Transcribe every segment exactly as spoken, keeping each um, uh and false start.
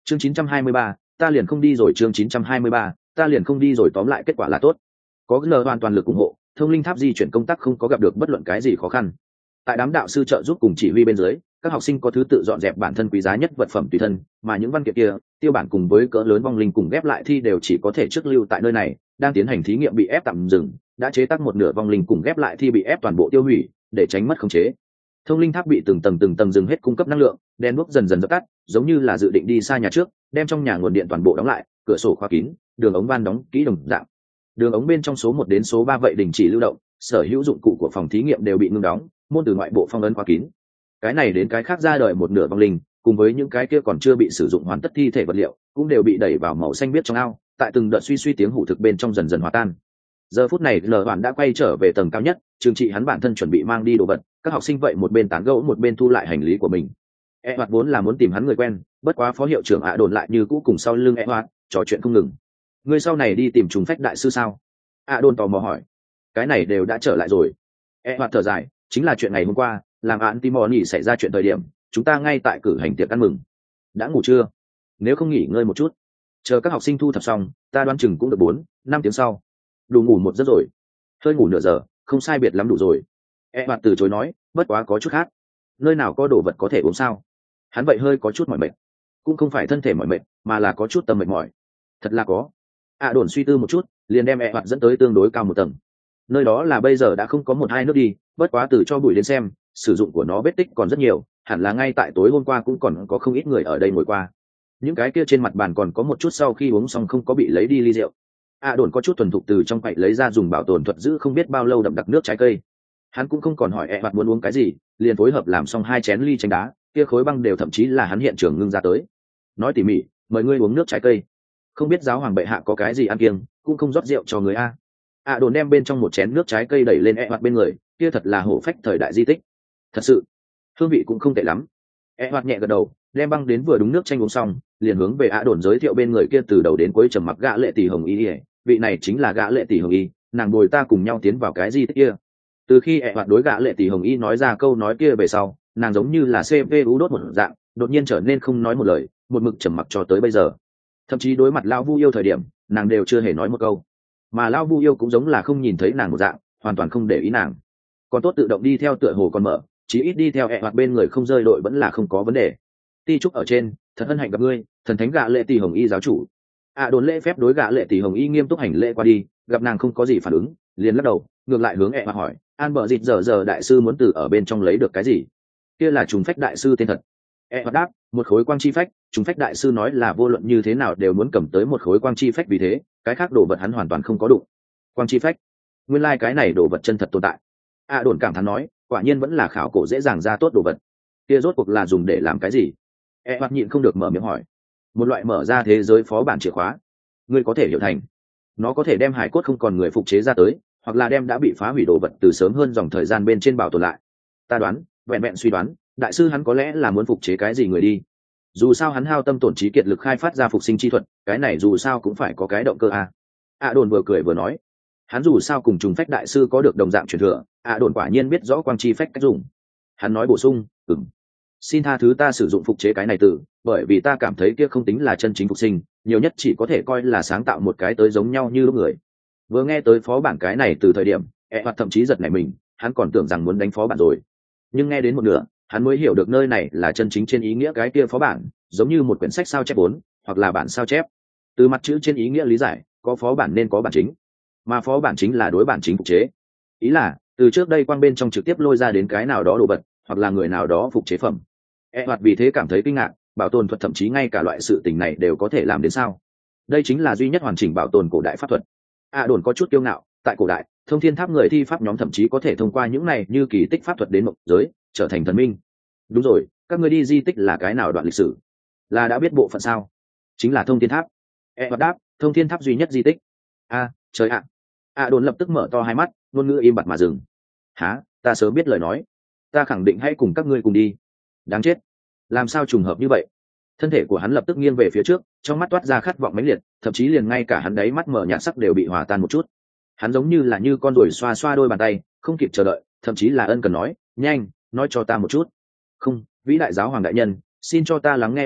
chương chín trăm hai mươi ba, ta liền không đi rồi. Chương chín trăm hai mươi ba, ta liền không đi rồi. Tóm lại kết quả là tốt, có lờ hoàn toàn lực ủng hộ, thông linh tháp di chuyển công tác không có gặp được bất luận cái gì khó khăn. Tại đám đạo sư trợ giúp cùng chỉ huy bên dưới, các học sinh có thứ tự dọn dẹp bản thân quý giá nhất vật phẩm tùy thân, mà những văn kiện kia, tiêu bản cùng với cỡ lớn vong linh cùng ghép lại thi đều chỉ có thể trước lưu tại nơi này, đang tiến hành thí nghiệm bị ép tạm dừng, đã chế tác một nửa vong linh cùng ghép lại thi bị ép toàn bộ tiêu hủy, để tránh mất khống chế. Thông linh tháp bị từng tầng từng tầng dừng hết cung cấp năng lượng, đèn đuốc dần dần dập tắt, giống như là dự định đi xa nhà trước, đem trong nhà nguồn điện toàn bộ đóng lại, cửa sổ khóa kín, đường ống van đóng kỹ đồng dạng. Đường ống bên trong số một đến số ba vậy đình chỉ lưu động, sở hữu dụng cụ của phòng thí nghiệm đều bị ngưng đóng, môn từ ngoại bộ phong ấn khóa kín. Cái này đến cái khác ra đời một nửa vong linh, cùng với những cái kia còn chưa bị sử dụng hoàn tất thi thể vật liệu, cũng đều bị đẩy vào màu xanh biếc trong ao, tại từng đợt suy suy tiếng hủ thực bên trong dần dần hòa tan. Giờ phút này Lở Hoàn đã quay trở về tầng cao nhất, trường trị hắn bản thân chuẩn bị mang đi đồ vật, các học sinh vậy một bên tán gẫu một bên thu lại hành lý của mình. E Hoạt vốn là muốn tìm hắn người quen, bất quá phó hiệu trưởng ạ đồn lại như cũ cùng sau lưng E Hoạt, trò chuyện không ngừng. Ngươi sau này đi tìm trùng phách đại sư sao? ạ đồn tò mò hỏi. Cái này đều đã trở lại rồi. E Hoạt thở dài, chính là chuyện ngày hôm qua, làm án Timoni xảy ra chuyện thời điểm, chúng ta ngay tại cử hành tiệc ăn mừng. Đã ngủ chưa? Nếu không nghỉ ngơi một chút, chờ các học sinh thu thập xong, ta đoán chừng cũng được bốn, năm tiếng sau. Đủ ngủ một giấc rồi. Hơi ngủ nửa giờ, không sai biệt lắm đủ rồi. E Hoạt từ chối nói, bất quá có chút khác. Nơi nào có đồ vật có thể uống sao? Hắn vậy hơi có chút mỏi mệt. Cũng không phải thân thể mỏi mệt, mà là có chút tâm mệt mỏi. Thật là có. À đồn suy tư một chút, liền đem E Hoạt dẫn tới tương đối cao một tầng. Nơi đó là bây giờ đã không có một hai nước đi, bất quá từ cho bụi đến xem, sử dụng của nó vết tích còn rất nhiều, hẳn là ngay tại tối hôm qua cũng còn có không ít người ở đây ngồi qua. Những cái kia trên mặt bàn còn có một chút sau khi uống xong không có bị lấy đi ly rượu. A đồn có chút thuần thục từ trong quậy lấy ra dùng bảo tồn thuật giữ không biết bao lâu đậm đặc nước trái cây. Hắn cũng không còn hỏi E Hoạt muốn uống cái gì, liền phối hợp làm xong hai chén ly chanh đá, kia khối băng đều thậm chí là hắn hiện trường ngưng ra tới. Nói tỉ mỉ, mời ngươi uống nước trái cây. Không biết giáo hoàng bệ hạ có cái gì ăn kiêng, cũng không rót rượu cho người a. A đồn đem bên trong một chén nước trái cây đẩy lên E Hoạt bên người, kia thật là hổ phách thời đại di tích. Thật sự, hương vị cũng không tệ lắm. E Hoạt nhẹ gật đầu, đem băng đến vừa đúng nước chanh uống xong, liền hướng về A đồn giới thiệu bên người kia từ đầu đến cuối trầm mặc gã lệ tỷ hồng y. Vị này chính là gã lệ tỷ hồng y, nàng bồi ta cùng nhau tiến vào cái di tích kia. Từ khi E Hoạt đối gã lệ tỷ hồng y nói ra câu nói kia về sau, nàng giống như là xê pê u đốt một dạng, đột nhiên trở nên không nói một lời, một mực trầm mặc cho tới bây giờ. Thậm chí đối mặt lão Vu Yêu thời điểm, nàng đều chưa hề nói một câu. Mà lão Vu Yêu cũng giống là không nhìn thấy nàng một dạng, hoàn toàn không để ý nàng. Còn tốt tự động đi theo tựa hồ còn mở, chí ít đi theo E Hoạt bên người không rơi đội vẫn là không có vấn đề. Ti trúc ở trên, thật hân hạnh gặp ngươi, thần thánh gã lệ tỷ hồng y giáo chủ. À đồn lễ phép đối gã lệ tỷ hồng y nghiêm túc hành lễ qua đi, gặp nàng không có gì phản ứng, liền lắc đầu, ngược lại hướng E Hoạt hỏi, an bờ dịt giờ giờ đại sư muốn từ ở bên trong lấy được cái gì? Kia là trùng phách đại sư tên thật. E Hoạt đáp, một khối quang chi phách, trùng phách đại sư nói là vô luận như thế nào đều muốn cầm tới một khối quang chi phách, vì thế cái khác đồ vật hắn hoàn toàn không có đủ. Quang chi phách, nguyên lai like cái này đồ vật chân thật tồn tại. À đồn cảm thán nói, quả nhiên vẫn là khảo cổ dễ dàng ra tốt đồ vật. Kia rốt cuộc là dùng để làm cái gì? E Hoạt nhịn không được mở miệng hỏi. Một loại mở ra thế giới phó bản chìa khóa. Ngươi có thể hiểu thành, nó có thể đem hải cốt không còn người phục chế ra tới, hoặc là đem đã bị phá hủy đồ vật từ sớm hơn dòng thời gian bên trên bảo tồn lại. Ta đoán, vẹn vẹn suy đoán, đại sư hắn có lẽ là muốn phục chế cái gì người đi. Dù sao hắn hao tâm tổn trí kiệt lực khai phát ra phục sinh chi thuật, cái này dù sao cũng phải có cái động cơ a. À đồn vừa cười vừa nói, hắn dù sao cùng trùng phách đại sư có được đồng dạng truyền thừa, À đồn quả nhiên biết rõ quang chi phách cách dùng. Hắn nói bổ sung, ừm, xin tha thứ ta sử dụng phục chế cái này từ, bởi vì ta cảm thấy kia không tính là chân chính phục sinh, nhiều nhất chỉ có thể coi là sáng tạo một cái tới giống nhau như lúc người. Vừa nghe tới phó bản cái này từ thời điểm, E Hoạt thậm chí giật nảy mình, hắn còn tưởng rằng muốn đánh phó bản rồi. Nhưng nghe đến một nửa, hắn mới hiểu được nơi này là chân chính trên ý nghĩa cái kia phó bản, giống như một quyển sách sao chép vốn, hoặc là bản sao chép. Từ mặt chữ trên ý nghĩa lý giải, có phó bản nên có bản chính, mà phó bản chính là đối bản chính phục chế. Ý là từ trước đây quang bên trong trực tiếp lôi ra đến cái nào đó đồ vật, hoặc là người nào đó phục chế phẩm. E Hoạt vì thế cảm thấy kinh ngạc, bảo tồn thuật thậm chí ngay cả loại sự tình này đều có thể làm đến sao? Đây chính là duy nhất hoàn chỉnh bảo tồn cổ đại pháp thuật. A đồn có chút kiêu ngạo, tại cổ đại, thông thiên tháp người thi pháp nhóm thậm chí có thể thông qua những này như kỳ tích pháp thuật đến mộng giới, trở thành thần minh. Đúng rồi, các ngươi đi di tích là cái nào đoạn lịch sử? Là đã biết bộ phận sao? Chính là thông thiên tháp. E Hoạt đáp, thông thiên tháp duy nhất di tích. A, trời ạ! A đồn lập tức mở to hai mắt, ngôn ngữ im bặt mà dừng. Hả? Ta sớm biết lời nói, ta khẳng định hãy cùng các ngươi cùng đi. Đáng chết! Làm sao trùng hợp như vậy? Thân thể của hắn lập tức nghiêng về phía trước, trong mắt toát ra khát vọng mãnh liệt, thậm chí liền ngay cả hắn đáy mắt mở nhạt sắc đều bị hòa tan một chút. Hắn giống như là như con ruồi xoa xoa đôi bàn tay, không kịp chờ đợi, thậm chí là ân cần nói, nhanh, nói cho ta một chút. Không, vĩ đại giáo hoàng đại nhân, xin cho ta lắng nghe bí ẩn,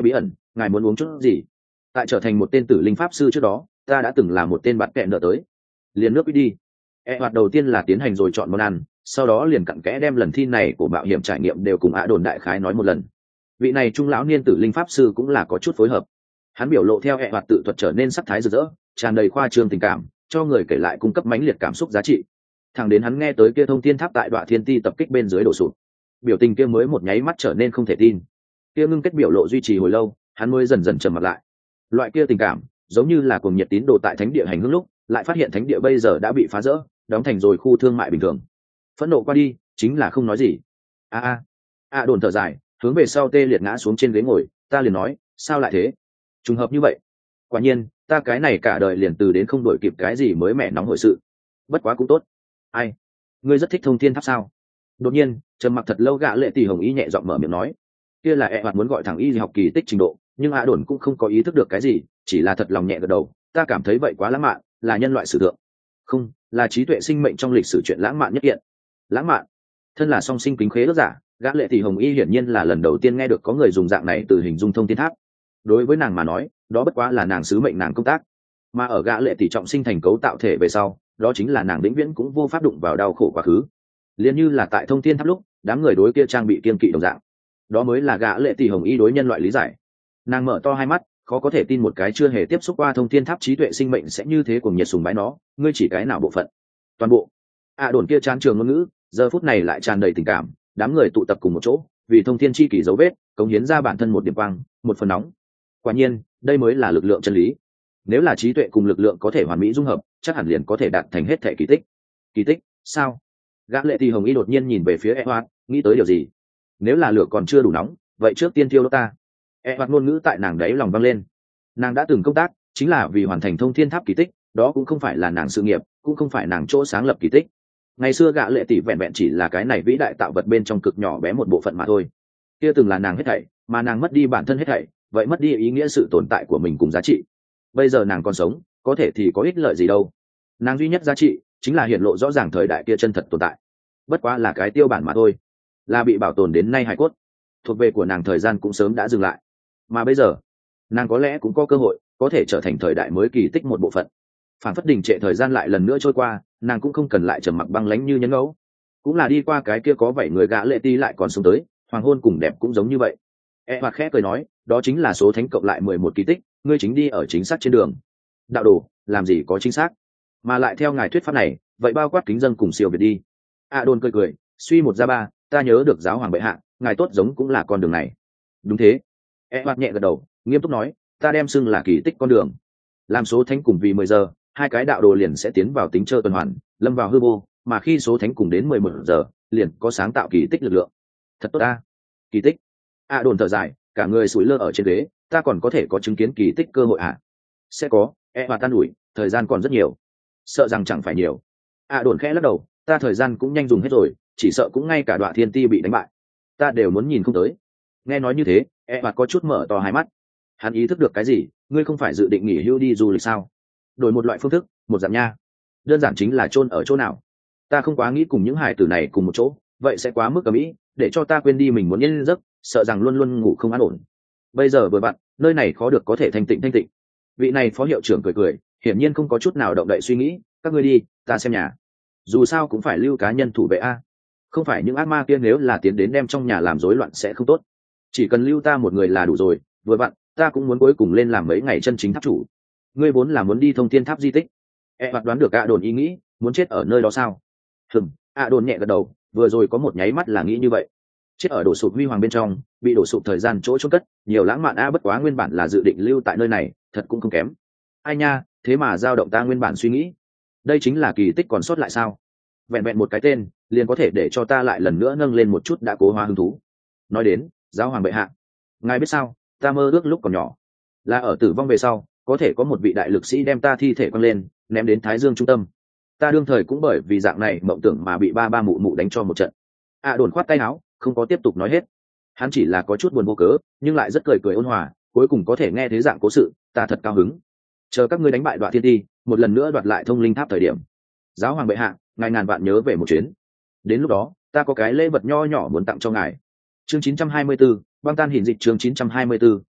ngài muốn uống chút gì? Tại trở thành một tên tử linh pháp sư trước đó, ta đã từng là một tên bạn kẹn nợ tới. Liền nước đi. E hoạt đầu tiên là tiến hành rồi chọn món ăn, sau đó liền cặn kẽ đem lần thi này của mạo hiểm trải nghiệm đều cùng ạ đồn đại khái nói một lần. Vị này trung lão niên tử linh pháp sư cũng là có chút phối hợp. Hắn biểu lộ theo E hoạt tự thuật trở nên sắc thái rực rỡ, tràn đầy khoa trương tình cảm, cho người kể lại cung cấp mãnh liệt cảm xúc giá trị. Thẳng đến hắn nghe tới kia thông thiên tháp tại Đoạ Thiên Ti tập kích bên dưới đổ sụp, biểu tình kia mới một nháy mắt trở nên không thể tin. Kia ngưng kết biểu lộ duy trì hồi lâu, hắn mới dần dần trầm mặt lại. Loại kia tình cảm, giống như là cuồng nhiệt tín đồ tại thánh địa hành hương lúc, lại phát hiện thánh địa bây giờ đã bị phá rỡ, đóng thành rồi khu thương mại bình thường. Phẫn nộ qua đi, chính là không nói gì. A a, a đồn thở dài, hướng về sau tê liệt ngã xuống trên ghế ngồi, ta liền nói, sao lại thế? Trùng hợp như vậy. Quả nhiên, ta cái này cả đời liền từ đến không đổi kịp cái gì mới mẻ nóng hổi sự. Bất quá cũng tốt. Ai? Ngươi rất thích thông thiên tháp sao? Đột nhiên, trầm mặc thật lâu gã lệ tỷ hồng y nhẹ giọng mở miệng nói, kia là e hoạt muốn gọi thẳng y học kỳ tích trình độ, nhưng a đồn cũng không có ý thức được cái gì, chỉ là thật lòng nhẹ gật đầu, ta cảm thấy vậy quá lãng mạn, là nhân loại sử thượng, không, là trí tuệ sinh mệnh trong lịch sử chuyện lãng mạn nhất hiện. Lãng mạn? Thân là song sinh kính khế ước giả, gã lệ tỷ hồng y hiển nhiên là lần đầu tiên nghe được có người dùng dạng này từ hình dung thông thiên tháp. Đối với nàng mà nói, đó bất quá là nàng sứ mệnh nàng công tác, mà ở gã lệ tỷ trọng sinh thành cấu tạo thể về sau, đó chính là nàng vĩnh viễn cũng vô pháp đụng vào đau khổ quá khứ. Liên như là tại thông thiên tháp lúc, đám người đối kia trang bị kiên kỵ đồng dạng, đó mới là gã lệ tỷ hồng y đối nhân loại lý giải. Nàng mở to hai mắt, khó có thể tin một cái chưa hề tiếp xúc qua thông thiên tháp trí tuệ sinh mệnh sẽ như thế cùng nhiệt sùng bái nó. Ngươi chỉ cái nào bộ phận? Toàn bộ. À đồn kia chán trường ngôn ngữ, giờ phút này lại tràn đầy tình cảm, đám người tụ tập cùng một chỗ, vì thông thiên chi kỷ dấu vết, cống hiến ra bản thân một điểm quang, một phần nóng. Quả nhiên, đây mới là lực lượng chân lý. Nếu là trí tuệ cùng lực lượng có thể hoàn mỹ dung hợp, chắc hẳn liền có thể đạt thành hết thể kỳ tích. Kỳ tích? Sao? Gã lệ tỷ hồng y đột nhiên nhìn về phía Edward, nghĩ tới điều gì? Nếu là lửa còn chưa đủ nóng, vậy trước tiên thiêu đốt ta. Edward ngôn ngữ tại nàng đấy lòng vang lên. Nàng đã từng công tác, chính là vì hoàn thành thông thiên tháp kỳ tích, đó cũng không phải là nàng sự nghiệp, cũng không phải nàng chỗ sáng lập kỳ tích. Ngày xưa gã lệ tỷ vẹn vẹn chỉ là cái này vĩ đại tạo vật bên trong cực nhỏ bé một bộ phận mà thôi. Kia từng là nàng hết thảy, mà nàng mất đi bản thân hết thảy, vậy mất đi ý nghĩa sự tồn tại của mình cùng giá trị. Bây giờ nàng còn sống, có thể thì có ích lợi gì đâu? Nàng duy nhất giá trị chính là hiển lộ rõ ràng thời đại kia chân thật tồn tại. Bất quá là cái tiêu bản mà thôi, là bị bảo tồn đến nay hài cốt, thuộc về của nàng thời gian cũng sớm đã dừng lại. Mà bây giờ, nàng có lẽ cũng có cơ hội, có thể trở thành thời đại mới kỳ tích một bộ phận. Phản phất đình trệ thời gian lại lần nữa trôi qua, nàng cũng không cần lại trầm mặc băng lãnh như nhẫn ngẫu. Cũng là đi qua cái kia có bảy người gã lệ ti lại còn sống tới, hoàng hôn cùng đẹp cũng giống như vậy. E hoặc khẽ cười nói, đó chính là số thánh cộng lại mười một kỳ tích, ngươi chính đi ở chính xác trên đường. Đạo đồ, làm gì có chính xác? Mà lại theo ngài thuyết pháp này, vậy bao quát kính dân cùng siêu việt đi. A đôn cười cười, suy một ra ba, ta nhớ được giáo hoàng bệ hạ, ngài tốt giống cũng là con đường này. Đúng thế. E hoặc nhẹ gật đầu, nghiêm túc nói, ta đem xưng là kỳ tích con đường. Làm số thánh cùng vì mười giờ, hai cái đạo đồ liền sẽ tiến vào tính chơi tuần hoàn, lâm vào hư vô, mà khi số thánh cùng đến mười một giờ, liền có sáng tạo kỳ tích lực lượng. Thật tốt ta. Kỳ tích. A đồn thở dài, cả người sủi lơ ở trên ghế, ta còn có thể có chứng kiến kỳ tích cơ hội à? Sẽ có. E và tan ủi, thời gian còn rất nhiều. Sợ rằng chẳng phải nhiều. A đồn khẽ lắc đầu, ta thời gian cũng nhanh dùng hết rồi, chỉ sợ cũng ngay cả Đoạ Thiên Ti bị đánh bại, ta đều muốn nhìn không tới. Nghe nói như thế, E và có chút mở to hai mắt. Hắn ý thức được cái gì? Ngươi không phải dự định nghỉ hưu đi du lịch sao? Đổi một loại phương thức, một dạng nha. Đơn giản chính là chôn ở chỗ nào. Ta không quá nghĩ cùng những hài tử này cùng một chỗ, vậy sẽ quá mức ầm ĩ, để cho ta quên đi mình muốn yên giấc, sợ rằng luôn luôn ngủ không an ổn. Bây giờ vừa vặn, nơi này khó được có thể thanh tịnh thanh tịnh. Vị này phó hiệu trưởng cười cười, hiển nhiên không có chút nào động đậy suy nghĩ, các ngươi đi, ta xem nhà. Dù sao cũng phải lưu cá nhân thủ vệ a. Không phải những ác ma kia nếu là tiến đến đem trong nhà làm rối loạn sẽ không tốt. Chỉ cần lưu ta một người là đủ rồi, vừa vặn, ta cũng muốn cuối cùng lên làm mấy ngày chân chính tháp chủ. Ngươi vốn là muốn đi thông thiên tháp di tích. E hoặc đoán được ạ đồn ý nghĩ, muốn chết ở nơi đó sao? Hừm, ạ đồn nhẹ gật đầu, vừa rồi có một nháy mắt là nghĩ như vậy. Chết ở đổ sụp huy hoàng bên trong, bị đổ sụp thời gian chỗ chôn cất, nhiều lãng mạn a, bất quá nguyên bản là dự định lưu tại nơi này, thật cũng không kém. Ai nha, thế mà dao động ta nguyên bản suy nghĩ. Đây chính là kỳ tích còn sót lại sao? Vẹn vẹn một cái tên, liền có thể để cho ta lại lần nữa nâng lên một chút đã cố hóa hứng thú. Nói đến, giáo hoàng bệ hạ, ngài biết sao, ta mơ ước lúc còn nhỏ, là ở tử vong về sau, có thể có một vị đại lực sĩ đem ta thi thể quăng lên, ném đến Thái Dương trung tâm. Ta đương thời cũng bởi vì dạng này mộng tưởng mà bị ba ba mụ mụ đánh cho một trận. À đồn khoát tay áo, không có tiếp tục nói hết. Hắn chỉ là có chút buồn vô cớ, nhưng lại rất cười cười ôn hòa, cuối cùng có thể nghe thấy dạng cố sự, ta thật cao hứng. Chờ các ngươi đánh bại Đoạ Thiên Ti, một lần nữa đoạt lại thông linh tháp thời điểm. Giáo hoàng bệ hạ, ngài ngàn vạn nhớ về một chuyến. Đến lúc đó, ta có cái lễ vật nho nhỏ muốn tặng cho ngài. Chương chín trăm hai mươi tư, băng tan hiển dịch chương chín trăm hai mươi tư,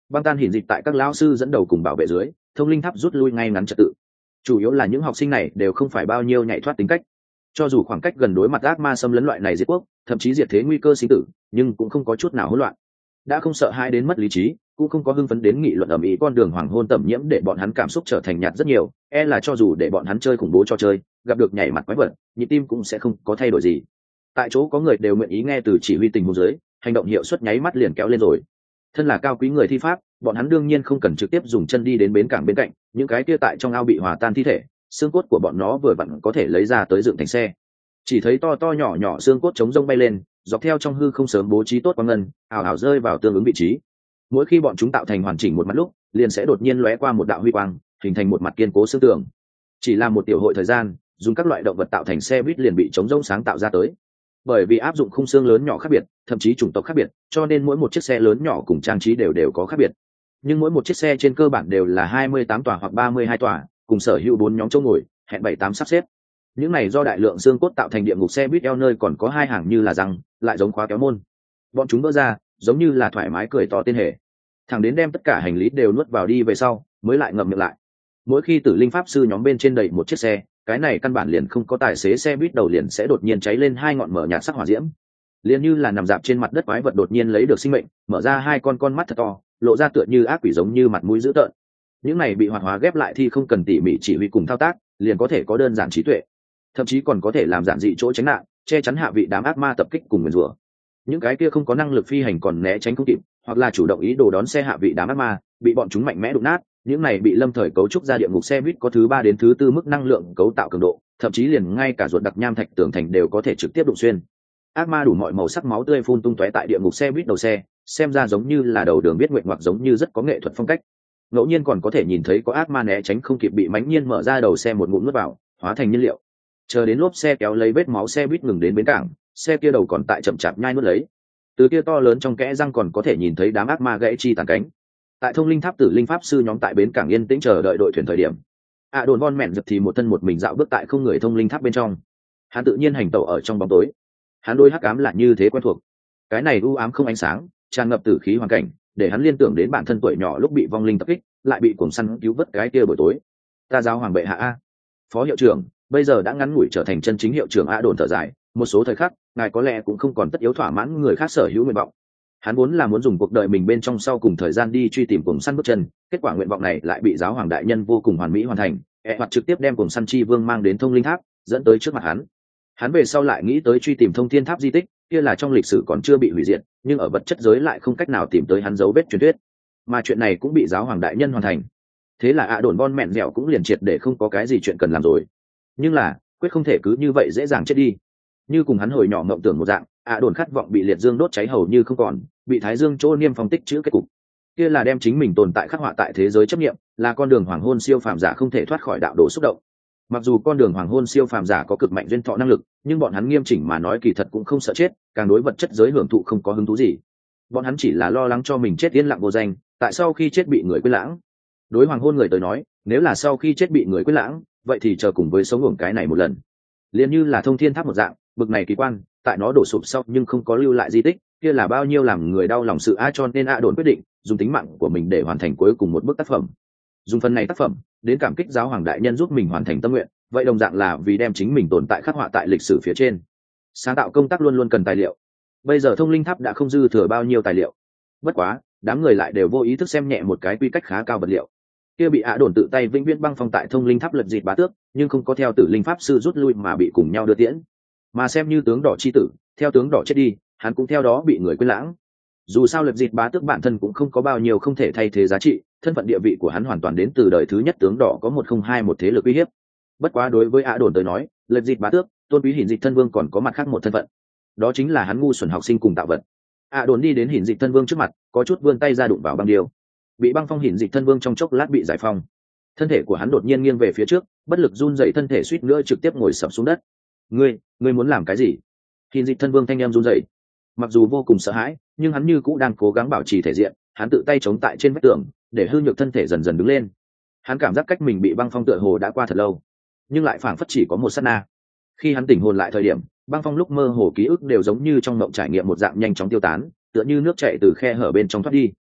Băng tan hiển dịch tại các lão sư dẫn đầu cùng bảo vệ dưới, thông linh tháp rút lui ngay ngắn trật tự. Chủ yếu là những học sinh này đều không phải bao nhiêu nhạy thoát tính cách, cho dù khoảng cách gần đối mặt ác ma xâm lấn loại này diệt quốc, thậm chí diệt thế nguy cơ sinh tử, nhưng cũng không có chút nào hỗn loạn, đã không sợ hãi đến mất lý trí, cũng không có hưng phấn đến nghị luận ầm ĩ con đường hoàng hôn tẩm nhiễm để bọn hắn cảm xúc trở thành nhạt rất nhiều, e là cho dù để bọn hắn chơi khủng bố trò chơi, gặp được nhảy mặt quái vật, nhịp tim cũng sẽ không có thay đổi gì. Tại chỗ có người đều nguyện ý nghe từ chỉ huy tình huống dưới, hành động hiệu suất nháy mắt liền kéo lên rồi. Thân là cao quý người thi pháp, bọn hắn đương nhiên không cần trực tiếp dùng chân đi đến bến cảng bên cạnh, những cái kia tại trong ao bị hòa tan thi thể, xương cốt của bọn nó vừa vặn có thể lấy ra tới dựng thành xe. Chỉ thấy to to nhỏ nhỏ xương cốt chống rông bay lên, dọc theo trong hư không sớm bố trí tốt quang ngân, ảo ảo rơi vào tương ứng vị trí. Mỗi khi bọn chúng tạo thành hoàn chỉnh một mặt lúc, liền sẽ đột nhiên lóe qua một đạo huy quang, hình thành một mặt kiên cố xương tường. Chỉ là một tiểu hội thời gian, dùng các loại động vật tạo thành xe buýt liền bị chống rông sáng tạo ra tới. Bởi vì áp dụng khung xương lớn nhỏ khác biệt, thậm chí chủng tộc khác biệt, cho nên mỗi một chiếc xe lớn nhỏ cùng trang trí đều đều có khác biệt. Nhưng mỗi một chiếc xe trên cơ bản đều là hai mươi tám tòa hoặc ba mươi hai tòa, cùng sở hữu bốn nhóm chỗ ngồi, hẹn bảy tám sắp xếp. Những này do đại lượng xương cốt tạo thành địa ngục xe buýt eo nơi còn có hai hàng như là răng, lại giống khóa kéo môn. Bọn chúng vỡ ra, giống như là thoải mái cười to tên hề. Thẳng đến đem tất cả hành lý đều nuốt vào đi về sau, mới lại ngậm miệng lại. Mỗi khi tử linh pháp sư nhóm bên trên đầy một chiếc xe, cái này căn bản liền không có tài xế xe buýt đầu liền sẽ đột nhiên cháy lên hai ngọn mở nhạt sắc hỏa diễm. Liền như là nằm dạp trên mặt đất quái vật đột nhiên lấy được sinh mệnh, mở ra hai con con mắt thật to, lộ ra tựa như ác quỷ giống như mặt mũi dữ tợn. Những này bị hoạt hóa ghép lại thì không cần tỉ mỉ chỉ huy cùng thao tác, liền có thể có đơn giản trí tuệ, thậm chí còn có thể làm giản dị chỗ tránh nạn, che chắn hạ vị đám ác ma tập kích cùng nguyền rủa. Những cái kia không có năng lực phi hành còn né tránh không kịp, hoặc là chủ động ý đồ đón xe hạ vị đám ác ma, bị bọn chúng mạnh mẽ đụng nát. Những này bị lâm thời cấu trúc ra địa ngục xe buýt có thứ ba đến thứ tư mức năng lượng cấu tạo cường độ, thậm chí liền ngay cả ruột đặc nham thạch tường thành đều có thể trực tiếp đụng xuyên. Ác ma đủ mọi màu sắc máu tươi phun tung tóe tại địa ngục xe buýt đầu xe, xem ra giống như là đầu đường biết nguyện hoặc giống như rất có nghệ thuật phong cách. Ngẫu nhiên còn có thể nhìn thấy có ác ma né tránh không kịp bị mãnh nhiên mở ra đầu xe một ngụm nuốt vào, hóa thành nhiên liệu. Chờ đến lốp xe kéo lấy vết máu xe buýt ngừng đến bến cảng, xe kia đầu còn tại chậm chạp nhai nuốt lấy. Từ kia to lớn trong kẽ răng còn có thể nhìn thấy đám ác ma gãy chi tàn cánh. Tại thông linh tháp tử linh pháp sư nhóm tại bến cảng yên tĩnh chờ đợi đội thuyền thời điểm, ạ đồn von mẹn giật thì một thân một mình dạo bước tại không người thông linh tháp bên trong. Hắn tự nhiên hành tẩu ở trong bóng tối, hắn đôi hắc ám là như thế quen thuộc. Cái này u ám không ánh sáng, tràn ngập tử khí hoàn cảnh, để hắn liên tưởng đến bản thân tuổi nhỏ lúc bị vong linh tập kích, lại bị cuồng săn cứu vớt cái kia buổi tối. Ta giáo hoàng bệ hạ a, phó hiệu trưởng, bây giờ đã ngắn ngủi trở thành chân chính hiệu trưởng ạ đồn thở dài. Một số thời khắc, ngài có lẽ cũng không còn tất yếu thỏa mãn người khác sở hữu nguyện vọng. Hắn vốn là muốn dùng cuộc đời mình bên trong sau cùng thời gian đi truy tìm cuồng săn bước chân, kết quả nguyện vọng này lại bị giáo hoàng đại nhân vô cùng hoàn mỹ hoàn thành, e hoặc trực tiếp đem cuồng săn chi vương mang đến thông linh tháp, dẫn tới trước mặt hắn. Hắn về sau lại nghĩ tới truy tìm thông thiên tháp di tích, kia là trong lịch sử còn chưa bị hủy diệt, nhưng ở vật chất giới lại không cách nào tìm tới hắn dấu vết truyền thuyết, mà chuyện này cũng bị giáo hoàng đại nhân hoàn thành. Thế là ạ đồn von mẹn dẻo cũng liền triệt để không có cái gì chuyện cần làm rồi. Nhưng là quyết không thể cứ như vậy dễ dàng chết đi. Như cùng hắn hồi nhỏ mộng tưởng một dạng, ạ đồn khát vọng bị liệt dương đốt cháy hầu như không còn, bị thái dương chỗ niêm phong tích chữ kết cục, kia là đem chính mình tồn tại khắc họa tại thế giới chấp nghiệm, là con đường hoàng hôn siêu phàm giả không thể thoát khỏi đạo đồ xúc động. Mặc dù con đường hoàng hôn siêu phàm giả có cực mạnh duyên thọ năng lực, nhưng bọn hắn nghiêm chỉnh mà nói kỳ thật cũng không sợ chết, càng đối vật chất giới hưởng thụ không có hứng thú gì. Bọn hắn chỉ là lo lắng cho mình chết yên lặng vô danh, tại sau khi chết bị người quên lãng. Đối hoàng hôn người tới nói, nếu là sau khi chết bị người quên lãng, vậy thì chờ cùng với sống uổng cái này một lần. Liên như là thông thiên tháp một dạng, bực này kỳ quan, tại nó đổ sụp sau nhưng không có lưu lại di tích, kia là bao nhiêu làm người đau lòng sự a, cho nên a đồn quyết định dùng tính mạng của mình để hoàn thành cuối cùng một bức tác phẩm. Dùng phần này tác phẩm đến cảm kích giáo hoàng đại nhân giúp mình hoàn thành tâm nguyện, vậy đồng dạng là vì đem chính mình tồn tại khắc họa tại lịch sử phía trên. Sáng tạo công tác luôn luôn cần tài liệu. Bây giờ thông linh tháp đã không dư thừa bao nhiêu tài liệu. Bất quá, đám người lại đều vô ý thức xem nhẹ một cái quy cách khá cao vật liệu. Kia bị ạ đồn tự tay vĩnh viễn băng phong tại thông linh tháp lật dịt bá tước, nhưng không có theo tử linh pháp sư rút lui mà bị cùng nhau đưa tiễn. Mà xem như tướng đỏ chi tử, theo tướng đỏ chết đi, hắn cũng theo đó bị người quên lãng. Dù sao lật dịt bá tước bản thân cũng không có bao nhiêu không thể thay thế giá trị, thân phận địa vị của hắn hoàn toàn đến từ đời thứ nhất tướng đỏ có một không hai một thế lực uy hiếp. Bất quá đối với ạ đồn tới nói, lật dịt bá tước, tôn quý hiển dịch thân vương còn có mặt khác một thân phận, đó chính là hắn ngu xuẩn học sinh cùng tạo vật. ạ đồn đi đến hiển dịch thân vương trước mặt, có chút vươn tay ra đụng vào băng điêu. Bị băng phong hiển dịch thân vương trong chốc lát bị giải phong, thân thể của hắn đột nhiên nghiêng về phía trước, bất lực run dậy, thân thể suýt nữa trực tiếp ngồi sập xuống đất. ngươi ngươi muốn làm cái gì? Hiển dịch thân vương thanh em run dậy, mặc dù vô cùng sợ hãi, nhưng hắn như cũ đang cố gắng bảo trì thể diện. Hắn tự tay chống tại trên vách tường, để hư nhược thân thể dần dần đứng lên. Hắn cảm giác cách mình bị băng phong tựa hồ đã qua thật lâu, nhưng lại phảng phất chỉ có một sát na. Khi hắn tỉnh hồn lại thời điểm, băng phong lúc mơ hồ ký ức đều giống như trong mộng trải nghiệm một dạng nhanh chóng tiêu tán, tựa như nước chảy từ khe hở bên trong thoát đi.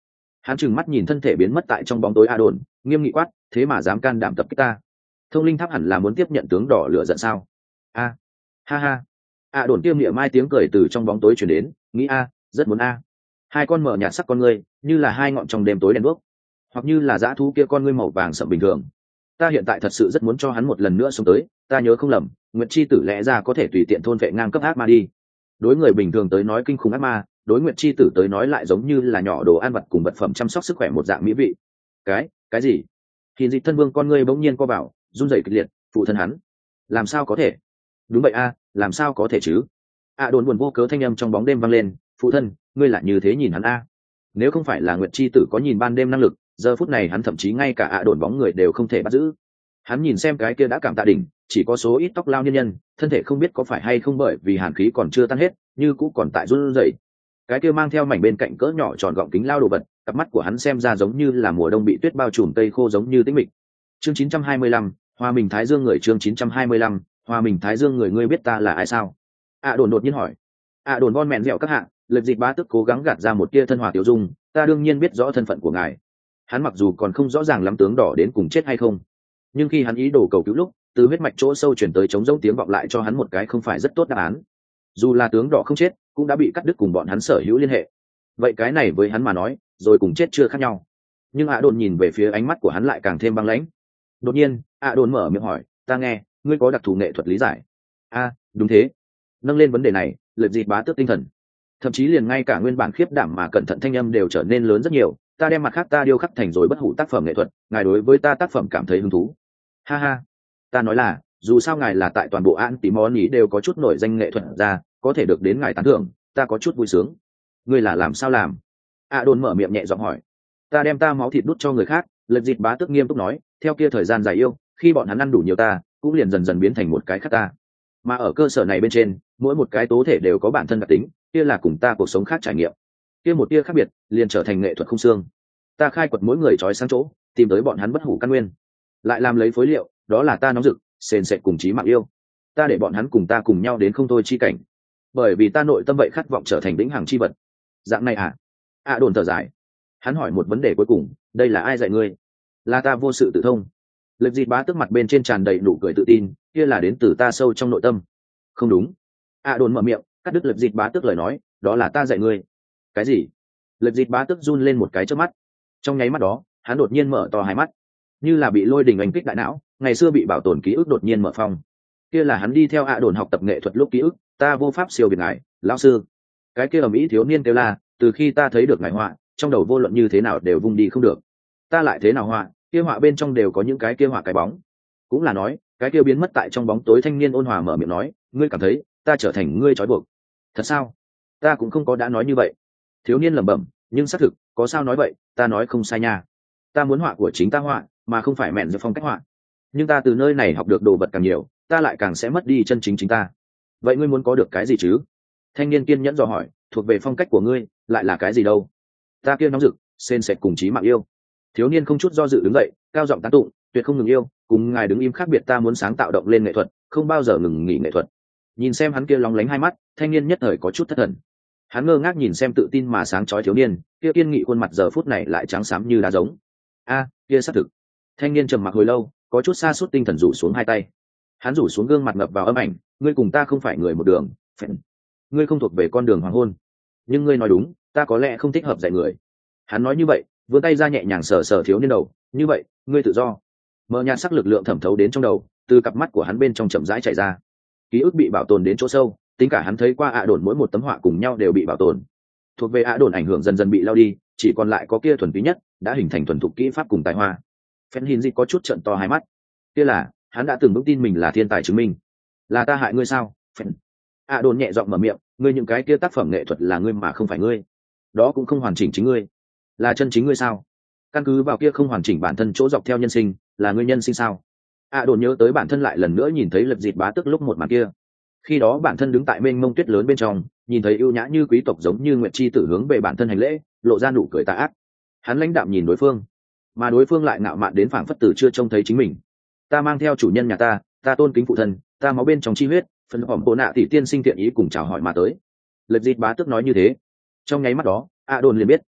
Hắn trừng mắt nhìn thân thể biến mất tại trong bóng tối a đồn, nghiêm nghị quát, thế mà dám can đảm tập kích ta. Thông linh tháp hẳn là muốn tiếp nhận tướng đỏ lửa giận sao? A, ha ha. A đồn tiêm miệng mai tiếng cười từ trong bóng tối truyền đến, nghĩ a, rất muốn a. Hai con mở nhạt sắc con ngươi, như là hai ngọn trong đêm tối đèn đuốc, hoặc như là dã thú kia con ngươi màu vàng sậm bình thường. Ta hiện tại thật sự rất muốn cho hắn một lần nữa sống tới, ta nhớ không lầm, Nguyệt chi tử lẽ ra có thể tùy tiện thôn vệ ngang cấp ác ma đi. Đối người bình thường tới nói kinh khủng ác ma, đối Nguyệt chi tử tới nói lại giống như là nhỏ đồ ăn vật cùng vật phẩm chăm sóc sức khỏe một dạng mỹ vị. Cái, cái gì? Thì dịch thân vương con ngươi bỗng nhiên co bảo, run rẩy kịch liệt, phụ thân hắn, làm sao có thể? Đúng vậy a, làm sao có thể chứ? A đồn buồn vô cớ thanh âm trong bóng đêm vang lên, phụ thân, ngươi lại như thế nhìn hắn a? Nếu không phải là Nguyệt chi tử có nhìn ban đêm năng lực, giờ phút này hắn thậm chí ngay cả A đồn bóng người đều không thể bắt giữ. Hắn nhìn xem cái kia đã cảm tạ đỉnh, chỉ có số ít tóc lao niên nhân, thân thể không biết có phải hay không bởi vì hàn khí còn chưa tan hết, như cũ còn tại run rẩy. Cái kia mang theo mảnh bên cạnh cỡ nhỏ tròn gọng kính lao đồ vật, cặp mắt của hắn xem ra giống như là mùa đông bị tuyết bao trùm cây khô giống như tĩnh mịch. Chương chín trăm hai mươi lăm, Hòa Mình Thái Dương người chương chín trăm hai mươi lăm, Hòa Mình Thái Dương người ngươi biết ta là ai sao? A đồn đột nhiên hỏi. A đồn von mèn dẻo các hạ, Lệch Dịch bá tức cố gắng gạt ra một tia thân hòa tiểu dung, ta đương nhiên biết rõ thân phận của ngài. Hắn mặc dù còn không rõ ràng lắm tướng đỏ đến cùng chết hay không, nhưng khi hắn ý đồ cầu cứu lúc, từ huyết mạch chỗ sâu chuyển tới chống rỗng tiếng vọng lại cho hắn một cái không phải rất tốt đáp án. Dù là tướng đỏ không chết, cũng đã bị cắt đứt cùng bọn hắn sở hữu liên hệ. Vậy cái này với hắn mà nói, rồi cùng chết chưa khác nhau. Nhưng A đồn nhìn về phía ánh mắt của hắn lại càng thêm băng lãnh. Đột nhiên, A đồn mở miệng hỏi, ta nghe, ngươi có đặc thù nghệ thuật lý giải? A, đúng thế. Nâng lên vấn đề này, Lệch Dịch bá tước tinh thần, thậm chí liền ngay cả nguyên bản khiếp đảm mà cẩn thận thanh âm đều trở nên lớn rất nhiều. Ta đem mặt khác ta điêu khắc thành rồi bất hủ tác phẩm nghệ thuật, ngài đối với ta tác phẩm cảm thấy hứng thú? Ha ha, ta nói là, dù sao ngài là tại toàn bộ An Tí Món Ý đều có chút nổi danh nghệ thuật ra, có thể được đến ngài tán thưởng, ta có chút vui sướng. Ngươi là làm sao làm? A đồn mở miệng nhẹ giọng hỏi. Ta đem ta máu thịt đút cho người khác. Lệch Dịch bá tức nghiêm túc nói, theo kia thời gian dài yêu, khi bọn hắn ăn đủ nhiều ta, cũng liền dần dần biến thành một cái khác ta. Mà ở cơ sở này bên trên, mỗi một cái tố thể đều có bản thân đặc tính, kia là cùng ta cuộc sống khác trải nghiệm. Kia một tia khác biệt, liền trở thành nghệ thuật không xương. Ta khai quật mỗi người trói sáng chỗ, tìm tới bọn hắn bất hủ căn nguyên, lại làm lấy phối liệu, đó là ta nóng rực, sền sệt cùng chí mạng yêu. Ta để bọn hắn cùng ta cùng nhau đến không thôi chi cảnh, bởi vì ta nội tâm vậy khát vọng trở thành vĩnh hằng chi vật. Dạng này à? A đồn thở dài. Hắn hỏi một vấn đề cuối cùng, đây là ai dạy ngươi? Là ta vô sự tự thông. Lệch Dịch bá tức mặt bên trên tràn đầy nụ cười tự tin, kia là đến từ ta sâu trong nội tâm. Không đúng. A đồn mở miệng, cắt đứt Lệch Dịch bá tức lời nói, đó là ta dạy ngươi. Cái gì? Lệch Dịch bá tức run lên một cái trước mắt. Trong nháy mắt đó, hắn đột nhiên mở to hai mắt, như là bị lôi đình đánh kích đại não, ngày xưa bị bảo tồn ký ức đột nhiên mở phong. Kia là hắn đi theo A đồn học tập nghệ thuật lúc ký ức, ta vô pháp siêu việt ngài, lão sư. Cái kia ầm ĩ thiếu niên kêu la, từ khi ta thấy được ngài họa, trong đầu vô luận như thế nào đều vung đi không được. Ta lại thế nào họa, kia họa bên trong đều có những cái kia họa cái bóng. Cũng là nói, cái kia biến mất tại trong bóng tối thanh niên ôn hòa mở miệng nói, ngươi cảm thấy ta trở thành ngươi trói buộc? Thật sao? Ta cũng không có đã nói như vậy. Thiếu niên lẩm bẩm, nhưng xác thực, có sao nói vậy, ta nói không sai nha. Ta muốn họa của chính ta họa, mà không phải mẹn giữa phong cách họa. Nhưng ta từ nơi này học được đồ vật càng nhiều, ta lại càng sẽ mất đi chân chính chính ta. Vậy ngươi muốn có được cái gì chứ? Thanh niên kiên nhẫn dò hỏi, thuộc về phong cách của ngươi, lại là cái gì đâu? Ta kia nóng rực, sên sệt cùng chí mạng yêu. Thiếu niên không chút do dự đứng dậy, cao giọng tán tụng, tuyệt không ngừng yêu, cùng ngài đứng im khác biệt, ta muốn sáng tạo động lên nghệ thuật, không bao giờ ngừng nghỉ nghệ thuật. Nhìn xem hắn kia lóng lánh hai mắt, thanh niên nhất thời có chút thất thần. Hắn ngơ ngác nhìn xem tự tin mà sáng chói thiếu niên, kia kiên nghị khuôn mặt giờ phút này lại trắng xám như đá giống. A, kia xác thực. Thanh niên trầm mặc hồi lâu, có chút sa sút tinh thần rủ xuống hai tay. Hắn rủ xuống gương mặt ngập vào âm ảnh, ngươi cùng ta không phải người một đường, phèn. Ngươi không thuộc về con đường hoàng hôn. Nhưng ngươi nói đúng, ta có lẽ không thích hợp dạy người. Hắn nói như vậy, vươn tay ra nhẹ nhàng sờ sờ thiếu niên đầu, như vậy, ngươi tự do. Mờ nhạt sắc lực lượng thẩm thấu đến trong đầu, từ cặp mắt của hắn bên trong chậm rãi chảy ra. Ký ức bị bảo tồn đến chỗ sâu, tính cả hắn thấy qua ạ đồn mỗi một tấm họa cùng nhau đều bị bảo tồn. Thuộc về ạ đồn ảnh hưởng dần dần bị lao đi, chỉ còn lại có kia thuần túy nhất, đã hình thành thuần thục kỹ pháp cùng tài hoa. Phen Hin Dị có chút trợn to hai mắt. Kia là, hắn đã từng vững tin mình là thiên tài chứng minh. Là ta hại ngươi sao? Phen. ạ đồn nhẹ giọng mở miệng, ngươi những cái kia tác phẩm nghệ thuật là ngươi mà không phải ngươi. Đó cũng không hoàn chỉnh chính ngươi. Là chân chính ngươi sao? Căn cứ vào kia không hoàn chỉnh bản thân chỗ dọc theo nhân sinh, là ngươi nhân sinh sao? ạ đồn nhớ tới bản thân lại lần nữa nhìn thấy Lệch Dịch bá tức lúc một màn kia. Khi đó bản thân đứng tại mênh mông tuyết lớn bên trong, nhìn thấy ưu nhã như quý tộc giống như Nguyệt chi tử hướng về bản thân hành lễ, lộ ra nụ cười tà ác. Hắn lãnh đạm nhìn đối phương, mà đối phương lại ngạo mạn đến phảng phất tử chưa trông thấy chính mình. Ta mang theo chủ nhân nhà ta, ta tôn kính phụ thân, ta máu bên trong chi huyết, phần hỏng bộ nạ tỷ tiên sinh thiện ý cùng chào hỏi mà tới. Lệch Dịch bá tức nói như thế. Trong nháy mắt đó, A đồn liền biết,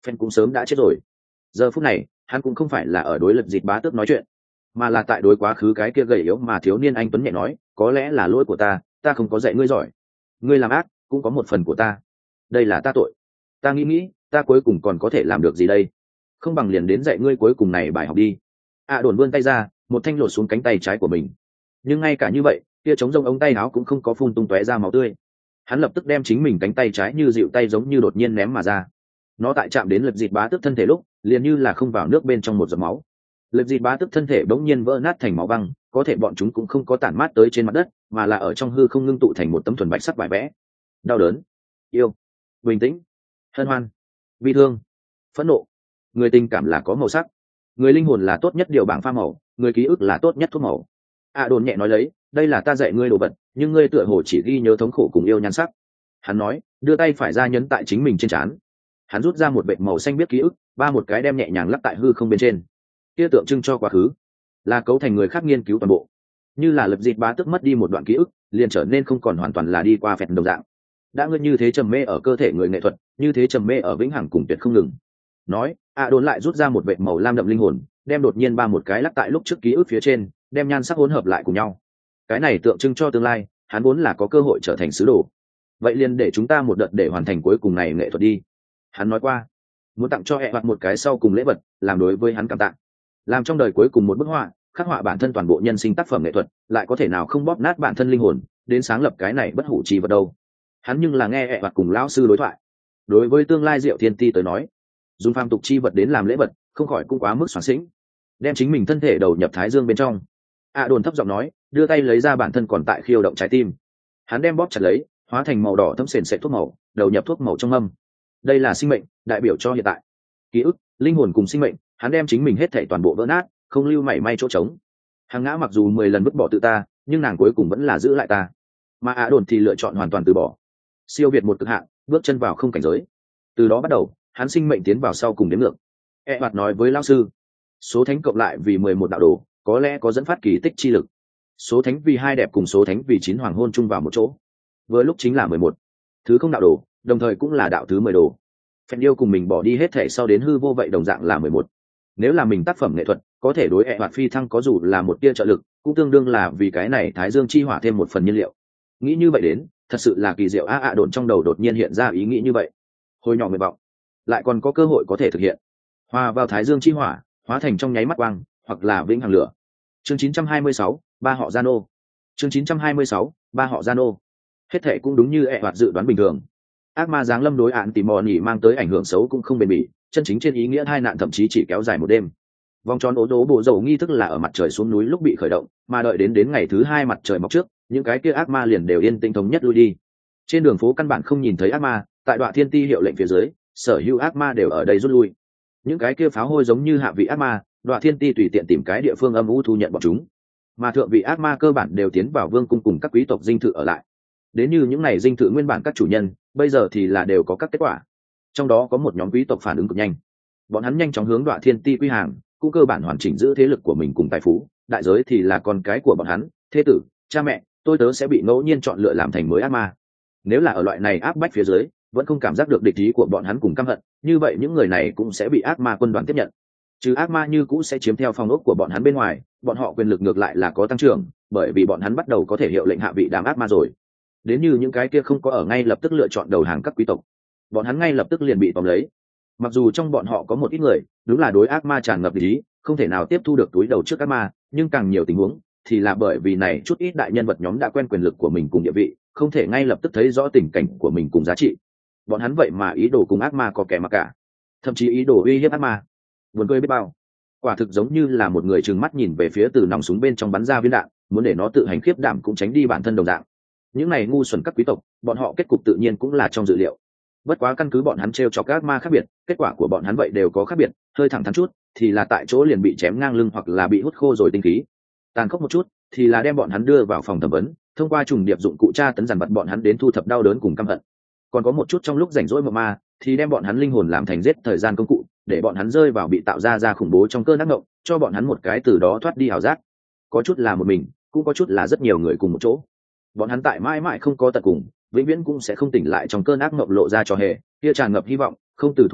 Phen cũng sớm đã chết rồi. Giờ phút này hắn cũng không phải là ở đối lập dịt bá tước nói chuyện, mà là tại đối quá khứ cái kia gầy yếu mà thiếu niên anh tuấn nhẹ nói, có lẽ là lỗi của ta, ta không có dạy ngươi giỏi, ngươi làm ác cũng có một phần của ta, đây là ta tội. Ta nghĩ nghĩ, ta cuối cùng còn có thể làm được gì đây? Không bằng liền đến dạy ngươi cuối cùng này bài học đi. ạ đồn vươn tay ra, một thanh lột xuống cánh tay trái của mình. Nhưng ngay cả như vậy, kia chống rông ống tay áo cũng không có phun tung tóe ra máu tươi. Hắn lập tức đem chính mình cánh tay trái như dịu tay giống như đột nhiên ném mà ra. Nó tại chạm đến Lật Dịt bá tước thân thể lúc, liền như là không vào nước bên trong một giọt máu. Lật Dịt bá tước thân thể bỗng nhiên vỡ nát thành máu băng, có thể bọn chúng cũng không có tản mát tới trên mặt đất, mà là ở trong hư không ngưng tụ thành một tấm thuần bạch sắc vải vẽ. Đau đớn, yêu, bình tĩnh, hân hoan, bi thương, phẫn nộ. Người tình cảm là có màu sắc, người linh hồn là tốt nhất điều bảng pha màu, người ký ức là tốt nhất thuốc màu. A đồn nhẹ nói lấy, đây là ta dạy ngươi đồ vật, nhưng ngươi tựa hồ chỉ ghi nhớ thống khổ cùng yêu nhan sắc. Hắn nói, đưa tay phải ra nhấn tại chính mình trên trán. Hắn rút ra một vệt màu xanh biết ký ức, ba một cái đem nhẹ nhàng lắc tại hư không bên trên. Kia tượng trưng cho quá khứ, là cấu thành người khác nghiên cứu toàn bộ. Như là Lật Dịt bá tước mất đi một đoạn ký ức, liền trở nên không còn hoàn toàn là đi qua phẹt đồng dạng. Đã ngươi như thế trầm mê ở cơ thể người nghệ thuật, như thế trầm mê ở vĩnh hằng cùng tuyệt không ngừng. Nói, A đồn lại rút ra một vệt màu lam đậm linh hồn, đem đột nhiên ba một cái lắc tại lúc trước ký ức phía trên, đem nhan sắc hỗn hợp lại cùng nhau. Cái này tượng trưng cho tương lai, hắn vốn là có cơ hội trở thành sứ đồ. Vậy liền để chúng ta một đợt để hoàn thành cuối cùng này nghệ thuật đi. Hắn nói qua, muốn tặng cho hệ hoạt một cái sau cùng lễ vật, làm đối với hắn cảm tạ. Làm trong đời cuối cùng một bức họa, khắc họa bản thân toàn bộ nhân sinh tác phẩm nghệ thuật, lại có thể nào không bóp nát bản thân linh hồn, đến sáng lập cái này bất hủ chi vật đâu. Hắn nhưng là nghe hệ hoạt cùng lão sư đối thoại. Đối với tương lai Diệu Thiên Ti tới nói, dùng phàm tục chi vật đến làm lễ vật, không khỏi cũng quá mức xoắn xĩnh. Đem chính mình thân thể đầu nhập thái dương bên trong. A đồn thấp giọng nói, đưa tay lấy ra bản thân còn tại khiêu động trái tim. Hắn đem bóp chặt lấy, hóa thành màu đỏ thấm sền sệt thuốc màu, đầu nhập thuốc màu trong mâm. Đây là sinh mệnh, đại biểu cho hiện tại. Ký ức, linh hồn cùng sinh mệnh, hắn đem chính mình hết thảy toàn bộ vỡ nát, không lưu mảy may chỗ trống. Hàng ngã mặc dù mười lần vứt bỏ tự ta, nhưng nàng cuối cùng vẫn là giữ lại ta. Mà A đồn thì lựa chọn hoàn toàn từ bỏ, siêu việt một cực hạn, bước chân vào không cảnh giới. Từ đó bắt đầu, hắn sinh mệnh tiến vào sau cùng đến ngược. E hoạt nói với lão sư, số thánh cộng lại vì mười một đạo đồ, có lẽ có dẫn phát kỳ tích chi lực. Số thánh vì hai đẹp cùng số thánh vì chín hoàng hôn chung vào một chỗ, vừa lúc chính là mười một. Thứ không đạo đồ, đồng thời cũng là đạo thứ mười đồ. Phèn yêu cùng mình bỏ đi hết thể sau đến hư vô vậy đồng dạng là mười một. Nếu là mình tác phẩm nghệ thuật, có thể đối E hoạt phi thăng có dù là một tia trợ lực, cũng tương đương là vì cái này thái dương chi hỏa thêm một phần nhiên liệu. Nghĩ như vậy đến, thật sự là kỳ diệu. A ạ đồn trong đầu đột nhiên hiện ra ý nghĩ như vậy. Hồi nhỏ nguyện vọng, lại còn có cơ hội có thể thực hiện. Hòa vào thái dương chi hỏa, hóa thành trong nháy mắt quang, hoặc là vĩnh hằng lửa. Chương chín trăm hai mươi sáu, ba họ Zano. Chương chín trăm hai mươi sáu, ba họ Zano. Hết thệ cũng đúng như E hoạt dự đoán bình thường. Ác ma giáng lâm đối án tìm mò nhỉ mang tới ảnh hưởng xấu cũng không bền bỉ, chân chính trên ý nghĩa hai nạn thậm chí chỉ kéo dài một đêm. Vòng tròn ố đố bộ dầu nghi thức là ở mặt trời xuống núi lúc bị khởi động, mà đợi đến đến ngày thứ hai mặt trời mọc trước, những cái kia ác ma liền đều yên tĩnh thống nhất lui đi. Trên đường phố căn bản không nhìn thấy ác ma, tại đoạn thiên ti hiệu lệnh phía dưới, sở hữu ác ma đều ở đây rút lui. Những cái kia pháo hôi giống như hạ vị ác ma, đoạn thiên ti tùy tiện tìm cái địa phương âm u thu nhận bọn chúng, mà thượng vị ác ma cơ bản đều tiến vào vương cung cùng các quý tộc dinh thự ở lại. Đến như những này dinh thự nguyên bản các chủ nhân, bây giờ thì là đều có các kết quả. Trong đó có một nhóm quý tộc phản ứng cực nhanh, bọn hắn nhanh chóng hướng đoạn thiên ti quy hàng, cũng cơ bản hoàn chỉnh giữ thế lực của mình cùng tài phú, đại giới thì là con cái của bọn hắn, thế tử, cha mẹ, tôi tớ sẽ bị ngẫu nhiên chọn lựa làm thành mới ác ma. Nếu là ở loại này áp bách phía dưới, vẫn không cảm giác được địch ý của bọn hắn cùng căm hận, như vậy những người này cũng sẽ bị ác ma quân đoàn tiếp nhận. Chứ ác ma như cũ sẽ chiếm theo phòng ốc của bọn hắn bên ngoài, bọn họ quyền lực ngược lại là có tăng trưởng, bởi vì bọn hắn bắt đầu có thể hiệu lệnh hạ vị đám ác ma rồi. Đến như những cái kia không có ở ngay lập tức lựa chọn đầu hàng các quý tộc, bọn hắn ngay lập tức liền bị tóm lấy. Mặc dù trong bọn họ có một ít người đúng là đối ác ma tràn ngập ý, không thể nào tiếp thu được túi đầu trước ác ma, nhưng càng nhiều tình huống thì là bởi vì này chút ít đại nhân vật nhóm đã quen quyền lực của mình cùng địa vị, không thể ngay lập tức thấy rõ tình cảnh của mình cùng giá trị. Bọn hắn vậy mà ý đồ cùng ác ma có kẻ mặc cả, thậm chí ý đồ uy hiếp ác ma. Buồn cười biết bao. Quả thực giống như là một người trừng mắt nhìn về phía từ nòng súng bên trong bắn ra viên đạn, muốn để nó tự hành khiếp đảm cũng tránh đi bản thân đồng dạng. Những này ngu xuẩn các quý tộc, bọn họ kết cục tự nhiên cũng là trong dự liệu. Bất quá căn cứ bọn hắn trêu chọc ác ma khác biệt, kết quả của bọn hắn vậy đều có khác biệt, hơi thẳng thắn chút thì là tại chỗ liền bị chém ngang lưng hoặc là bị hút khô rồi tinh khí. Tàn khốc một chút thì là đem bọn hắn đưa vào phòng thẩm vấn, thông qua trùng điệp dụng cụ tra tấn dằn vặt bọn hắn đến thu thập đau đớn cùng căm hận. Còn có một chút trong lúc rảnh rỗi mộng ma thì đem bọn hắn linh hồn làm thành giết thời gian công cụ, để bọn hắn rơi vào bị tạo ra ra khủng bố trong cơn ác mộng, cho bọn hắn một cái từ đó thoát đi ảo giác. Có chút là một mình, cũng có chút là rất nhiều người cùng một chỗ. Bọn hắn tại mãi mãi không có tận cùng, vĩnh viễn cũng sẽ không tỉnh lại trong cơn ác mộng lộ ra cho hề kia tràn ngập hy vọng, không từ thủ đoạn,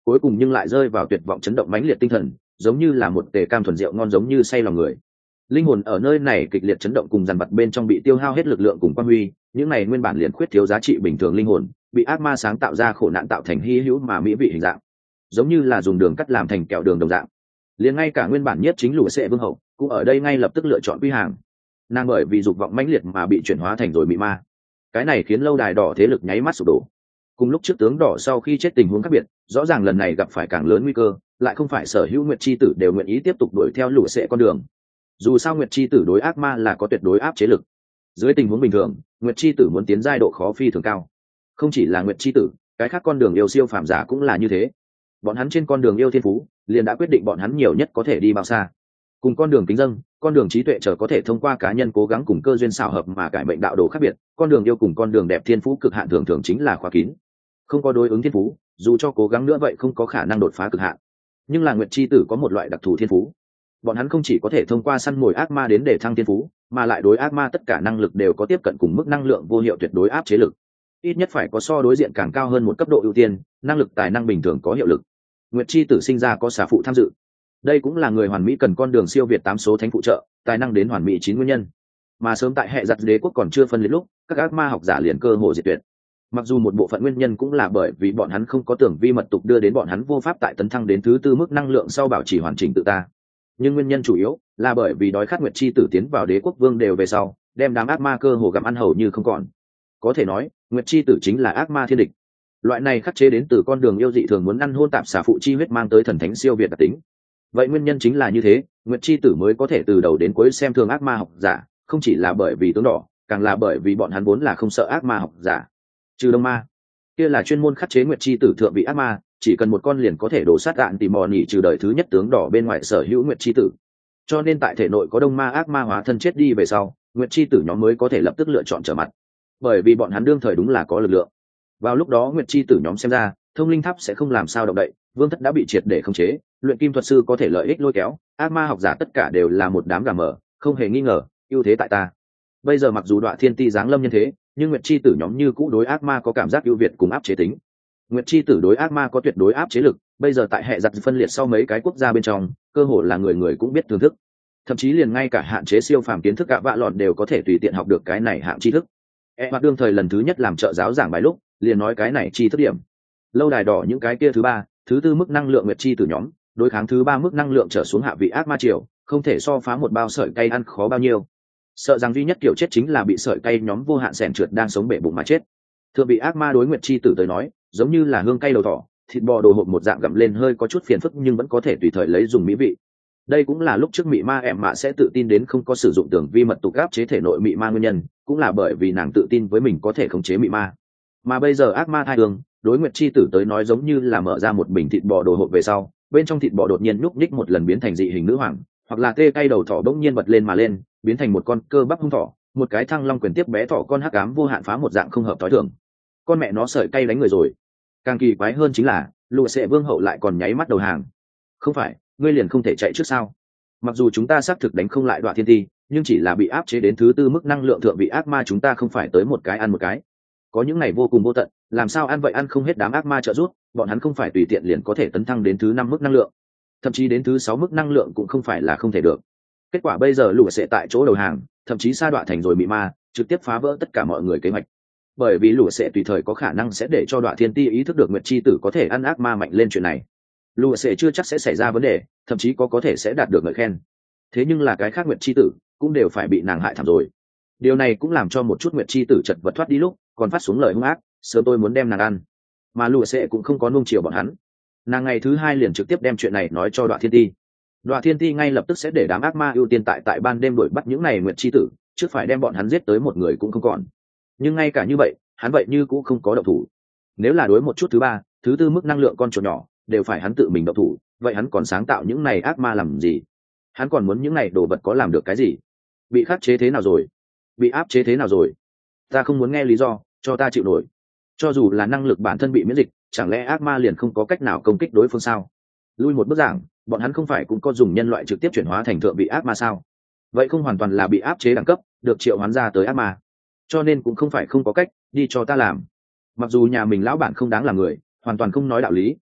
cuối cùng nhưng lại rơi vào tuyệt vọng chấn động mãnh liệt tinh thần, giống như là một tề cam thuần rượu ngon giống như say lòng người. Linh hồn ở nơi này kịch liệt chấn động cùng dằn vặt bên trong bị tiêu hao hết lực lượng cùng quang huy, những này nguyên bản liền khuyết thiếu giá trị bình thường linh hồn bị ác ma sáng tạo ra khổ nạn tạo thành hy hữu mà mỹ vị hình dạng, giống như là dùng đường cắt làm thành kẹo đường đồng dạng. Liền ngay cả nguyên bản nhất chính lũ sệ vương hậu cũng ở đây ngay lập tức lựa chọn quy hàng. Nàng bởi vì dục vọng mãnh liệt mà bị chuyển hóa thành rồi mị ma. Cái này khiến lâu đài đỏ thế lực nháy mắt sụp đổ. Cùng lúc trước tướng đỏ sau khi chết tình huống khác biệt, rõ ràng lần này gặp phải càng lớn nguy cơ, lại không phải sở hữu nguyệt chi tử đều nguyện ý tiếp tục đuổi theo lũ sệ con đường. Dù sao nguyệt chi tử đối ác ma là có tuyệt đối áp chế lực. Dưới tình huống bình thường, nguyệt chi tử muốn tiến giai độ khó phi thường cao. Không chỉ là nguyệt chi tử, cái khác con đường yêu siêu phàm giả cũng là như thế. Bọn hắn trên con đường yêu thiên phú liền đã quyết định bọn hắn nhiều nhất có thể đi bao xa. Cùng con đường kính dâng, con đường trí tuệ trở có thể thông qua cá nhân cố gắng cùng cơ duyên xảo hợp mà cải mệnh đạo đồ khác biệt, con đường yêu cùng con đường đẹp thiên phú cực hạn thường thường chính là khóa kín. Không có đối ứng thiên phú, dù cho cố gắng nữa vậy không có khả năng đột phá cực hạn. Nhưng là nguyệt chi tử có một loại đặc thù thiên phú. Bọn hắn không chỉ có thể thông qua săn mồi ác ma đến để thăng thiên phú, mà lại đối ác ma tất cả năng lực đều có tiếp cận cùng mức năng lượng vô hiệu tuyệt đối áp chế lực. Ít nhất phải có so đối diện càng cao hơn một cấp độ ưu tiên, năng lực tài năng bình thường có hiệu lực. Nguyệt chi tử sinh ra có xả phụ tham dự. Đây cũng là người hoàn mỹ cần con đường siêu việt tám số thánh phụ trợ, tài năng đến hoàn mỹ chín nguyên nhân. Mà sớm tại hệ giặc đế quốc còn chưa phân liệt lúc, các ác ma học giả liền cơ hồ diệt tuyệt. Mặc dù một bộ phận nguyên nhân cũng là bởi vì bọn hắn không có tưởng vi mật tục đưa đến bọn hắn vô pháp tại tấn thăng đến thứ tư mức năng lượng sau bảo trì hoàn chỉnh tự ta. Nhưng nguyên nhân chủ yếu là bởi vì đói khát nguyệt chi tử tiến vào đế quốc vương đều về sau, đem đám ác ma cơ hồ gặm ăn hầu như không còn. Có thể nói, nguyệt chi tử chính là ác ma thiên địch. Loại này khắc chế đến từ con đường yêu dị thường muốn ăn hôn tạp xả phụ chi huyết mang tới thần thánh siêu việt đặc tính. Vậy nguyên nhân chính là như thế, nguyệt chi tử mới có thể từ đầu đến cuối xem thường ác ma học giả, không chỉ là bởi vì tướng đỏ, càng là bởi vì bọn hắn vốn là không sợ ác ma học giả. Trừ đông ma, kia là chuyên môn khắc chế nguyệt chi tử thượng vị ác ma, chỉ cần một con liền có thể đổ sát đạn tìm mò nỉ trừ đời thứ nhất tướng đỏ bên ngoài sở hữu nguyệt chi tử. Cho nên tại thể nội có đông ma ác ma hóa thân chết đi về sau, nguyệt chi tử nhóm mới có thể lập tức lựa chọn trở mặt, bởi vì bọn hắn đương thời đúng là có lực lượng. Vào lúc đó nguyệt chi tử nhóm xem ra thông linh tháp sẽ không làm sao động đậy, vương thất đã bị triệt để khống chế, luyện kim thuật sư có thể lợi ích lôi kéo, ác ma học giả tất cả đều là một đám gà mờ, không hề nghi ngờ ưu thế tại ta. Bây giờ mặc dù Đoạ Thiên Ti giáng lâm nhân thế, nhưng nguyệt chi tử nhóm như cũ đối ác ma có cảm giác ưu việt cùng áp chế tính. Nguyệt chi tử đối ác ma có tuyệt đối áp chế lực, bây giờ tại hệ giặc phân liệt sau mấy cái quốc gia bên trong, cơ hồ là người người cũng biết thưởng thức. Thậm chí liền ngay cả hạn chế siêu phàm kiến thức gạ vạ lọt đều có thể tùy tiện học được cái này hạng tri thức. E hoặc đương thời lần thứ nhất làm trợ giáo giảng bài lúc, liền nói cái này chi thức điểm. Lâu đài đỏ những cái kia thứ ba, thứ tư mức năng lượng nguyệt chi tử nhóm, đối kháng thứ ba mức năng lượng trở xuống hạ vị ác ma triều, không thể so phá một bao sợi cây ăn khó bao nhiêu. Sợ rằng duy nhất kiểu chết chính là bị sợi cây nhóm vô hạn xẻn trượt đang sống bể bụng mà chết. Thượng vị ác ma đối nguyệt chi tử tới nói, giống như là hương cây đầu thỏ, thịt bò đồ hộp một dạng gặm lên hơi có chút phiền phức nhưng vẫn có thể tùy thời lấy dùng mỹ vị. Đây cũng là lúc trước mị ma em mạ sẽ tự tin đến không có sử dụng tưởng vi mật tục áp chế thể nội mị ma nguyên nhân, cũng là bởi vì nàng tự tin với mình có thể khống chế mị ma. Mà bây giờ ác ma thai hương đối nguyệt chi tử tới nói giống như là mở ra một bình thịt bò đồ hộp về sau, bên trong thịt bò đột nhiên nhúc nhích một lần biến thành dị hình nữ hoàng, hoặc là tê cây đầu thỏ bỗng nhiên bật lên mà lên, biến thành một con cơ bắp hung thỏ, một cái thăng long quyền tiếp bé thỏ con hắc ám vô hạn phá một dạng không hợp tối thường. Con mẹ nó sợi cây đánh người rồi. Càng kỳ quái hơn chính là lụa sệ vương hậu lại còn nháy mắt đầu hàng. Không phải ngươi liền không thể chạy trước sao? Mặc dù chúng ta xác thực đánh không lại Đoạ Thiên Ti, nhưng chỉ là bị áp chế đến thứ tư mức năng lượng thượng vị ác ma, chúng ta không phải tới một cái ăn một cái. Có những ngày vô cùng vô tận, làm sao ăn vậy ăn không hết đám ác ma trợ giúp, bọn hắn không phải tùy tiện liền có thể tấn thăng đến thứ năm mức năng lượng, thậm chí đến thứ sáu mức năng lượng cũng không phải là không thể được. Kết quả bây giờ lũ sẽ tại chỗ đầu hàng, thậm chí sa đọa thành rồi mị ma, trực tiếp phá vỡ tất cả mọi người kế hoạch. Bởi vì lũ sẽ tùy thời có khả năng sẽ để cho Đoạ Thiên Ti ý thức được nguyệt chi tử có thể ăn ác ma mạnh lên chuyện này. Lũ sẽ chưa chắc sẽ xảy ra vấn đề, thậm chí có có thể sẽ đạt được ngợi khen. Thế nhưng là cái khác nguyệt chi tử cũng đều phải bị nàng hại thảm rồi. Điều này cũng làm cho một chút nguyệt chi tử chật vật thoát đi lúc còn phát xuống lời hung ác, sớm tôi muốn đem nàng ăn. Mà lũ sẽ cũng không có nuông chiều bọn hắn. Nàng ngày thứ hai liền trực tiếp đem chuyện này nói cho Đoạ Thiên Ti. Đoạ Thiên Ti ngay lập tức sẽ để đám ác ma ưu tiên tại tại ban đêm đuổi bắt những này nguyệt chi tử, trước phải đem bọn hắn giết tới một người cũng không còn. Nhưng ngay cả như vậy, hắn vậy như cũng không có động thủ. Nếu là đối một chút thứ ba, thứ tư mức năng lượng con chuột nhỏ, đều phải hắn tự mình động thủ, vậy hắn còn sáng tạo những này ác ma làm gì? Hắn còn muốn những này đồ vật có làm được cái gì? Bị khắc chế thế nào rồi? Bị áp chế thế nào rồi? Ta không muốn nghe lý do, cho ta chịu nổi. Cho dù là năng lực bản thân bị miễn dịch, chẳng lẽ ác ma liền không có cách nào công kích đối phương sao? Lui một bước giảng, bọn hắn không phải cũng có dùng nhân loại trực tiếp chuyển hóa thành thượng vị ác ma sao? Vậy không hoàn toàn là bị áp chế đẳng cấp, được triệu hoán ra tới ác ma. Cho nên cũng không phải không có cách, đi cho ta làm. Mặc dù nhà mình lão bản không đáng là người, hoàn toàn không nói đạo lý,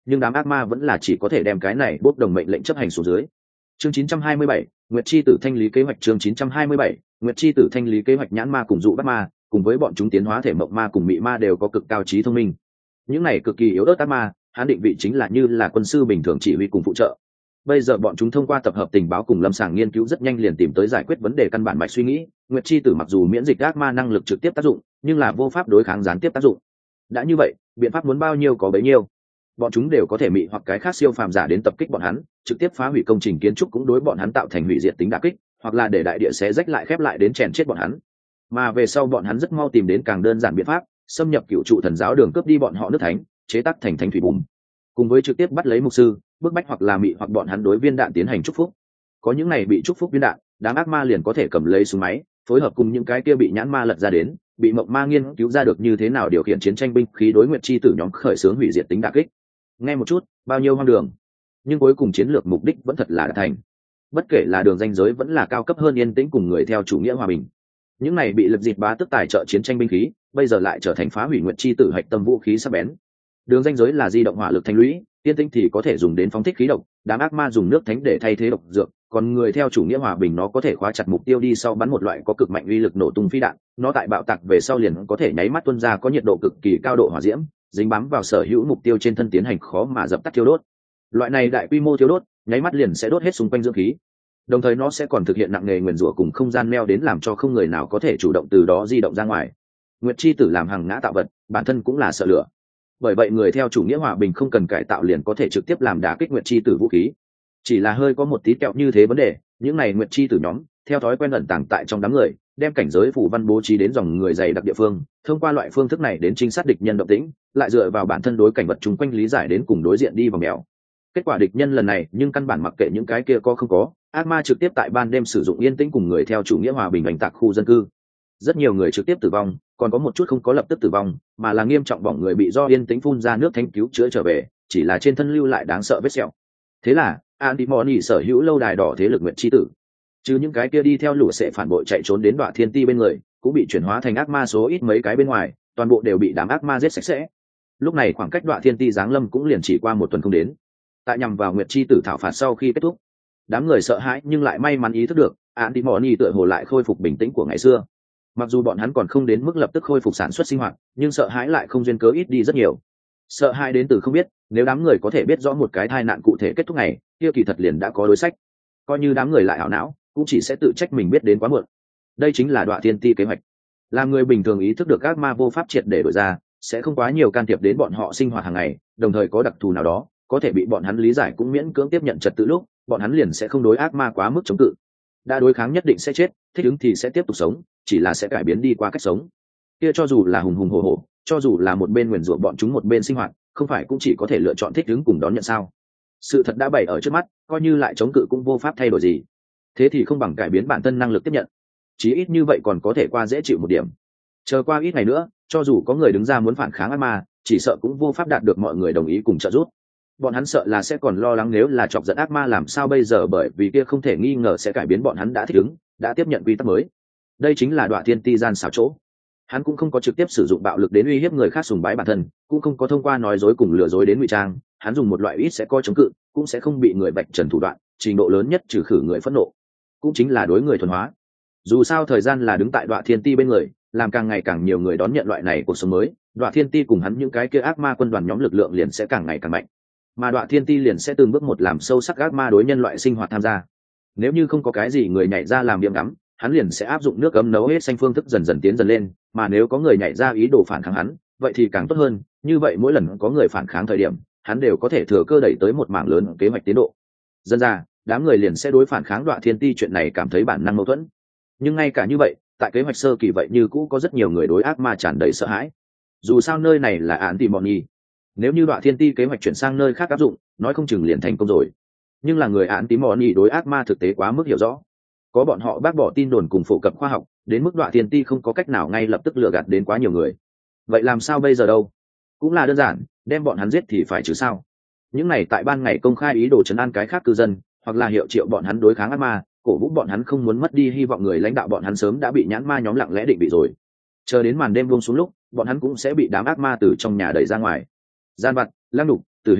nhưng đám ác ma vẫn là chỉ có thể đem cái này bốc đồng mệnh lệnh chấp hành xuống dưới. Chương chín trăm hai mươi bảy, Nguyệt chi tử thanh lý kế hoạch. Chương chín trăm hai mươi bảy, Nguyệt chi tử thanh lý kế hoạch. Nhãn ma cùng dụ bắt ma, cùng với bọn chúng tiến hóa thể mộng ma cùng mị ma đều có cực cao trí thông minh. Những này cực kỳ yếu ớt ác ma, hắn định vị chính là như là quân sư bình thường chỉ huy cùng phụ trợ. Bây giờ bọn chúng thông qua tập hợp tình báo cùng lâm sàng nghiên cứu rất nhanh liền tìm tới giải quyết vấn đề căn bản mạch suy nghĩ. Nguyệt chi tử mặc dù miễn dịch ác ma năng lực trực tiếp tác dụng, nhưng là vô pháp đối kháng gián tiếp tác dụng. Đã như vậy, biện pháp muốn bao nhiêu có bấy nhiêu. Bọn chúng đều có thể mị hoặc cái khác siêu phàm giả đến tập kích bọn hắn, trực tiếp phá hủy công trình kiến trúc cũng đối bọn hắn tạo thành hủy diệt tính đả kích, hoặc là để đại địa xé rách lại khép lại đến chèn chết bọn hắn. Mà về sau bọn hắn rất mau tìm đến càng đơn giản biện pháp, xâm nhập cựu trụ thần giáo đường, cướp đi bọn họ nước thánh, chế tác thành thánh thủy bùn, cùng với trực tiếp bắt lấy mục sư, bức bách hoặc là mị hoặc bọn hắn đối viên đạn tiến hành chúc phúc. Có những này bị chúc phúc viên đạn, đám ác ma liền có thể cầm lấy súng máy, phối hợp cùng những cái kia bị nhãn ma lật ra đến, bị mộng ma nghiên cứu ra được như thế nào điều khiển chiến tranh binh khí đối Nguyệt chi tử nhóm khởi xướng hủy diệt tính đả kích. Nghe một chút, bao nhiêu hoang đường, nhưng cuối cùng chiến lược mục đích vẫn thật là đạt thành. Bất kể là đường ranh giới vẫn là cao cấp hơn yên tĩnh cùng người theo chủ nghĩa hòa bình. Những này bị lực dịp bá tức tài trợ chiến tranh binh khí, bây giờ lại trở thành phá hủy Nguyệt chi tử hạch tâm vũ khí sắc bén. Đường ranh giới là di động hỏa lực thanh lũy, yên tĩnh thì có thể dùng đến phóng thích khí độc, đám ác ma dùng nước thánh để thay thế độc dược, còn người theo chủ nghĩa hòa bình nó có thể khóa chặt mục tiêu đi sau bắn một loại có cực mạnh uy lực nổ tung phi đạn, nó tại bạo tạc về sau liền có thể nháy mắt tuôn ra có nhiệt độ cực kỳ cao độ hỏa diễm, dính bám vào sở hữu mục tiêu trên thân tiến hành khó mà dập tắt thiêu đốt. Loại này đại quy mô thiêu đốt, nháy mắt liền sẽ đốt hết xung quanh dưỡng khí. Đồng thời nó sẽ còn thực hiện nặng nề nguyền rủa cùng không gian neo đến làm cho không người nào có thể chủ động từ đó di động ra ngoài. Nguyệt chi tử làm hàng ngã tạo vật, bản thân cũng là sợ lửa. Bởi vậy người theo chủ nghĩa hòa bình không cần cải tạo liền có thể trực tiếp làm đả kích Nguyệt chi tử vũ khí. Chỉ là hơi có một tí kẹo như thế vấn đề, những này Nguyệt chi tử nhóm theo thói quen ẩn tàng tại trong đám người, đem cảnh giới phù văn bố trí đến dòng người dày đặc địa phương, thông qua loại phương thức này đến trinh sát địch nhân động tĩnh, lại dựa vào bản thân đối cảnh vật chung quanh lý giải đến cùng đối diện đi vào mèo. Kết quả địch nhân lần này nhưng căn bản mặc kệ những cái kia có không có, ác ma trực tiếp tại ban đêm sử dụng yên tĩnh cùng người theo chủ nghĩa hòa bình đánh tạc khu dân cư. Rất nhiều người trực tiếp tử vong, còn có một chút không có lập tức tử vong, mà là nghiêm trọng bỏng người bị do yên tĩnh phun ra nước thánh cứu chữa trở về, chỉ là trên thân lưu lại đáng sợ vết sẹo. Thế là Antimony sở hữu lâu đài đỏ thế lực Nguyệt chi tử, chứ những cái kia đi theo lũ sẽ phản bội chạy trốn đến Đoạ Thiên Ti bên người, cũng bị chuyển hóa thành ác ma số ít mấy cái bên ngoài, toàn bộ đều bị đám ác ma giết sạch sẽ. Lúc này khoảng cách Đoạ Thiên Ti giáng lâm cũng liền chỉ qua một tuần không đến. Tại nhằm vào Nguyệt chi tử thảo phạt sau khi kết thúc, đám người sợ hãi nhưng lại may mắn ý thức được, Antimony tựa hồ lại khôi phục bình tĩnh của ngày xưa. Mặc dù bọn hắn còn không đến mức lập tức khôi phục sản xuất sinh hoạt, nhưng sợ hãi lại không duyên cớ ít đi rất nhiều. Sợ hãi đến từ không biết, nếu đám người có thể biết rõ một cái tai nạn cụ thể kết thúc này, kia kỳ thật liền đã có đối sách. Coi như đám người lại ảo não, cũng chỉ sẽ tự trách mình biết đến quá muộn. Đây chính là Đoạ Thiên Ti kế hoạch. Làm người bình thường ý thức được các ma vô pháp triệt để đổi ra, sẽ không quá nhiều can thiệp đến bọn họ sinh hoạt hàng ngày, đồng thời có đặc thù nào đó, có thể bị bọn hắn lý giải cũng miễn cưỡng tiếp nhận trật tự lúc, bọn hắn liền sẽ không đối ác ma quá mức chống cự. Đã đối kháng nhất định sẽ chết, thích ứng thì sẽ tiếp tục sống, chỉ là sẽ cải biến đi qua cách sống. Kia cho dù là hùng hùng hổ hổ, cho dù là một bên nguyền rủa bọn chúng một bên sinh hoạt, không phải cũng chỉ có thể lựa chọn thích ứng cùng đón nhận sao? Sự thật đã bày ở trước mắt, coi như lại chống cự cũng vô pháp thay đổi gì. Thế thì không bằng cải biến bản thân năng lực tiếp nhận, chí ít như vậy còn có thể qua dễ chịu một điểm. Chờ qua ít ngày nữa, cho dù có người đứng ra muốn phản kháng ác ma, chỉ sợ cũng vô pháp đạt được mọi người đồng ý cùng trợ giúp. Bọn hắn sợ là sẽ còn lo lắng nếu là chọc giận ác ma làm sao bây giờ, bởi vì kia không thể nghi ngờ sẽ cải biến bọn hắn đã thích ứng, đã tiếp nhận quy tắc mới. Đây chính là Đoạ Thiên Ti gian xảo chỗ. Hắn cũng không có trực tiếp sử dụng bạo lực đến uy hiếp người khác sùng bái bản thân, cũng không có thông qua nói dối cùng lừa dối đến ngụy trang, hắn dùng một loại ít sẽ coi chống cự, cũng sẽ không bị người bạch trần thủ đoạn, trình độ lớn nhất trừ khử người phẫn nộ, cũng chính là đối người thuần hóa. Dù sao thời gian là đứng tại Đoạ Thiên Ti bên người, làm càng ngày càng nhiều người đón nhận loại này cuộc sống mới, Đoạ Thiên Ti cùng hắn những cái kia ác ma quân đoàn nhóm lực lượng liền sẽ càng ngày càng mạnh, mà Đoạ Thiên Ti liền sẽ từng bước một làm sâu sắc ác ma đối nhân loại sinh hoạt tham gia. Nếu như không có cái gì người nhảy ra làm điểm ngắm, hắn liền sẽ áp dụng nước ấm nấu hết xanh phương thức dần dần tiến dần lên, mà nếu có người nhảy ra ý đồ phản kháng hắn, vậy thì càng tốt hơn, như vậy mỗi lần có người phản kháng thời điểm, hắn đều có thể thừa cơ đẩy tới một mảng lớn kế hoạch tiến độ. Dần ra, đám người liền sẽ đối phản kháng Đoạ Thiên Ti chuyện này cảm thấy bản năng mâu thuẫn. Nhưng ngay cả như vậy, tại kế hoạch sơ kỳ vậy như cũ có rất nhiều người đối ác ma tràn đầy sợ hãi. Dù sao nơi này là Antimony, nếu như Đoạ Thiên Ti kế hoạch chuyển sang nơi khác áp dụng, nói không chừng liền thành công rồi. Nhưng là người Antimony đối ác ma thực tế quá mức hiểu rõ, có bọn họ bác bỏ tin đồn cùng phổ cập khoa học, đến mức Đoạ Thiên Ti không có cách nào ngay lập tức lừa gạt đến quá nhiều người. Vậy làm sao bây giờ đâu? Cũng là đơn giản, đem bọn hắn giết thì phải chứ sao? Những này tại ban ngày công khai ý đồ trấn an cái khác cư dân, hoặc là hiệu triệu bọn hắn đối kháng ác ma, cổ vũ bọn hắn không muốn mất đi hy vọng, người lãnh đạo bọn hắn sớm đã bị nhãn ma nhóm lặng lẽ định vị rồi. Chờ đến màn đêm buông xuống lúc, bọn hắn cũng sẽ bị đám ác ma từ trong nhà đẩy ra ngoài. Gian vặt, lăng đục, tử hình,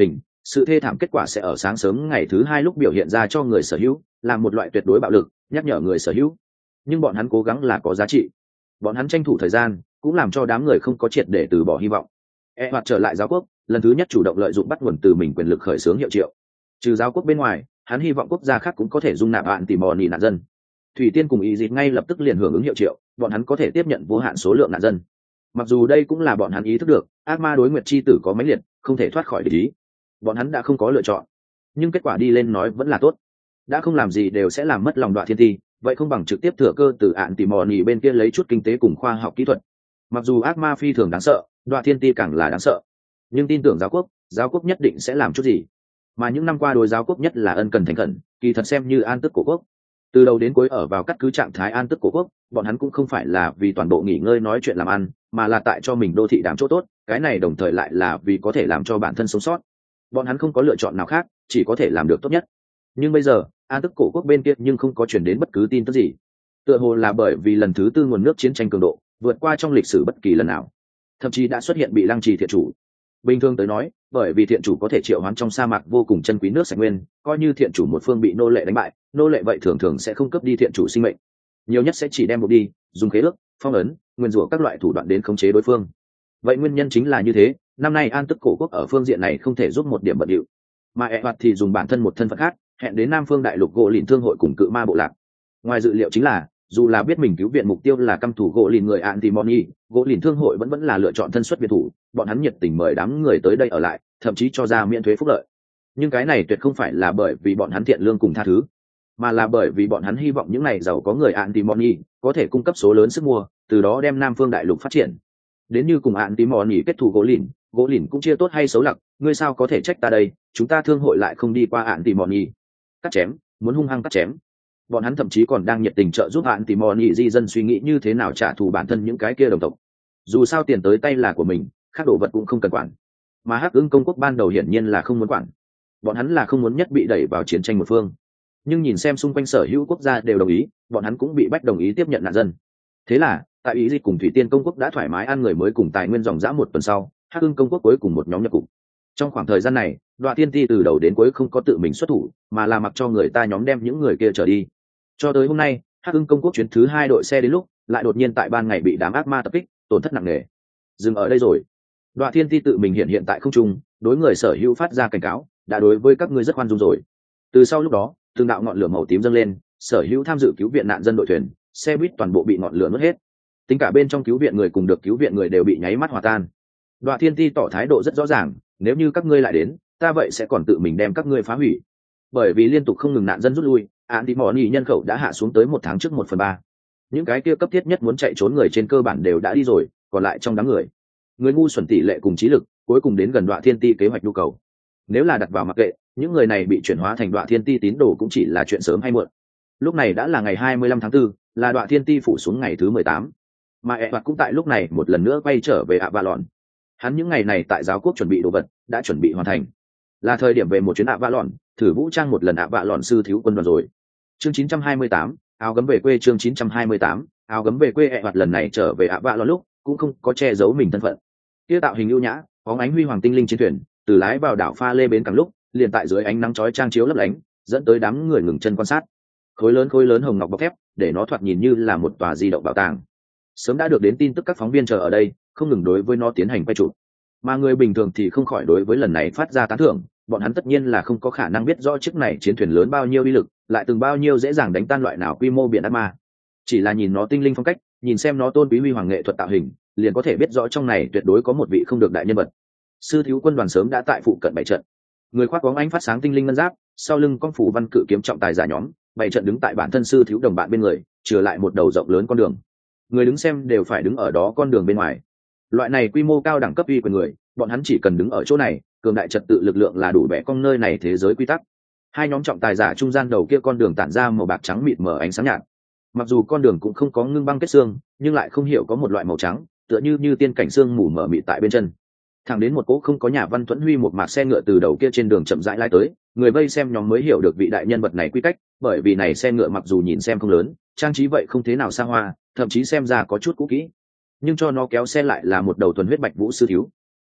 Sự thê thảm kết quả sẽ ở sáng sớm ngày thứ hai lúc biểu hiện ra cho người sở hữu, là một loại tuyệt đối bạo lực, nhắc nhở người sở hữu. Nhưng bọn hắn cố gắng là có giá trị. Bọn hắn tranh thủ thời gian, cũng làm cho đám người không có triệt để từ bỏ hy vọng. E hoạt trở lại giáo quốc, lần thứ nhất chủ động lợi dụng bắt nguồn từ mình quyền lực khởi xướng hiệu triệu. Trừ giáo quốc bên ngoài, hắn hy vọng quốc gia khác cũng có thể dung nạp bạn tìm mò nỉ nạn dân. Thủy Tiên cùng ý dịp ngay lập tức liền hưởng ứng hiệu triệu, bọn hắn có thể tiếp nhận vô hạn số lượng nạn dân. Mặc dù đây cũng là bọn hắn ý thức được, ác ma đối nguyệt chi tử có mãnh liệt, không thể thoát khỏi địch ý. Bọn hắn đã không có lựa chọn, nhưng kết quả đi lên nói vẫn là tốt. Đã không làm gì đều sẽ làm mất lòng Đoạ Thiên Ti, vậy không bằng trực tiếp thừa cơ từ ạn tỉ mò nỉ bên kia lấy chút kinh tế cùng khoa học kỹ thuật. Mặc dù ác ma phi thường đáng sợ, Đoạ Thiên Ti càng là đáng sợ, nhưng tin tưởng giáo quốc, giáo quốc nhất định sẽ làm chút gì. Mà những năm qua đối giáo quốc nhất là ân cần thành khẩn, kỳ thật xem như an tức cổ quốc. Từ đầu đến cuối ở vào cắt cứ trạng thái an tức cổ quốc, bọn hắn cũng không phải là vì toàn bộ nghỉ ngơi nói chuyện làm ăn, mà là tại cho mình đô thị đảm chỗ tốt, cái này đồng thời lại là vì có thể làm cho bản thân sống sót. Bọn hắn không có lựa chọn nào khác, chỉ có thể làm được tốt nhất. Nhưng bây giờ, an tức cổ quốc bên kia nhưng không có truyền đến bất cứ tin tức gì. Tựa hồ là bởi vì lần thứ tư nguồn nước chiến tranh cường độ vượt qua trong lịch sử bất kỳ lần nào, thậm chí đã xuất hiện bị lăng trì thiện chủ. Bình thường tới nói, bởi vì thiện chủ có thể triệu hoán trong sa mạc vô cùng chân quý nước sạch nguyên, coi như thiện chủ một phương bị nô lệ đánh bại, nô lệ vậy thường thường sẽ không cướp đi thiện chủ sinh mệnh, nhiều nhất sẽ chỉ đem buộc đi, dùng khế ước, phong ấn, nguyên rủa các loại thủ đoạn đến khống chế đối phương. Vậy nguyên nhân chính là như thế, năm nay an tức cổ quốc ở phương diện này không thể giúp một điểm bận điệu, mà e hoạt thì dùng bản thân một thân phận khác hẹn đến Nam Phương Đại Lục gỗ lìn thương hội cùng cự ma bộ lạc. Ngoài dự liệu chính là, dù là biết mình cứu viện mục tiêu là căm thủ gỗ lìn người Antimony, gỗ lìn thương hội vẫn vẫn là lựa chọn thân xuất viện thủ, bọn hắn nhiệt tình mời đám người tới đây ở lại, thậm chí cho ra miễn thuế phúc lợi. Nhưng cái này tuyệt không phải là bởi vì bọn hắn thiện lương cùng tha thứ, mà là bởi vì bọn hắn hy vọng những này giàu có người Antimony có thể cung cấp số lớn sức mua, từ đó đem Nam Phương Đại Lục phát triển. Đến như cùng Antimony kết thù gỗ lìn, gỗ lìn cũng chia tốt hay xấu lặc, ngươi sao có thể trách ta đây, chúng ta thương hội lại không đi qua Antimony. Cắt chém, muốn hung hăng cắt chém. Bọn hắn thậm chí còn đang nhiệt tình trợ giúp hạn tìm mòn nhị di dân suy nghĩ như thế nào trả thù bản thân những cái kia đồng tộc. Dù sao tiền tới tay là của mình, khác đồ vật cũng không cần quản. Mà Hắc Ưng công quốc ban đầu hiển nhiên là không muốn quản, bọn hắn là không muốn nhất bị đẩy vào chiến tranh một phương. Nhưng nhìn xem xung quanh sở hữu quốc gia đều đồng ý, bọn hắn cũng bị bách đồng ý tiếp nhận nạn dân. Thế là tại ý dịch cùng Thủy Tiên công quốc đã thoải mái ăn người mới cùng tài nguyên dòng dã một tuần sau, Hắc Ưng công quốc cuối cùng một nhóm nhập cục. Trong khoảng thời gian này, Đoạ Thiên Ti từ đầu đến cuối không có tự mình xuất thủ, mà là mặc cho người ta nhóm đem những người kia trở đi. Cho tới hôm nay, Hắc Ưng công quốc chuyến thứ hai đội xe đến lúc, lại đột nhiên tại ban ngày bị đám ác ma tập kích, tổn thất nặng nề. Dừng ở đây rồi. Đoạ Thiên Ti tự mình hiện hiện tại không trung, đối người sở hữu phát ra cảnh cáo, đã đối với các ngươi rất khoan dung rồi. Từ sau lúc đó, từng đạo ngọn lửa màu tím dâng lên, sở hữu tham dự cứu viện nạn dân đội thuyền, xe buýt toàn bộ bị ngọn lửa nuốt hết. Tính cả bên trong cứu viện người cùng được cứu viện người đều bị nháy mắt hòa tan. Đoạ Thiên Ti tỏ thái độ rất rõ ràng, nếu như các ngươi lại đến, ta vậy sẽ còn tự mình đem các ngươi phá hủy. Bởi vì liên tục không ngừng nạn dân rút lui, Antimony nhân khẩu đã hạ xuống tới một tháng trước một phần ba. Những cái kia cấp thiết nhất muốn chạy trốn người trên cơ bản đều đã đi rồi, còn lại trong đám người, người ngu xuẩn tỷ lệ cùng trí lực, cuối cùng đến gần Đoạ Thiên Ti kế hoạch nhu cầu. Nếu là đặt vào mặc kệ, những người này bị chuyển hóa thành Đoạ Thiên Ti tín đồ cũng chỉ là chuyện sớm hay muộn. Lúc này đã là ngày hai mươi lăm tháng tư, là Đoạ Thiên Ti phủ xuống ngày thứ mười tám, mà E hoạt cũng tại lúc này một lần nữa quay trở về Avalon. Hắn những ngày này tại giáo quốc chuẩn bị đồ vật đã chuẩn bị hoàn thành, là thời điểm về một chuyến Avalon, thử vũ trang một lần Avalon sư thiếu quân đoàn rồi. Chương chín trăm hai mươi tám, áo gấm về quê. Chương chín trăm hai mươi tám, áo gấm về quê. E hoạt lần này trở về Avalon lúc cũng không có che giấu mình thân phận. Kia tạo hình ưu nhã, bóng ánh huy hoàng tinh linh trên thuyền, từ lái vào đảo pha lê bến cảng lúc, liền tại dưới ánh nắng chói chang chiếu lấp lánh, dẫn tới đám người ngừng chân quan sát. Khối lớn khối lớn hồng ngọc bọc thép, để nó thoạt nhìn như là một tòa di động bảo tàng. Sớm đã được đến tin tức các phóng viên chờ ở đây, không ngừng đối với nó tiến hành quay chụp. Mà người bình thường thì không khỏi đối với lần này phát ra tán thưởng, bọn hắn tất nhiên là không có khả năng biết rõ chiếc này chiến thuyền lớn bao nhiêu uy lực, lại từng bao nhiêu dễ dàng đánh tan loại nào quy mô biển ác ma. Chỉ là nhìn nó tinh linh phong cách, nhìn xem nó tôn quý huy hoàng nghệ thuật tạo hình, liền có thể biết rõ trong này tuyệt đối có một vị không được đại nhân vật. Sư thiếu quân đoàn sớm đã tại phụ cận bảy trận, người khoác bóng ánh phát sáng tinh linh ngân giáp, sau lưng con phủ văn cự kiếm trọng tài giả nhóm, bảy trận đứng tại bản thân sư thiếu đồng bạn bên người, chừa lại một đầu rộng lớn con đường. Người đứng xem đều phải đứng ở đó con đường bên ngoài. Loại này quy mô cao đẳng cấp uy của người, bọn hắn chỉ cần đứng ở chỗ này, cường đại trật tự lực lượng là đủ bẻ cong nơi này thế giới quy tắc. Hai nhóm trọng tài giả trung gian đầu kia con đường tản ra màu bạc trắng mịt mờ ánh sáng nhạt. Mặc dù con đường cũng không có ngưng băng kết xương, nhưng lại không hiểu có một loại màu trắng, tựa như như tiên cảnh xương mù mờ mịt tại bên chân. Thẳng đến một cỗ không có nhà văn thuẫn huy một mạc xe ngựa từ đầu kia trên đường chậm rãi lái tới, người vây xem nhóm mới hiểu được vị đại nhân vật này quy cách, bởi vì này xe ngựa mặc dù nhìn xem không lớn, trang trí vậy không thế nào xa hoa, thậm chí xem ra có chút cũ kỹ, nhưng cho nó kéo xe lại là một đầu thuần huyết bạch vũ sư thiếu.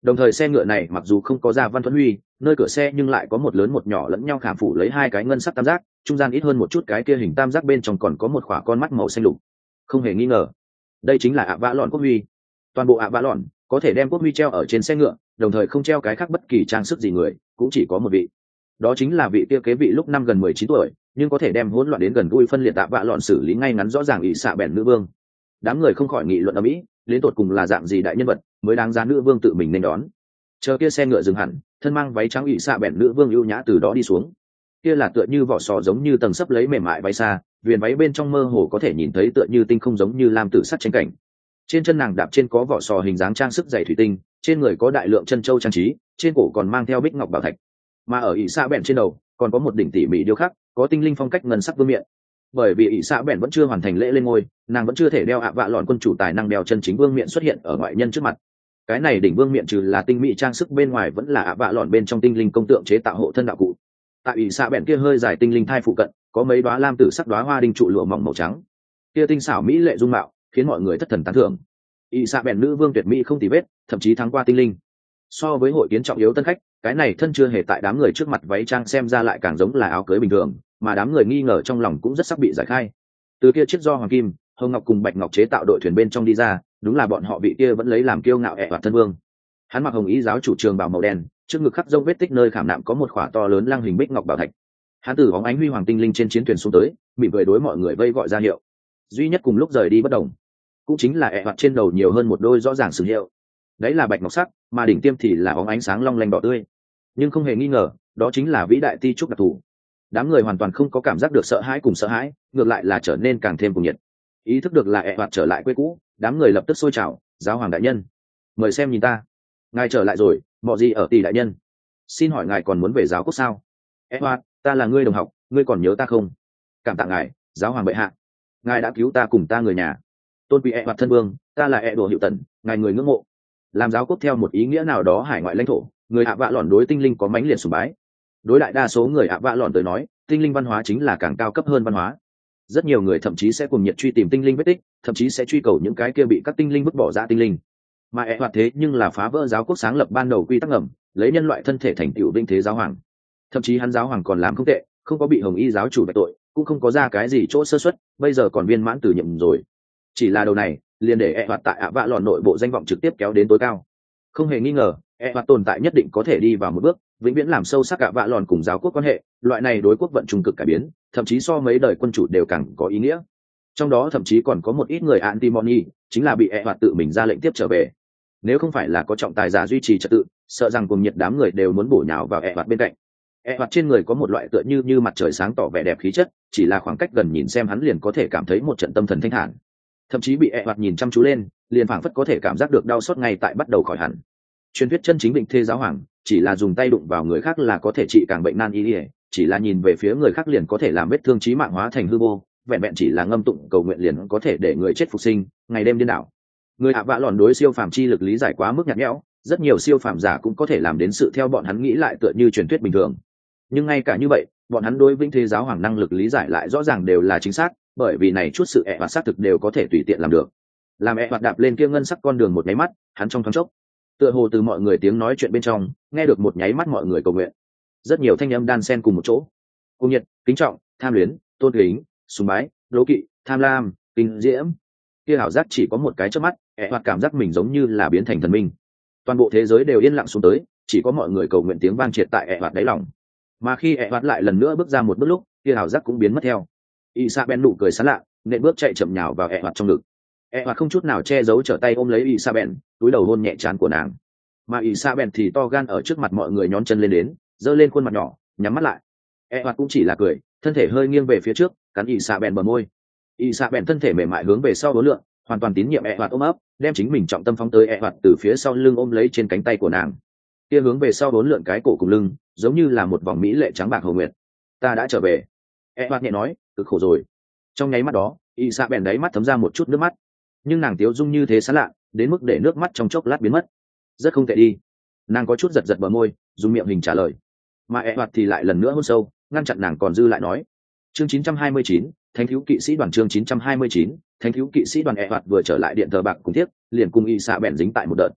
Đồng thời xe ngựa này mặc dù không có ra văn thuẫn huy, nơi cửa xe nhưng lại có một lớn một nhỏ lẫn nhau khảm phủ lấy hai cái ngân sắc tam giác, trung gian ít hơn một chút cái kia hình tam giác bên trong còn có một khỏa con mắt màu xanh lục. Không hề nghi ngờ, đây chính là ạ vã lọn quốc huy. Toàn bộ ạ vã lọn có thể đem quốc huy treo ở trên xe ngựa, đồng thời không treo cái khác bất kỳ trang sức gì người, cũng chỉ có một vị. Đó chính là vị kia kế vị lúc năm gần mười chín tuổi, nhưng có thể đem hỗn loạn đến gần gũi phân liệt ạ vã lọn xử lý ngay ngắn rõ ràng ỷ xạ bèn nữ vương. Đám người không khỏi nghị luận ở mỹ, đến tột cùng là dạng gì đại nhân vật mới đáng giá nữ vương tự mình nên đón. Chờ kia xe ngựa dừng hẳn, thân mang váy trắng ỵ xạ bèn nữ vương ưu nhã từ đó đi xuống. Kia là tựa như vỏ sò giống như tầng sấp lấy mềm mại váy xa, viền váy bên trong mơ hồ có thể nhìn thấy tựa như tinh không giống như lam tử sắt tranh cảnh. Trên chân nàng đạp trên có vỏ sò hình dáng trang sức dày thủy tinh, trên người có đại lượng chân châu trang trí, trên cổ còn mang theo bích ngọc bảo thạch. Mà ở ỵ xạ bèn trên đầu còn có một đỉnh tỉ mỉ điêu khắc, có tinh linh phong cách ngân sắc vương miện. Bởi vì ỵ xạ bèn vẫn chưa hoàn thành lễ lên ngôi, nàng vẫn chưa thể đeo ạ vạ lọn quân chủ tài năng đeo chân chính vương miện xuất hiện ở ngoại nhân trước mặt. Cái này đỉnh vương miện trừ là tinh mỹ trang sức bên ngoài vẫn là ạ vạ lọn bên trong tinh linh công tượng chế tạo hộ thân đạo cụ. Tại ỵ xạ bèn kia hơi dài tinh linh thai phụ cận có mấy đóa lam tử sắc đóa hoa đinh trụ lụa mỏng màu trắng, kia tinh xảo mỹ lệ dung mạo khiến mọi người thất thần tán thưởng. ỵ xạ bèn nữ vương tuyệt mỹ không tì vết, thậm chí thắng qua tinh linh. So với hội kiến trọng yếu tân khách, cái này thân chưa hề tại đám người trước mặt váy trang xem ra lại càng giống là áo cưới bình thường, mà đám người nghi ngờ trong lòng cũng rất sắp bị giải khai. Từ kia chiếc do hoàng kim, hồng ngọc cùng bạch ngọc chế tạo đội thuyền bên trong đi ra, đúng là bọn họ vị kia vẫn lấy làm kiêu ngạo ẹ hoạt thân vương. Hắn mặc hồng ý giáo chủ trường bào màu đen, trước ngực khắc rông vết tích nơi khảm nạm có một khỏa to lớn lăng hình bích ngọc bảo thạch. Hắn từ bóng ánh huy hoàng tinh linh trên chiến thuyền xuống tới, mỉm cười đối mọi người vây gọi ra hiệu. Duy nhất cùng lúc rời đi bất đồng, cũng chính là ẹ hoạt trên đầu nhiều hơn một đôi rõ ràng sử hiệu. Đấy là bạch ngọc sắc, mà đỉnh tiêm thì là bóng ánh sáng long lanh đỏ tươi. Nhưng không hề nghi ngờ, đó chính là vĩ đại ti trúc đặc thù. Đám người hoàn toàn không có cảm giác được sợ hãi cùng sợ hãi, ngược lại là trở nên càng thêm cuồng nhiệt. Ý thức được là ẹ hoạt trở lại quê cũ, đám người lập tức sôi trào. Giáo hoàng đại nhân, mời xem nhìn ta, ngài trở lại rồi. Mọi gì ở tỷ đại nhân, xin hỏi ngài còn muốn về giáo quốc sao? ẹ hoạt, ta là ngươi đồng học, ngươi còn nhớ ta không? Cảm tạ ngài, giáo hoàng bệ hạ, ngài đã cứu ta cùng ta người nhà. Tôn quý ẹ hoạt thân vương, ta là ẹ đùa hiệu tần, ngài người ngưỡng mộ. Làm giáo quốc theo một ý nghĩa nào đó hải ngoại lãnh thổ, người ạ vạ lọn đối tinh linh có mãnh liệt sùng bái. Đối đại đa số người ạ vạ lọn tới nói, tinh linh văn hóa chính là càng cao cấp hơn văn hóa. Rất nhiều người thậm chí sẽ cùng nhiệt truy tìm tinh linh vết tích, thậm chí sẽ truy cầu những cái kia bị các tinh linh vứt bỏ ra tinh linh. Mà ẹ hoạt thế nhưng là phá vỡ giáo quốc sáng lập ban đầu quy tắc ngầm, lấy nhân loại thân thể thành tựu vinh thế giáo hoàng. Thậm chí hắn giáo hoàng còn làm không tệ, không có bị hồng y giáo chủ bạch tội, cũng không có ra cái gì chỗ sơ suất, bây giờ còn viên mãn từ nhiệm rồi. Chỉ là đầu này liền để ẹ hoạt tại ạ vạ lọn nội bộ danh vọng trực tiếp kéo đến tối cao. Không hề nghi ngờ, ẹ hoạt tồn tại nhất định có thể đi vào một bước vĩnh viễn làm sâu sắc ạ vạ lọn cùng giáo quốc quan hệ. Loại này đối quốc vận trung cực cải biến, thậm chí so mấy đời quân chủ đều càng có ý nghĩa. Trong đó thậm chí còn có một ít người antimony, chính là bị ẹ hoạt tự mình ra lệnh tiếp trở về. Nếu không phải là có trọng tài giả duy trì trật tự, sợ rằng cùng nhiệt đám người đều muốn bổ nhào vào ẹ hoạt bên cạnh. ẹ hoạt trên người có một loại tựa như như mặt trời sáng tỏ vẻ đẹp khí chất, chỉ là khoảng cách gần nhìn xem hắn liền có thể cảm thấy một trận tâm thần thanh thản. Thậm chí bị ẹ hoạt nhìn chăm chú lên, liền phảng phất có thể cảm giác được đau xót ngay tại bắt đầu khỏi hẳn. Truyền thuyết chân chính vịnh thê giáo hoàng, chỉ là dùng tay đụng vào người khác là có thể trị càng bệnh nan y, chỉ là nhìn về phía người khác liền có thể làm vết thương chí mạng hóa thành hư vô, vẹn vẹn chỉ là ngâm tụng cầu nguyện liền có thể để người chết phục sinh, ngày đêm điên đảo. Người ạ vạ lọn đối siêu phàm chi lực lý giải quá mức nhạt nhẽo, rất nhiều siêu phàm giả cũng có thể làm đến sự theo bọn hắn nghĩ lại tựa như truyền thuyết bình thường. Nhưng ngay cả như vậy, bọn hắn đối vĩnh thế giáo hoàng năng lực lý giải lại rõ ràng đều là chính xác, bởi vì này chút sự ẹ hoạt xác thực đều có thể tùy tiện làm được. Làm ẹ hoạt đạp lên kia ngân sắc con đường một nháy mắt, hắn trong thoáng chốc, tựa hồ từ mọi người tiếng nói chuyện bên trong nghe được một nháy mắt mọi người cầu nguyện. Rất nhiều thanh âm đan xen cùng một chỗ, cung nhiệt, kính trọng, tham luyến, tôn kính, sùng bái, đố kỵ, tham lam, kinh diễm. Kia ảo giác chỉ có một cái chớp mắt, ẹ hoạt cảm giác mình giống như là biến thành thần minh. Toàn bộ thế giới đều yên lặng xuống tới, chỉ có mọi người cầu nguyện tiếng vang triệt tại ẹ hoạt đáy lòng. Mà khi ẹ hoạt lại lần nữa bước ra một bước lúc, kia ảo giác cũng biến mất theo. Isabel nụ cười sán lạ, nện bước chạy chậm nhào vào ẹ hoạt trong ngực. ẹ hoạt không chút nào che giấu, trở tay ôm lấy Isabel, túi đầu hôn nhẹ trán của nàng. Mà Isabel thì to gan ở trước mặt mọi người nhón chân lên đến, giơ lên khuôn mặt nhỏ, nhắm mắt lại. ẹ hoạt cũng chỉ là cười, thân thể hơi nghiêng về phía trước, cắn Isabel bờ môi. Isabel thân thể mềm mại hướng về sau đối lượng, hoàn toàn tín nhiệm ẹ hoạt ôm ấp, đem chính mình trọng tâm phóng tới ẹ hoạt từ phía sau lưng ôm lấy trên cánh tay của nàng. Kia hướng về sau bốn lượn cái cổ cùng lưng, giống như là một vòng mỹ lệ trắng bạc hồ nguyệt. Ta đã trở về. ẹ hoạt nhẹ nói, cực khổ rồi. Trong nháy mắt đó, Isabel đáy mắt thấm ra một chút nước mắt, nhưng nàng tiếu dung như thế sán lạ, đến mức để nước mắt trong chốc lát biến mất. Rất không tệ đi. Nàng có chút giật giật bờ môi, dùng miệng hình trả lời. Mà ẹ hoạt thì lại lần nữa hôn sâu, ngăn chặn nàng còn dư lại nói. Chương chín trăm hai mươi chín, Thánh thiếu kỵ sĩ đoàn. Chương chín trăm hai mươi chín, Thánh thiếu kỵ sĩ đoàn. ẹ hoạt vừa trở lại điện thờ bạc cùng tiếc, liền cùng Isabel dính tại một đợt.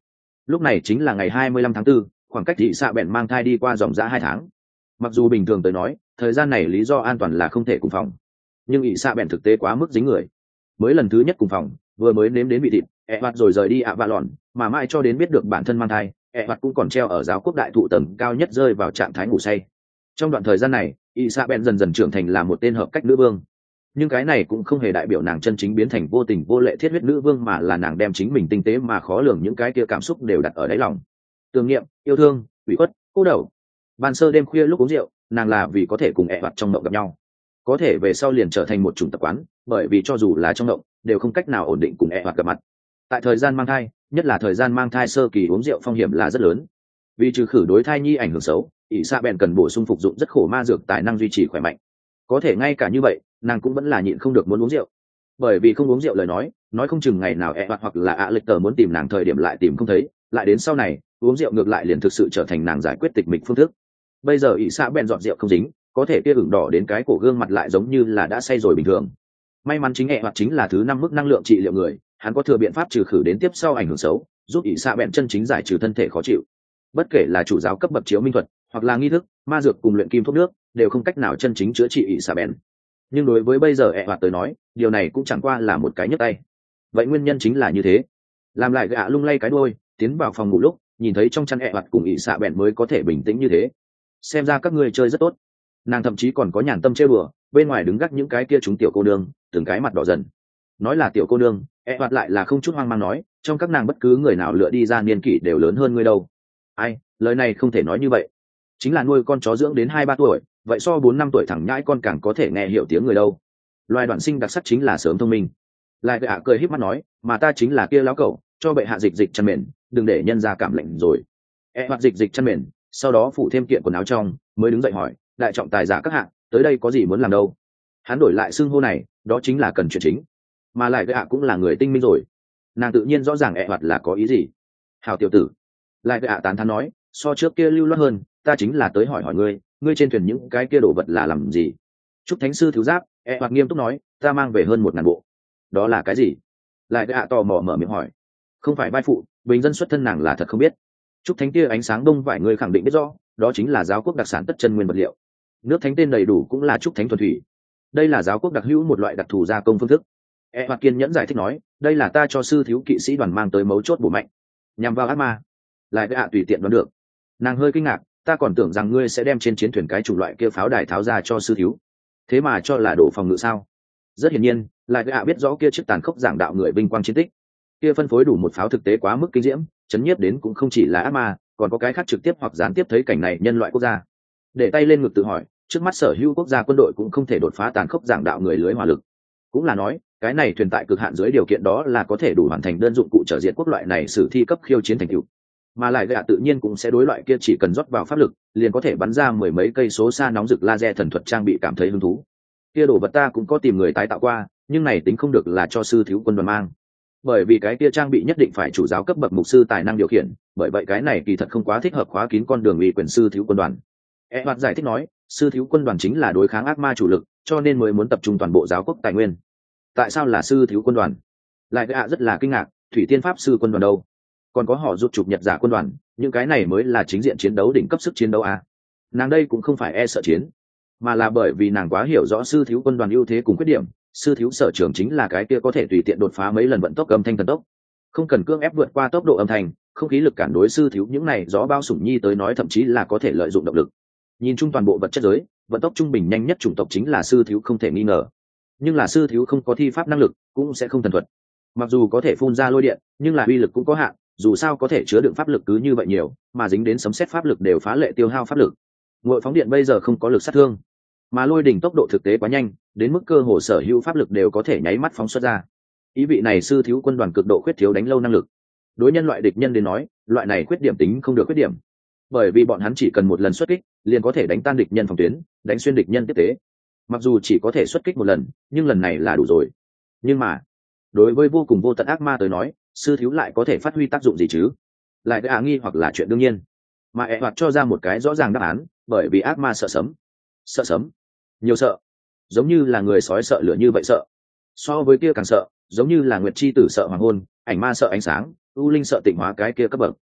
Lúc này chính là ngày hai mươi lăm tháng tư, khoảng cách ỷ xạ bèn mang thai đi qua dòng dã hai tháng. Mặc dù bình thường tới nói thời gian này lý do an toàn là không thể cùng phòng, nhưng ỷ xạ bèn thực tế quá mức dính người. Mới lần thứ nhất cùng phòng, vừa mới nếm đến vị thịt ẹ hoạt rồi rời đi ạ vạ lòn, mà mãi cho đến biết được bản thân mang thai, ẹ hoạt cũng còn treo ở giáo quốc đại thụ tầng cao nhất rơi vào trạng thái ngủ say. Trong đoạn thời gian này ỷ xạ bèn dần dần trưởng thành là một tên hợp cách nữ vương, nhưng cái này cũng không hề đại biểu nàng chân chính biến thành vô tình vô lệ thiết huyết nữ vương, mà là nàng đem chính mình tinh tế mà khó lường những cái kia cảm xúc đều đặt ở đáy lòng. Tưởng niệm, yêu thương, ủy khuất, cô đầu. Ban sơ đêm khuya lúc uống rượu, nàng là vì có thể cùng ẹ hoạt trong mộng gặp nhau, có thể về sau liền trở thành một chủng tập quán, bởi vì cho dù là trong mộng đều không cách nào ổn định cùng ẹ hoạt gặp mặt. Tại thời gian mang thai, nhất là thời gian mang thai sơ kỳ uống rượu phong hiểm là rất lớn, vì trừ khử đối thai nhi ảnh hưởng xấu, ỷ xạ bèn cần bổ sung phục dụng rất khổ ma dược tài năng duy trì khỏe mạnh. Có thể ngay cả như vậy nàng cũng vẫn là nhịn không được muốn uống rượu, bởi vì không uống rượu lời nói nói không chừng ngày nào ẹ hoạt hoặc là ạ lịch tờ muốn tìm nàng thời điểm lại tìm không thấy, lại đến sau này uống rượu ngược lại liền thực sự trở thành nàng giải quyết tịch mịch phương thức. Bây giờ ỷ xạ bèn dọn rượu không dính, có thể kia ửng đỏ đến cái cổ gương mặt lại giống như là đã say rồi bình thường. May mắn chính ẹ hoạt chính là thứ năm mức năng lượng trị liệu người, hắn có thừa biện pháp trừ khử đến tiếp sau ảnh hưởng xấu, giúp ỷ xạ bèn chân chính giải trừ thân thể khó chịu. Bất kể là chủ giáo cấp bậc chiếu minh thuật hoặc là nghi thức ma dược cùng luyện kim thuốc nước đều không cách nào chân chính chữa trị ỷ xạ bèn. Nhưng đối với bây giờ ẹ hoạt tới nói điều này cũng chẳng qua là một cái nhấc tay. Vậy nguyên nhân chính là như thế. Làm lại gạ lung lay cái đuôi tiến vào phòng ngủ lúc nhìn thấy trong chăn ẹ hoạt cùng ỷ xạ bèn mới có thể bình tĩnh như thế. Xem ra các ngươi chơi rất tốt. Nàng thậm chí còn có nhàn tâm chơi bừa, bên ngoài đứng gác những cái kia chúng tiểu cô nương từng cái mặt đỏ dần. Nói là tiểu cô nương, ẹ hoạt lại là không chút hoang mang nói, trong các nàng bất cứ người nào lựa đi ra niên kỷ đều lớn hơn ngươi đâu. Ai, lời này không thể nói như vậy. Chính là nuôi con chó dưỡng đến hai ba tuổi, vậy so bốn năm tuổi thẳng nhãi con càng có thể nghe hiểu tiếng người đâu. Loài đoạn sinh đặc sắc chính là sớm thông minh. Lại gạ cười híp mắt nói, mà ta chính là kia láo cẩu, cho bệ hạ dịch dịch chăn mền, đừng để nhân ra cảm lạnh rồi. E hoạt dịch dịch chăn mền, sau đó phủ thêm kiện quần áo trong, mới đứng dậy hỏi, đại trọng tài giả các hạ, tới đây có gì muốn làm đâu? Hắn đổi lại xưng hô này, đó chính là cần chuyện chính. Mà lại gạ cũng là người tinh minh rồi, nàng tự nhiên rõ ràng e hoạt là có ý gì. Hào tiểu tử. Lại gạ tán thán nói, so trước kia lưu loát hơn, ta chính là tới hỏi hỏi ngươi, ngươi trên thuyền những cái kia đồ vật là làm gì? Trúc thánh sư thiếu giáp, e hoạt nghiêm túc nói, ta mang về hơn một ngàn bộ. Đó là cái gì? Lại gạ tò mò mở miệng hỏi. Không phải vai phụ, bình dân xuất thân nàng là thật không biết. Trúc thánh kia ánh sáng đông vải người khẳng định biết rõ, đó chính là giáo quốc đặc sản tất chân nguyên vật liệu. Nước thánh tên đầy đủ cũng là trúc thánh thuần thủy. Đây là giáo quốc đặc hữu một loại đặc thù gia công phương thức. E hoạt kiên nhẫn giải thích nói, đây là ta cho sư thiếu kỵ sĩ đoàn mang tới mấu chốt bổ mạnh, nhằm vào ác ma. Lại gạ tùy tiện đoán được. Nàng hơi kinh ngạc, ta còn tưởng rằng ngươi sẽ đem trên chiến thuyền cái chủng loại kia pháo đài tháo ra cho sư thiếu, thế mà cho là đổ phòng ngự sao? Rất hiển nhiên, lại gạ biết rõ kia chiếc tàn khốc giảng đạo người vinh quang chiến tích, kia phân phối đủ một pháo thực tế quá mức kinh diễm, chấn nhiếp đến cũng không chỉ là ác ma, còn có cái khác trực tiếp hoặc gián tiếp thấy cảnh này nhân loại quốc gia. Để tay lên ngực tự hỏi, trước mắt sở hữu quốc gia quân đội cũng không thể đột phá tàn khốc giảng đạo người lưới hỏa lực. Cũng là nói, cái này thuyền tại cực hạn dưới điều kiện đó là có thể đủ hoàn thành đơn dụng cụ trở diện quốc loại này sử thi cấp khiêu chiến thành tựu. Mà lại gạ tự nhiên cũng sẽ đối loại kia chỉ cần rót vào pháp lực, liền có thể bắn ra mười mấy cây số xa nóng rực laser thần thuật trang bị cảm thấy hứng thú. Kia đồ vật ta cũng có tìm người tái tạo qua, nhưng này tính không được là cho sư thiếu quân đoàn mang, bởi vì cái kia trang bị nhất định phải chủ giáo cấp bậc mục sư tài năng điều khiển, bởi vậy cái này kỳ thật không quá thích hợp khóa kín con đường ủy quyền sư thiếu quân đoàn. E hoạt giải thích nói, sư thiếu quân đoàn chính là đối kháng ác ma chủ lực, cho nên mới muốn tập trung toàn bộ giáo quốc tài nguyên. Tại sao là sư thiếu quân đoàn? Lại gạ rất là kinh ngạc, thủy tiên pháp sư quân đoàn đâu? Còn có họ rút chụp nhật giả quân đoàn, những cái này mới là chính diện chiến đấu đỉnh cấp sức chiến đấu à? Nàng đây cũng không phải e sợ chiến, mà là bởi vì nàng quá hiểu rõ sư thiếu quân đoàn ưu thế cùng khuyết điểm. Sư thiếu sở trường chính là cái kia có thể tùy tiện đột phá mấy lần vận tốc âm thanh thần tốc, không cần cưỡng ép vượt qua tốc độ âm thanh, không khí lực cản đối sư thiếu những này gió bao sủng nhi tới nói thậm chí là có thể lợi dụng động lực. Nhìn chung toàn bộ vật chất giới, vận tốc trung bình nhanh nhất chủng tộc chính là sư thiếu không thể nghi ngờ. Nhưng là sư thiếu không có thi pháp năng lực, cũng sẽ không thần thuật. Mặc dù có thể phun ra lôi điện, nhưng là uy lực cũng có hạn, dù sao có thể chứa đựng pháp lực cứ như vậy nhiều, mà dính đến sấm sét pháp lực đều phá lệ tiêu hao pháp lực. Ngội phóng điện bây giờ không có lực sát thương, mà lôi đỉnh tốc độ thực tế quá nhanh, đến mức cơ hồ sở hữu pháp lực đều có thể nháy mắt phóng xuất ra. Ý vị này sư thiếu quân đoàn cực độ khuyết thiếu đánh lâu năng lực. Đối nhân loại địch nhân đến nói, loại này khuyết điểm tính không được khuyết điểm, bởi vì bọn hắn chỉ cần một lần xuất kích, liền có thể đánh tan địch nhân phòng tuyến, đánh xuyên địch nhân tiếp tế. Mặc dù chỉ có thể xuất kích một lần, nhưng lần này là đủ rồi. Nhưng mà, đối với vô cùng vô tận ác ma tới nói, sư thiếu lại có thể phát huy tác dụng gì chứ? Lại cái ả nghi hoặc là chuyện đương nhiên. Mà ẹ hoạt cho ra một cái rõ ràng đáp án, bởi vì ác ma sợ sấm. Sợ sấm? Nhiều sợ, giống như là người sói sợ lửa như vậy sợ. So với kia càng sợ, giống như là nguyệt chi tử sợ hoàng hôn, ảnh ma sợ ánh sáng, u linh sợ tịnh hóa cái kia cấp bậc.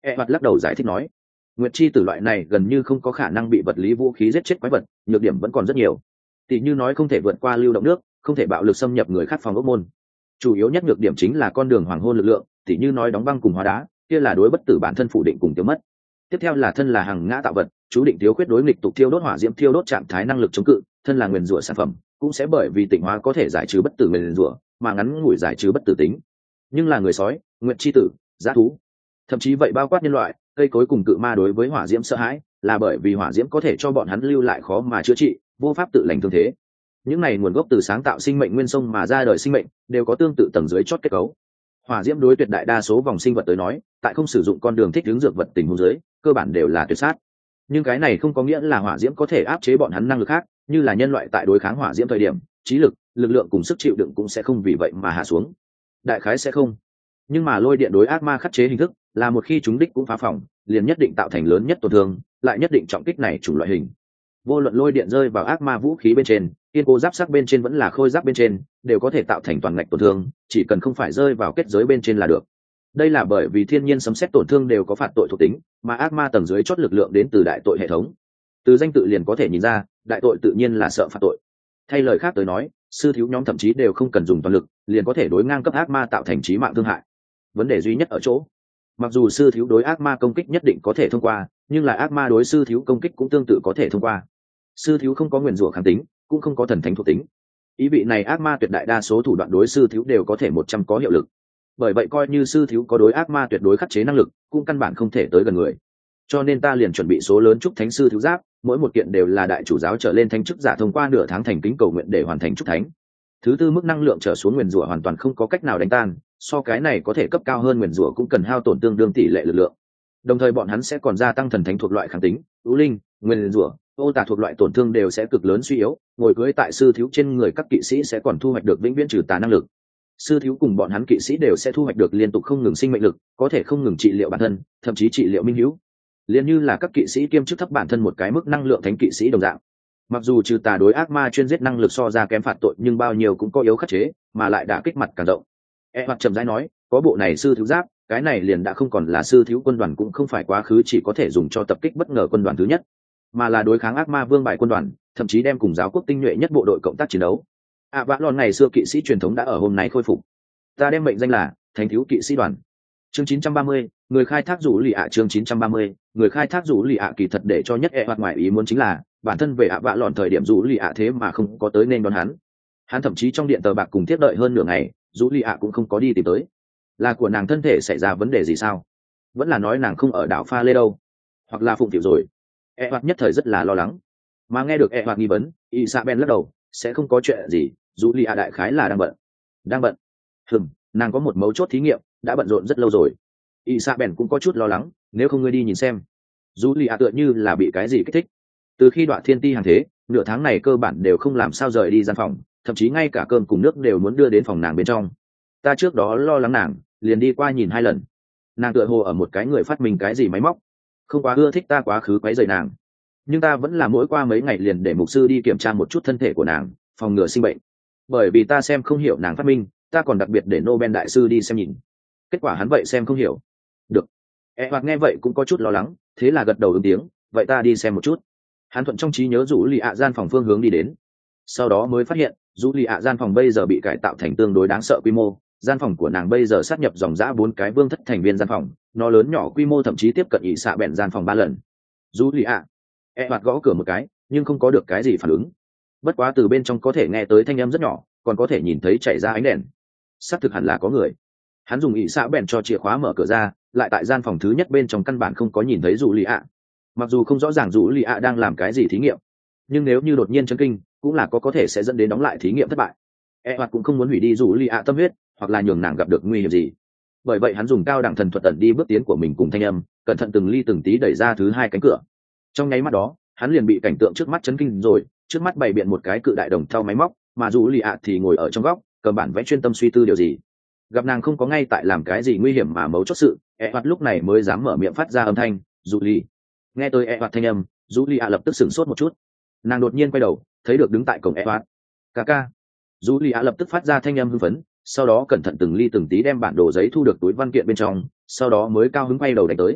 e mặt lắc đầu giải thích nói, nguyệt chi tử loại này gần như không có khả năng bị vật lý vũ khí giết chết quái vật, nhược điểm vẫn còn rất nhiều. Tỷ như nói không thể vượt qua lưu động nước, không thể bạo lực xâm nhập người khác phòng ốc môn. Chủ yếu nhất nhược điểm chính là con đường hoàng hôn lực lượng, tỷ như nói đóng băng cùng hóa đá, kia là đối bất tử bản thân phủ định cùng tiêu mất. Tiếp theo là thân là hàng ngã tạo vật, chú định thiếu khuyết đối nghịch tục thiêu đốt hỏa diễm thiêu đốt trạng thái năng lực chống cự, thân là nguyên rủa sản phẩm, cũng sẽ bởi vì tịnh hóa có thể giải trừ bất tử nguyên rủa, mà ngắn ngủi giải trừ bất tử tính. Nhưng là người sói, nguyệt chi tử, dã thú, thậm chí vậy bao quát nhân loại, cây cối cùng cự ma đối với hỏa diễm sợ hãi, là bởi vì hỏa diễm có thể cho bọn hắn lưu lại khó mà chữa trị, vô pháp tự lành thương thế. Những này nguồn gốc từ sáng tạo sinh mệnh nguyên sông mà ra đời sinh mệnh, đều có tương tự tầng dưới chót kết cấu. Hỏa diễm đối tuyệt đại đa số vòng sinh vật tới nói, tại không sử dụng con đường thích ứng dược vật tình huống dưới, cơ bản đều là tuyệt sát. Nhưng cái này không có nghĩa là hỏa diễm có thể áp chế bọn hắn năng lực khác, như là nhân loại tại đối kháng hỏa diễm thời điểm, trí lực, lực lượng cùng sức chịu đựng cũng sẽ không vì vậy mà hạ xuống. Đại khái sẽ không. Nhưng mà lôi điện đối ác ma khắc chế hình thức, là một khi chúng đích cũng phá phòng, liền nhất định tạo thành lớn nhất tổn thương, lại nhất định trọng kích này chủng loại hình. Vô luận lôi điện rơi vào ác ma vũ khí bên trên, kiên cố giáp sắc bên trên vẫn là khôi giáp bên trên, đều có thể tạo thành toàn ngạch tổn thương, chỉ cần không phải rơi vào kết giới bên trên là được. Đây là bởi vì thiên nhiên sấm sét tổn thương đều có phạt tội thuộc tính, mà ác ma tầng dưới chót lực lượng đến từ đại tội hệ thống. Từ danh tự liền có thể nhìn ra, đại tội tự nhiên là sợ phạt tội. Thay lời khác tới nói, sư thiếu nhóm thậm chí đều không cần dùng toàn lực, liền có thể đối ngang cấp ác ma tạo thành chí mạng thương hại. Vấn đề duy nhất ở chỗ, mặc dù sư thiếu đối ác ma công kích nhất định có thể thông qua, nhưng là ác ma đối sư thiếu công kích cũng tương tự có thể thông qua. Sư thiếu không có nguyền rủa kháng tính, cũng không có thần thánh thuộc tính. Ý vị này ác ma tuyệt đại đa số thủ đoạn đối sư thiếu đều có thể một trăm có hiệu lực. Bởi vậy coi như sư thiếu có đối ác ma tuyệt đối khắc chế năng lực, cũng căn bản không thể tới gần người. Cho nên ta liền chuẩn bị số lớn trúc thánh sư thiếu giáp, mỗi một kiện đều là đại chủ giáo trở lên thánh chức giả thông qua nửa tháng thành kính cầu nguyện để hoàn thành trúc thánh. Thứ tư mức năng lượng trở xuống nguyền rủa hoàn toàn không có cách nào đánh tan, so cái này có thể cấp cao hơn nguyền rủa cũng cần hao tổn tương đương tỷ lệ lực lượng. Đồng thời bọn hắn sẽ còn gia tăng thần thánh thuộc loại kháng tính, ưu linh, nguyền rủa, ô tà thuộc loại tổn thương đều sẽ cực lớn suy yếu, ngồi cưỡi tại sư thiếu trên người các kỵ sĩ sẽ còn thu hoạch được vĩnh viễn trừ tà năng lực. Sư thiếu cùng bọn hắn kỵ sĩ đều sẽ thu hoạch được liên tục không ngừng sinh mệnh lực, có thể không ngừng trị liệu bản thân, thậm chí trị liệu minh hữu. Liên như là các kỵ sĩ kiêm chức thấp bản thân một cái mức năng lượng thánh kỵ sĩ đồng dạng. Mặc dù trừ tà đối ác ma chuyên giết năng lực so ra kém phạt tội, nhưng bao nhiêu cũng có yếu khắc chế, mà lại đã kích mặt càng rộng. E hoặc trầm rãi nói, có bộ này sư thiếu giáp, cái này liền đã không còn là sư thiếu quân đoàn, cũng không phải quá khứ chỉ có thể dùng cho tập kích bất ngờ quân đoàn thứ nhất, mà là đối kháng ác ma vương bại quân đoàn, thậm chí đem cùng giáo quốc tinh nhuệ nhất bộ đội cộng tác chiến đấu. À vã lòn ngày xưa kỵ sĩ truyền thống đã ở hôm nay khôi phục. Ta đem mệnh danh là thánh thiếu kỵ sĩ đoàn. Chương chín trăm ba mươi, người khai thác rủ lì ạ. Chương chín trăm ba mươi, người khai thác rủ lì ạ. Kỳ thật để cho nhất e hoặc ngoài ý muốn chính là bản thân về ạ vã lòn thời điểm rủ lì ạ thế mà không có tới nên đón hắn. Hắn thậm chí trong điện tờ bạc cùng tiếp đợi hơn nửa ngày, rủ lì ạ cũng không có đi tìm tới. Là của nàng thân thể xảy ra vấn đề gì sao? Vẫn là nói nàng không ở đảo pha lê đâu, hoặc là phụng tiểu rồi. E hoặc nhất thời rất là lo lắng, mà nghe được e hoặc nghi vấn, Isabel lắc đầu, sẽ không có chuyện gì, dù lì ạ đại khái là đang bận. Đang bận? Hừm, nàng có một mấu chốt thí nghiệm, đã bận rộn rất lâu rồi. Isabel cũng có chút lo lắng, nếu không ngươi đi nhìn xem. Dù lì ạ tựa như là bị cái gì kích thích. Từ khi đoạn thiên ti hàng thế, nửa tháng này cơ bản đều không làm sao rời đi gian phòng, thậm chí ngay cả cơm cùng nước đều muốn đưa đến phòng nàng bên trong. Ta trước đó lo lắng nàng, liền đi qua nhìn hai lần. Nàng tựa hồ ở một cái người phát minh cái gì máy móc, không quá ưa thích ta quá khứ quấy rầy nàng, nhưng ta vẫn là mỗi qua mấy ngày liền để mục sư đi kiểm tra một chút thân thể của nàng, phòng ngừa sinh bệnh. Bởi vì ta xem không hiểu nàng phát minh, ta còn đặc biệt để Nobel đại sư đi xem nhìn. Kết quả hắn vậy xem không hiểu. Được. E hoặc nghe vậy cũng có chút lo lắng, thế là gật đầu ứng tiếng, vậy ta đi xem một chút. Hắn thuận trong trí nhớ rủ lì ạ gian phòng phương hướng đi đến. Sau đó mới phát hiện, rủ lì ạ gian phòng bây giờ bị cải tạo thành tương đối đáng sợ quy mô. Gian phòng của nàng bây giờ sát nhập dòng dã bốn cái vương thất thành viên gian phòng, nó lớn nhỏ quy mô thậm chí tiếp cận ỷ xạ bèn gian phòng ba lần. Rủ lì ạ. E hoặc gõ cửa một cái, nhưng không có được cái gì phản ứng. Bất quá từ bên trong có thể nghe tới thanh âm rất nhỏ, còn có thể nhìn thấy chảy ra ánh đèn. Xác thực hẳn là có người. Hắn dùng ỷ xạ bèn cho chìa khóa mở cửa ra, lại tại gian phòng thứ nhất bên trong căn bản không có nhìn thấy rủ lì ạ. Mặc dù không rõ ràng rủ lì ạ đang làm cái gì thí nghiệm, nhưng nếu như đột nhiên chấn kinh, cũng là có có thể sẽ dẫn đến đóng lại thí nghiệm thất bại. E hoặc cũng không muốn hủy đi rủ lì ạ tâm huyết, hoặc là nhường nàng gặp được nguy hiểm gì. Bởi vậy hắn dùng cao đẳng thần thuật tận đi bước tiến của mình cùng thanh âm, cẩn thận từng ly từng tí đẩy ra thứ hai cánh cửa. Trong nháy mắt đó, hắn liền bị cảnh tượng trước mắt chấn kinh rồi, trước mắt bày biện một cái cự đại đồng thau máy móc, mà rủ lì ạ thì ngồi ở trong góc, cầm bản vẽ chuyên tâm suy tư điều gì. Gặp nàng không có ngay tại làm cái gì nguy hiểm mà mấu chốt sự, E hoặc lúc này mới dám mở miệng phát ra âm thanh, "Dụ lì." Nghe tới E hoặc thanh âm, Dụ lì ạ lập tức sửng sốt một chút. Nàng đột nhiên quay đầu, thấy được đứng tại cổng E hoặc. "Ca ca." Dụ lì ạ lập tức phát ra thanh âm hưng phấn, sau đó cẩn thận từng ly từng tí đem bản đồ giấy thu được túi văn kiện bên trong, sau đó mới cao hứng quay đầu đánh tới.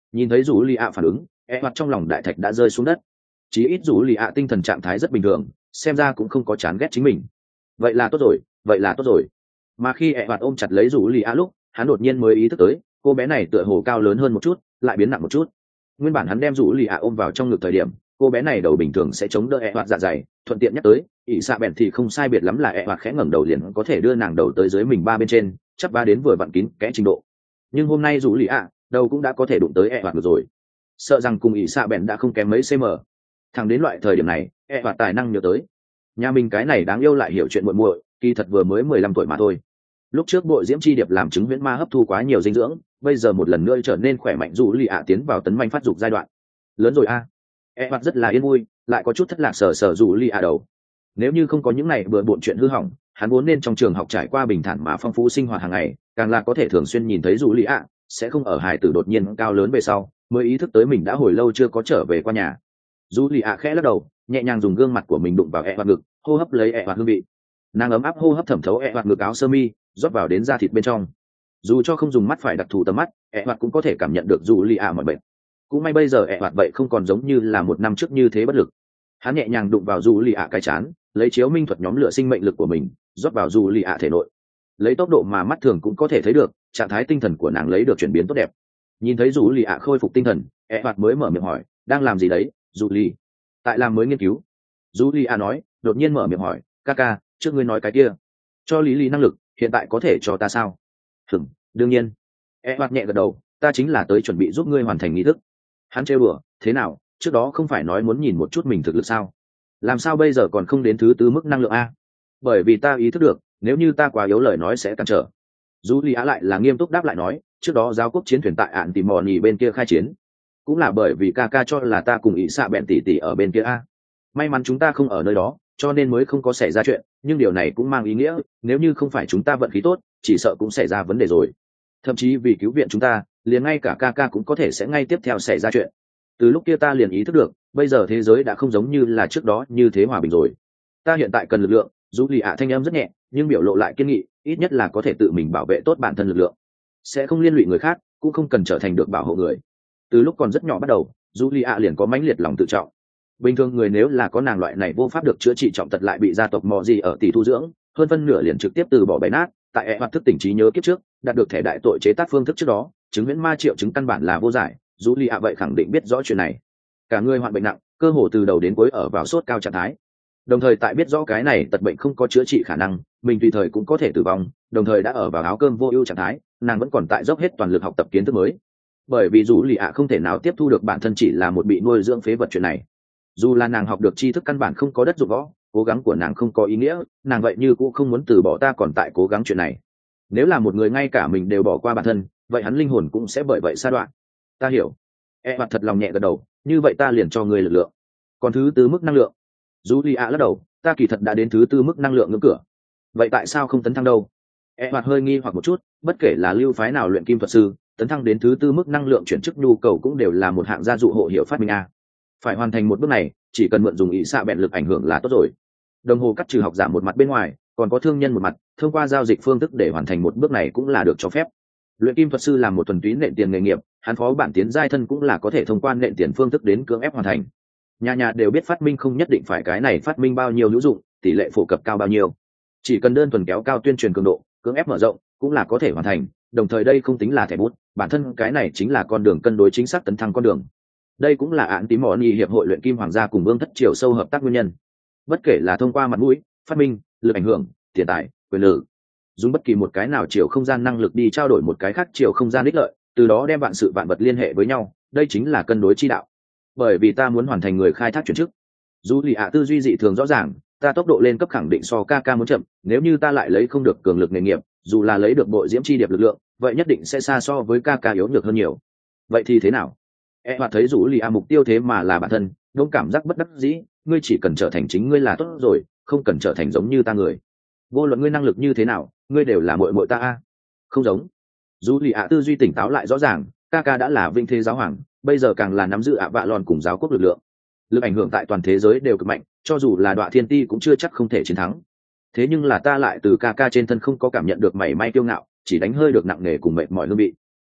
Nhìn thấy rủ lì ạ phản ứng, e hoạt trong lòng đại thạch đã rơi xuống đất. Chí ít rủ lì ạ tinh thần trạng thái rất bình thường, xem ra cũng không có chán ghét chính mình. Vậy là tốt rồi, vậy là tốt rồi. Mà khi e hoạt ôm chặt lấy rủ lì ạ lúc, hắn đột nhiên mới ý thức tới cô bé này tựa hồ cao lớn hơn một chút, lại biến nặng một chút. Nguyên bản hắn đem rủ lì ạ ôm vào trong ngực thời điểm, cô bé này đầu bình thường sẽ chống đỡ e hoạt dạ dày, thuận tiện nhắc tới ỷ xạ bèn thì không sai biệt lắm là e hoạt khẽ ngẩng đầu liền có thể đưa nàng đầu tới dưới mình ba bên trên, chắc ba đến vừa vặn kín kẽ trình độ. Nhưng hôm nay rủ lì ạ đầu cũng đã có thể đụng tới e hoạt được rồi, sợ rằng cùng ỷ xạ bèn đã không kém mấy cm. Thẳng đến loại thời điểm này e hoạt tài năng nhớ tới nhà mình cái này đáng yêu lại hiểu chuyện muội muội kỳ thật vừa mới mười lăm tuổi mà thôi. Lúc trước bội diễm chi điệp làm chứng huyễn ma hấp thu quá nhiều dinh dưỡng, bây giờ một lần nữa trở nên khỏe mạnh, rủ lì ạ tiến vào tấn manh phát dục giai đoạn lớn rồi a. À. E hoạt rất là yên vui, lại có chút thất lạc sờ sờ rủ lì ạ đầu. Nếu như không có những này bừa bộn chuyện hư hỏng, hắn vốn nên trong trường học trải qua bình thản mà phong phú sinh hoạt hàng ngày, càng là có thể thường xuyên nhìn thấy rủ lì ạ, sẽ không ở hài tử đột nhiên cao lớn về sau mới ý thức tới mình đã hồi lâu chưa có trở về qua nhà. Rủ lì ạ khẽ lắc đầu, nhẹ nhàng dùng gương mặt của mình đụng vào e hoạt ngực, hô hấp lấy e hoạt hương vị. Nàng ấm áp hô hấp thẩm thấu e hoạt ngực áo sơ mi, rót vào đến da thịt bên trong. Dù cho không dùng mắt phải đặc thù tầm mắt, e hoạt cũng có thể cảm nhận được rủ lì ạ mọi bệnh. Cũng may bây giờ e hoạt vậy không còn giống như là một năm trước như thế bất lực. Hắn nhẹ nhàng đụng vào rủ lì ạ cái chán, lấy chiếu minh thuật nhóm lửa sinh mệnh lực của mình rót vào rủ lì ạ thể nội. Lấy tốc độ mà mắt thường cũng có thể thấy được, trạng thái tinh thần của nàng lấy được chuyển biến tốt đẹp. Nhìn thấy rủ lì ạ khôi phục tinh thần, e hoạt mới mở miệng hỏi, đang làm gì đấy rủ lì? Tại làm mới nghiên cứu. Rủ lì ạ nói, đột nhiên mở miệng hỏi, ca ca, trước ngươi nói cái kia cho lý lý năng lực hiện tại có thể cho ta sao? Hừm, đương nhiên. E hoạt nhẹ gật đầu, ta chính là tới chuẩn bị giúp ngươi hoàn thành nghi thức. Hắn trêu đùa, thế nào, trước đó không phải nói muốn nhìn một chút mình thực lực sao? Làm sao bây giờ còn không đến thứ tư mức năng lượng a? Bởi vì ta ý thức được, nếu như ta quá yếu lời nói sẽ cản trở. Dù lý á lại là nghiêm túc đáp lại nói, trước đó giáo quốc chiến thuyền tại ạn tìm mò nhì bên kia khai chiến, cũng là bởi vì ca ca cho là ta cùng ý xạ bẹn tỉ tỉ ở bên kia a. May mắn chúng ta không ở nơi đó, cho nên mới không có xảy ra chuyện, nhưng điều này cũng mang ý nghĩa nếu như không phải chúng ta vận khí tốt, chỉ sợ cũng xảy ra vấn đề rồi. Thậm chí vì cứu viện chúng ta, liền ngay cả ca ca cũng có thể sẽ ngay tiếp theo xảy ra chuyện. Từ lúc kia ta liền ý thức được, bây giờ thế giới đã không giống như là trước đó như thế hòa bình rồi. Ta hiện tại cần lực lượng. Dù lì ạ thanh âm rất nhẹ, nhưng biểu lộ lại kiên nghị, ít nhất là có thể tự mình bảo vệ tốt bản thân lực lượng, sẽ không liên lụy người khác, cũng không cần trở thành được bảo hộ người. Từ lúc còn rất nhỏ bắt đầu, dù lì ạ liền có mãnh liệt lòng tự trọng. Bình thường người nếu là có nàng loại này vô pháp được chữa trị trọng tật lại bị gia tộc mò gì ở tỷ thu dưỡng, hơn phân nửa liền trực tiếp từ bỏ bày nát. Tại e hoạt thức tỉnh trí nhớ kiếp trước, đạt được thẻ đại tội chế tác phương thức trước đó, chứng huyễn ma triệu chứng căn bản là vô giải. Dù lì ạ vậy khẳng định biết rõ chuyện này. Cả người hoạn bệnh nặng, cơ hồ từ đầu đến cuối ở vào sốt cao trạng thái. Đồng thời tại biết rõ cái này tật bệnh không có chữa trị khả năng, mình tùy thời cũng có thể tử vong, đồng thời đã ở vào áo cơm vô ưu trạng thái, nàng vẫn còn tại dốc hết toàn lực học tập kiến thức mới. Bởi vì dù lì ạ không thể nào tiếp thu được bản thân chỉ là một bị nuôi dưỡng phế vật chuyện này. Dù là nàng học được tri thức căn bản không có đất dụng võ, cố gắng của nàng không có ý nghĩa, nàng vậy như cũng không muốn từ bỏ ta còn tại cố gắng chuyện này. Nếu là một người ngay cả mình đều bỏ qua bản thân, vậy hắn linh hồn cũng sẽ bởi vậy sa đoạn. Ta hiểu. E hoạt thật lòng nhẹ gật đầu, như vậy ta liền cho người lực lượng. Còn thứ tư mức năng lượng. Julia lắc đầu, ta kỳ thật đã đến thứ tư mức năng lượng ngưỡng cửa. Vậy tại sao không tấn thăng đâu? E hoạt hơi nghi hoặc một chút, bất kể là lưu phái nào luyện kim thuật sư, tấn thăng đến thứ tư mức năng lượng chuyển chức nhu cầu cũng đều là một hạng gia dụ hộ hiệu phát minh a. Phải hoàn thành một bước này, chỉ cần mượn dùng ý xạ bẹn lực ảnh hưởng là tốt rồi. Đồng hồ cắt trừ học giả một mặt bên ngoài, còn có thương nhân một mặt, thông qua giao dịch phương thức để hoàn thành một bước này cũng là được cho phép. Luyện kim thuật sư làm một thuần túy nện tiền nghề nghiệp, hắn phó bản tiến giai thân cũng là có thể thông qua nện tiền phương thức đến cưỡng ép hoàn thành. Nhà nhà đều biết phát minh không nhất định phải cái này phát minh bao nhiêu hữu dụng, tỷ lệ phổ cập cao bao nhiêu, chỉ cần đơn thuần kéo cao tuyên truyền cường độ, cưỡng ép mở rộng cũng là có thể hoàn thành. Đồng thời đây không tính là thẻ bút, bản thân cái này chính là con đường cân đối chính xác tấn thăng con đường. Đây cũng là án tím mỏ nhì hiệp hội luyện kim hoàng gia cùng vương thất triều sâu hợp tác nguyên nhân. Bất kể là thông qua mặt mũi, phát minh, lực ảnh hưởng, tiền tài, quyền lực, dùng bất kỳ một cái nào chiều không gian năng lực đi trao đổi một cái khác chiều không gian ích lợi, từ đó đem vạn sự vạn vật liên hệ với nhau, đây chính là cân đối chi đạo. Bởi vì ta muốn hoàn thành người khai thác chuyển chức. Dù lì ạ tư duy dị thường rõ ràng, ta tốc độ lên cấp khẳng định so ca ca muốn chậm, nếu như ta lại lấy không được cường lực nghề nghiệp, dù là lấy được bội diễm chi điệp lực lượng, vậy nhất định sẽ xa so với ca ca yếu nhược hơn nhiều. Vậy thì thế nào? E hoạt thấy dù lì ạ mục tiêu thế mà là bản thân, đông cảm giác bất đắc dĩ, ngươi chỉ cần trở thành chính ngươi là tốt rồi, không cần trở thành giống như ta người. Vô luận ngươi năng lực như thế nào, ngươi đều là muội muội ta a. Không giống. Dù lì ạ tư duy tỉnh táo lại rõ ràng, ca ca đã là vinh thế giáo hoàng, bây giờ càng là nắm giữ ạ vạ lòn cùng giáo quốc lực lượng, lực ảnh hưởng tại toàn thế giới đều cực mạnh, cho dù là Đoạ Thiên Ti cũng chưa chắc không thể chiến thắng. Thế nhưng là ta lại từ ca ca trên thân không có cảm nhận được mảy may kiêu ngạo, chỉ đánh hơi được nặng nề cùng mệt mỏi hương vị.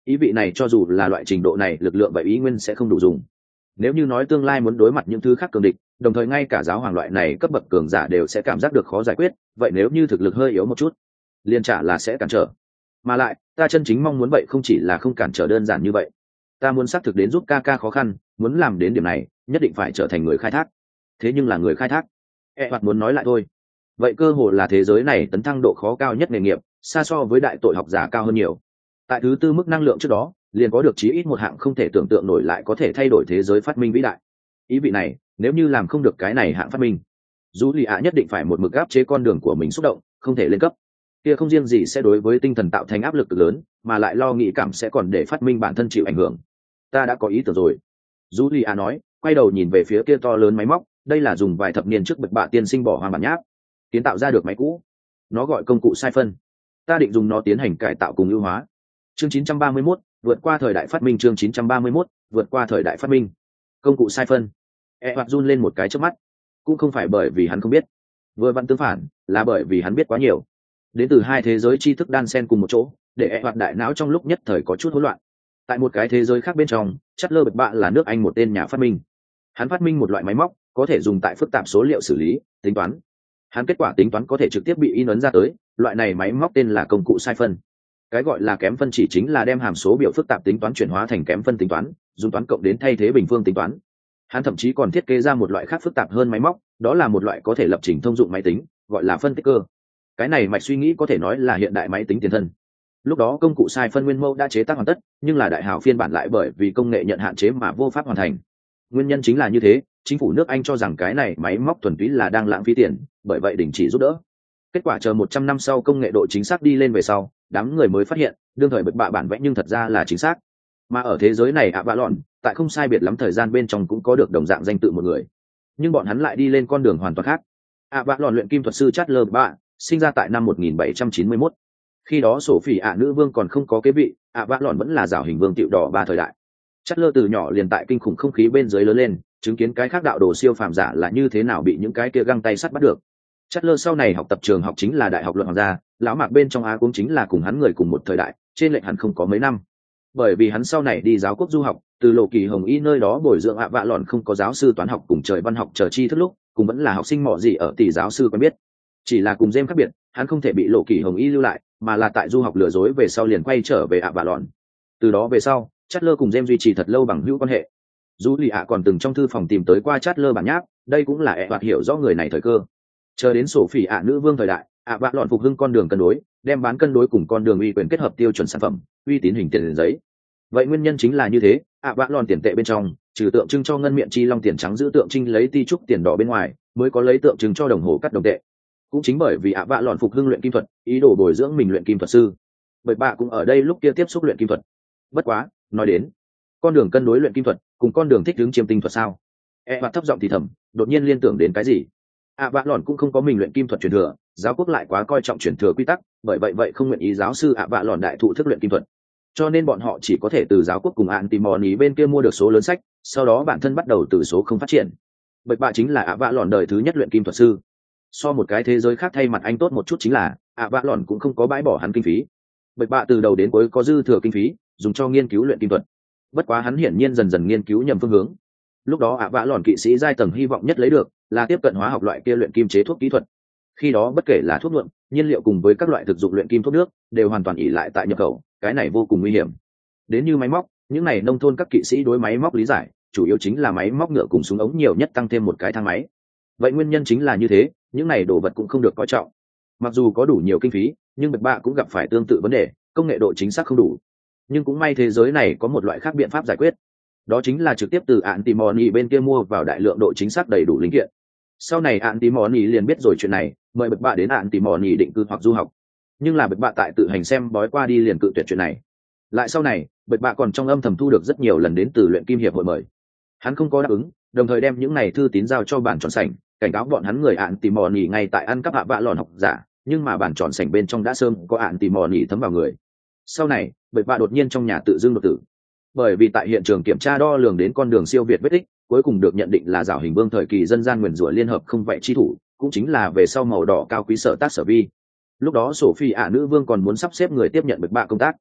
Ý vị này cho dù là loại trình độ này lực lượng vậy ý nguyên sẽ không đủ dùng. Nếu như nói tương lai muốn đối mặt những thứ khác cường địch, đồng thời ngay cả giáo hoàng loại này cấp bậc cường giả đều sẽ cảm giác được khó giải quyết, vậy nếu như thực lực hơi yếu một chút, liên trả là sẽ cản trở. Mà lại ta chân chính mong muốn vậy không chỉ là không cản trở đơn giản như vậy, ta muốn xác thực đến giúp ca ca khó khăn, muốn làm đến điểm này nhất định phải trở thành người khai thác. Thế nhưng là người khai thác, e hoặc muốn nói lại thôi, vậy cơ hồ là thế giới này tấn thăng độ khó cao nhất nghề nghiệp, xa so với đại tội học giả cao hơn nhiều. Tại thứ tư mức năng lượng trước đó liền có được chí ít một hạng không thể tưởng tượng nổi lại có thể thay đổi thế giới phát minh vĩ đại. Ý vị này nếu như làm không được cái này hạng phát minh, dù lì ạ nhất định phải một mực áp chế con đường của mình xúc động, không thể lên cấp. Kia không riêng gì sẽ đối với tinh thần tạo thành áp lực lớn, mà lại lo nghĩ cảm sẽ còn để phát minh bản thân chịu ảnh hưởng. Ta đã có ý tưởng rồi, dù lì ạ nói, quay đầu nhìn về phía kia to lớn máy móc. Đây là dùng vài thập niên trước bậc bạ tiên sinh bỏ hoang bản nháp kiến tạo ra được máy cũ, nó gọi công cụ sai phân. Ta định dùng nó tiến hành cải tạo cùng ưu hóa. Chương chín trăm ba mươi mốt, vượt qua thời đại phát minh. Chương chín trăm ba mươi mốt, vượt qua thời đại phát minh. Công cụ sai phân. E hoặc run lên một cái trước mắt, cũng không phải bởi vì hắn không biết, vừa vặn tương phản, là bởi vì hắn biết quá nhiều. Đến từ hai thế giới tri thức đan xen cùng một chỗ, để E hoặc đại não trong lúc nhất thời có chút hỗn loạn. Tại một cái thế giới khác bên trong, Chatler bậc bạ là nước Anh một tên nhà phát minh. Hắn phát minh một loại máy móc có thể dùng tại phức tạp số liệu xử lý, tính toán. Hắn kết quả tính toán có thể trực tiếp bị in ấn ra tới, loại này máy móc tên là công cụ sai phân. Cái gọi là kém phân chỉ chính là đem hàm số biểu phức tạp tính toán chuyển hóa thành kém phân tính toán, dùng toán cộng đến thay thế bình phương tính toán. Hắn thậm chí còn thiết kế ra một loại khác phức tạp hơn máy móc, đó là một loại có thể lập trình thông dụng máy tính, gọi là phân tích cơ. Cái này mạch suy nghĩ có thể nói là hiện đại máy tính tiền thân. Lúc đó công cụ sai phân nguyên mẫu đã chế tác hoàn tất, nhưng là đại hào phiên bản lại bởi vì công nghệ nhận hạn chế mà vô pháp hoàn thành. Nguyên nhân chính là như thế, chính phủ nước Anh cho rằng cái này máy móc thuần túy là đang lãng phí tiền, bởi vậy đình chỉ giúp đỡ. Kết quả chờ một trăm năm sau công nghệ độ chính xác đi lên về sau, đám người mới phát hiện, đương thời bật bạ bản vẽ nhưng thật ra là chính xác. Mà ở thế giới này ạ bạ lọn, tại không sai biệt lắm thời gian bên trong cũng có được đồng dạng danh tự một người. Nhưng bọn hắn lại đi lên con đường hoàn toàn khác. ạ bạ lọn luyện kim thuật sư Chatler bạ, sinh ra tại năm một nghìn bảy trăm chín mươi mốt. Khi đó sổ phỉ ạ nữ vương còn không có kế vị, ạ bạ lọn vẫn là giảo hình vương tiểu đỏ ba thời đại. Chatler từ nhỏ liền tại kinh khủng không khí bên dưới lớn lên, chứng kiến cái khác đạo đồ siêu phàm giả là như thế nào bị những cái kia găng tay sắt bắt được. Chatler sau này học tập trường học chính là đại học luận hoàng gia, lão mạc bên trong Á cũng chính là cùng hắn người cùng một thời đại, trên lệnh hắn không có mấy năm. Bởi vì hắn sau này đi giáo quốc du học, từ Lộ Kỳ Hồng Y nơi đó bồi dưỡng ạ vạ lọn không có giáo sư toán học cùng trời văn học chờ chi thức lúc, cũng vẫn là học sinh mọ gì ở tỷ giáo sư quen biết. Chỉ là cùng James khác biệt, hắn không thể bị Lộ Kỳ Hồng Y lưu lại, mà là tại du học lừa dối về sau liền quay trở về ạ vạ lọn. Từ đó về sau, Chatler cùng James duy trì thật lâu bằng hữu quan hệ. Dù lì ạ còn từng trong thư phòng tìm tới qua Chatler bản nháp, đây cũng là ẹ hoạt hiểu rõ người này thời cơ. Chờ đến sổ phỉ ạ nữ vương thời đại, ạ vạ lọn phục hưng con đường cân đối, đem bán cân đối cùng con đường uy quyền kết hợp tiêu chuẩn sản phẩm, uy tín hình tiền giấy. Vậy nguyên nhân chính là như thế, ạ vạ lọn tiền tệ bên trong, trừ tượng trưng cho ngân miệng chi long tiền trắng giữ tượng trưng lấy ti trúc tiền đỏ bên ngoài, mới có lấy tượng trưng cho đồng hồ cắt đồng tệ. Cũng chính bởi vì ạ vạ lọn phục hưng luyện kim thuật, ý đồ bồi dưỡng mình luyện kim thuật sư. Bởi bạ cũng ở đây lúc kia tiếp xúc luyện kim thuật. Bất quá, nói đến con đường cân đối luyện kim thuật cùng con đường thích ứng chiêm tinh thuật sao? E hoạt thấp giọng thì thầm, đột nhiên liên tưởng đến cái gì? ạ vạ lọn cũng không có mình luyện kim thuật truyền thừa, giáo quốc lại quá coi trọng truyền thừa quy tắc, bởi vậy vậy không nguyện ý giáo sư ạ vạ lọn đại thụ thức luyện kim thuật, cho nên bọn họ chỉ có thể từ giáo quốc cùng ạn tìm mò ní bên kia mua được số lớn sách, sau đó bản thân bắt đầu từ số không phát triển. Bạch bạ chính là ạ vạ lọn đời thứ nhất luyện kim thuật sư. So một cái thế giới khác thay mặt anh tốt một chút chính là ạ vạ lọn cũng không có bãi bỏ hắn kinh phí. Bạch bạ từ đầu đến cuối có dư thừa kinh phí dùng cho nghiên cứu luyện kim thuật, bất quá hắn hiển nhiên dần dần nghiên cứu nhầm phương hướng. Lúc đó ạ vạ lọn kỵ sĩ giai tầng hy vọng nhất lấy được là tiếp cận hóa học loại kia luyện kim chế thuốc kỹ thuật. Khi đó bất kể là thuốc nhuộm, nhiên liệu cùng với các loại thực dụng luyện kim thuốc nước đều hoàn toàn ỷ lại tại nhập khẩu, cái này vô cùng nguy hiểm. Đến như máy móc, những này nông thôn các kỵ sĩ đối máy móc lý giải chủ yếu chính là máy móc ngựa cùng súng ống nhiều nhất tăng thêm một cái thang máy. Vậy nguyên nhân chính là như thế, những này đồ vật cũng không được coi trọng. Mặc dù có đủ nhiều kinh phí, nhưng bạch bạ cũng gặp phải tương tự vấn đề, công nghệ độ chính xác không đủ. Nhưng cũng may thế giới này có một loại khác biện pháp giải quyết, đó chính là trực tiếp từ ạn tỉ mòn bên kia mua vào đại lượng độ chính xác đầy đủ linh kiện. Sau này ạn tỉ mòn liền biết rồi chuyện này, mời bạch bạ đến ạn tỉ mòn định cư hoặc du học. Nhưng là bạch bạ tại tự hành xem bói qua đi liền cự tuyệt chuyện này. Lại sau này bạch bạ còn trong âm thầm thu được rất nhiều lần đến từ luyện kim hiệp hội mời, hắn không có đáp ứng, đồng thời đem những này thư tín giao cho bản tròn sảnh, cảnh cáo bọn hắn người ạn tỉ mòn ngay tại ăn cắp hạ vạ lòn học giả, nhưng mà bản tròn sảnh bên trong đã sớm có ạn tỉ mòn thấm vào người. Sau này bạch bạ đột nhiên trong nhà tự dưng đột tử, bởi vì tại hiện trường kiểm tra đo lường đến con đường siêu việt vết tích, cuối cùng được nhận định là giảo hình vương thời kỳ dân gian nguyền rủa liên hợp không vậy chi thủ, cũng chính là về sau màu đỏ cao quý sở tác sở vi. Lúc đó Sophie ạ nữ vương còn muốn sắp xếp người tiếp nhận bạch bạ công tác,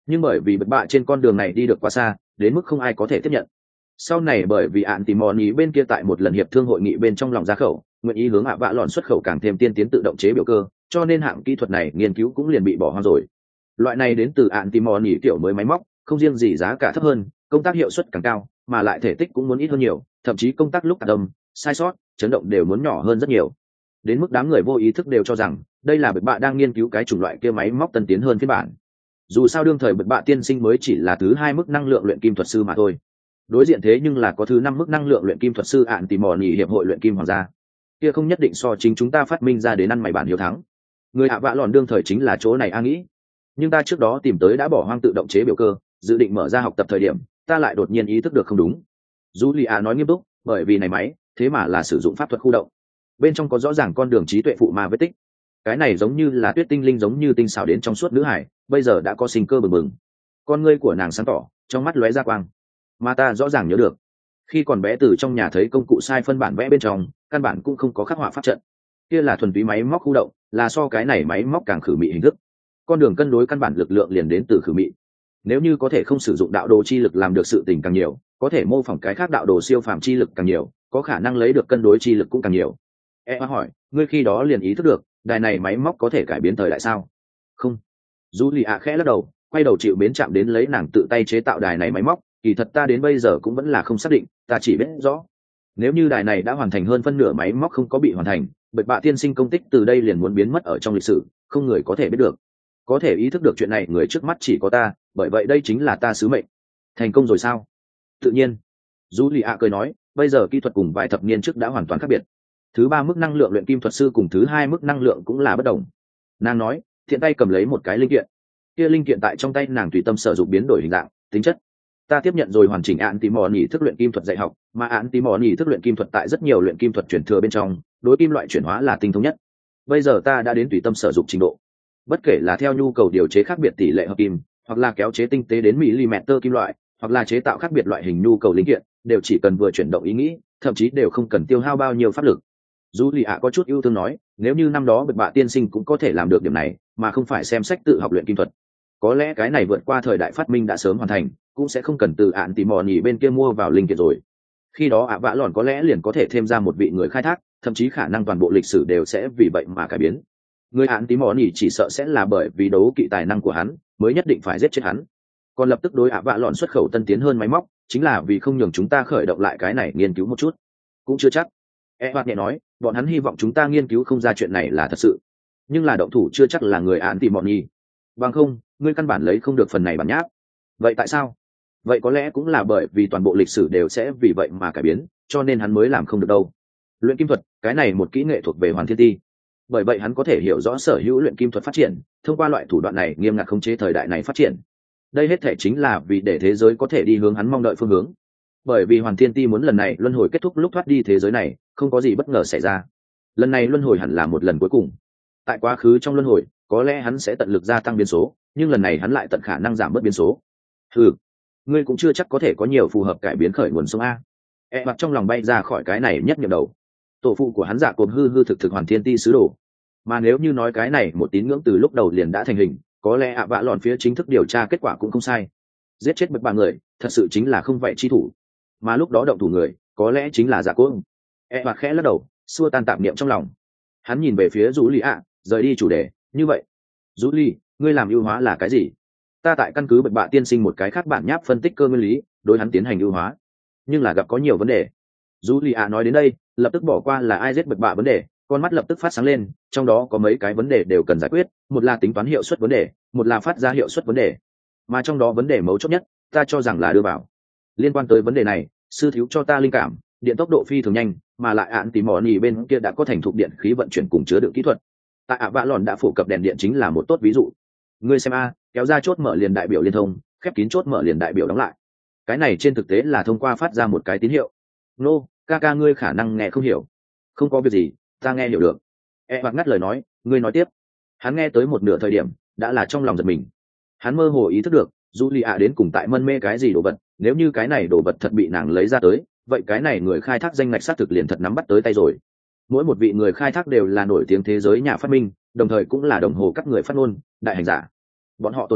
nhưng bởi vì bật bạ trên con đường này đi được quá xa đến mức không ai có thể tiếp nhận. Sau này bởi vì ạn tìm mòn ý bên kia tại một lần hiệp thương hội nghị bên trong lòng ra khẩu nguyện ý hướng ạ vạ lòn xuất khẩu càng thêm tiên tiến tự động chế biểu cơ, cho nên hạng kỹ thuật này nghiên cứu cũng liền bị bỏ hoang rồi. Loại này đến từ ạn tìm mòn ý kiểu mới máy móc, không riêng gì giá cả thấp hơn, công tác hiệu suất càng cao, mà lại thể tích cũng muốn ít hơn nhiều, thậm chí công tác lúc cả đâm, sai sót, chấn động đều muốn nhỏ hơn rất nhiều. Đến mức đám người vô ý thức đều cho rằng đây là bật bạ đang nghiên cứu cái chủng loại kia máy móc tân tiến hơn phiên bản. Dù sao đương thời bật bạ tiên sinh mới chỉ là thứ hai mức năng lượng luyện kim thuật sư mà thôi, đối diện thế nhưng là có thứ năm mức năng lượng luyện kim thuật sư ạn tìm mò nhì hiệp hội luyện kim hoàng gia, kia không nhất định so chính chúng ta phát minh ra đến ăn mày bản hiếu thắng. Người ạ vạ lòn đương thời chính là chỗ này a nghĩ, nhưng ta trước đó tìm tới đã bỏ hoang tự động chế biểu cơ, dự định mở ra học tập thời điểm ta lại đột nhiên ý thức được không đúng. Julia nói nghiêm túc, bởi vì này máy thế mà là sử dụng pháp thuật khu động, bên trong có rõ ràng con đường trí tuệ phụ ma vết tích. Cái này giống như là tuyết tinh linh, giống như tinh xảo đến trong suốt nữ hải, bây giờ đã có sinh cơ bừng bừng. Con ngươi của nàng sáng tỏ, trong mắt lóe ra quang, mà ta rõ ràng nhớ được khi còn bé từ trong nhà thấy công cụ sai phân bản vẽ bên trong căn bản cũng không có khắc họa pháp trận, kia là thuần túy máy móc khu động, là so cái này máy móc càng khử mị hình thức. Con đường cân đối căn bản lực lượng liền đến từ khử mị. Nếu như có thể không sử dụng đạo đồ chi lực làm được sự tình càng nhiều, có thể mô phỏng cái khác đạo đồ siêu phàm chi lực càng nhiều, có khả năng lấy được cân đối chi lực cũng càng nhiều. E hỏi, ngươi khi đó liền ý thức được đài này máy móc có thể cải biến thời đại sao? Không. Julia khẽ lắc đầu, quay đầu chịu mến chạm đến lấy nàng tự tay chế tạo đài này máy móc, kỳ thật ta đến bây giờ cũng vẫn là không xác định, ta chỉ biết rõ nếu như đài này đã hoàn thành hơn phân nửa máy móc không có bị hoàn thành, bật bạ tiên sinh công tích từ đây liền muốn biến mất ở trong lịch sử, không người có thể biết được. Có thể ý thức được chuyện này người trước mắt chỉ có ta, bởi vậy đây chính là ta sứ mệnh. Thành công rồi sao? Tự nhiên. Julia cười nói, bây giờ kỹ thuật cùng vài thập niên trước đã hoàn toàn khác biệt. Thứ ba mức năng lượng luyện kim thuật sư cùng thứ hai mức năng lượng cũng là bất đồng. Nàng nói, thiện tay cầm lấy một cái linh kiện, kia linh kiện tại trong tay nàng tùy tâm sử dụng biến đổi hình dạng, tính chất. Ta tiếp nhận rồi hoàn chỉnh án tí mò nhì thức luyện kim thuật dạy học, mà án tí mò nhì thức luyện kim thuật tại rất nhiều luyện kim thuật chuyển thừa bên trong, đối kim loại chuyển hóa là tinh thông nhất. Bây giờ ta đã đến tùy tâm sử dụng trình độ, bất kể là theo nhu cầu điều chế khác biệt tỷ lệ hợp kim, hoặc là kéo chế tinh tế đến mm kim loại, hoặc là chế tạo khác biệt loại hình nhu cầu linh kiện, đều chỉ cần vừa chuyển động ý nghĩ, thậm chí đều không cần tiêu hao bao nhiêu pháp lực. Julia có chút ưu thương nói, nếu như năm đó bật bạ tiên sinh cũng có thể làm được điểm này, mà không phải xem sách tự học luyện kim thuật, có lẽ cái này vượt qua thời đại phát minh đã sớm hoàn thành, cũng sẽ không cần từ ạn tỉ mò nhì bên kia mua vào linh kiện rồi. Khi đó ạ vạ lòn có lẽ liền có thể thêm ra một vị người khai thác, thậm chí khả năng toàn bộ lịch sử đều sẽ vì vậy mà cải biến. Người ạn tỉ mò nhì chỉ sợ sẽ là bởi vì đấu kỵ tài năng của hắn mới nhất định phải giết chết hắn, còn lập tức đối ạ vạ lòn xuất khẩu tân tiến hơn máy móc, chính là vì không nhường chúng ta khởi động lại cái này nghiên cứu một chút. Cũng chưa chắc. E hoạt nhẹ nói, bọn hắn hy vọng chúng ta nghiên cứu không ra chuyện này là thật sự, nhưng là động thủ chưa chắc là người ạn tỉ mò nhì. Bằng không, ngươi căn bản lấy không được phần này bản nháp. Vậy tại sao? Vậy có lẽ cũng là bởi vì toàn bộ lịch sử đều sẽ vì vậy mà cải biến, cho nên hắn mới làm không được đâu. Luyện kim thuật, cái này một kỹ nghệ thuộc về Hoàn Thiên Ti. Bởi vậy hắn có thể hiểu rõ sở hữu luyện kim thuật phát triển, thông qua loại thủ đoạn này nghiêm ngặt khống chế thời đại này phát triển. Đây hết thể chính là vì để thế giới có thể đi hướng hắn mong đợi phương hướng. Bởi vì Hoàn Thiên Ti muốn lần này luân hồi kết thúc lúc thoát đi thế giới này, không có gì bất ngờ xảy ra. Lần này luân hồi hẳn là một lần cuối cùng. Tại quá khứ trong luân hồi, có lẽ hắn sẽ tận lực gia tăng biến số, nhưng lần này hắn lại tận khả năng giảm bớt biến số. Ừ, ngươi cũng chưa chắc có thể có nhiều phù hợp cải biến khởi nguồn sông a. E mặt trong lòng bay ra khỏi cái này nhất nhậm đầu. Tổ phụ của hắn Dạ Cộp hư hư thực thực Hoàn Thiên Ti sứ đồ, mà nếu như nói cái này một tín ngưỡng từ lúc đầu liền đã thành hình, có lẽ ạ vạ lòn phía chính thức điều tra kết quả cũng không sai. Giết chết bậc ba người, thật sự chính là không vậy chi thủ, mà lúc đó động thủ người, có lẽ chính là Dạ Cộp. E mặt khẽ lắc đầu, xua tan tạp niệm trong lòng. Hắn nhìn về phía Dũ Lì ạ, rời đi chủ đề, như vậy, Dũ Lì, ngươi làm ưu hóa là cái gì? Ta tại căn cứ bậc bạ tiên sinh một cái khác bản nháp phân tích cơ nguyên lý, đối hắn tiến hành ưu hóa, nhưng là gặp có nhiều vấn đề. Julia nói đến đây, lập tức bỏ qua là ai giết bậc bạ vấn đề, con mắt lập tức phát sáng lên, trong đó có mấy cái vấn đề đều cần giải quyết, một là tính toán hiệu suất vấn đề, một là phát ra hiệu suất vấn đề, mà trong đó vấn đề mấu chốt nhất, ta cho rằng là đưa vào. Liên quan tới vấn đề này, sư thiếu cho ta linh cảm, điện tốc độ phi thường nhanh, mà lại ạn tí mỏ nhì bên kia đã có thành thục điện khí vận chuyển cùng chứa đựng kỹ thuật. Tại ạ vạ lòn đã phổ cập đèn điện chính là một tốt ví dụ. Ngươi xem a, kéo ra chốt mở liền đại biểu liên thông, khép kín chốt mở liền đại biểu đóng lại. Cái này trên thực tế là thông qua phát ra một cái tín hiệu. Nô, ca ca ngươi khả năng nghe không hiểu. Không có việc gì, ta nghe hiểu được. E hoặc ngắt lời nói, ngươi nói tiếp. Hắn nghe tới một nửa thời điểm, đã là trong lòng giật mình. Hắn mơ hồ ý thức được, Julia đến cùng tại mân mê cái gì đồ vật, nếu như cái này đồ vật thật bị nàng lấy ra tới, vậy cái này người khai thác danh ngạch xác thực liền thật nắm bắt tới tay rồi. Mỗi một vị người khai thác đều là nổi tiếng thế giới nhà phát minh, đồng thời cũng là đồng hồ các người phát ngôn, đại hành giả. Bọn họ tồn tại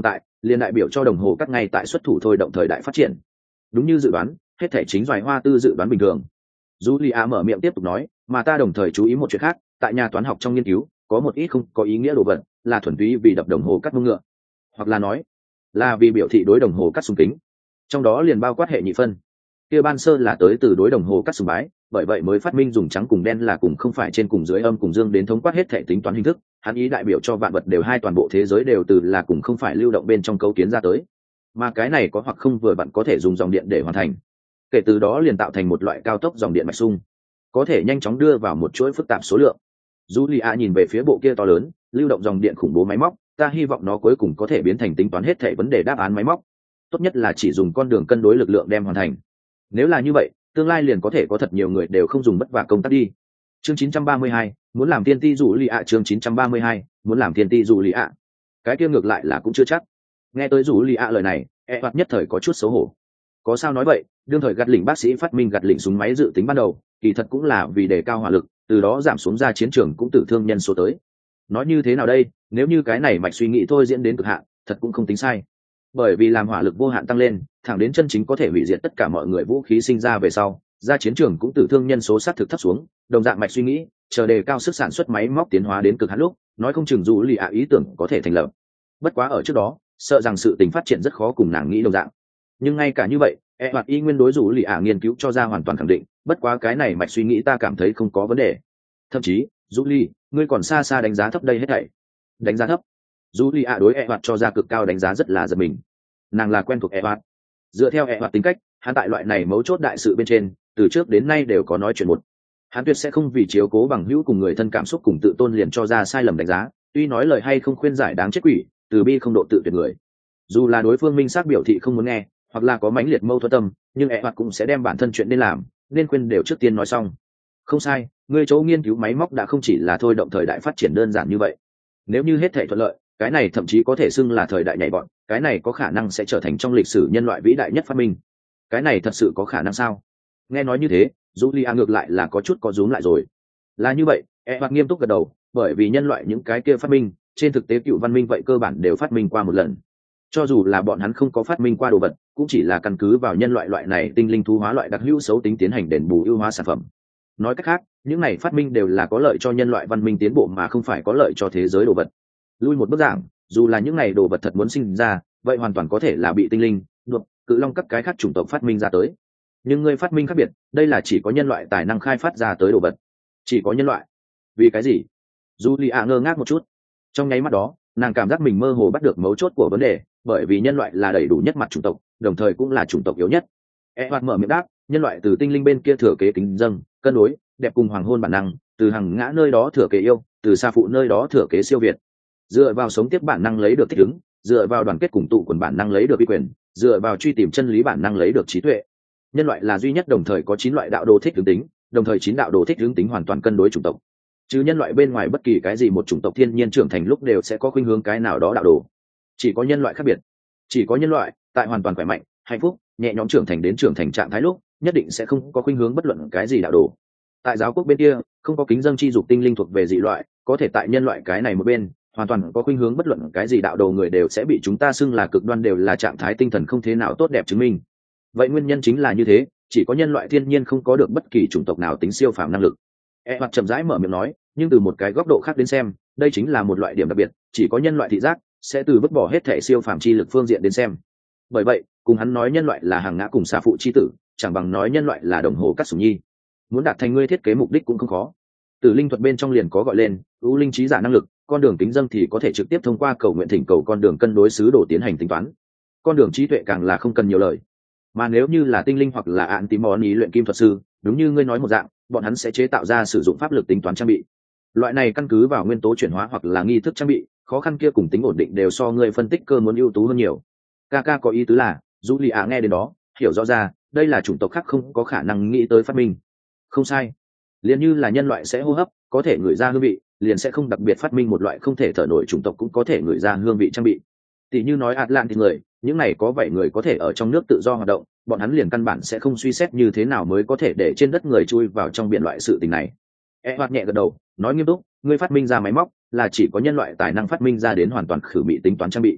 liền đại biểu cho đồng hồ cắt ngay tại xuất thủ thôi động thời đại phát triển. Đúng như dự đoán, hết thể chính doài hoa tư dự đoán bình thường. Julia mở miệng tiếp tục nói, mà ta đồng thời chú ý một chuyện khác, tại nhà toán học trong nghiên cứu có một ít không có ý nghĩa đồ vật, là thuần túy vì đập đồng hồ cắt mông ngựa, hoặc là nói là vì biểu thị đối đồng hồ cắt sùng kính, trong đó liền bao quát hệ nhị phân. Kia ban sơ là tới từ đối đồng hồ cắt sùng bái, bởi vậy mới phát minh dùng trắng cùng đen là cùng không phải trên cùng dưới âm cùng dương đến thống quát hết thể tính toán hình thức. Hắn ý đại biểu cho vạn vật đều hai toàn bộ thế giới đều từ là cùng không phải lưu động bên trong cấu kiến ra tới, mà cái này có hoặc không vừa bạn có thể dùng dòng điện để hoàn thành. Kể từ đó liền tạo thành một loại cao tốc dòng điện mạch sung, có thể nhanh chóng đưa vào một chuỗi phức tạp số lượng. Julia nhìn về phía bộ kia to lớn, lưu động dòng điện khủng bố máy móc, ta hy vọng nó cuối cùng có thể biến thành tính toán hết thể vấn đề đáp án máy móc. Tốt nhất là chỉ dùng con đường cân đối lực lượng đem hoàn thành. Nếu là như vậy, tương lai liền có thể có thật nhiều người đều không dùng bất vả công tác đi. Chương chín trăm ba mươi hai, muốn làm tiên ti Julia, chương chín trăm ba mươi hai, muốn làm tiên ti Julia. Cái kia ngược lại là cũng chưa chắc. Nghe tới Julia lời này, e hoạt nhất thời có chút xấu hổ. Có sao nói vậy, đương thời gạt lỉnh bác sĩ phát minh gạt lỉnh súng máy dự tính ban đầu, kỳ thật cũng là vì đề cao hỏa lực, từ đó giảm xuống ra chiến trường cũng tử thương nhân số tới. Nói như thế nào đây, nếu như cái này mạch suy nghĩ thôi diễn đến cực hạn, thật cũng không tính sai. Bởi vì làm hỏa lực vô hạn tăng lên, thẳng đến chân chính có thể hủy diệt tất cả mọi người vũ khí sinh ra về sau, ra chiến trường cũng tử thương nhân số sát thực thấp xuống, đồng dạng mạch suy nghĩ, chờ đề cao sức sản xuất máy móc tiến hóa đến cực hạn lúc, nói không chừng dù lì ạ ý tưởng có thể thành lập. Bất quá ở trước đó, sợ rằng sự tình phát triển rất khó cùng nàng nghĩ đồng dạng. Nhưng ngay cả như vậy, e hoạt y nguyên đối dù lì ạ nghiên cứu cho ra hoàn toàn khẳng định, bất quá cái này mạch suy nghĩ ta cảm thấy không có vấn đề. Thậm chí, dù lì, ngươi còn xa xa đánh giá thấp đây hết thảy. Đánh giá thấp? Dù lì ạ đối e hoạt cho ra cực cao đánh giá rất là giật mình. Nàng là quen thuộc e hoạt. Dựa theo e hoạt tính cách, hắn tại loại này mấu chốt đại sự bên trên, từ trước đến nay đều có nói chuyện một. Hắn tuyệt sẽ không vì chiếu cố bằng hữu cùng người thân cảm xúc cùng tự tôn liền cho ra sai lầm đánh giá, tuy nói lời hay không khuyên giải đáng chết quỷ, từ bi không độ tự tuyệt người. Dù là đối phương minh xác biểu thị không muốn nghe, hoặc là có mãnh liệt mâu thuẫn tâm, nhưng e hoạt cũng sẽ đem bản thân chuyện nên làm nên khuyên đều trước tiên nói xong. Không sai, ngươi chỗ nghiên cứu máy móc đã không chỉ là thôi động thời đại phát triển đơn giản như vậy. Nếu như hết thảy thuận lợi, cái này thậm chí có thể xưng là thời đại nhảy vọt, cái này có khả năng sẽ trở thành trong lịch sử nhân loại vĩ đại nhất phát minh. Cái này thật sự có khả năng sao? Nghe nói như thế, Julia ngược lại là có chút có rúm lại rồi. Là như vậy, e hoạt nghiêm túc gật đầu, bởi vì nhân loại những cái kia phát minh, trên thực tế cựu văn minh vậy cơ bản đều phát minh qua một lần. Cho dù là bọn hắn không có phát minh qua đồ vật, cũng chỉ là căn cứ vào nhân loại loại này tinh linh thú hóa loại đặc hữu xấu tính tiến hành đền bù ưu hóa sản phẩm. Nói cách khác, những này phát minh đều là có lợi cho nhân loại văn minh tiến bộ mà không phải có lợi cho thế giới đồ vật. Lui một bước giảng, dù là những này đồ vật thật muốn sinh ra, vậy hoàn toàn có thể là bị tinh linh, đột, cự long các cái khác chủng tộc phát minh ra tới. Nhưng ngươi phát minh khác biệt, đây là chỉ có nhân loại tài năng khai phát ra tới đồ vật. Chỉ có nhân loại? Vì cái gì? Julia ngơ ngác một chút. Trong nháy mắt đó, nàng cảm giác mình mơ hồ bắt được mấu chốt của vấn đề, bởi vì nhân loại là đầy đủ nhất mặt chủng tộc, đồng thời cũng là chủng tộc yếu nhất. E hoạt mở miệng đáp, nhân loại từ tinh linh bên kia thừa kế kính dâng, cân đối, đẹp cùng hoàng hôn bản năng, từ hằng ngã nơi đó thừa kế yêu, từ xa phụ nơi đó thừa kế siêu việt. Dựa vào sống tiếp bản năng lấy được thích ứng, dựa vào đoàn kết cùng tụ quần bản năng lấy được uy quyền, dựa vào truy tìm chân lý bản năng lấy được trí tuệ. Nhân loại là duy nhất đồng thời có chín loại đạo đồ thích ứng tính, đồng thời chín đạo đồ thích ứng tính hoàn toàn cân đối chủng tộc. Chứ nhân loại bên ngoài bất kỳ cái gì một chủng tộc thiên nhiên trưởng thành lúc đều sẽ có khuynh hướng cái nào đó đạo đồ. Chỉ có nhân loại khác biệt. Chỉ có nhân loại tại hoàn toàn khỏe mạnh, hạnh phúc, nhẹ nhõm trưởng thành đến trưởng thành trạng thái lúc, nhất định sẽ không có khuynh hướng bất luận cái gì đạo đồ. Tại giáo quốc bên kia, không có kính dâng chi dục tinh linh thuộc về dị loại, có thể tại nhân loại cái này một bên, hoàn toàn có khuynh hướng bất luận cái gì đạo đồ người đều sẽ bị chúng ta xưng là cực đoan, đều là trạng thái tinh thần không thế nào tốt đẹp chứng minh. Vậy nguyên nhân chính là như thế, chỉ có nhân loại thiên nhiên không có được bất kỳ chủng tộc nào tính siêu phàm năng lực. E hoặc chậm rãi mở miệng nói, nhưng từ một cái góc độ khác đến xem, đây chính là một loại điểm đặc biệt, chỉ có nhân loại thị giác sẽ từ vứt bỏ hết thể siêu phàm chi lực phương diện đến xem. Bởi vậy, cùng hắn nói nhân loại là hàng ngã cùng xà phụ chi tử, chẳng bằng nói nhân loại là đồng hồ cắt sủng nhi. Muốn đạt thành ngươi thiết kế mục đích cũng không khó. Từ linh thuật bên trong liền có gọi lên ưu linh trí giả năng lực, con đường kính dâng thì có thể trực tiếp thông qua cầu nguyện thỉnh cầu con đường cân đối sứ đồ tiến hành tính toán. Con đường trí tuệ càng là không cần nhiều lời. Mà nếu như là tinh linh hoặc là án tí món ý luyện kim thuật sư, đúng như ngươi nói một dạng, bọn hắn sẽ chế tạo ra sử dụng pháp lực tính toán trang bị. Loại này căn cứ vào nguyên tố chuyển hóa hoặc là nghi thức trang bị, khó khăn kia cùng tính ổn định đều so ngươi phân tích cơ muốn ưu tú hơn nhiều. Kaka có ý tứ là, Julia nghe đến đó, hiểu rõ ra, đây là chủng tộc khác không có khả năng nghĩ tới phát minh. Không sai. Liền như là nhân loại sẽ hô hấp, có thể ngửi ra hương vị, liền sẽ không đặc biệt phát minh một loại không thể thở nổi chủng tộc cũng có thể ngửi ra hương vị trang bị. Tỷ như nói Atlantis người, những này có vậy người có thể ở trong nước tự do hoạt động, bọn hắn liền căn bản sẽ không suy xét như thế nào mới có thể để trên đất người chui vào trong biển loại sự tình này. E hoạt nhẹ gật đầu, nói nghiêm túc, ngươi phát minh ra máy móc là chỉ có nhân loại tài năng phát minh ra đến hoàn toàn khử bị tính toán trang bị.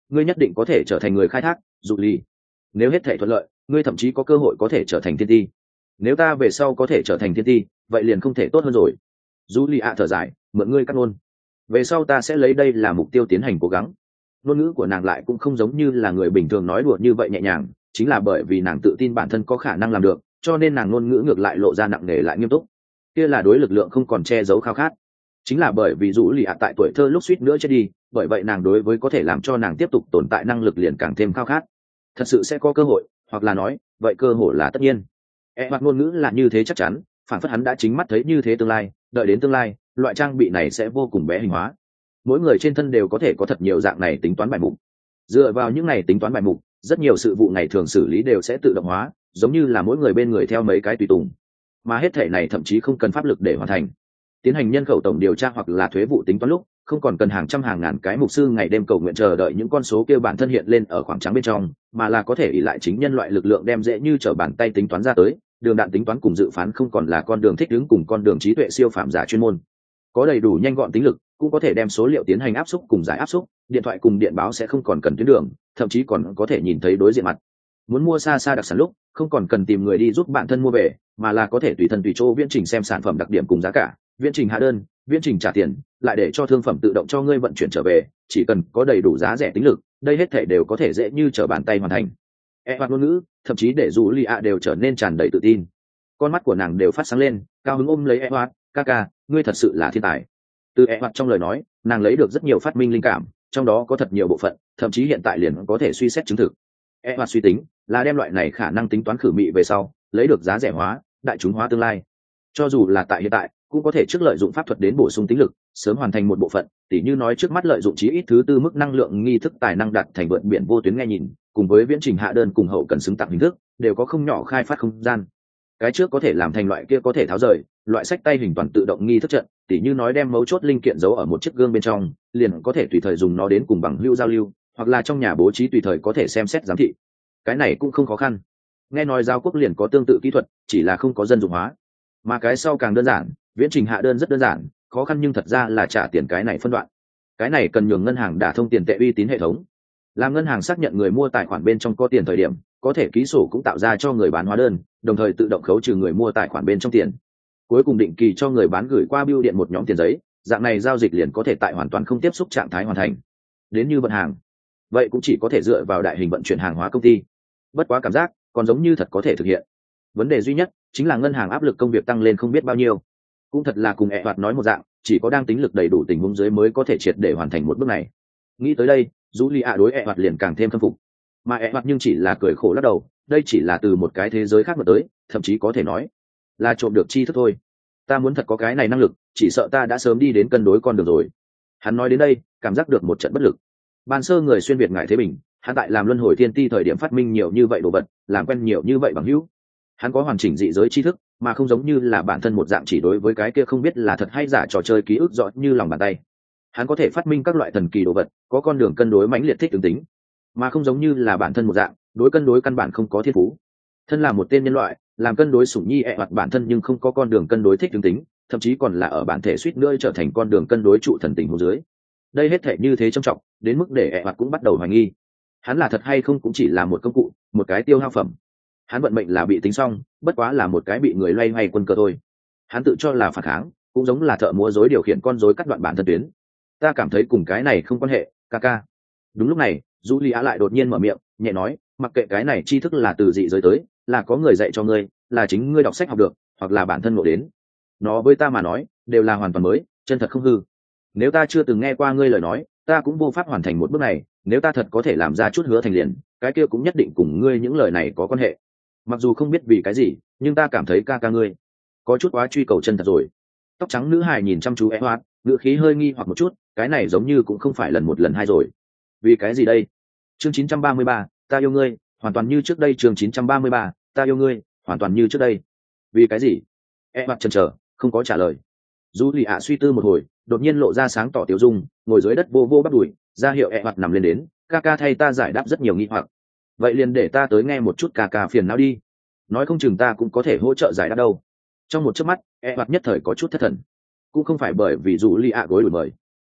ngươi nhất định có thể trở thành người khai thác dụ ly. Nếu hết thể thuận lợi, ngươi thậm chí có cơ hội có thể trở thành thiên ti. Nếu ta về sau có thể trở thành thiên ti, vậy liền không thể tốt hơn rồi. Dù lì ạ thở dài, mượn ngươi cắt ngôn. Về sau ta sẽ lấy đây là mục tiêu tiến hành cố gắng. Ngôn ngữ của nàng lại cũng không giống như là người bình thường nói đùa như vậy nhẹ nhàng, chính là bởi vì nàng tự tin bản thân có khả năng làm được, cho nên nàng ngôn ngữ ngược lại lộ ra nặng nề lại nghiêm túc. Kia là đối lực lượng không còn che giấu khao khát. Chính là bởi vì dù lì ạ tại tuổi thơ lúc suýt nữa chết đi, bởi vậy nàng đối với có thể làm cho nàng tiếp tục tồn tại năng lực liền càng thêm khao khát. Thật sự sẽ có cơ hội, hoặc là nói, vậy cơ hội là tất nhiên. E hoặc ngôn ngữ là như thế chắc chắn, phản phất hắn đã chính mắt thấy như thế tương lai, đợi đến tương lai, loại trang bị này sẽ vô cùng bé hình hóa. Mỗi người trên thân đều có thể có thật nhiều dạng này tính toán bài mục. Dựa vào những này tính toán bài mục, rất nhiều sự vụ ngày thường xử lý đều sẽ tự động hóa, giống như là mỗi người bên người theo mấy cái tùy tùng. Mà hết thể này thậm chí không cần pháp lực để hoàn thành. Tiến hành nhân khẩu tổng điều tra hoặc là thuế vụ tính toán lúc, không còn cần hàng trăm hàng ngàn cái mục sư ngày đêm cầu nguyện chờ đợi những con số kia bản thân hiện lên ở khoảng trắng bên trong, mà là có thể ỷ lại chính nhân loại lực lượng đem dễ như trở bàn tay tính toán ra tới. Đường đạn tính toán cùng dự phán không còn là con đường thích ứng cùng con đường trí tuệ siêu phàm giả chuyên môn, có đầy đủ nhanh gọn tính lực, cũng có thể đem số liệu tiến hành áp suất cùng giải áp suất, điện thoại cùng điện báo sẽ không còn cần tuyến đường, thậm chí còn có thể nhìn thấy đối diện mặt. Muốn mua xa xa đặc sản lúc, không còn cần tìm người đi giúp bạn thân mua về, mà là có thể tùy thân tùy chỗ viễn trình xem sản phẩm đặc điểm cùng giá cả, viễn trình hạ đơn, viễn trình trả tiền, lại để cho thương phẩm tự động cho ngươi vận chuyển trở về, chỉ cần có đầy đủ giá rẻ tính lực, đây hết thể đều có thể dễ như trở bàn tay hoàn thành. E hoặc ngôn ngữ, thậm chí để dù Lia đều trở nên tràn đầy tự tin. Con mắt của nàng đều phát sáng lên, cao hứng ôm lấy E hoặc, ca ca, ngươi thật sự là thiên tài. Từ E hoặc trong lời nói, nàng lấy được rất nhiều phát minh linh cảm, trong đó có thật nhiều bộ phận, thậm chí hiện tại liền có thể suy xét chứng thực. E hoặc suy tính là đem loại này khả năng tính toán khử mị về sau, lấy được giá rẻ hóa, đại chúng hóa tương lai. Cho dù là tại hiện tại, cũng có thể trước lợi dụng pháp thuật đến bổ sung tính lực, sớm hoàn thành một bộ phận, tỉ như nói trước mắt lợi dụng chí ít thứ tư mức năng lượng nghi thức tài năng đạt thành vượt biển vô tuyến nghe nhìn, cùng với viễn trình hạ đơn cùng hậu cần xứng tặng hình thức, đều có không nhỏ khai phát không gian. Cái trước có thể làm thành loại kia có thể tháo rời, loại sách tay hình toàn tự động nghi thức trận, tỉ như nói đem mấu chốt linh kiện giấu ở một chiếc gương bên trong, liền có thể tùy thời dùng nó đến cùng bằng hữu giao lưu, hoặc là trong nhà bố trí tùy thời có thể xem xét giám thị. Cái này cũng không khó khăn. Nghe nói giao quốc liền có tương tự kỹ thuật, chỉ là không có dân dụng hóa. Mà cái sau càng đơn giản, viễn trình hạ đơn rất đơn giản, khó khăn nhưng thật ra là trả tiền cái này phân đoạn. Cái này cần nhường ngân hàng đả thông tiền tệ uy tín hệ thống. Làm ngân hàng xác nhận người mua tài khoản bên trong có tiền thời điểm, có thể ký sổ cũng tạo ra cho người bán hóa đơn, đồng thời tự động khấu trừ người mua tài khoản bên trong tiền. Cuối cùng định kỳ cho người bán gửi qua bưu điện một nhóm tiền giấy, dạng này giao dịch liền có thể tại hoàn toàn không tiếp xúc trạng thái hoàn thành. Đến như vận hàng, vậy cũng chỉ có thể dựa vào đại hình vận chuyển hàng hóa công ty. Bất quá cảm giác còn giống như thật có thể thực hiện. Vấn đề duy nhất chính là ngân hàng áp lực công việc tăng lên không biết bao nhiêu. Cũng thật là cùng ẹ hoạt nói một dạng, chỉ có đang tính lực đầy đủ tình huống dưới mới có thể triệt để hoàn thành một bước này. Nghĩ tới đây, Julia đối ẹ hoạt liền càng thêm khâm phục. Mà ẹ hoạt nhưng chỉ là cười khổ lắc đầu, đây chỉ là từ một cái thế giới khác mà tới, thậm chí có thể nói là trộm được tri thức thôi. Ta muốn thật có cái này năng lực, chỉ sợ ta đã sớm đi đến cân đối con đường rồi. Hắn nói đến đây, cảm giác được một trận bất lực. Ban sơ người xuyên việt ngại thế bình, hắn tại làm luân hồi thiên ti thời điểm phát minh nhiều như vậy đồ vật, làm quen nhiều như vậy bằng hữu. Hắn có hoàn chỉnh dị giới tri thức, mà không giống như là bản thân một dạng chỉ đối với cái kia không biết là thật hay giả trò chơi ký ức rõ như lòng bàn tay. Hắn có thể phát minh các loại thần kỳ đồ vật, có con đường cân đối mãnh liệt thích ứng tính, mà không giống như là bản thân một dạng đối cân đối căn bản không có thiên phú. Thân là một tên nhân loại, làm cân đối sủng nhi ẹ hoặc bản thân nhưng không có con đường cân đối thích ứng tính, thậm chí còn là ở bản thể suýt nữa trở thành con đường cân đối trụ thần tình hồ dưới. Đây hết thể như thế trầm trọng, đến mức để ẹ hoặc cũng bắt đầu hoài nghi, hắn là thật hay không cũng chỉ là một công cụ, một cái tiêu hao phẩm. Hắn vận mệnh là bị tính xong, bất quá là một cái bị người loay hoay quân cờ thôi. Hắn tự cho là phản kháng, cũng giống là thợ múa rối điều khiển con rối cắt đoạn bản thân tuyến. Ta cảm thấy cùng cái này không quan hệ, ca ca. Đúng lúc này, Julia lại đột nhiên mở miệng, nhẹ nói, mặc kệ cái này tri thức là từ dị giới tới, là có người dạy cho ngươi, là chính ngươi đọc sách học được, hoặc là bản thân ngộ đến. Nó với ta mà nói, đều là hoàn toàn mới, chân thật không hư. Nếu ta chưa từng nghe qua ngươi lời nói, ta cũng vô pháp hoàn thành một bước này, nếu ta thật có thể làm ra chút hứa thành liền, cái kia cũng nhất định cùng ngươi những lời này có quan hệ. Mặc dù không biết vì cái gì, nhưng ta cảm thấy ca ca ngươi có chút quá truy cầu chân thật rồi. Tóc trắng nữ hài nhìn chăm chú e hoạt, ngữ khí hơi nghi hoặc một chút, cái này giống như cũng không phải lần một lần hai rồi. Vì cái gì đây? Chương chín trăm ba mươi ba, ta yêu ngươi, hoàn toàn như trước đây. Chương chín trăm ba mươi ba, ta yêu ngươi, hoàn toàn như trước đây. Vì cái gì? E hoạt chần chờ, không có trả lời. Du lì ạ suy tư một hồi, đột nhiên lộ ra sáng tỏ tiểu dung, ngồi dưới đất vô vô bắt đùi, ra hiệu e hoạt nằm lên đến, ca ca thay ta giải đáp rất nhiều nghi hoặc. Vậy liền để ta tới nghe một chút ca ca phiền não đi, nói không chừng ta cũng có thể hỗ trợ giải đáp đâu. Trong một chớp mắt, e hoạt nhất thời có chút thất thần, cũng không phải bởi vì dù li ạ gối đuổi mời,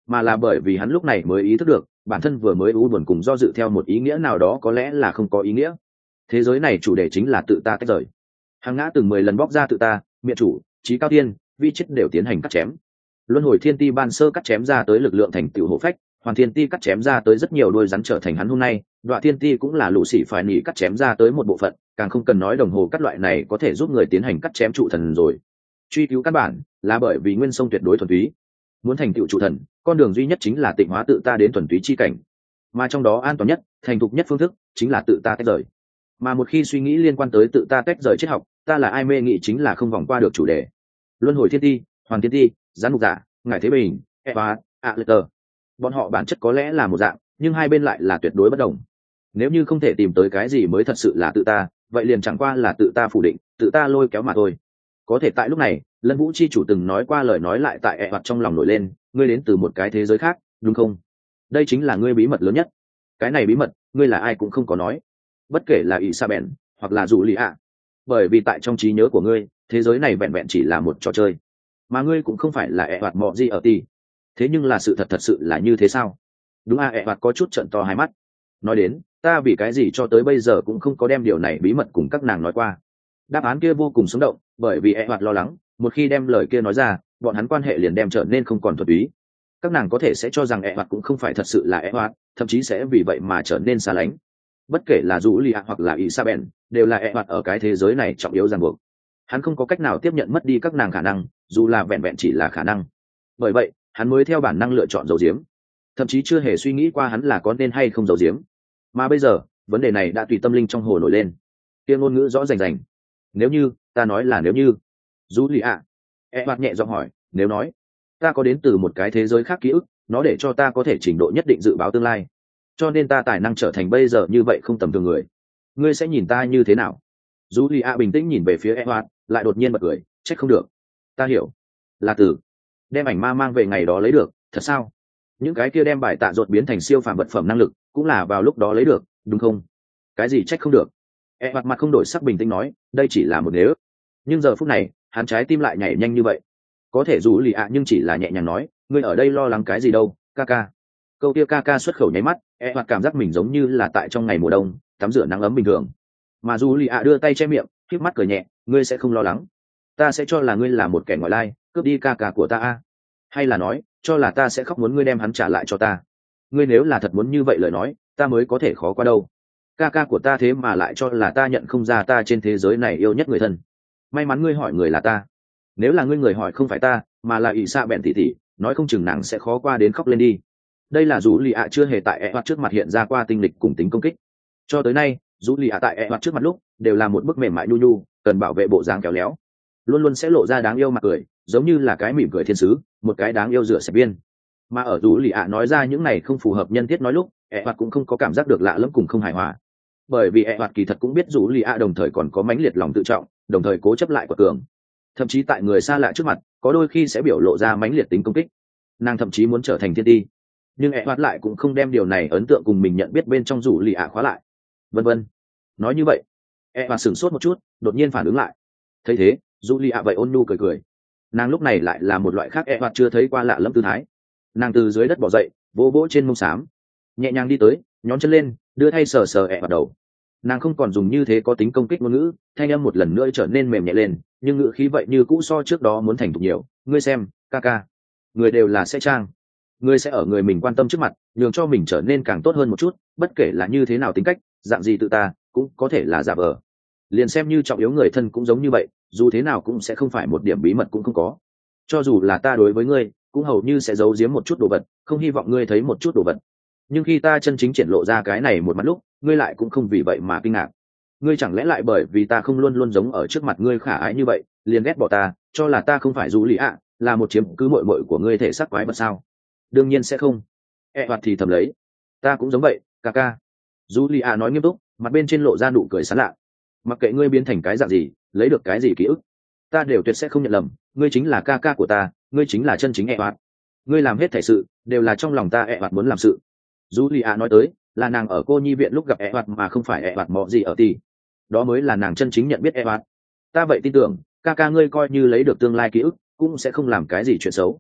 mà là bởi vì hắn lúc này mới ý thức được bản thân vừa mới u buồn cùng do dự theo một ý nghĩa nào đó có lẽ là không có ý nghĩa. Thế giới này chủ đề chính là tự ta tách rời. Hàng ngã từng mười lần bóc ra tự ta, miện chủ, trí cao tiên, vi chết đều tiến hành cắt chém. Luân hồi thiên ti ban sơ cắt chém ra tới lực lượng thành tựu hộ phách, hoàn thiên ti cắt chém ra tới rất nhiều đôi rắn trở thành hắn hôm nay, đoạn thiên ti cũng là lũ sĩ phải nỉ cắt chém ra tới một bộ phận, càng không cần nói đồng hồ cắt loại này có thể giúp người tiến hành cắt chém trụ thần rồi. Truy cứu căn bản là bởi vì nguyên sông tuyệt đối thuần túy, muốn thành tựu trụ thần, con đường duy nhất chính là tịnh hóa tự ta đến thuần túy chi cảnh, mà trong đó an toàn nhất, thành thục nhất phương thức chính là tự ta tách rời. Mà một khi suy nghĩ liên quan tới tự ta tách rời triết học, ta là ai mê nghị chính là không vòng qua được chủ đề. Luân hồi thiên ti, hoàn thiên ti, gián mục giả, ngải thế bình, eva, a lê tờ, bọn họ bản chất có lẽ là một dạng, nhưng hai bên lại là tuyệt đối bất đồng. Nếu như không thể tìm tới cái gì mới thật sự là tự ta, vậy liền chẳng qua là tự ta phủ định, tự ta lôi kéo mà thôi. Có thể tại lúc này, Lân Vũ chi chủ từng nói qua lời nói lại tại ẹ hoặc trong lòng nổi lên, ngươi đến từ một cái thế giới khác, đúng không? Đây chính là ngươi bí mật lớn nhất. Cái này bí mật, ngươi là ai cũng không có nói. Bất kể là Isabel hoặc là dù lì ạ, bởi vì tại trong trí nhớ của ngươi, thế giới này vẹn vẹn chỉ là một trò chơi, mà ngươi cũng không phải là ẹ hoặc mọ gì ở ti. Thế nhưng là sự thật thật sự là như thế sao? Đúng à, ẹ hoặc có chút trợn to hai mắt. Nói đến, ta vì cái gì cho tới bây giờ cũng không có đem điều này bí mật cùng các nàng nói qua. Đáp án kia vô cùng sống động, bởi vì ẹ hoặc lo lắng, một khi đem lời kia nói ra, bọn hắn quan hệ liền đem trở nên không còn thuần túy. Các nàng có thể sẽ cho rằng ẹ hoặc cũng không phải thật sự là ẹ hoặc, thậm chí sẽ vì vậy mà trở nên xa lánh. Bất kể là dù lì hoặc là Isabel, đều là ẹ hoặc ở cái thế giới này trọng yếu ràng buộc. Hắn không có cách nào tiếp nhận mất đi các nàng khả năng, dù là vẹn vẹn chỉ là khả năng. Bởi vậy, hắn mới theo bản năng lựa chọn giấu giếm, thậm chí chưa hề suy nghĩ qua hắn là có nên hay không giấu giếm. Mà bây giờ, vấn đề này đã tùy tâm linh trong hồ nổi lên. Tiếng ngôn ngữ rõ rành rành. Nếu như, ta nói là nếu như. Dù lì ạ, ẹ hoặc nhẹ giọng hỏi, nếu nói, ta có đến từ một cái thế giới khác ký ức, nó để cho ta có thể trình độ nhất định dự báo tương lai, cho nên ta tài năng trở thành bây giờ như vậy không tầm thường người, ngươi sẽ nhìn ta như thế nào? Dù lì ạ bình tĩnh nhìn về phía ẹ hoặc, lại đột nhiên bật cười, trách không được, ta hiểu, là từ đem ảnh ma mang về ngày đó lấy được, thật sao? Những cái kia đem bài tạ ruột biến thành siêu phàm vật phẩm năng lực cũng là vào lúc đó lấy được, đúng không? Cái gì trách không được? E mặt mặt không đổi sắc bình tĩnh nói, đây chỉ là một nếu. Nhưng giờ phút này, hắn trái tim lại nhảy nhanh như vậy. Có thể dù lì ạ nhưng chỉ là nhẹ nhàng nói, ngươi ở đây lo lắng cái gì đâu, ca ca. Câu kia ca ca xuất khẩu nháy mắt, E mặt cảm giác mình giống như là tại trong ngày mùa đông, tắm rửa nắng ấm bình thường. Mà dù lì ạ đưa tay che miệng, khép mắt cười nhẹ, ngươi sẽ không lo lắng. Ta sẽ cho là ngươi là một kẻ ngoại lai, cướp đi ca ca của ta a. Hay là nói, cho là ta sẽ khóc muốn ngươi đem hắn trả lại cho ta. Ngươi nếu là thật muốn như vậy lời nói, ta mới có thể khó qua đâu. Ca ca của ta thế mà lại cho là ta nhận không ra ta trên thế giới này yêu nhất người thân. May mắn ngươi hỏi người là ta. Nếu là ngươi người hỏi không phải ta, mà là ỷ xạ bẹn tỉ tỉ, nói không chừng nàng sẽ khó qua đến khóc lên đi. Đây là dù lì ạ chưa hề tại e hoặc trước mặt hiện ra qua tinh lịch cùng tính công kích. Cho tới nay, dù lì ạ tại e hoặc trước mặt lúc đều là một bức mềm mại nhu nhu, cần bảo vệ bộ dáng kéo léo, luôn luôn sẽ lộ ra đáng yêu mặt cười, giống như là cái mỉm cười thiên sứ, một cái đáng yêu rửa sạch viên. Mà ở dù lì ạ nói ra những này không phù hợp nhân thiết nói lúc, e hoặc cũng không có cảm giác được lạ lẫm cùng không hài hòa, bởi vì e hoặc kỳ thật cũng biết dù lì ạ đồng thời còn có mãnh liệt lòng tự trọng, đồng thời cố chấp lại quật cường, thậm chí tại người xa lạ trước mặt có đôi khi sẽ biểu lộ ra mãnh liệt tính công kích. Nàng thậm chí muốn trở thành thiên ti, nhưng e hoặc lại cũng không đem điều này ấn tượng cùng mình nhận biết bên trong dù lì ạ khóa lại, vân vân. Nói như vậy, e hoặc sửng sốt một chút, đột nhiên phản ứng lại. Thấy thế, dù lì ạ vậy ôn nhu cười cười. Nàng lúc này lại là một loại khác e hoặc chưa thấy qua lạ lẫm tư thái. Nàng từ dưới đất bỏ dậy, vỗ vỗ trên mông xám, nhẹ nhàng đi tới, nhón chân lên, đưa thay sờ sờ ẹ vào đầu. Nàng không còn dùng như thế có tính công kích ngôn ngữ, thanh âm một lần nữa trở nên mềm nhẹ lên, nhưng ngữ khí vậy như cũ so trước đó muốn thành thục nhiều. Ngươi xem, ca ca, người đều là sẽ trang, ngươi sẽ ở người mình quan tâm trước mặt nhường cho mình trở nên càng tốt hơn một chút, bất kể là như thế nào tính cách, dạng gì tự ta cũng có thể là giả vờ. Liền xem như trọng yếu người thân cũng giống như vậy, dù thế nào cũng sẽ không phải một điểm bí mật cũng không có. Cho dù là ta đối với ngươi cũng hầu như sẽ giấu giếm một chút đồ vật, không hy vọng ngươi thấy một chút đồ vật. Nhưng khi ta chân chính triển lộ ra cái này một mặt lúc, ngươi lại cũng không vì vậy mà kinh ngạc. Ngươi chẳng lẽ lại bởi vì ta không luôn luôn giống ở trước mặt ngươi khả ái như vậy, liền ghét bỏ ta, cho là ta không phải dù lì ạ, là một chiếm cứ muội muội của ngươi thể xác quái vật sao? Đương nhiên sẽ không. E hoạt thì thầm lấy, ta cũng giống vậy, ca ca. Dù lì ạ nói nghiêm túc, mặt bên trên lộ ra nụ cười sán lạ. Mặc kệ ngươi biến thành cái dạng gì, lấy được cái gì ký ức, ta đều tuyệt sẽ không nhận lầm, ngươi chính là ca ca của ta, ngươi chính là chân chính E hoạt. Ngươi làm hết thể sự đều là trong lòng ta E hoạt muốn làm sự. Julia nói tới là nàng ở cô nhi viện lúc gặp E hoạt mà không phải E hoạt mọ gì ở tì, đó mới là nàng chân chính nhận biết E hoạt. Ta vậy tin tưởng ca ca ngươi coi như lấy được tương lai ký ức cũng sẽ không làm cái gì chuyện xấu.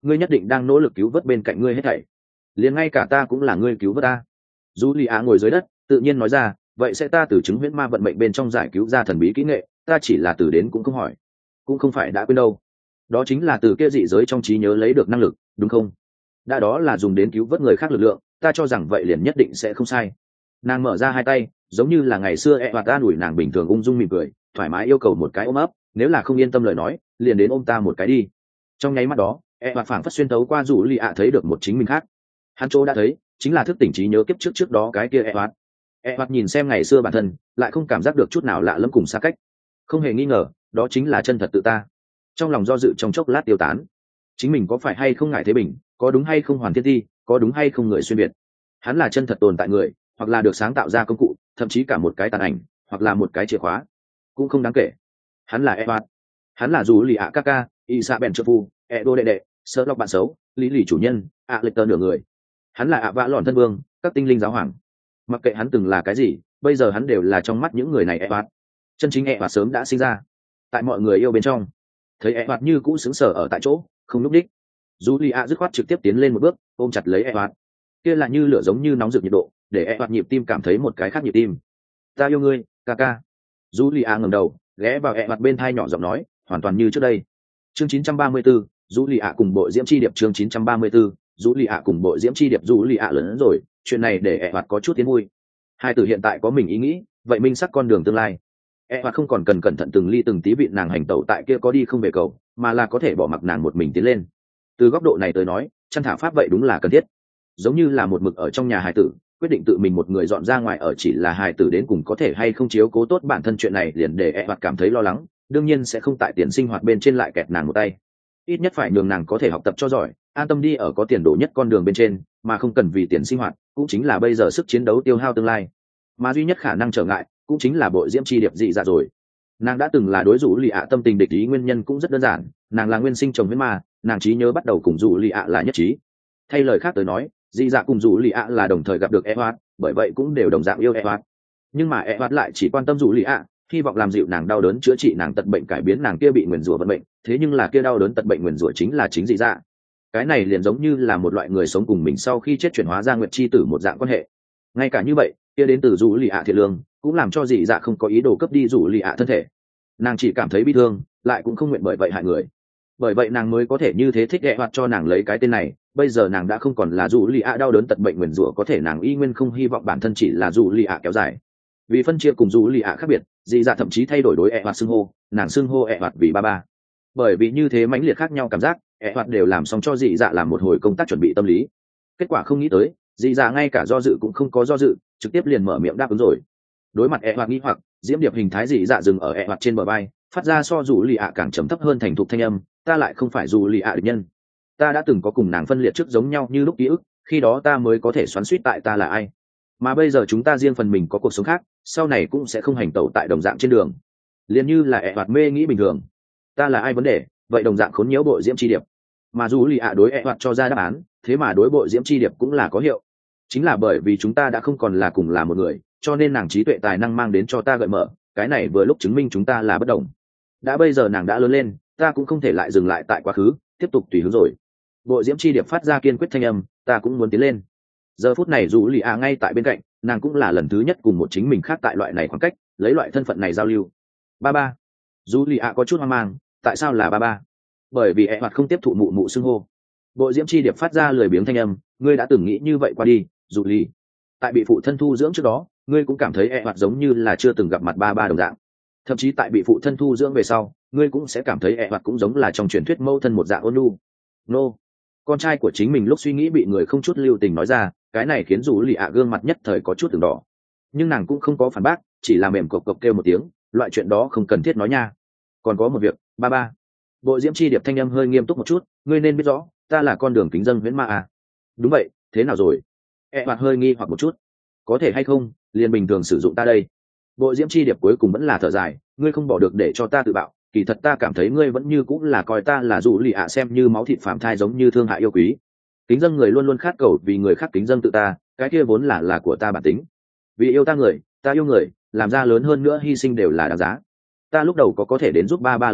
ngươi nhất định đang nỗ lực cứu vớt bên cạnh ngươi hết thảy, liền ngay cả ta cũng là ngươi cứu vớt ta. Dù lì ạ ngồi dưới đất tự nhiên nói ra, vậy sẽ ta từ chứng huyễn ma vận mệnh bên trong giải cứu ra thần bí kỹ nghệ, ta chỉ là từ đến cũng không hỏi, cũng không phải đã quên đâu, đó chính là từ kia dị giới trong trí nhớ lấy được năng lực, đúng không? Đã đó là dùng đến cứu vớt người khác lực lượng, ta cho rằng vậy liền nhất định sẽ không sai. Nàng mở ra hai tay, giống như là ngày xưa e hoặc ta đuổi nàng bình thường ung dung mỉm cười, thoải mái yêu cầu một cái ôm ấp, nếu là không yên tâm lời nói liền đến ôm ta một cái đi. Trong nháy mắt đó e hoặc phảng phất xuyên tấu qua rủ lì ạ thấy được một chính mình khác. Hắn chỗ đã thấy chính là thức tỉnh trí nhớ kiếp trước trước đó cái kia e hoặc e hoặc nhìn xem ngày xưa bản thân lại không cảm giác được chút nào lạ lẫm cùng xa cách, không hề nghi ngờ đó chính là chân thật tự ta. Trong lòng do dự trong chốc lát tiêu tán, chính mình có phải hay không ngại thế bình, có đúng hay không hoàn thiên thi, có đúng hay không người xuyên biệt. Hắn là chân thật tồn tại người, hoặc là được sáng tạo ra công cụ, thậm chí cả một cái tàn ảnh, hoặc là một cái chìa khóa, cũng không đáng kể. Hắn là Edward, hắn là dù lì ạ Kaka, Isa bèn trợ phu, Edo đệ đệ, sơ lọc bạn xấu, lý lì chủ nhân, ạ lệch tờ nửa người. Hắn là ạ vã lòn thân vương, các tinh linh giáo hoàng. Mặc kệ hắn từng là cái gì, bây giờ hắn đều là trong mắt những người này Edward. Chân chính Edward sớm đã sinh ra tại mọi người yêu bên trong. Thấy Edward như cũ sững sờ ở tại chỗ, không lúc đích, dù lì ạ dứt khoát trực tiếp tiến lên một bước, ôm chặt lấy Edward. Kia là như lửa giống như nóng rực nhiệt độ, để Edward nhịp tim cảm thấy một cái khác nhịp tim. Ta yêu ngươi, Kaka. Dù lì ạ ngẩng đầu, ghé vào Edward bên thai nhỏ giọng nói, hoàn toàn như trước đây. Chương chín trăm ba mươi tư, dù lì ạ cùng bộ diễm chi điệp. Chương chín trăm ba mươi tư, dù lì ạ cùng bộ diễm chi điệp. Dù lì ạ lớn hơn rồi, chuyện này để Edward có chút tiến vui. Hai tử hiện tại có mình ý nghĩ, vậy minh sắc con đường tương lai. Edward không còn cần cẩn thận từng ly từng tí vịn nàng hành tẩu tại kia có đi không về cầu, mà là có thể bỏ mặc nàng một mình tiến lên. Từ góc độ này tới nói, chăn thả pháp vậy đúng là cần thiết. Giống như là một mực ở trong nhà hài tử, quyết định tự mình một người dọn ra ngoài ở, chỉ là hài tử đến cùng có thể hay không chiếu cố tốt bản thân, chuyện này liền để Edward cảm thấy lo lắng, đương nhiên sẽ không tại tiền sinh hoạt bên trên lại kẹt nàng một tay. Ít nhất phải nhường nàng có thể học tập cho giỏi, an tâm đi ở có tiền đồ nhất con đường bên trên, mà không cần vì tiền sinh hoạt, cũng chính là bây giờ sức chiến đấu tiêu hao tương lai. Mà duy nhất khả năng trở ngại, cũng chính là bộ diễm chi điệp dị dạ rồi. Nàng đã từng là đối rủ lì ạ tâm tình địch ý, nguyên nhân cũng rất đơn giản, nàng là nguyên sinh chồng huyết ma, nàng trí nhớ bắt đầu cùng rủ lì ạ là nhất trí. Thay lời khác tới nói, dị dạ cùng rủ lì ạ là đồng thời gặp được Edward, bởi vậy cũng đều đồng dạng yêu Edward. Nhưng mà Edward lại chỉ quan tâm rủ lì ạ, hy vọng làm dịu nàng đau đớn, chữa trị nàng tật bệnh, cải biến nàng kia bị nguyền rủa vận mệnh. Thế nhưng là kia đau đớn tật bệnh nguyền rủa chính là chính dị dạ. Cái này liền giống như là một loại người sống cùng mình sau khi chết chuyển hóa ra nguyệt chi tử một dạng quan hệ. Ngay cả như vậy, kia đến từ rủ lì ạ thiệt lương cũng làm cho dị dạ không có ý đồ cướp đi rủ lì ạ thân thể. Nàng chỉ cảm thấy bi thương, lại cũng không nguyện bởi vậy hại người. Bởi vậy nàng mới có thể như thế thích Edward cho nàng lấy cái tên này. Bây giờ nàng đã không còn là rủ lì ạ đau đớn tật bệnh nguyền rủa, có thể nàng y nguyên không hy vọng bản thân chỉ là rủ lì ạ kéo dài. Vì phân chia cùng rủ lì ạ khác biệt, dị dạ thậm chí thay đổi đối Edward xưng hô, nàng xưng hô Edward vì ba ba. Bởi vì như thế mãnh liệt khác nhau cảm giác, Edward đều làm xong cho dị dạ làm một hồi công tác chuẩn bị tâm lý. Kết quả không nghĩ tới, dị dạ ngay cả do dự cũng không có do dự, trực tiếp liền mở miệng đáp ứng rồi. Đối mặt Edward nghi hoặc, diễm điệp hình thái dị dạ dừng ở Edward trên bờ vai, phát ra so rủ lì ạ càng trầm thấp hơn thành thục thanh âm, ta lại không phải rủ lì ạ địch nhân. Ta đã từng có cùng nàng phân liệt trước giống nhau như lúc ký ức, khi đó ta mới có thể xoắn suýt tại ta là ai. Mà bây giờ chúng ta riêng phần mình có cuộc sống khác, sau này cũng sẽ không hành tẩu tại đồng dạng trên đường. Liền như là Edward mê nghĩ bình thường, ta là ai vấn đề, vậy đồng dạng khốn nhiễu bộ diễm chi điệp. Mà dù lì ạ đối Edward cho ra đáp án, thế mà đối bộ diễm chi điệp cũng là có hiệu. Chính là bởi vì chúng ta đã không còn là cùng là một người, cho nên nàng trí tuệ tài năng mang đến cho ta gợi mở, cái này vừa lúc chứng minh chúng ta là bất đồng. Đã bây giờ nàng đã lớn lên, ta cũng không thể lại dừng lại tại quá khứ, tiếp tục tùy hướng rồi. Bộ diễm chi điệp phát ra kiên quyết thanh âm, ta cũng muốn tiến lên. Giờ phút này dù lì ạ ngay tại bên cạnh, nàng cũng là lần thứ nhất cùng một chính mình khác tại loại này khoảng cách, lấy loại thân phận này giao lưu. Ba ba. Dù lì ạ có chút hoang mang, tại sao là ba ba? Bởi vì Edward không tiếp thụ mụ mụ xưng hô. Bộ diễm chi điệp phát ra lười biếng thanh âm, ngươi đã từng nghĩ như vậy qua đi, dù lì. Tại bị phụ thân thu dưỡng trước đó, ngươi cũng cảm thấy Edward giống như là chưa từng gặp mặt ba ba đồng dạng. Thậm chí tại bị phụ thân thu dưỡng về sau, ngươi cũng sẽ cảm thấy Edward cũng giống là trong truyền thuyết mẫu thân một dạng ôn nhu. Nô. Con trai của chính mình lúc suy nghĩ bị người không chút lưu tình nói ra, cái này khiến dù lì ạ gương mặt nhất thời có chút từng đỏ. Nhưng nàng cũng không có phản bác, chỉ là mềm cộc cộc kêu một tiếng, loại chuyện đó không cần thiết nói nha. Còn có một việc, ba ba. Bộ diễm chi điệp thanh âm hơi nghiêm túc một chút, ngươi nên biết rõ, ta là con đường kính dân huyễn ma à. Đúng vậy, thế nào rồi? Edward hơi nghi hoặc một chút. Có thể hay không, liền bình thường sử dụng ta đây. Bộ diễm chi điệp cuối cùng vẫn là thở dài, ngươi không bỏ được để cho ta tự bạo, kỳ thật ta cảm thấy ngươi vẫn như cũng là coi ta là dù lì ạ xem như máu thịt phàm thai, giống như thương hại yêu quý. Kính dân người luôn luôn khát cầu vì người khác kính dân tự ta, cái kia vốn là là của ta bản tính. Vì yêu ta người, ta yêu người, làm ra lớn hơn nữa hy sinh đều là đáng giá. Ta lúc đầu có có thể đến giúp ba ba lực lượng,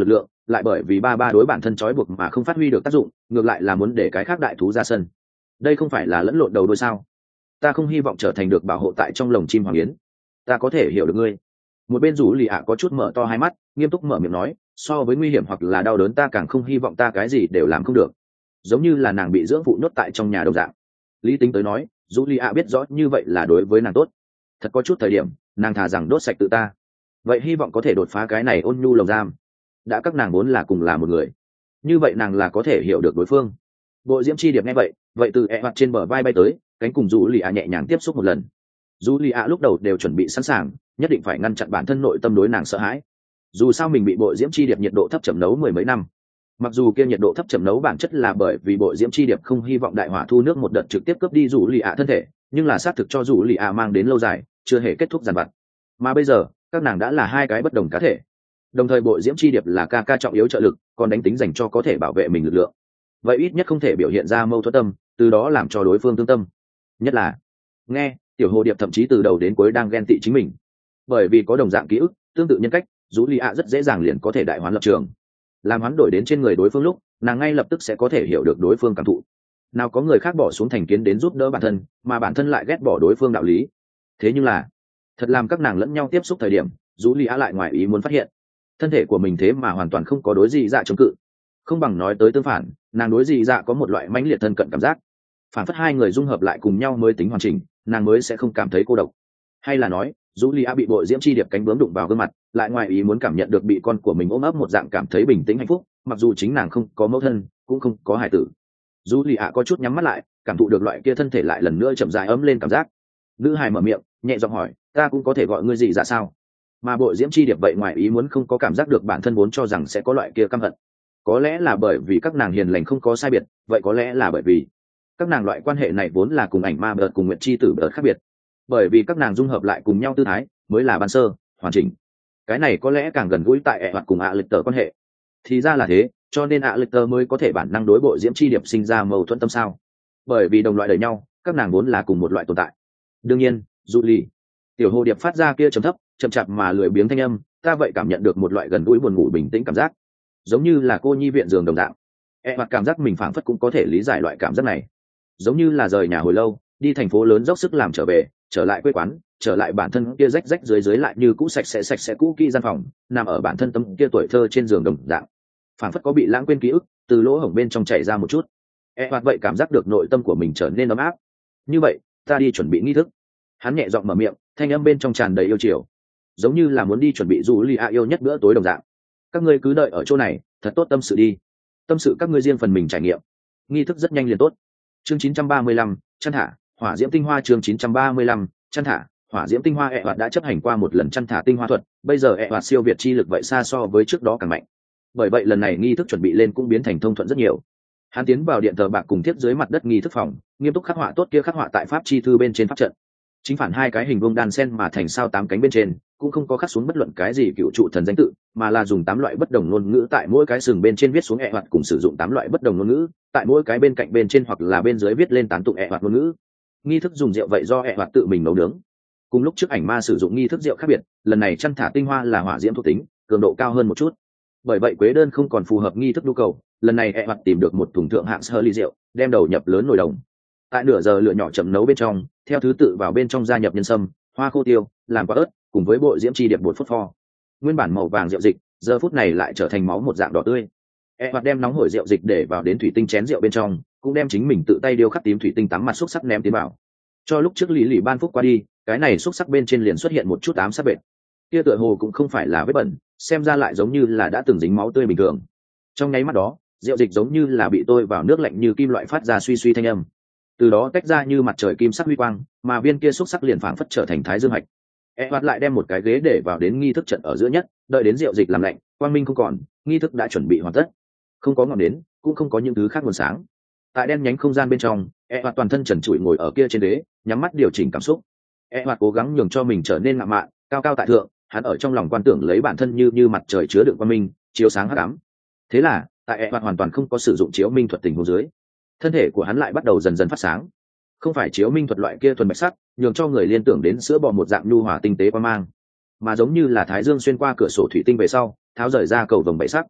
lại bởi vì ba ba đối bản thân trói buộc mà không phát huy được tác dụng, ngược lại là muốn để cái khác đại thú ra sân. Đây không phải là lẫn lộn đầu đuôi sao? Ta không hy vọng trở thành được bảo hộ tại trong lồng chim hoàng yến. Ta có thể hiểu được ngươi. Một bên rủ lì ạ có chút mở to hai mắt, nghiêm túc mở miệng nói, so với nguy hiểm hoặc là đau đớn ta càng không hy vọng ta cái gì đều làm không được, giống như là nàng bị dưỡng phụ nhốt tại trong nhà đồng dạng. Lý tính tới nói, rủ lì ạ biết rõ như vậy là đối với nàng tốt. Thật có chút thời điểm nàng thà rằng đốt sạch tự ta, vậy hy vọng có thể đột phá cái này ôn nhu lồng giam. Đã các nàng vốn là cùng là một người, như vậy nàng là có thể hiểu được đối phương. Bộ diễm chi điệp nghe vậy vậy từ e hoặc trên bờ vai bay tới, cánh cùng rủ lì ạ nhẹ nhàng tiếp xúc một lần. Rủ lì ạ lúc đầu đều chuẩn bị sẵn sàng, nhất định phải ngăn chặn bản thân nội tâm đối nàng sợ hãi. Dù sao mình bị bộ diễm chi điệp nhiệt độ thấp chậm nấu mười mấy năm, mặc dù kia nhiệt độ thấp chậm nấu bản chất là bởi vì bộ diễm chi điệp không hy vọng đại hỏa thu nước một đợt trực tiếp cướp đi rủ lì ạ thân thể, nhưng là xác thực cho rủ lì ạ mang đến lâu dài, chưa hề kết thúc giàn vặt. Mà bây giờ các nàng đã là hai cái bất đồng cá thể, đồng thời bộ diễm chi điệp là ca ca trọng yếu trợ lực, còn đánh tính dành cho có thể bảo vệ mình lực lượng, vậy ít nhất không thể biểu hiện ra mâu thuẫn tâm, từ đó làm cho đối phương thương tâm. Nhất là nghe tiểu hồ điệp thậm chí từ đầu đến cuối đang ghen tị chính mình, bởi vì có đồng dạng ký ức tương tự nhân cách, rủ lì ạ rất dễ dàng liền có thể đại hoán lập trường, làm hoán đổi đến trên người đối phương lúc nàng ngay lập tức sẽ có thể hiểu được đối phương cảm thụ. Nào có người khác bỏ xuống thành kiến đến giúp đỡ bản thân, mà bản thân lại ghét bỏ đối phương đạo lý. Thế nhưng là thật làm các nàng lẫn nhau tiếp xúc thời điểm, rủ lì ạ lại ngoài ý muốn phát hiện thân thể của mình thế mà hoàn toàn không có đối dị dạ chống cự, không bằng nói tới tương phản, nàng đối dị dạ có một loại mãnh liệt thân cận cảm giác, phản phất hai người dung hợp lại cùng nhau mới tính hoàn chỉnh, nàng mới sẽ không cảm thấy cô độc. Hay là nói rủ lì ạ bị bộ diễm chi điệp cánh bướm đụng vào gương mặt, lại ngoài ý muốn cảm nhận được bị con của mình ôm ấp một dạng cảm thấy bình tĩnh hạnh phúc, mặc dù chính nàng không có mẫu thân cũng không có hài tử. Rủ lì ạ có chút nhắm mắt lại, cảm thụ được loại kia thân thể lại lần nữa chậm rãi ấm lên cảm giác. Nữ hài mở miệng nhẹ giọng hỏi, ta cũng có thể gọi ngươi gì dạ sao? Mà bộ diễm chi điệp vậy ngoài ý muốn không có cảm giác được bản thân vốn cho rằng sẽ có loại kia căm hận. Có lẽ là bởi vì các nàng hiền lành không có sai biệt, vậy có lẽ là bởi vì các nàng loại quan hệ này vốn là cùng ảnh ma bợt cùng nguyện chi tử bợt khác biệt, bởi vì các nàng dung hợp lại cùng nhau tư thái mới là ban sơ hoàn chỉnh. Cái này có lẽ càng gần gũi tại ẹ hoặc cùng ạ lịch tờ quan hệ. Thì ra là thế, cho nên ạ lịch tờ mới có thể bản năng đối bộ diễm chi điệp sinh ra mâu thuẫn tâm sao, bởi vì đồng loại đời nhau, các nàng vốn là cùng một loại tồn tại. Đương nhiên dụ lì tiểu hồ điệp phát ra kia trầm thấp chậm chạp mà lười biếng thanh âm, ta vậy cảm nhận được một loại gần gũi buồn ngủ bình tĩnh cảm giác, giống như là cô nhi viện giường đồng dạng. E hoặc cảm giác mình phảng phất cũng có thể lý giải loại cảm giác này, giống như là rời nhà hồi lâu, đi thành phố lớn dốc sức làm trở về, trở lại quê quán, trở lại bản thân kia rách rách dưới dưới lại như cũ sạch sẽ sạch sẽ cũ kỹ gian phòng, nằm ở bản thân tấm kia tuổi thơ trên giường đồng dạng, phảng phất có bị lãng quên ký ức từ lỗ hổng bên trong chảy ra một chút. E hoặc vậy cảm giác được nội tâm của mình trở nên ấm áp. Như vậy ta đi chuẩn bị nghi thức. Hắn nhẹ giọng mở miệng, thanh âm bên trong tràn đầy yêu chiều, giống như là muốn đi chuẩn bị dù lì ạ yêu nhất bữa tối đồng dạng. Các ngươi cứ đợi ở chỗ này, thật tốt tâm sự đi, tâm sự các ngươi riêng phần mình trải nghiệm. Nghi thức rất nhanh liền tốt. Chương chín trăm ba mươi lăm, chăn thả hỏa diễm tinh hoa. Chương chín trăm ba mươi lăm, chăn thả hỏa diễm tinh hoa. E hoạt đã chấp hành qua một lần chăn thả tinh hoa thuật, bây giờ E hoạt siêu việt chi lực vậy xa so với trước đó càng mạnh, bởi vậy lần này nghi thức chuẩn bị lên cũng biến thành thông thuận rất nhiều. Hắn tiến vào điện thờ bạc cùng tiếp dưới mặt đất nghi thức phòng, nghiêm túc khắc họa tốt kia khắc họa tại pháp chi thư bên trên pháp trận. Chính phản hai cái hình vuông đan sen mà thành sao tám cánh bên trên cũng không có khắc xuống bất luận cái gì cựu trụ thần danh tự, mà là dùng tám loại bất đồng ngôn ngữ tại mỗi cái sừng bên trên viết xuống E hoạt, cùng sử dụng tám loại bất đồng ngôn ngữ tại mỗi cái bên cạnh bên trên hoặc là bên dưới viết lên tán tụng E hoạt ngôn ngữ. Nghi thức dùng rượu vậy do E hoạt tự mình nấu nướng. Cùng lúc trước ảnh ma sử dụng nghi thức rượu khác biệt, lần này chăn thả tinh hoa là hỏa diễm thuộc tính, cường độ cao hơn một chút, bởi vậy quế đơn không còn phù hợp nghi thức nhu cầu. Lần này E hoạt tìm được một thùng thượng hạng sơ ly rượu, đem đầu nhập lớn nồi đồng. Tại nửa giờ lửa nhỏ chậm nấu bên trong, theo thứ tự vào bên trong gia nhập nhân sâm, hoa khô tiêu, làm quả ớt, cùng với bộ diễm chi điệp bột phốt pho. Nguyên bản màu vàng rượu dịch giờ phút này lại trở thành máu một dạng đỏ tươi. E hoạt đem nóng hổi rượu dịch để vào đến thủy tinh chén rượu bên trong, cũng đem chính mình tự tay điêu khắc tím thủy tinh tắm mặt xúc sắc ném tiến vào. Cho lúc trước lý lì ban phúc qua đi, cái này xúc sắc bên trên liền xuất hiện một chút ám sát bệnh. Kia tựa hồ cũng không phải là vết bẩn, xem ra lại giống như là đã từng dính máu tươi bình thường. Trong nháy mắt đó, rượu dịch giống như là bị tôi vào nước lạnh như kim loại phát ra suy suy thanh âm, từ đó tách ra như mặt trời kim sắc huy quang, mà viên kia xúc sắc liền phảng phất trở thành thái dương hạch. E hoạt lại đem một cái ghế để vào đến nghi thức trận ở giữa nhất, đợi đến rượu dịch làm lạnh, quang minh không còn, nghi thức đã chuẩn bị hoàn tất. Không có ngọn nến, cũng không có những thứ khác nguồn sáng. Tại đen nhánh không gian bên trong, E hoạt toàn thân trần trụi ngồi ở kia trên ghế, nhắm mắt điều chỉnh cảm xúc. E hoạt cố gắng nhường cho mình trở nên ngạo mạn, cao cao tại thượng, hắn ở trong lòng quan tưởng lấy bản thân như như mặt trời chứa đựng quang minh, chiếu sáng hắc ám. Thế là, tại E hoạt hoàn toàn không có sử dụng chiếu minh thuật tình huống dưới, thân thể của hắn lại bắt đầu dần dần phát sáng. Không phải chiếu minh thuật loại kia thuần bạch sắc, nhường cho người liên tưởng đến sữa bò một dạng nhu hòa tinh tế qua mang, mà giống như là thái dương xuyên qua cửa sổ thủy tinh về sau, tháo rời ra cầu vồng bảy sắc.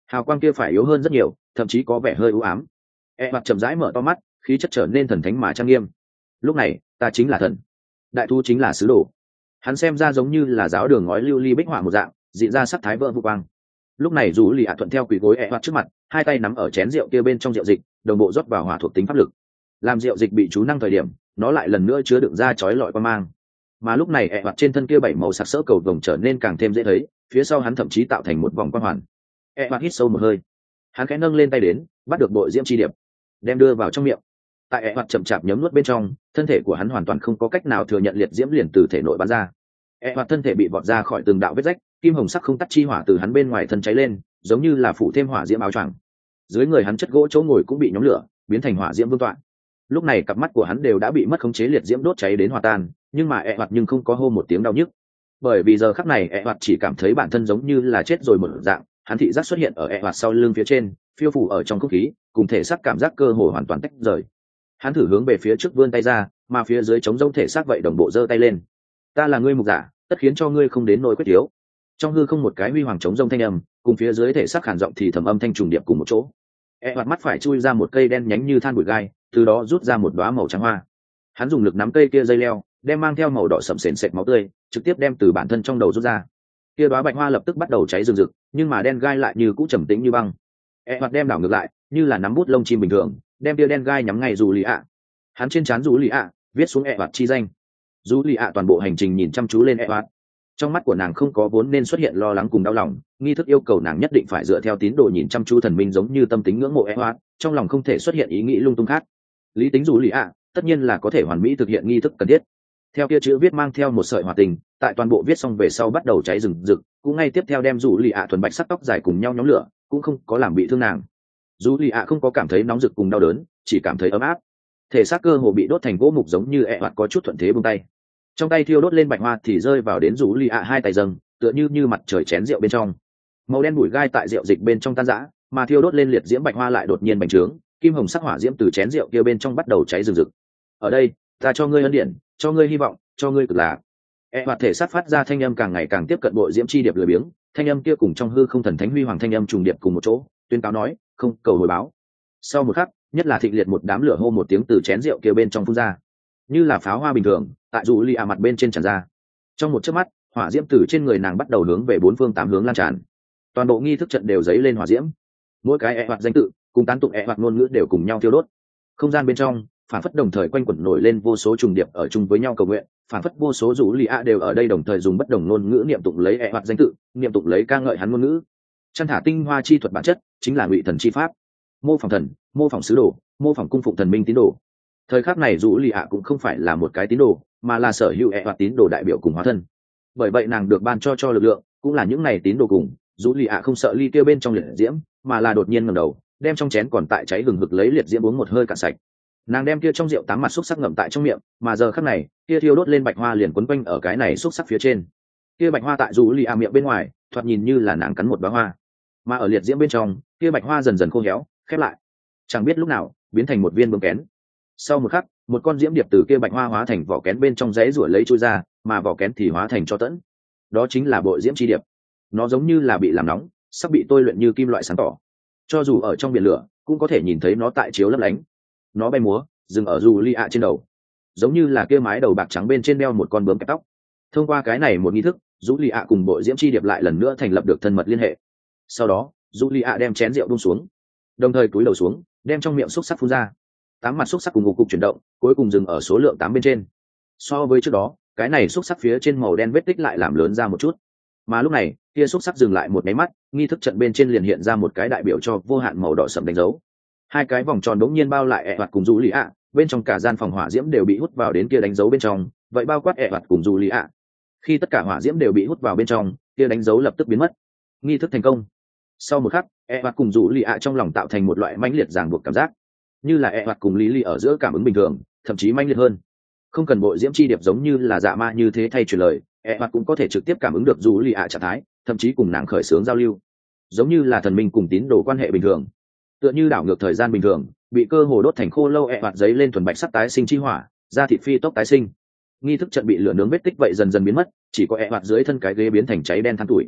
hào quang kia phải yếu hơn rất nhiều, thậm chí có vẻ hơi u ám. E mặt chậm rãi mở to mắt, khí chất trở nên thần thánh mà trang nghiêm. Lúc này ta chính là thần, đại thú chính là sứ đồ. Hắn xem ra giống như là giáo đường ngói lưu ly bích họa một dạng, diện ra sắc thái vỡ vụ quang. Lúc này dù lì ạ thuận theo quỳ gối E mặt trước mặt, hai tay nắm ở chén rượu kia bên trong rượu dịch, đồng bộ rót vào hỏa thuộc tính pháp lực. Làm rượu dịch bị chú năng thời điểm, nó lại lần nữa chứa đựng ra chói lọi quang mang. Mà lúc này E mặt trên thân kia bảy màu sặc sỡ cầu vồng trở nên càng thêm dễ thấy, phía sau hắn thậm chí tạo thành một vòng quang hoàn. E mặt hít sâu một hơi, hắn khẽ nâng lên tay đến, bắt được bội diễm chi điệp, đem đưa vào trong miệng. Tại E mặt chậm chạp nhấm nuốt bên trong, thân thể của hắn hoàn toàn không có cách nào thừa nhận liệt diễm liền từ thể nội bắn ra. E mặt thân thể bị vọt ra khỏi từng đạo vết rách, kim hồng sắc không tắt chi hỏa từ hắn bên ngoài thân cháy lên, giống như là phủ thêm hỏa diễm áo choàng. Dưới người hắn chất gỗ chỗ ngồi cũng bị nhóm lửa, biến thành hỏa diễm vương tọa. Lúc này cặp mắt của hắn đều đã bị mất khống chế liệt diễm đốt cháy đến hòa tan, nhưng mà E mặt nhưng không có hô một tiếng đau nhức, bởi vì giờ khắc này E mặt chỉ cảm thấy bản thân giống như là chết rồi một dạng. Hắn thị giác xuất hiện ở E mặt sau lưng phía trên, phiêu phủ ở trong không khí, cùng thể xác cảm giác cơ hồ hoàn toàn tách rời. Hắn thử hướng về phía trước vươn tay ra, mà phía dưới chống rông thể xác vậy đồng bộ giơ tay lên. Ta là ngươi mục giả, tất khiến cho ngươi không đến nỗi quyết thiếu. Trong hư không một cái huy hoàng chống rông thanh âm, cùng phía dưới thể xác khản giọng thì thầm âm thanh trùng điệp cùng một chỗ. E mặt mắt phải chui ra một cây đen nhánh như than bụi gai, từ đó rút ra một đóa màu trắng hoa. Hắn dùng lực nắm cây kia dây leo, đem mang theo màu đỏ sẫm sền sệt máu tươi, trực tiếp đem từ bản thân trong đầu rút ra. Kia đóa bạch hoa lập tức bắt đầu cháy rừng rực, nhưng mà đen gai lại như cũ trầm tĩnh như băng. E mặt đem đảo ngược lại, như là nắm bút lông chim bình thường, đem tia đen gai nhắm ngay dù lì ạ. Hắn trên trán dù lì ạ viết xuống E mặt chi danh. Dù lì ạ toàn bộ hành trình nhìn chăm chú lên E mặt. Trong mắt của nàng không có vốn nên xuất hiện lo lắng cùng đau lòng, nghi thức yêu cầu nàng nhất định phải dựa theo tín đồ nhìn chăm chú thần minh giống như tâm tính ngưỡng mộ E mặt, trong lòng không thể xuất hiện ý nghĩ lung tung khác. Lý tính dù lì ạ tất nhiên là có thể hoàn mỹ thực hiện nghi thức cần thiết. Theo kia chữ viết mang theo một sợi hỏa tình, tại toàn bộ viết xong về sau bắt đầu cháy rừng rực, cũng ngay tiếp theo đem dù lì ạ thuần bạch sắc tóc dài cùng nhau nhóm lửa, cũng không có làm bị thương nàng. Dù lì ạ không có cảm thấy nóng rực cùng đau đớn, chỉ cảm thấy ấm áp. Thể xác cơ hồ bị đốt thành gỗ mục giống như E mặt có chút thuận thế buông tay. Trong tay thiêu đốt lên bạch hoa thì rơi vào đến dù lì ạ hai tay dâng, tựa như như mặt trời chén rượu bên trong. Màu đen bụi gai tại rượu dịch bên trong tan rã, mà thiêu đốt lên liệt diễm bạch hoa lại đột nhiên bành trướng, kim hồng sắc hỏa diễm từ chén rượu kia bên trong bắt đầu cháy rừng rực. Ở đây, ta cho ngươi ân điển, cho ngươi hy vọng, cho ngươi cực lạc. E hoạt thể sát phát ra thanh âm càng ngày càng tiếp cận bội diễm chi điệp lười biếng, thanh âm kia cùng trong hư không thần thánh huy hoàng thanh âm trùng điệp cùng một chỗ, tuyên cáo nói, không cầu hồi báo. Sau một khắc, nhất là thịnh liệt một đám lửa hô một tiếng từ chén rượu kia bên trong phun ra, như là pháo hoa bình thường, tại dù lì à mặt bên trên tràn ra. Trong một chớp mắt, hỏa diễm từ trên người nàng bắt đầu hướng về bốn phương tám hướng lan tràn. Toàn bộ nghi thức trận đều dấy lên hỏa diễm, mỗi cái E hoạt danh tự cùng tán tụng E hoạt ngôn ngữ đều cùng nhau thiêu đốt. Không gian bên trong phản phất đồng thời quanh quẩn nổi lên vô số trùng điệp ở chung với nhau cầu nguyện, phản phất vô số rủ lì ạ đều ở đây đồng thời dùng bất đồng ngôn ngữ niệm tụng lấy E hoạt danh tự, niệm tụng lấy ca ngợi hắn ngôn ngữ. Chăn thả tinh hoa chi thuật bản chất chính là ngụy thần chi pháp, mô phỏng thần, mô phỏng sứ đồ, mô phỏng cung phụng thần minh tín đồ. Thời khắc này rủ lì ạ cũng không phải là một cái tín đồ, mà là sở hữu E hoạt tín đồ đại biểu cùng hóa thân. Bởi vậy nàng được ban cho cho lực lượng cũng là những này tín đồ cùng. Rủ lì ạ không sợ ly tiêu bên trong liệt diễm, mà là đột nhiên ngẩng đầu, đem trong chén còn tại cháy hừng hực lấy liệt diễm uống một hơi cạn sạch. Nàng đem kia trong rượu tám mặt xúc sắc ngậm tại trong miệng, mà giờ khắc này kia thiêu đốt lên bạch hoa liền quấn quanh ở cái này xúc sắc phía trên. Kia bạch hoa tại rủ lì ạ miệng bên ngoài thoạt nhìn như là nàng cắn một bá hoa, mà ở liệt diễm bên trong kia bạch hoa dần dần khô héo khép lại, chẳng biết lúc nào biến thành một viên bướm kén. Sau một khắc, một con diễm điệp từ kia bạch hoa hóa thành vỏ kén bên trong giấy ruổi lấy chui ra, mà vỏ kén thì hóa thành cho tẫn. Đó chính là bội diễm chi điệp. Nó giống như là bị làm nóng, sắp bị tôi luyện như kim loại sáng tỏ. Cho dù ở trong biển lửa cũng có thể nhìn thấy nó tại chiếu lấp lánh. Nó bay múa dừng ở dù li ạ trên đầu, giống như là kia mái đầu bạc trắng bên trên đeo một con bướm kẹp tóc. Thông qua cái này một nghi thức, dù li ạ cùng bội diễm chi điệp lại lần nữa thành lập được thân mật liên hệ. Sau đó dù li ạ đem chén rượu buông xuống, đồng thời cúi đầu xuống đem trong miệng xúc sắc phun ra. Tám mặt xúc sắc cùng ngục cục chuyển động, cuối cùng dừng ở số lượng tám bên trên. So với trước đó, cái này xúc sắc phía trên màu đen vết tích lại làm lớn ra một chút. Mà lúc này kia xúc sắc dừng lại một máy mắt, nghi thức trận bên trên liền hiện ra một cái đại biểu cho vô hạn màu đỏ sẫm đánh dấu. Hai cái vòng tròn đống nhiên bao lại ẹ hoạt cùng dù lì ạ, bên trong cả gian phòng hỏa diễm đều bị hút vào đến kia đánh dấu bên trong, vậy bao quát ẹ hoạt cùng dù lì ạ. Khi tất cả hỏa diễm đều bị hút vào bên trong, kia đánh dấu lập tức biến mất. Nghi thức thành công. Sau một khắc, ẹ hoạt cùng dù lì ạ trong lòng tạo thành một loại mãnh liệt ràng buộc cảm giác, như là ẹ hoạt cùng lý lì ở giữa cảm ứng bình thường, thậm chí mãnh liệt hơn. Không cần bội diễm chi điệp giống như là dạ ma như thế thay truyền lời, ẹ hoạt cũng có thể trực tiếp cảm ứng được dù lì ạ trạng thái, thậm chí cùng nàng khởi xướng giao lưu, giống như là thần minh cùng tín đồ quan hệ bình thường. Tựa như đảo ngược thời gian bình thường, bị cơ hồ đốt thành khô lâu ẹ hoạt giấy lên thuần bạch sắc tái sinh chi hỏa, da thịt phi tốc tái sinh. Nghi thức trận bị lửa nướng vết tích vậy dần dần biến mất, chỉ có ẹ hoạt dưới thân cái ghế biến thành cháy đen than tuổi.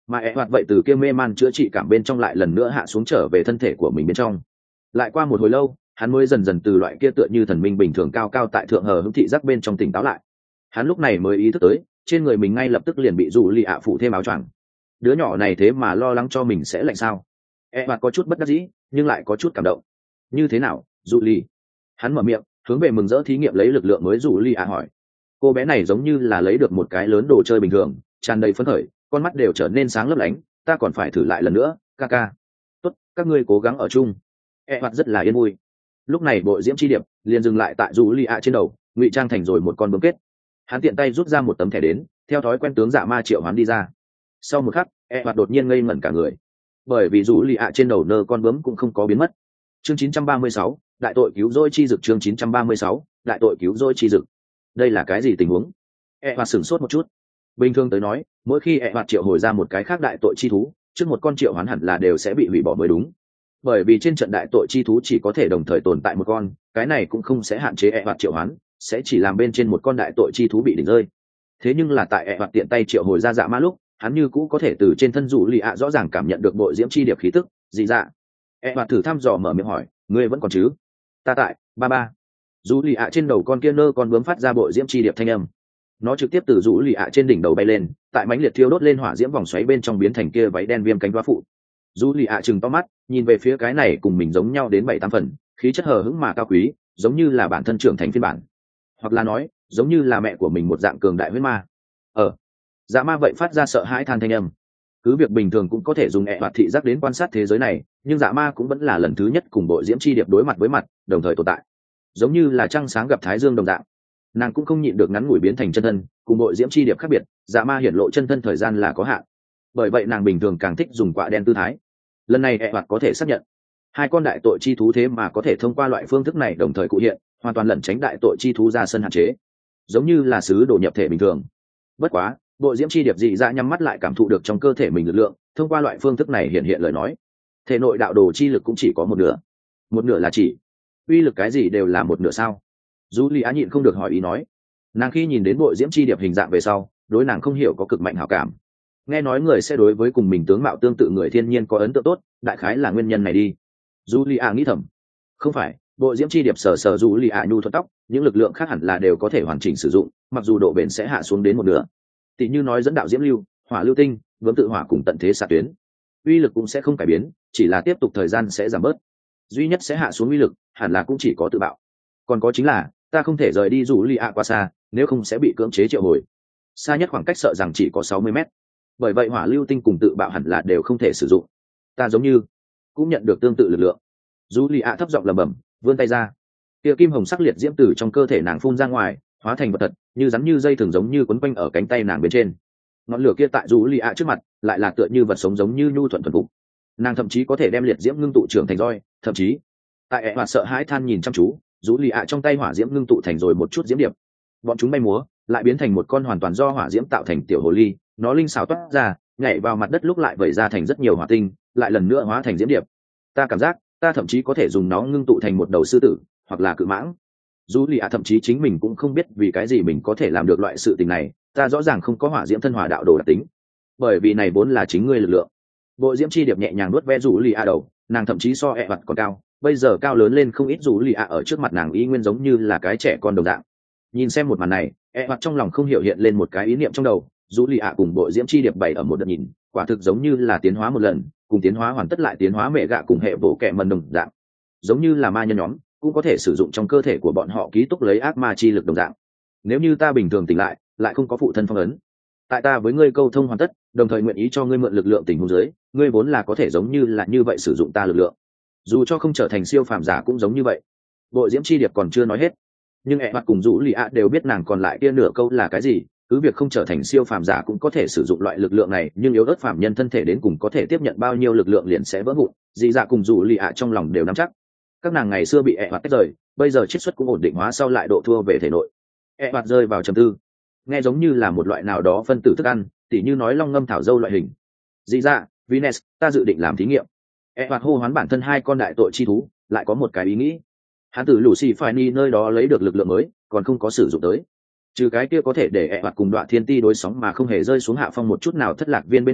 mà ẹ hoạt vậy từ kia mê man chữa trị cảm bên trong lại lần nữa hạ xuống trở về thân thể của mình bên trong. Lại qua một hồi lâu, hắn mới dần dần từ loại kia tựa như thần minh bình thường cao cao tại thượng hờ hững thị giác bên trong tỉnh táo lại. Hắn lúc này mới ý thức tới, trên người mình ngay lập tức liền bị dù lì ạ phủ thêm áo choàng. Đứa nhỏ này thế mà lo lắng cho mình sẽ lạnh sao? E mặt có chút bất đắc dĩ, nhưng lại có chút cảm động. Như thế nào, dù lì? Hắn mở miệng, hướng về mừng rỡ thí nghiệm lấy lực lượng mới dù lì ạ hỏi. Cô bé này giống như là lấy được một cái lớn đồ chơi bình thường, tràn đầy phấn khởi, con mắt đều trở nên sáng lấp lánh. Ta còn phải thử lại lần nữa, ca ca. Tốt, các ngươi cố gắng ở chung. E mặt rất là yên vui. Lúc này bộ diễm chi điệp liền dừng lại tại dù lì ạ trên đầu, ngụy trang thành rồi một con bướm kết. Hắn tiện tay rút ra một tấm thẻ đến, theo thói quen tướng dạ ma triệu hoán đi ra. Sau một khắc, e hoạt đột nhiên ngây ngẩn cả người, bởi vì dù lì ạ trên đầu nơ con bướm cũng không có biến mất. Chương chín trăm ba mươi sáu, đại tội cứu rỗi chi dực. Chương chín trăm ba mươi sáu, đại tội cứu rỗi chi dực. Đây là cái gì tình huống? E hoạt sửng sốt một chút. Bình thường tới nói, mỗi khi e hoạt triệu hồi ra một cái khác đại tội chi thú, trước một con triệu hoán hẳn là đều sẽ bị hủy bỏ mới đúng. Bởi vì trên trận đại tội chi thú chỉ có thể đồng thời tồn tại một con, cái này cũng không sẽ hạn chế e hoạt triệu hoán, sẽ chỉ làm bên trên một con đại tội chi thú bị đỉnh rơi. Thế nhưng là tại e hoạt tiện tay triệu hồi ra dạ ma lúc, hắn như cũ có thể từ trên thân dù lì ạ rõ ràng cảm nhận được bội diễm chi điệp khí tức. Dị dạ. E hoạt thử thăm dò mở miệng hỏi, ngươi vẫn còn chứ? Ta tại, ba ba. Dù lì ạ trên đầu con kia nơ con bướm phát ra bội diễm chi điệp thanh âm. Nó trực tiếp từ dù lì ạ trên đỉnh đầu bay lên, tại mãnh liệt thiêu đốt lên hỏa diễm vòng xoáy bên trong biến thành kia váy đen viêm cánh đoá phụ. Dù lì ạ trừng to mắt, nhìn về phía cái này cùng mình giống nhau đến bảy tám phần, khí chất hờ hững mà cao quý, giống như là bản thân trưởng thành phiên bản, hoặc là nói giống như là mẹ của mình một dạng cường đại huyết ma. Ờ, dạ ma vậy phát ra sợ hãi than thanh âm. Cứ việc bình thường cũng có thể dùng ẹ hoạt thị giác đến quan sát thế giới này, nhưng dạ ma cũng vẫn là lần thứ nhất cùng bộ diễm chi điệp đối mặt với mặt, đồng thời tồn tại, giống như là trăng sáng gặp thái dương đồng dạng. Nàng cũng không nhịn được ngắn ngủi biến thành chân thân, cùng bộ diễm chi điệp khác biệt, dạ ma hiển lộ chân thân thời gian là có hạn, bởi vậy nàng bình thường càng thích dùng quạ đen tư thái. Lần này ẹ hoạt có thể xác nhận, hai con đại tội chi thú thế mà có thể thông qua loại phương thức này đồng thời cụ hiện, hoàn toàn lẩn tránh đại tội chi thú ra sân hạn chế, giống như là sứ đồ nhập thể bình thường. Bất quá, bộ diễm chi điệp dị dạ nhắm mắt lại cảm thụ được trong cơ thể mình lực lượng, thông qua loại phương thức này hiện hiện lời nói, thể nội đạo đồ chi lực cũng chỉ có một nửa. Một nửa là chỉ uy lực cái gì đều là một nửa sao? Dù Lý Á nhịn không được hỏi ý nói. Nàng khi nhìn đến bộ diễm chi điệp hình dạng về sau, đối nàng không hiểu có cực mạnh hảo cảm. Nghe nói người sẽ đối với cùng mình tướng mạo tương tự người thiên nhiên có ấn tượng tốt, đại khái là nguyên nhân này đi. Dù Lý Á nghĩ thầm, không phải, bộ diễm chi điệp sờ sờ dù Lý Á nhu thuật tóc, những lực lượng khác hẳn là đều có thể hoàn chỉnh sử dụng, mặc dù độ bền sẽ hạ xuống đến một nửa. Tỷ như nói dẫn đạo diễm lưu, hỏa lưu tinh, bướm tự hỏa cùng tận thế xạ tuyến, uy lực cũng sẽ không cải biến, chỉ là tiếp tục thời gian sẽ giảm bớt. Duy nhất sẽ hạ xuống uy lực, hẳn là cũng chỉ có tự bạo. Còn có chính là, ta không thể rời đi dù Lý Á quá xa, nếu không sẽ bị cưỡng chế triệu hồi. Xa nhất khoảng cách sợ rằng chỉ có sáu mươi mét. Bởi vậy hỏa lưu tinh cùng tự bạo hẳn là đều không thể sử dụng. Ta giống như cũng nhận được tương tự lực lượng. Dù Lý Á thấp giọng lẩm bẩm, vươn tay ra. Kia kim hồng sắc liệt diễm từ trong cơ thể nàng phun ra ngoài, hóa thành vật thật, như rắn như dây thường giống như quấn quanh ở cánh tay nàng bên trên. Ngọn lửa kia tại dù Lý Á trước mặt, lại là tựa như vật sống giống như nhu thuận thuần phục. Nàng thậm chí có thể đem liệt diễm ngưng tụ trưởng thành roi, thậm chí tại ẹ hoạt sợ hãi than nhìn chăm chú, dù Lý Á trong tay hỏa diễm ngưng tụ thành rồi một chút diễm điệp. Bọn chúng bay múa, lại biến thành một con hoàn toàn do hỏa diễm tạo thành tiểu hồ ly, nó linh xảo toát ra, nhảy vào mặt đất lúc lại vẩy ra thành rất nhiều hỏa tinh, lại lần nữa hóa thành diễm điệp. Ta cảm giác, ta thậm chí có thể dùng nó ngưng tụ thành một đầu sư tử, hoặc là cự mãng. Dù Lý Á thậm chí chính mình cũng không biết vì cái gì mình có thể làm được loại sự tình này, ta rõ ràng không có hỏa diễm thân hỏa đạo đồ đặc tính, bởi vì này vốn là chính ngươi lực lượng. Bộ diễm chi điệp nhẹ nhàng nuốt ve dù Lý Á đầu, nàng thậm chí so ẹ vặt còn cao, bây giờ cao lớn lên không ít. Dù Lý Á ở trước mặt nàng y nguyên giống như là cái trẻ con đồng dạng. Nhìn xem một màn này, ẹ vặt trong lòng không hiểu hiện lên một cái ý niệm trong đầu, dù Lý Á cùng bộ diễm chi điệp bày ở một đợt nhìn, quả thực giống như là tiến hóa một lần, cùng tiến hóa hoàn tất lại tiến hóa mẹ gạ cùng hệ bộ kẹ mần đồng dạng, giống như là ma nhân nhóm cũng có thể sử dụng trong cơ thể của bọn họ ký túc lấy ác ma chi lực đồng dạng. Nếu như ta bình thường tỉnh lại, lại không có phụ thân phong ấn, tại ta với ngươi câu thông hoàn tất, đồng thời nguyện ý cho ngươi mượn lực lượng tình huống dưới, ngươi vốn là có thể giống như là như vậy sử dụng ta lực lượng, dù cho không trở thành siêu phàm giả cũng giống như vậy. Bộ diễm chi điệp còn chưa nói hết, nhưng ẹ mặt cùng Dũ Lì ạ đều biết nàng còn lại kia nửa câu là cái gì. Cứ việc không trở thành siêu phàm giả cũng có thể sử dụng loại lực lượng này, nhưng yếu ớt phàm nhân thân thể đến cùng có thể tiếp nhận bao nhiêu lực lượng liền sẽ vỡ vụn. Dị dạ cùng Dũ Lì ạ trong lòng đều nắm chắc. Các nàng ngày xưa bị ẹ mặt tách rời, bây giờ chiết xuất cũng ổn định hóa sau lại độ thua về thể nội. ẹ mặt rơi vào trầm tư, nghe giống như là một loại nào đó phân tử thức ăn, tỉ như nói long ngâm thảo dâu loại hình. Dị dạ, Venus, ta dự định làm thí nghiệm. ẹ mặt hô hoán bản thân hai con đại tội chi thú, lại có một cái ý nghĩ. Hắn từ Lucy Fanny nơi đó lấy được lực lượng mới, còn không có sử dụng tới. Trừ cái kia có thể để ẹ hoạt cùng Đoạ Thiên Ti đối sóng mà không hề rơi xuống hạ phong một chút nào thất lạc viên bên ngoài,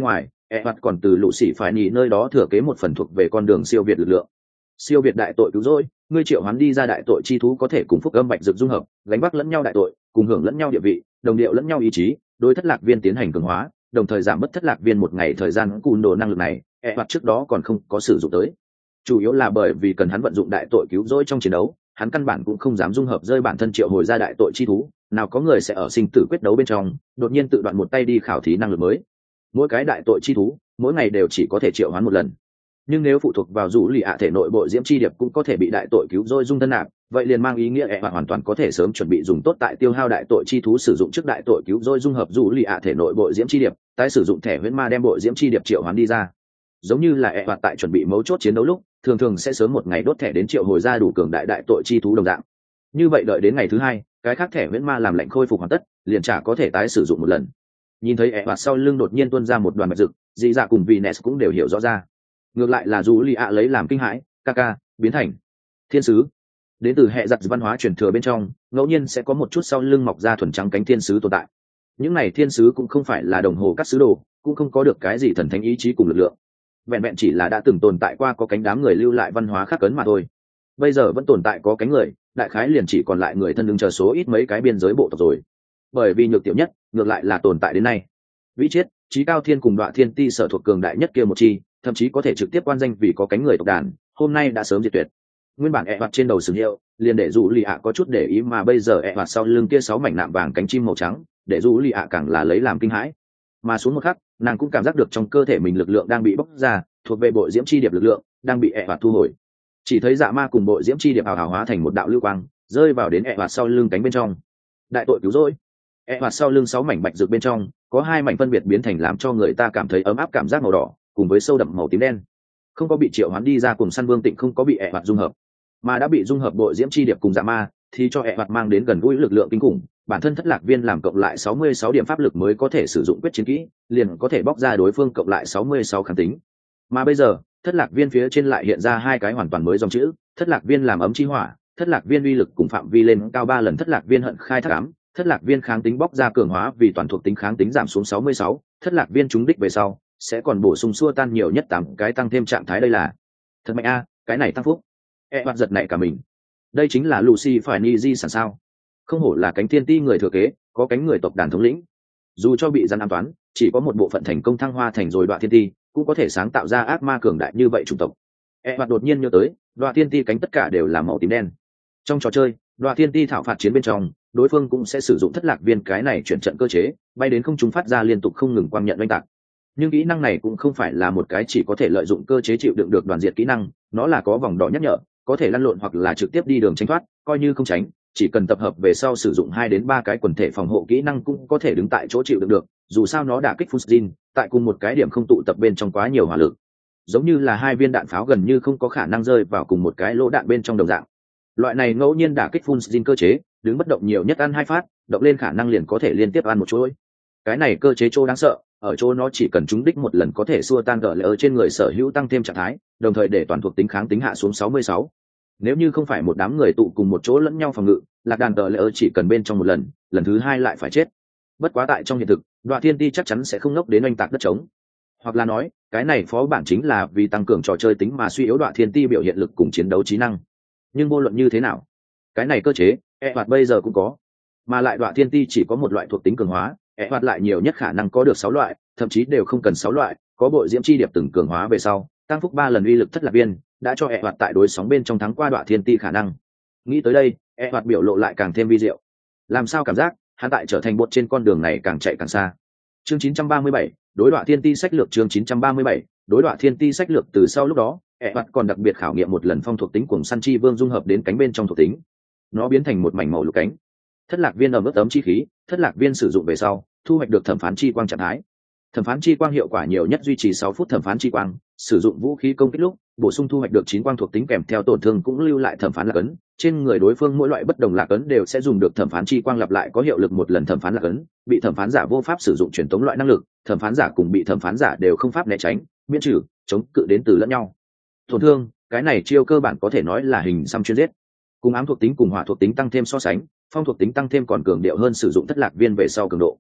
e hoạt còn từ lũ sĩ phải nhì nơi đó thừa kế một phần thuộc về con đường siêu việt lực lượng. Siêu việt đại tội cứu rỗi, ngươi triệu hoán đi ra đại tội chi thú có thể cùng phúc âm bạch dược dung hợp, gánh vác lẫn nhau đại tội, cùng hưởng lẫn nhau địa vị, đồng điệu lẫn nhau ý chí, đối thất lạc viên tiến hành cường hóa, đồng thời giảm bớt thất lạc viên một ngày thời gian cùn đồ năng lực này, e hoạt trước đó còn không có sử dụng tới. Chủ yếu là bởi vì cần hắn vận dụng đại tội cứu rỗi trong chiến đấu, hắn căn bản cũng không dám dung hợp rơi bản thân triệu hồi ra đại tội chi thú, nào có người sẽ ở sinh tử quyết đấu bên trong đột nhiên tự đoạn một tay đi khảo thí năng lực mới. Mỗi cái đại tội chi thú mỗi ngày đều chỉ có thể triệu hoán một lần, nhưng nếu phụ thuộc vào rủ lì ạ thể nội bộ diễm chi điệp cũng có thể bị đại tội cứu rỗi dung thân nạp, vậy liền mang ý nghĩa e hoàn toàn có thể sớm chuẩn bị dùng tốt tại tiêu hao đại tội chi thú sử dụng trước đại tội cứu rỗi dung hợp rủ lì ạ thể nội bộ diễm chi điệp, tái sử dụng thẻ huyễn ma đem bộ diễm chi điệp triệu hoán đi ra. Giống như là e hoạt tại chuẩn bị mấu chốt chiến đấu lúc thường thường sẽ sớm một ngày đốt thẻ đến triệu hồi ra đủ cường đại đại tội chi thú đồng dạng. Như vậy đợi đến ngày thứ hai, cái khác thẻ huyễn ma làm lệnh khôi phục hoàn tất, liền chả có thể tái sử dụng một lần. Nhìn thấy e hoạt sau lưng đột nhiên tuôn ra một đoàn bạch rực, dị dạ cùng Venus cũng đều hiểu rõ ra. Ngược lại là dù lì ạ lấy làm kinh hãi, Kaka biến thành thiên sứ. Đến từ hệ giặt văn hóa truyền thừa bên trong, ngẫu nhiên sẽ có một chút sau lưng mọc ra thuần trắng cánh thiên sứ tồn tại. Những này thiên sứ cũng không phải là đồng hồ các sứ đồ, cũng không có được cái gì thần thánh ý chí cùng lực lượng, vẹn vẹn chỉ là đã từng tồn tại qua có cánh đám người lưu lại văn hóa khắc cấn mà thôi. Bây giờ vẫn tồn tại có cánh người, đại khái liền chỉ còn lại người thân đứng chờ số ít mấy cái biên giới bộ tộc rồi. Bởi vì nhược tiểu nhất ngược lại là tồn tại đến nay, vĩ chiết trí cao thiên cùng Đoạ Thiên Ti sở thuộc cường đại nhất kia một chi, thậm chí có thể trực tiếp quan danh vì có cánh người tộc đàn, hôm nay đã sớm diệt tuyệt. Nguyên bản e hoạt trên đầu sừng hiệu liền để dù lì ạ có chút để ý, mà bây giờ e hoạt sau lưng kia sáu mảnh nạm vàng cánh chim màu trắng để dù lì ạ càng là lấy làm kinh hãi. Mà xuống một khắc, nàng cũng cảm giác được trong cơ thể mình lực lượng đang bị bóc ra, thuộc về bộ diễm chi điệp lực lượng đang bị e hoạt thu hồi. Chỉ thấy dạ ma cùng bộ diễm chi điệp ảo ảo hóa thành một đạo lưu quang rơi vào đến e hoạt sau lưng cánh bên trong. Đại tội cứu rỗi. E hoạt sau lưng sáu mảnh bạch rực bên trong có hai mảnh phân biệt biến thành làm cho người ta cảm thấy ấm áp cảm giác màu đỏ cùng với sâu đậm màu tím đen. Không có bị triệu hoán đi ra cùng săn vương tịnh không có bị e hoạt dung hợp, mà đã bị dung hợp bộ diễm chi điệp cùng dạ ma thì cho e hoạt mang đến gần gũi lực lượng kinh khủng. Bản thân thất lạc viên làm cộng lại sáu mươi sáu điểm pháp lực mới có thể sử dụng quyết chiến kỹ, liền có thể bóc ra đối phương cộng lại sáu mươi sáu kháng tính. Mà bây giờ thất lạc viên phía trên lại hiện ra hai cái hoàn toàn mới dòng chữ: thất lạc viên làm ấm chi hỏa, thất lạc viên uy lực cùng phạm vi lên cao ba lần, thất lạc viên hận khai thác ám, thất lạc viên kháng tính bóc ra cường hóa vì toàn thuộc tính kháng tính giảm xuống sáu mươi sáu, thất lạc viên trúng đích về sau sẽ còn bổ sung xua tan nhiều nhất tám cái tăng thêm trạng thái. Đây là thật mạnh a, cái này tăng phúc. E hoạt giật nảy cả mình, đây chính là Lucy phải ni di sản sao? Không hổ là cánh thiên ti người thừa kế, có cánh người tộc đàn thống lĩnh. Dù cho bị gian an toán, chỉ có một bộ phận thành công thăng hoa thành rồi Đoạ Thiên Ti, cũng có thể sáng tạo ra ác ma cường đại như vậy chủng tộc. E hoạt đột nhiên nhớ tới, Đoạ Thiên Ti cánh tất cả đều là màu tím đen. Trong trò chơi, Đoạ Thiên Ti thảo phạt chiến bên trong, đối phương cũng sẽ sử dụng thất lạc viên cái này chuyển trận cơ chế, bay đến không trung phát ra liên tục không ngừng quang nhận oanh tạc. Nhưng kỹ năng này cũng không phải là một cái chỉ có thể lợi dụng cơ chế chịu đựng được đoàn diệt kỹ năng, nó là có vòng đỏ nhắc nhở, có thể lăn lộn hoặc là trực tiếp đi đường tránh thoát, coi như không tránh, chỉ cần tập hợp về sau sử dụng hai đến ba cái quần thể phòng hộ kỹ năng cũng có thể đứng tại chỗ chịu đựng được, dù sao nó đả kích Fujin, tại cùng một cái điểm không tụ tập bên trong quá nhiều hỏa lực. Giống như là hai viên đạn pháo gần như không có khả năng rơi vào cùng một cái lỗ đạn bên trong đồng dạng. Loại này ngẫu nhiên đả kích Fujin cơ chế, đứng bất động nhiều nhất ăn hai phát, động lên khả năng liền có thể liên tiếp ăn một chuỗi. Cái này cơ chế chỗ đáng sợ, ở chỗ nó chỉ cần trúng đích một lần có thể xua tan gỡ lệ ở trên người sở hữu tăng thêm trạng thái, đồng thời để toàn thuộc tính kháng tính hạ xuống sáu mươi sáu. Nếu như không phải một đám người tụ cùng một chỗ lẫn nhau phòng ngự, lạc đàn gỡ lệ ở chỉ cần bên trong một lần, lần thứ hai lại phải chết. Bất quá tại trong hiện thực, Đoạ Thiên Ti chắc chắn sẽ không ngốc đến oanh tạc đất trống. Hoặc là nói, cái này phó bản chính là vì tăng cường trò chơi tính mà suy yếu Đoạ Thiên Ti biểu hiện lực cùng chiến đấu trí năng. Nhưng vô luận như thế nào, cái này cơ chế, e hoạt bây giờ cũng có. Mà lại Đoạ Thiên Ti chỉ có một loại thuộc tính cường hóa, e hoạt lại nhiều nhất khả năng có được sáu loại, thậm chí đều không cần sáu loại, có bộ diễm chi điệp từng cường hóa về sau, tăng phúc ba lần uy lực thất lạc viên, đã cho e hoạt tại đối sóng bên trong thắng qua Đoạ Thiên Ti khả năng. Nghĩ tới đây, e hoạt biểu lộ lại càng thêm vi diệu. Làm sao cảm giác, hắn tại trở thành bột trên con đường này càng chạy càng xa. Chương chín trăm ba mươi bảy, đối Đoạ Thiên Ti sách lược. Chương chín trăm ba mươi bảy, đối Đoạ Thiên Ti sách lược. Từ sau lúc đó, e hoạt còn đặc biệt khảo nghiệm một lần phong thuộc tính cùng săn chi vương dung hợp đến cánh bên trong thuộc tính. Nó biến thành một mảnh màu lục cánh. Thất lạc viên ẩm ướt ấm chi khí, thất lạc viên sử dụng về sau, thu hoạch được thẩm phán chi quang trạng thái. Thẩm phán chi quang hiệu quả nhiều nhất duy trì sáu phút. Thẩm phán chi quang sử dụng vũ khí công kích lúc, bổ sung thu hoạch được chín quang thuộc tính kèm theo tổn thương cũng lưu lại thẩm phán lạc ấn. Trên người đối phương mỗi loại bất đồng lạc ấn đều sẽ dùng được thẩm phán chi quang lặp lại có hiệu lực một lần thẩm phán lạc ấn. Bị thẩm phán giả vô pháp sử dụng truyền tống loại năng lực, thẩm phán giả cùng bị thẩm phán giả đều không pháp né tránh, miễn trừ, chống cự đến từ lẫn nhau. Tổn thương, cái này chiêu cơ bản có thể nói là hình xăm chuyên giết. Cùng ám thuộc tính cùng hỏa thuộc tính tăng thêm so sánh, phong thuộc tính tăng thêm còn cường điệu hơn sử dụng thất lạc viên về sau cường độ.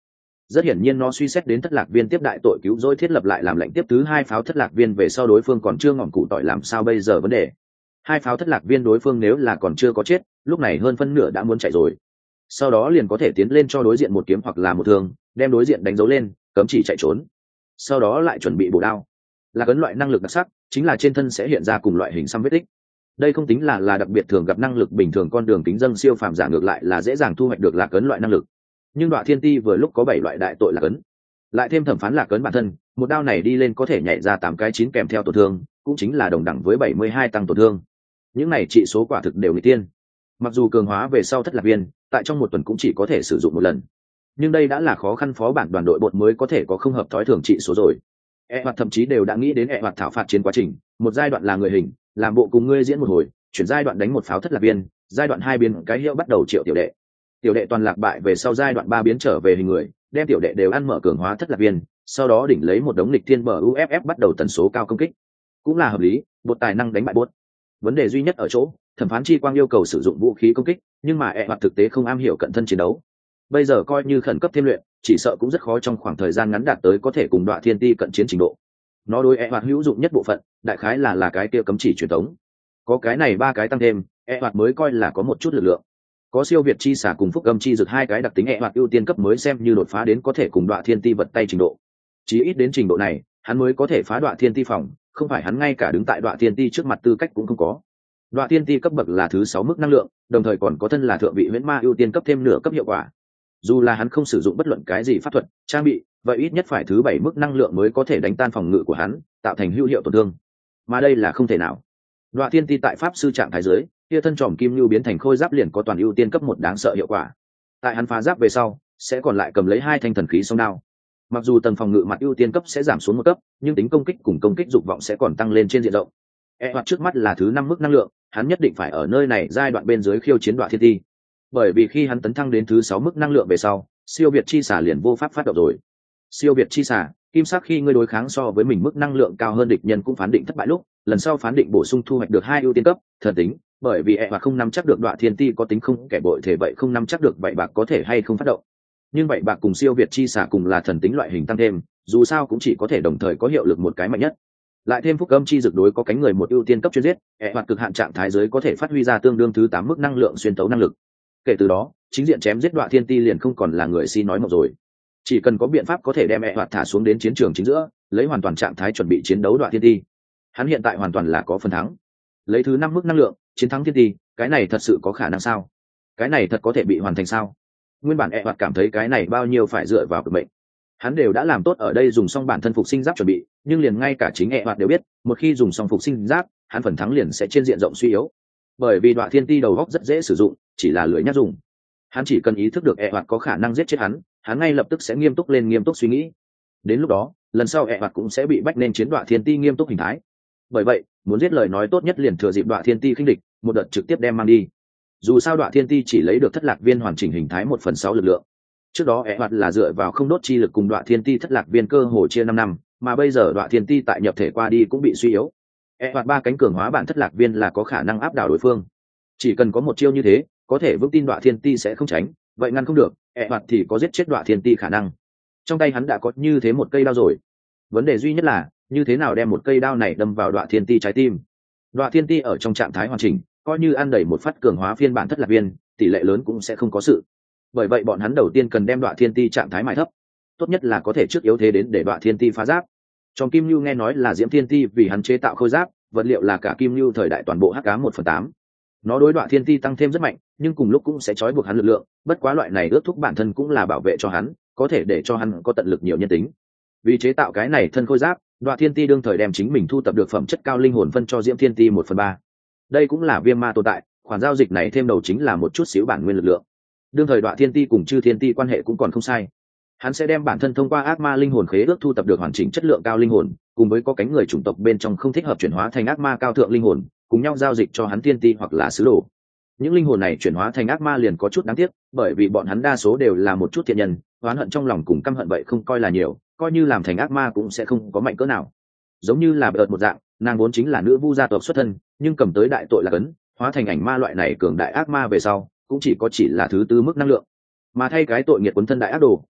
Rất hiển nhiên nó suy xét đến thất lạc viên tiếp đại tội cứu rỗi thiết lập lại làm lệnh tiếp thứ hai pháo thất lạc viên về sau đối phương còn chưa ngọn cụ tỏi làm sao bây giờ vấn đề. Hai pháo thất lạc viên đối phương nếu là còn chưa có chết, lúc này hơn phân nửa đã muốn chạy rồi. Sau đó liền có thể tiến lên cho đối diện một kiếm hoặc là một thương, đem đối diện đánh dấu lên, cấm chỉ chạy trốn. Sau đó lại chuẩn bị bổ đao. Là cấn loại năng lực đặc sắc, chính là trên thân sẽ hiện ra cùng loại hình xăm vết tích. Đây không tính là là đặc biệt thường gặp năng lực bình thường, con đường kính dâng siêu phàm giả ngược lại là dễ dàng thu hoạch được lạc cấn loại năng lực. Nhưng Đoạ Thiên Ti vừa lúc có bảy loại đại tội lạc cấn, lại thêm thẩm phán lạc cấn bản thân, một đao này đi lên có thể nhảy ra tám cái chín kèm theo tổn thương, cũng chính là đồng đẳng với bảy mươi hai tăng tổn thương. Những này trị số quả thực đều nghịch tiên. Mặc dù cường hóa về sau thất lạc viên, tại trong một tuần cũng chỉ có thể sử dụng một lần, nhưng đây đã là khó khăn phó bản đoàn đội bột mới có thể có không hợp thói thường trị số rồi. E hoặc thậm chí đều đã nghĩ đến e hoặc thảo phạt chiến quá trình, một giai đoạn là người hình, làm bộ cùng ngươi diễn một hồi, chuyển giai đoạn đánh một pháo thất lạc viên, giai đoạn hai biến cái hiệu bắt đầu triệu tiểu đệ. Tiểu đệ toàn lạc bại về sau giai đoạn ba biến trở về hình người, đem tiểu đệ đều ăn mở cường hóa thất lạc viên, sau đó đỉnh lấy một đống lịch thiên bờ u ép ép bắt đầu tần số cao công kích. Cũng là hợp lý, bột tài năng đánh bại bột. Vấn đề duy nhất ở chỗ, thẩm phán chi quang yêu cầu sử dụng vũ khí công kích, nhưng mà e hoặc thực tế không am hiểu cận thân chiến đấu. Bây giờ coi như khẩn cấp thêm luyện, chỉ sợ cũng rất khó trong khoảng thời gian ngắn đạt tới có thể cùng Đoạ Thiên Ti cận chiến trình độ. Nó đối e hoặc hữu dụng nhất bộ phận, đại khái là là cái kia cấm chỉ truyền thống. Có cái này ba cái tăng thêm, e hoặc mới coi là có một chút lực lượng. Có siêu việt chi xả cùng phúc âm chi dược hai cái đặc tính e hoặc ưu tiên cấp mới xem như đột phá đến có thể cùng Đoạ Thiên Ti vật tay trình độ. Chí ít đến trình độ này, hắn mới có thể phá Đoạ Thiên Ti phòng, không phải hắn ngay cả đứng tại Đoạ Thiên Ti trước mặt tư cách cũng không có. Đoạ Thiên Ti cấp bậc là thứ sáu mức năng lượng, đồng thời còn có thân là thượng vị huyễn ma ưu tiên cấp thêm nửa cấp hiệu quả. Dù là hắn không sử dụng bất luận cái gì pháp thuật, trang bị, vậy ít nhất phải thứ bảy mức năng lượng mới có thể đánh tan phòng ngự của hắn, tạo thành hữu hiệu tổn thương. Mà đây là không thể nào. Đoạ Thiên Ti tại pháp sư trạng thái dưới, kia thân tròm kim lưu biến thành khôi giáp liền có toàn ưu tiên cấp một đáng sợ hiệu quả. Tại hắn phá giáp về sau, sẽ còn lại cầm lấy hai thanh thần khí song đao. Mặc dù tầng phòng ngự mặt ưu tiên cấp sẽ giảm xuống một cấp, nhưng tính công kích cùng công kích dục vọng sẽ còn tăng lên trên diện rộng. E hoặc trước mắt là thứ năm mức năng lượng, hắn nhất định phải ở nơi này giai đoạn bên dưới khiêu chiến Đoạ Thiên Ti. Bởi vì khi hắn tấn thăng đến thứ sáu mức năng lượng về sau, siêu việt chi xả liền vô pháp phát động rồi. Siêu việt chi xả, kim sắc khi ngươi đối kháng so với mình mức năng lượng cao hơn địch nhân cũng phán định thất bại lúc, lần sau phán định bổ sung thu hoạch được hai ưu tiên cấp, thần tính, bởi vì e hoặc không nắm chắc được Đoạ Thiên Ti có tính không kẻ bội thể vậy không nắm chắc được vậy bạc có thể hay không phát động. Nhưng vậy bạc cùng siêu việt chi xả cùng là thần tính loại hình tăng thêm, dù sao cũng chỉ có thể đồng thời có hiệu lực một cái mạnh nhất. Lại thêm phúc âm chi dược đối có cánh người một ưu tiên cấp chuyên giết, e hoặc cực hạn trạng thái giới có thể phát huy ra tương đương thứ tám mức năng lượng xuyên tấu năng lực. Kể từ đó, chính diện chém giết Đoạ Thiên Ti liền không còn là người si nói một rồi. Chỉ cần có biện pháp có thể đem e hoặc thả xuống đến chiến trường chính giữa, lấy hoàn toàn trạng thái chuẩn bị chiến đấu Đoạ Thiên Ti. Hắn hiện tại hoàn toàn là có phần thắng. Lấy thứ năm mức năng lượng, chiến thắng Thiên Ti, cái này thật sự có khả năng sao? Cái này thật có thể bị hoàn thành sao? Nguyên bản e hoặc cảm thấy cái này bao nhiêu phải dựa vào cực mệnh. Hắn đều đã làm tốt ở đây dùng xong bản thân phục sinh giáp chuẩn bị, nhưng liền ngay cả chính e hoặc đều biết, một khi dùng xong phục sinh giáp, hắn phần thắng liền sẽ trên diện rộng suy yếu. Bởi vì Đoạ Thiên Ti đầu góc rất dễ sử dụng, chỉ là lưỡi nhác dùng. Hắn chỉ cần ý thức được e hoặc có khả năng giết chết hắn, hắn ngay lập tức sẽ nghiêm túc lên nghiêm túc suy nghĩ. Đến lúc đó, lần sau e hoặc cũng sẽ bị bách nên chiến Đoạ Thiên Ti nghiêm túc hình thái. Bởi vậy, muốn giết lời nói tốt nhất liền thừa dịp Đoạ Thiên Ti khinh địch, một đợt trực tiếp đem mang đi. Dù sao Đoạ Thiên Ti chỉ lấy được thất lạc viên hoàn chỉnh hình thái một phần sáu lực lượng. Trước đó e hoặc là dựa vào không đốt chi lực cùng Đoạ Thiên Ti thất lạc viên cơ hồ chia năm năm, mà bây giờ Đoạ Thiên Ti tại nhập thể qua đi cũng bị suy yếu. E hoặc ba cánh cường hóa bản thất lạc viên là có khả năng áp đảo đối phương. Chỉ cần có một chiêu như thế, có thể vững tin Đoạ Thiên Ti sẽ không tránh, vậy ngăn không được, e hoặc thì có giết chết Đoạ Thiên Ti khả năng. Trong tay hắn đã có như thế một cây đao rồi. Vấn đề duy nhất là, như thế nào đem một cây đao này đâm vào Đoạ Thiên Ti trái tim. Đoạ Thiên Ti ở trong trạng thái hoàn chỉnh, coi như ăn đầy một phát cường hóa phiên bản thất lạc viên, tỷ lệ lớn cũng sẽ không có sự. Bởi vậy bọn hắn đầu tiên cần đem Đoạ Thiên Ti trạng thái mại thấp, tốt nhất là có thể trước yếu thế đến để Đoạ Thiên Ti phá giáp. Trong Kim Nưu nghe nói là Diễm Thiên Ti vì hắn chế tạo khôi giáp, vật liệu là cả Kim Nưu thời đại toàn bộ hắc ám một phần tám. Nó đối Đoạ Thiên Ti tăng thêm rất mạnh, nhưng cùng lúc cũng sẽ trói buộc hắn lực lượng, bất quá loại này ước thúc bản thân cũng là bảo vệ cho hắn, có thể để cho hắn có tận lực nhiều nhân tính. Vì chế tạo cái này thân khôi giáp, Đoạ Thiên Ti đương thời đem chính mình thu tập được phẩm chất cao linh hồn phân cho Diễm Thiên Ti một phần ba. Đây cũng là viêm ma tồn tại, khoản giao dịch này thêm đầu chính là một chút xíu bản nguyên lực lượng. Đương thời Đoạ Thiên Ti cùng Chư Thiên Ti quan hệ cũng còn không sai. Hắn sẽ đem bản thân thông qua ác ma linh hồn khế ước thu tập được hoàn chỉnh chất lượng cao linh hồn, cùng với có cánh người chủng tộc bên trong không thích hợp chuyển hóa thành ác ma cao thượng linh hồn, cùng nhau giao dịch cho hắn Thiên Ti hoặc là sứ đồ. Những linh hồn này chuyển hóa thành ác ma liền có chút đáng tiếc, bởi vì bọn hắn đa số đều là một chút thiện nhân, oán hận trong lòng cùng căm hận vậy không coi là nhiều, coi như làm thành ác ma cũng sẽ không có mạnh cỡ nào. Giống như là bợt một dạng, nàng vốn chính là nữ vu gia tộc xuất thân, nhưng cầm tới đại tội là cấn, hóa thành ảnh ma loại này cường đại ác ma về sau, cũng chỉ có chỉ là thứ tư mức năng lượng. Mà thay cái tội nghiệt quấn thân đại ác đồ,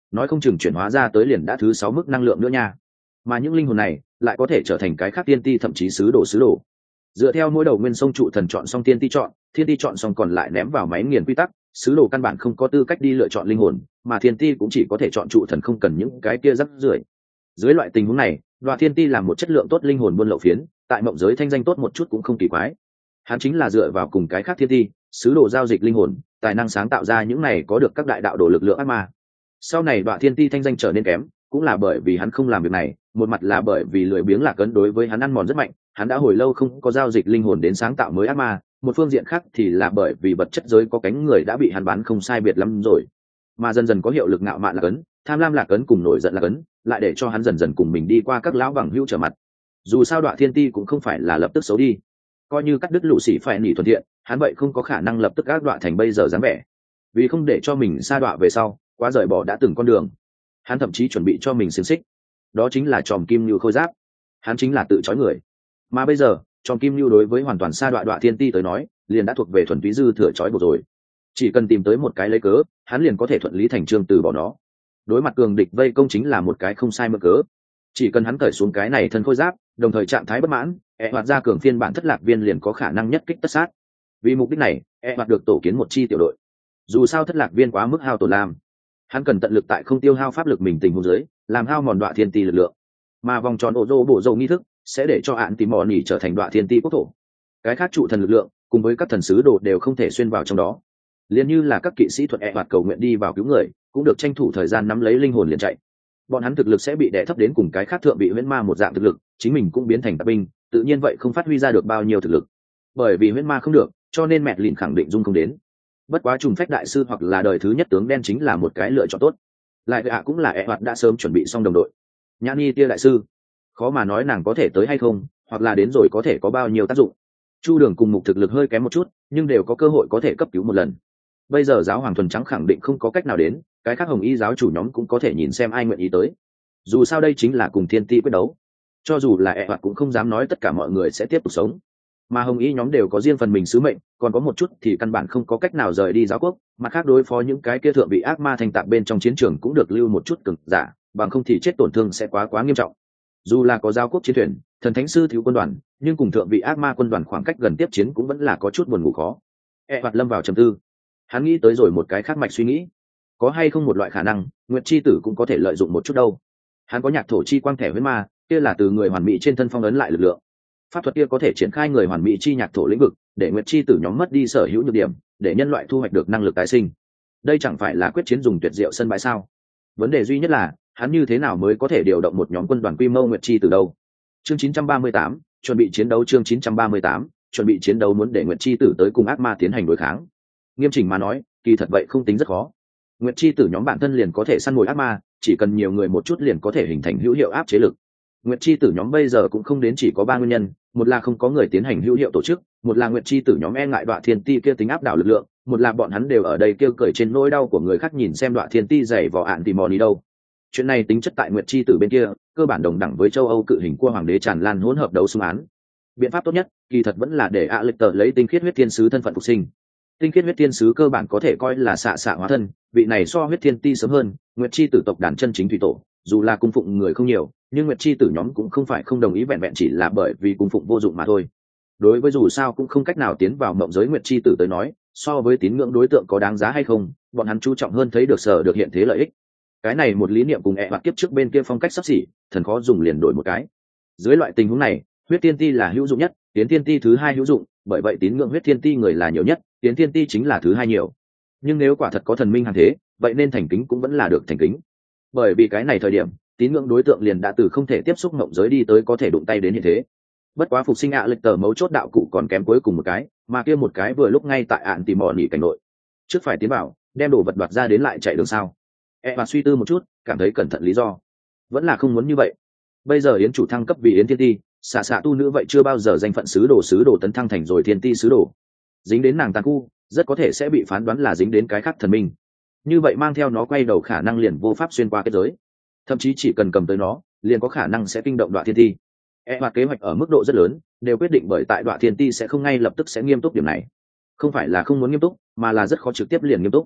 nói không chừng chuyển hóa ra tới liền đã thứ sáu mức năng lượng nữa nha. Mà những linh hồn này lại có thể trở thành cái khác tiên ti thậm chí sứ đồ sứ đồ. Dựa theo mỗi đầu nguyên sông trụ thần chọn xong tiên ti chọn, thiên ti chọn xong còn lại ném vào máy nghiền quy tắc, sứ đồ căn bản không có tư cách đi lựa chọn linh hồn, mà thiên ti cũng chỉ có thể chọn trụ thần, không cần những cái kia rắc rưởi. Dưới loại tình huống này, Đoạ Thiên Ti làm một chất lượng tốt linh hồn buôn lậu phiến, tại mộng giới thanh danh tốt một chút cũng không kỳ quái. Hắn chính là dựa vào cùng cái khác thiên ti, sứ đồ giao dịch linh hồn, tài năng sáng tạo ra những này có được các đại đạo đồ lực lượng ác ma. Sau này Đoạ Thiên Ti thanh danh trở nên kém, cũng là bởi vì hắn không làm việc này, một mặt là bởi vì lười biếng lạc ấn đối với hắn ăn mòn rất mạnh, hắn đã hồi lâu không có giao dịch linh hồn đến sáng tạo mới ác ma, một phương diện khác thì là bởi vì vật chất giới có cánh người đã bị hắn bán không sai biệt lắm rồi. Mà dần dần có hiệu lực ngạo mạn lạc ấn, tham lam lạc ấn cùng nổi giận lạc ấn, lại để cho hắn dần dần cùng mình đi qua các lão bằng hữu trở mặt. Dù sao Đoạ Thiên Ti cũng không phải là lập tức xấu đi, coi như cắt đứt lũ xỉ phải nỉ thuận thiện, hắn vậy không có khả năng lập tức ác đoạ thành bây giờ dáng vẻ. Vì không để cho mình sa đọa về sau quá rời bỏ đã từng con đường, hắn thậm chí chuẩn bị cho mình xiềng xích, đó chính là tròm kim lưu khôi giáp. Hắn chính là tự trói người, mà bây giờ tròm kim lưu đối với hoàn toàn sa đọa Đoạ Thiên Ti tới nói liền đã thuộc về thuần túy dư thừa trói buộc rồi. Chỉ cần tìm tới một cái lấy cớ, hắn liền có thể thuận lý thành trương từ bỏ nó. Đối mặt cường địch vây công chính là một cái không sai mơ cớ. Chỉ cần hắn cởi xuống cái này thân khôi giáp, đồng thời trạng thái bất mãn, e hoạt ra cường phiên bản thất lạc viên liền có khả năng nhất kích tất sát. Vì mục đích này, e hoạt được tổ kiến một chi tiểu đội. Dù sao thất lạc viên quá mức hao tổn lam, hắn cần tận lực tại không tiêu hao pháp lực mình tình huống dưới, làm hao mòn Đoạ Thiên Ti lực lượng. Mà vòng tròn ổ rô bổ dầu nghi thức sẽ để cho hạn tìm mò nỉ trở thành Đoạ Thiên Ti quốc thổ. Cái khác trụ thần lực lượng cùng với các thần sứ đồ đều không thể xuyên vào trong đó. Liên như là các kỵ sĩ thuật e hoạt cầu nguyện đi vào cứu người, cũng được tranh thủ thời gian nắm lấy linh hồn liền chạy. Bọn hắn thực lực sẽ bị đè thấp đến cùng cái khác thượng vị huyễn ma một dạng thực lực, chính mình cũng biến thành tạp binh, tự nhiên vậy không phát huy ra được bao nhiêu thực lực. Bởi vì huyễn ma không được, cho nên mẹ lìn khẳng định dung không đến. Bất quá trùng phách đại sư hoặc là đời thứ nhất tướng đen chính là một cái lựa chọn tốt. Lại ạ cũng là e hoạt đã sớm chuẩn bị xong đồng đội. Nhãn Nhi tia đại sư, khó mà nói nàng có thể tới hay không, hoặc là đến rồi có thể có bao nhiêu tác dụng. Chu Đường cùng Mục thực lực hơi kém một chút, nhưng đều có cơ hội có thể cấp cứu một lần. Bây giờ giáo hoàng thuần trắng khẳng định không có cách nào đến, cái khác hồng y giáo chủ nhóm cũng có thể nhìn xem ai nguyện ý tới. Dù sao đây chính là cùng thiên ti quyết đấu, cho dù là e hoạt cũng không dám nói tất cả mọi người sẽ tiếp tục sống. Mà hồng y nhóm đều có riêng phần mình sứ mệnh, còn có một chút thì căn bản không có cách nào rời đi giáo quốc, mặt khác đối phó những cái kia thượng bị ác ma thành tạp bên trong chiến trường cũng được lưu một chút cực giả, bằng không thì chết tổn thương sẽ quá quá nghiêm trọng. Dù là có giáo quốc chiến thuyền, thần thánh sư thiếu quân đoàn, nhưng cùng thượng vị ác ma quân đoàn khoảng cách gần tiếp chiến cũng vẫn là có chút buồn ngủ khó. E hoạt lâm vào trầm tư, hắn nghĩ tới rồi một cái khác mạch suy nghĩ, có hay không một loại khả năng Nguyệt Chi Tử cũng có thể lợi dụng một chút đâu. Hắn có nhạc thổ chi quang thẻ huyết ma, kia là từ người hoàn mỹ trên thân phong ấn lại lực lượng, pháp thuật kia có thể triển khai người hoàn mỹ chi nhạc thổ lĩnh vực, để Nguyệt Chi Tử nhóm mất đi sở hữu nhược điểm, để nhân loại thu hoạch được năng lực tái sinh. Đây chẳng phải là quyết chiến dùng tuyệt diệu sân bãi sao? Vấn đề duy nhất là hắn như thế nào mới có thể điều động một nhóm quân đoàn quy mô Nguyệt Chi Tử đâu? Chương chín trăm ba mươi tám, chuẩn bị chiến đấu. Chương chín trăm ba mươi tám, chuẩn bị chiến đấu muốn để Nguyệt Chi Tử tới cùng ác ma tiến hành đối kháng. Nghiêm chỉnh mà nói, kỳ thật vậy không tính rất khó. Nguyệt Chi Tử nhóm bản thân liền có thể săn mồi ác ma, chỉ cần nhiều người một chút liền có thể hình thành hữu hiệu áp chế lực. Nguyệt Chi Tử nhóm bây giờ cũng không đến chỉ có ba nguyên nhân, một là không có người tiến hành hữu hiệu tổ chức, một là Nguyệt Chi Tử nhóm e ngại Đoạ Thiên Ti kia tính áp đảo lực lượng, một là bọn hắn đều ở đây kêu cười trên nỗi đau của người khác nhìn xem Đoạ Thiên Ti dày vò ạn tìm mò đi đâu. Chuyện này tính chất tại Nguyệt Chi Tử bên kia, cơ bản đồng đẳng với châu Âu cự hình cua hoàng đế tràn lan hỗn hợp đấu xung án. Biện pháp tốt nhất, kỳ thật vẫn là để ạ lịch tờ lấy tinh khiết huyết thiên sứ thân phận phục sinh. Tinh khiết huyết thiên sứ cơ bản có thể coi là xạ xạ hóa thân, vị này so huyết thiên ti sớm hơn, Nguyệt Chi Tử tộc đàn chân chính thủy tổ, dù là cung phụng người không nhiều, nhưng Nguyệt Chi Tử nhóm cũng không phải không đồng ý, vẹn vẹn chỉ là bởi vì cung phụng vô dụng mà thôi. Đối với dù sao cũng không cách nào tiến vào mộng giới Nguyệt Chi Tử tới nói, so với tín ngưỡng đối tượng có đáng giá hay không, bọn hắn chú trọng hơn thấy được sở được hiện thế lợi ích. Cái này một lý niệm cùng ẹ hoặc kiếp trước bên kia phong cách sắp xỉ, thần khó dùng liền đổi một cái. Dưới loại tình huống này, huyết thiên ti là hữu dụng nhất, tiến thiên ti thứ hai hữu dụng, bởi vậy tín ngưỡng huyết thiên ti người là nhiều nhất, tiến thiên ti chính là thứ hai nhiều. Nhưng nếu quả thật có thần minh hàng thế, vậy nên thành kính cũng vẫn là được thành kính. Bởi vì cái này thời điểm, tín ngưỡng đối tượng liền đã từ không thể tiếp xúc mộng giới đi tới có thể đụng tay đến hiện thế. Bất quá phục sinh ạ lịch tờ mấu chốt đạo cụ còn kém cuối cùng một cái, mà kia một cái vừa lúc ngay tại ạn tìm mò nỉ cảnh nội. Trước phải tiến vào, đem đồ vật đoạt ra đến lại chạy đường sao? E và suy tư một chút, cảm thấy cẩn thận lý do, vẫn là không muốn như vậy. Bây giờ yến chủ thăng cấp vì yến thiên ti, xạ xạ tu nữ vậy chưa bao giờ danh phận sứ đồ sứ đồ tấn thăng thành rồi thiên ti sứ đồ, dính đến nàng tàn khu, rất có thể sẽ bị phán đoán là dính đến cái khác thần minh. Như vậy mang theo nó quay đầu khả năng liền vô pháp xuyên qua kết giới, thậm chí chỉ cần cầm tới nó, liền có khả năng sẽ kinh động Đoạ Thiên Ti. E hoặc kế hoạch ở mức độ rất lớn, đều quyết định bởi tại Đoạ Thiên Ti sẽ không ngay lập tức sẽ nghiêm túc điểm này. Không phải là không muốn nghiêm túc, mà là rất khó trực tiếp liền nghiêm túc.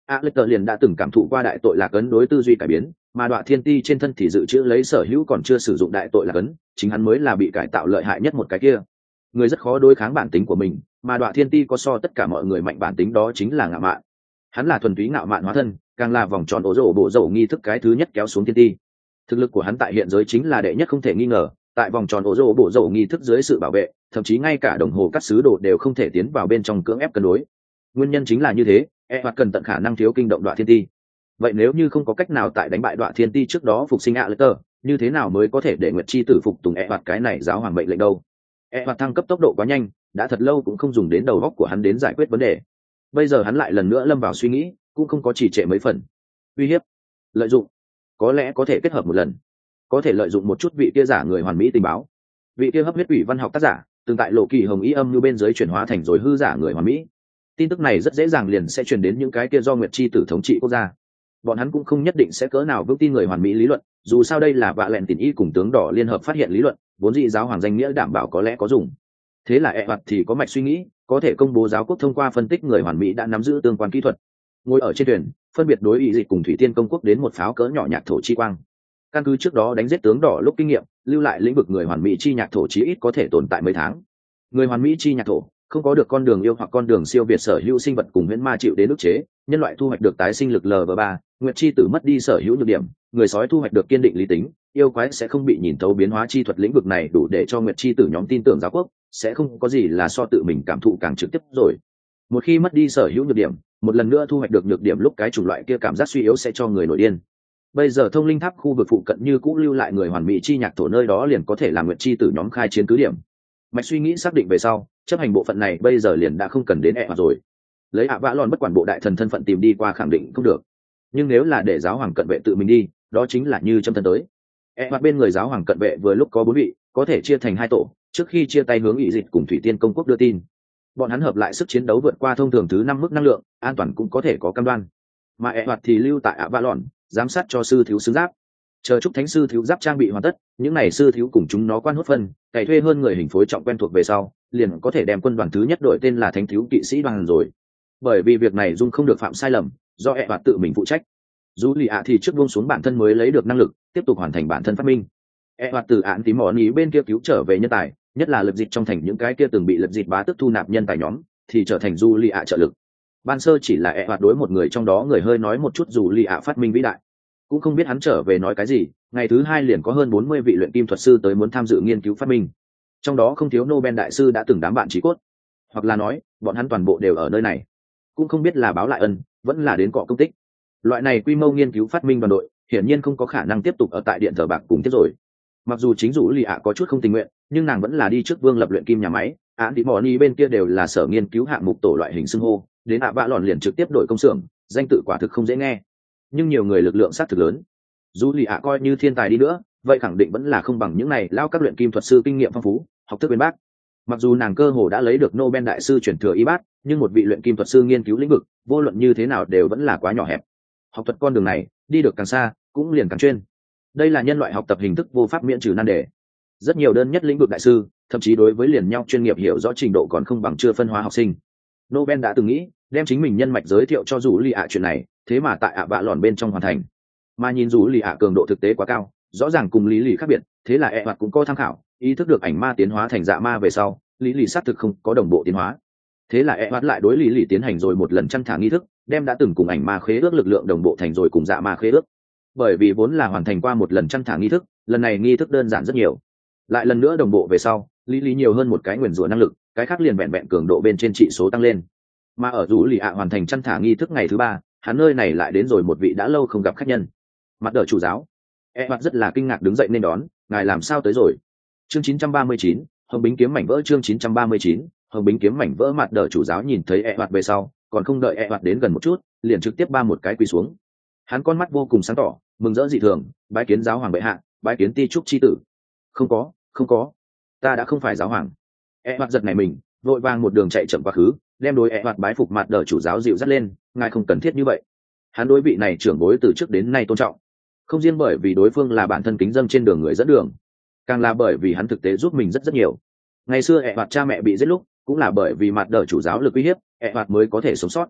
a lệ tờ liền đã từng cảm thụ qua đại tội lạc ấn đối tư duy cải biến, mà Đoạ Thiên Ti trên thân thì dự trữ lấy sở hữu còn chưa sử dụng đại tội lạc ấn, chính hắn mới là bị cải tạo lợi hại nhất một cái kia. Người rất khó đối kháng bản tính của mình, mà Đoạ Thiên Ti có so tất cả mọi người mạnh bản tính, đó chính là ngạo mạn. Hắn là thuần túy ngạo mạn hóa thân, càng là vòng tròn ổ rổ bộ dầu nghi thức cái thứ nhất kéo xuống Thiên Ti. Thực lực của hắn tại hiện giới chính là đệ nhất không thể nghi ngờ, tại vòng tròn ổ rổ bộ dầu nghi thức dưới sự bảo vệ, thậm chí ngay cả đồng hồ cắt sứ đồ đều không thể tiến vào bên trong cưỡng ép cân đối. Nguyên nhân chính là như thế, e hoặc cần tận khả năng thiếu kinh động Đoạ Thiên Ti. Vậy nếu như không có cách nào tại đánh bại Đoạ Thiên Ti trước đó phục sinh ạ lệ tờ, như thế nào mới có thể để Nguyệt chi tử phục tùng e hoặc cái này giáo hoàng mệnh lệnh đâu? E hoặc thăng cấp tốc độ quá nhanh, đã thật lâu cũng không dùng đến đầu óc của hắn đến giải quyết vấn đề. Bây giờ hắn lại lần nữa lâm vào suy nghĩ, cũng không có chỉ trệ mấy phần. Uy hiếp, lợi dụng, có lẽ có thể kết hợp một lần, có thể lợi dụng một chút vị kia giả người hoàn mỹ tình báo, vị kia hấp huyết ủy văn học tác giả từng tại lộ kỳ hồng ý âm như bên dưới chuyển hóa thành rồi hư giả người hoàn mỹ. Tin tức này rất dễ dàng liền sẽ truyền đến những cái kia do Nguyệt chi tử thống trị quốc gia. Bọn hắn cũng không nhất định sẽ cỡ nào vững tin người hoàn mỹ lý luận, dù sao đây là vạ lẹn tỉn y cùng tướng đỏ liên hợp phát hiện lý luận, vốn dĩ giáo hoàng danh nghĩa đảm bảo có lẽ có dùng. Thế là e hoạt thì có mạch suy nghĩ, có thể công bố giáo quốc thông qua phân tích người hoàn mỹ đã nắm giữ tương quan kỹ thuật. Ngồi ở trên thuyền, phân biệt đối ý dịch cùng thủy tiên công quốc đến một pháo cỡ nhỏ nhạc thổ chi quang. Căn cứ trước đó đánh giết tướng đỏ lúc kinh nghiệm, lưu lại lĩnh vực người hoàn mỹ chi nhạc thổ chí ít có thể tồn tại mấy tháng. Người hoàn mỹ chi nhạc thổ không có được con đường yêu hoặc con đường siêu việt sở hữu sinh vật cùng huyễn ma chịu đến ức chế, nhân loại thu hoạch được tái sinh lực L V ba, Nguyệt chi tử mất đi sở hữu nhược điểm, người sói thu hoạch được kiên định lý tính, yêu quái sẽ không bị nhìn thấu biến hóa chi thuật, lĩnh vực này đủ để cho Nguyệt chi tử nhóm tin tưởng giáo quốc sẽ không có gì là so tự mình cảm thụ càng trực tiếp rồi. Một khi mất đi sở hữu nhược điểm, một lần nữa thu hoạch được nhược điểm lúc cái chủng loại kia cảm giác suy yếu sẽ cho người nổi điên. Bây giờ thông linh tháp khu vực phụ cận như cũ lưu lại người hoàn mỹ chi nhạc thổ, nơi đó liền có thể làm Nguyệt chi tử nhóm khai chiến cứ điểm. Mạch suy nghĩ xác định về sau, chấp hành bộ phận này bây giờ liền đã không cần đến e rồi. Lấy ạ vã lòn bất quản bộ đại thần thân phận tìm đi qua khẳng định không được, nhưng nếu là để giáo hoàng cận vệ tự mình đi, đó chính là như châm thân tới. E hoặc bên người giáo hoàng cận vệ vừa lúc có bốn vị, có thể chia thành hai tổ, trước khi chia tay hướng ý dịch cùng thủy tiên công quốc đưa tin. Bọn hắn hợp lại sức chiến đấu vượt qua thông thường thứ năm mức năng lượng, an toàn cũng có thể có cam đoan. Mà E hoặc thì lưu tại ạ vã lòn, giám sát cho sư thiếu sứ giáp. Chờ chúc thánh sư thiếu giáp trang bị hoàn tất, những này sư thiếu cùng chúng nó quan hốt phân, cày thuê hơn người hình phối trọng quen thuộc về sau, liền có thể đem quân đoàn thứ nhất đổi tên là thánh thiếu kỵ sĩ đoàn rồi. Bởi vì việc này dung không được phạm sai lầm, do E hoặc tự mình phụ trách. Dù lì ạ thì trước buông xuống bản thân mới lấy được năng lực, tiếp tục hoàn thành bản thân phát minh. E hoặc từ án tím mỏ ý bên kia cứu trở về nhân tài, nhất là lập dịch trong thành những cái kia từng bị lập dịch bá tức thu nạp nhân tài nhóm, thì trở thành dù lì ạ trợ lực. Ban sơ chỉ là E hoặc đối một người trong đó người hơi nói một chút dù lì ạ phát minh vĩ đại, cũng không biết hắn trở về nói cái gì. Ngày thứ hai liền có hơn bốn mươi vị luyện kim thuật sư tới muốn tham dự nghiên cứu phát minh, trong đó không thiếu Nobel đại sư đã từng đám bạn chí cốt, hoặc là nói bọn hắn toàn bộ đều ở nơi này, cũng không biết là báo lại ân vẫn là đến cọ công tích. Loại này quy mô nghiên cứu phát minh đoàn đội hiển nhiên không có khả năng tiếp tục ở tại điện thờ bạc cùng tiếp rồi. Mặc dù chính dù lì ạ có chút không tình nguyện, nhưng nàng vẫn là đi trước vương lập luyện kim nhà máy. Án đi mò ni bên kia đều là sở nghiên cứu hạng mục tổ loại hình xưng hô, đến ạ vạ lòn liền trực tiếp đổi công xưởng, danh tự quả thực không dễ nghe, nhưng nhiều người lực lượng sát thực lớn. Dù lì ạ coi như thiên tài đi nữa, vậy khẳng định vẫn là không bằng những này lao các luyện kim thuật sư kinh nghiệm phong phú, học thức bên bác. Mặc dù nàng cơ hồ đã lấy được Nobel đại sư chuyển thừa y bác, nhưng một vị luyện kim thuật sư nghiên cứu lĩnh vực, vô luận như thế nào đều vẫn là quá nhỏ hẹp. Học thuật con đường này đi được càng xa cũng liền càng chuyên. Đây là nhân loại học tập hình thức vô pháp miễn trừ nan đề. Rất nhiều đơn nhất lĩnh vực đại sư, thậm chí đối với liền nhau chuyên nghiệp hiểu rõ trình độ còn không bằng chưa phân hóa học sinh. Nobel đã từng nghĩ đem chính mình nhân mạch giới thiệu cho dù lì ạ chuyện này, thế mà tại ạ bạ lòn bên trong hoàn thành. Mà nhìn dù lì ạ cường độ thực tế quá cao, rõ ràng cùng lý lì khác biệt, thế là e hoạt cũng có tham khảo, ý thức được ảnh ma tiến hóa thành dạ ma về sau, lý lì xác thực không có đồng bộ tiến hóa. Thế là e hoạt lại đối lý lì tiến hành rồi một lần chăn thả nghi thức, đem đã từng cùng ảnh ma khế ước lực lượng đồng bộ thành rồi cùng dạ ma khế ước. Bởi vì vốn là hoàn thành qua một lần chăn thả nghi thức, lần này nghi thức đơn giản rất nhiều, lại lần nữa đồng bộ về sau, lý lì nhiều hơn một cái nguyền rủa năng lực, cái khác liền vẹn vẹn cường độ bên trên trị số tăng lên. Mà ở dù lì ạ hoàn thành chăn thả nghi thức ngày thứ ba, hắn nơi này lại đến rồi một vị đã lâu không gặp khách nhân, mặt đờ chủ giáo. E mặt rất là kinh ngạc đứng dậy nên đón, ngài làm sao tới rồi? Chương chín trăm ba mươi chín, hồng bính kiếm mảnh vỡ. Chương chín trăm ba mươi chín, hồng bính kiếm mảnh vỡ. Mặt đờ chủ giáo nhìn thấy E mặt về sau, còn không đợi E mặt đến gần một chút, liền trực tiếp ba một cái quỳ xuống. Hắn con mắt vô cùng sáng tỏ, mừng rỡ dị thường, bái kiến giáo hoàng bệ hạ, bái kiến ti trúc chi tử. Không có, không có, ta đã không phải giáo hoàng. E mặt giật này mình, vội vàng một đường chạy chậm quá khứ, đem đối E mặt bái phục mặt đờ chủ giáo dịu dắt lên, ngài không cần thiết như vậy. Hắn đối vị này trưởng bối từ trước đến nay tôn trọng, không riêng bởi vì đối phương là bản thân kính dâng trên đường người dẫn đường, càng là bởi vì hắn thực tế giúp mình rất rất nhiều. Ngày xưa ẹ hoạt cha mẹ bị giết lúc, cũng là bởi vì mặt đờ chủ giáo lực uy hiếp, ẹ hoạt mới có thể sống sót.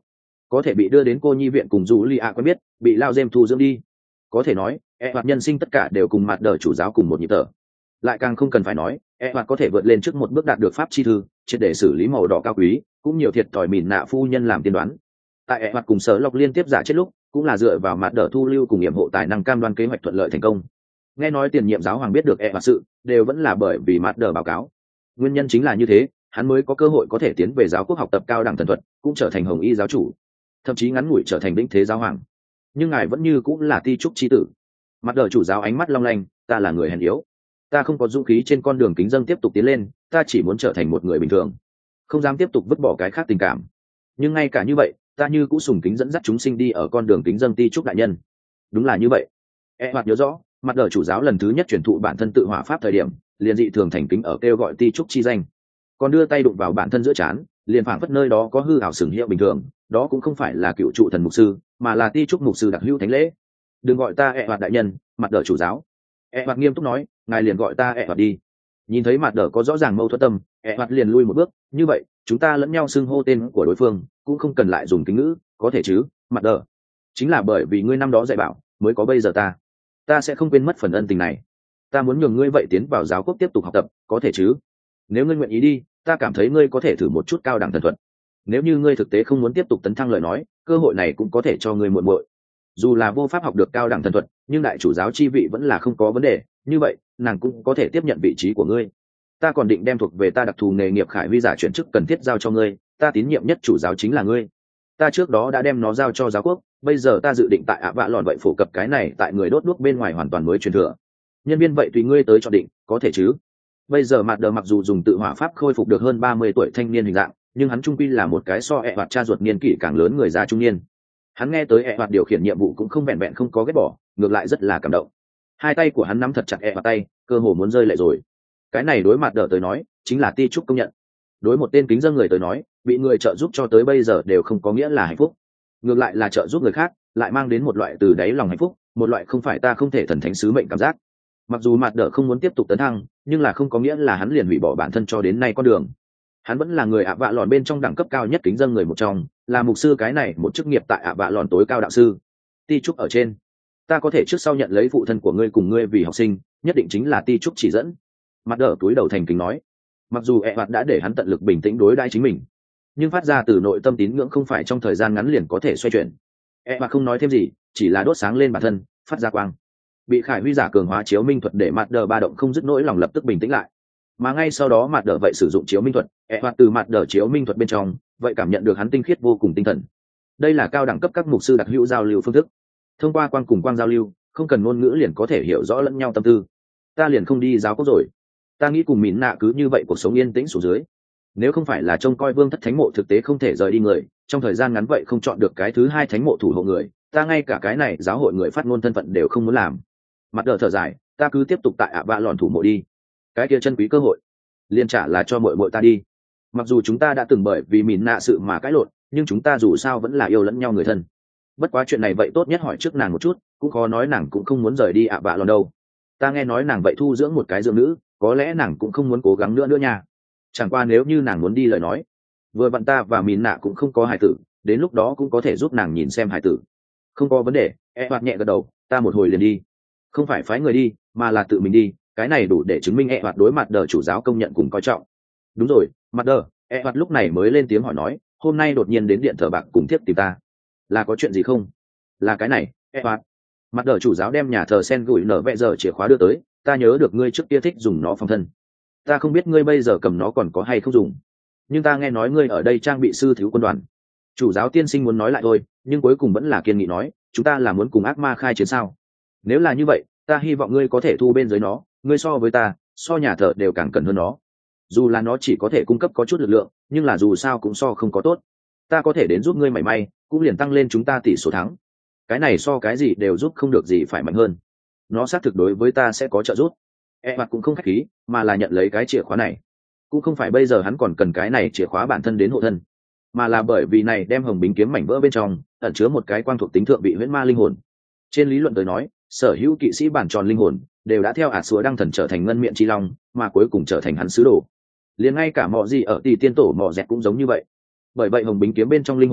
có thể bị đưa đến cô nhi viện cùng dù li a quen biết, bị lao dêm thu dưỡng đi. Có thể nói e hoạt nhân sinh tất cả đều cùng mặt đờ chủ giáo cùng một nhịp thở. Lại càng không cần phải nói e hoạt có thể vượt lên trước một bước đạt được pháp chi thư, triệt để xử lý màu đỏ cao quý, cũng nhiều thiệt thòi mìn nạ phu nhân làm tiên đoán. Tại e hoạt cùng sở lọc liên tiếp giả chết lúc, cũng là dựa vào mặt đờ thu lưu cùng nhiệm hộ tài năng cam đoan kế hoạch thuận lợi thành công. Nghe nói tiền nhiệm giáo hoàng biết được e hoạt sự, đều vẫn là bởi vì mặt đờ báo cáo. Nguyên nhân chính là như thế, hắn mới có cơ hội có thể tiến về giáo quốc học tập cao đẳng thần thuật, cũng trở thành hồng y giáo chủ, thậm chí ngắn ngủi trở thành vĩnh thế giáo hoàng. Nhưng ngài vẫn như cũng là ti trúc chi tử. Mặt đờ chủ giáo ánh mắt long lanh, ta là người hèn yếu, ta không có dũng khí trên con đường kính dâng tiếp tục tiến lên, ta chỉ muốn trở thành một người bình thường, không dám tiếp tục vứt bỏ cái khác tình cảm. Nhưng ngay cả như vậy, ta như cũng sùng kính dẫn dắt chúng sinh đi ở con đường kính dâng ti trúc đại nhân. Đúng là như vậy. E hoạt nhớ rõ, mặt đờ chủ giáo lần thứ nhất truyền thụ bản thân tự hỏa pháp thời điểm, liền dị thường thành kính ở kêu gọi ti trúc chi danh, còn đưa tay đụng vào bản thân giữa trán, liền phảng phất nơi đó có hư ảo sừng hiệu bình thường. Đó cũng không phải là cựu trụ thần mục sư, mà là ti trúc mục sư đặc hữu thánh lễ. Đừng gọi ta E hoạt đại nhân, mặt đờ chủ giáo. E hoạt nghiêm túc nói, ngài liền gọi ta E hoạt đi. Nhìn thấy mặt đờ có rõ ràng mâu thuẫn tâm, E hoạt liền lui một bước, như vậy chúng ta lẫn nhau xưng hô tên của đối phương, cũng không cần lại dùng kính ngữ, có thể chứ? Mặt đờ, chính là bởi vì ngươi năm đó dạy bảo, mới có bây giờ ta. Ta sẽ không quên mất phần ân tình này. Ta muốn nhường ngươi vậy tiến vào giáo quốc tiếp tục học tập, có thể chứ? Nếu ngươi nguyện ý đi, ta cảm thấy ngươi có thể thử một chút cao đẳng thần thuật. Nếu như ngươi thực tế không muốn tiếp tục tấn thăng lời nói, cơ hội này cũng có thể cho ngươi muộn muội. Dù là vô pháp học được cao đẳng thần thuật, nhưng đại chủ giáo chi vị vẫn là không có vấn đề, như vậy nàng cũng có thể tiếp nhận vị trí của ngươi. Ta còn định đem thuộc về ta đặc thù nghề nghiệp khải huy giả chuyển chức cần thiết giao cho ngươi, ta tín nhiệm nhất chủ giáo chính là ngươi. Ta trước đó đã đem nó giao cho giáo quốc, bây giờ ta dự định tại ạ vạ lòn vậy phổ cập cái này tại người đốt đuốc bên ngoài hoàn toàn mới truyền thừa. Nhân viên vậy tùy ngươi tới chọn định, có thể chứ? Bây giờ mặt đờ mặc dù dùng tự hỏa pháp khôi phục được hơn ba mươi tuổi thanh niên hình dạng, nhưng hắn trung quy là một cái so ẹ hoạt cha ruột niên kỷ càng lớn người già trung niên. Hắn nghe tới ẹ hoạt điều khiển nhiệm vụ cũng không vẹn vẹn không có ghét bỏ, ngược lại rất là cảm động. Hai tay của hắn nắm thật chặt ẹ hoạt tay, cơ hồ muốn rơi lệ rồi. Cái này đối mặt đờ tới nói chính là ti trúc công nhận. Đối một tên kính dân người tới nói, bị người trợ giúp cho tới bây giờ đều không có nghĩa là hạnh phúc, ngược lại là trợ giúp người khác lại mang đến một loại từ đáy lòng hạnh phúc, một loại không phải ta không thể thần thánh sứ mệnh cảm giác. Mặc dù mặt đờ không muốn tiếp tục tấn thăng, nhưng là không có nghĩa là hắn liền hủy bỏ bản thân cho đến nay con đường. Hắn vẫn là người ạ vạ lòn bên trong đẳng cấp cao nhất kính dân người một trong, là mục sư cái này một chức nghiệp tại ạ vạ lòn tối cao đạo sư. Ti trúc ở trên, ta có thể trước sau nhận lấy phụ thân của ngươi cùng ngươi vì học sinh, nhất định chính là ti trúc chỉ dẫn. Mặt đờ túi đầu thành kính nói. Mặc dù ẹ hoạt đã để hắn tận lực bình tĩnh đối đãi chính mình, nhưng phát ra từ nội tâm tín ngưỡng không phải trong thời gian ngắn liền có thể xoay chuyển. ẹ hoạt không nói thêm gì, chỉ là đốt sáng lên bản thân, phát ra quang. Bị khải huy giả cường hóa chiếu minh thuật để mặt đờ ba động không dứt nỗi lòng lập tức bình tĩnh lại. Mà ngay sau đó mặt đờ vậy sử dụng chiếu minh thuật, ẹ hoạt từ mặt đờ chiếu minh thuật bên trong vậy cảm nhận được hắn tinh khiết vô cùng tinh thần. Đây là cao đẳng cấp các mục sư đặc hữu giao lưu phương thức. Thông qua quang cùng quang giao lưu, không cần ngôn ngữ liền có thể hiểu rõ lẫn nhau tâm tư. Ta liền không đi giáo quốc rồi, ta nghĩ cùng mìn nạ cứ như vậy cuộc sống yên tĩnh xuống dưới. Nếu không phải là trông coi vương thất thánh mộ thực tế không thể rời đi người, trong thời gian ngắn vậy không chọn được cái thứ hai thánh mộ thủ hộ người, ta ngay cả cái này giáo hội người phát ngôn thân phận đều không muốn làm. Mặt đờ thở dài, ta cứ tiếp tục tại ạ vạ lòn thủ mộ đi, cái kia chân quý cơ hội liên trả là cho mội mội ta đi. Mặc dù chúng ta đã từng bởi vì mìn nạ sự mà cãi lộn, nhưng chúng ta dù sao vẫn là yêu lẫn nhau người thân. Bất quá chuyện này vậy tốt nhất hỏi trước nàng một chút, cũng khó nói nàng cũng không muốn rời đi ạ vạ lòn đâu. Ta nghe nói nàng vậy thu dưỡng một cái dưỡng nữ, có lẽ nàng cũng không muốn cố gắng nữa nữa nha. Chẳng qua nếu như nàng muốn đi lời nói, vừa vặn ta và mìn nạ cũng không có hài tử, đến lúc đó cũng có thể giúp nàng nhìn xem hài tử. Không có vấn đề. E hoạt nhẹ gật đầu, ta một hồi liền đi. Không phải phái người đi, mà là tự mình đi, cái này đủ để chứng minh E hoạt đối mặt đờ chủ giáo công nhận cùng coi trọng. Đúng rồi, mặt đờ. E hoạt lúc này mới lên tiếng hỏi nói, hôm nay đột nhiên đến điện thờ bạc cùng tiếp tìm ta, là có chuyện gì không? Là cái này, E hoạt. Mặt đờ chủ giáo đem nhà thờ sen gửi nở vẽ giờ chìa khóa đưa tới, ta nhớ được ngươi trước kia thích dùng nó phòng thân, ta không biết ngươi bây giờ cầm nó còn có hay không dùng, nhưng ta nghe nói ngươi ở đây trang bị sư thiếu quân đoàn. Chủ giáo tiên sinh muốn nói lại thôi, nhưng cuối cùng vẫn là kiên nghị nói, chúng ta là muốn cùng ác ma khai chiến sao? Nếu là như vậy, ta hy vọng ngươi có thể thu bên dưới nó, ngươi so với ta, so nhà thờ đều càng cần hơn nó. Dù là nó chỉ có thể cung cấp có chút lực lượng, nhưng là dù sao cũng so không có tốt. Ta có thể đến giúp ngươi mảy may, cũng liền tăng lên chúng ta tỷ số thắng. Cái này so cái gì đều giúp không được gì phải mạnh hơn. Nó xác thực đối với ta sẽ có trợ giúp. E mặt cũng không khách khí, mà là nhận lấy cái chìa khóa này. Cũng không phải bây giờ hắn còn cần cái này chìa khóa bản thân đến hộ thân, mà là bởi vì này đem hồng bính kiếm mảnh vỡ bên trong ẩn chứa một cái quang thuộc tính thượng vị huyễn ma linh hồn. Trên lý luận tới nói, sở hữu kỵ sĩ bản tròn linh hồn đều đã theo ả xúa đăng thần trở thành ngân miệng chi long, mà cuối cùng trở thành hắn sứ đồ. Liền ngay cả mọ gì ở tỷ tiên tổ mọ dẹt cũng giống như vậy. Bởi vậy hồng bính kiếm bên trong linh hồn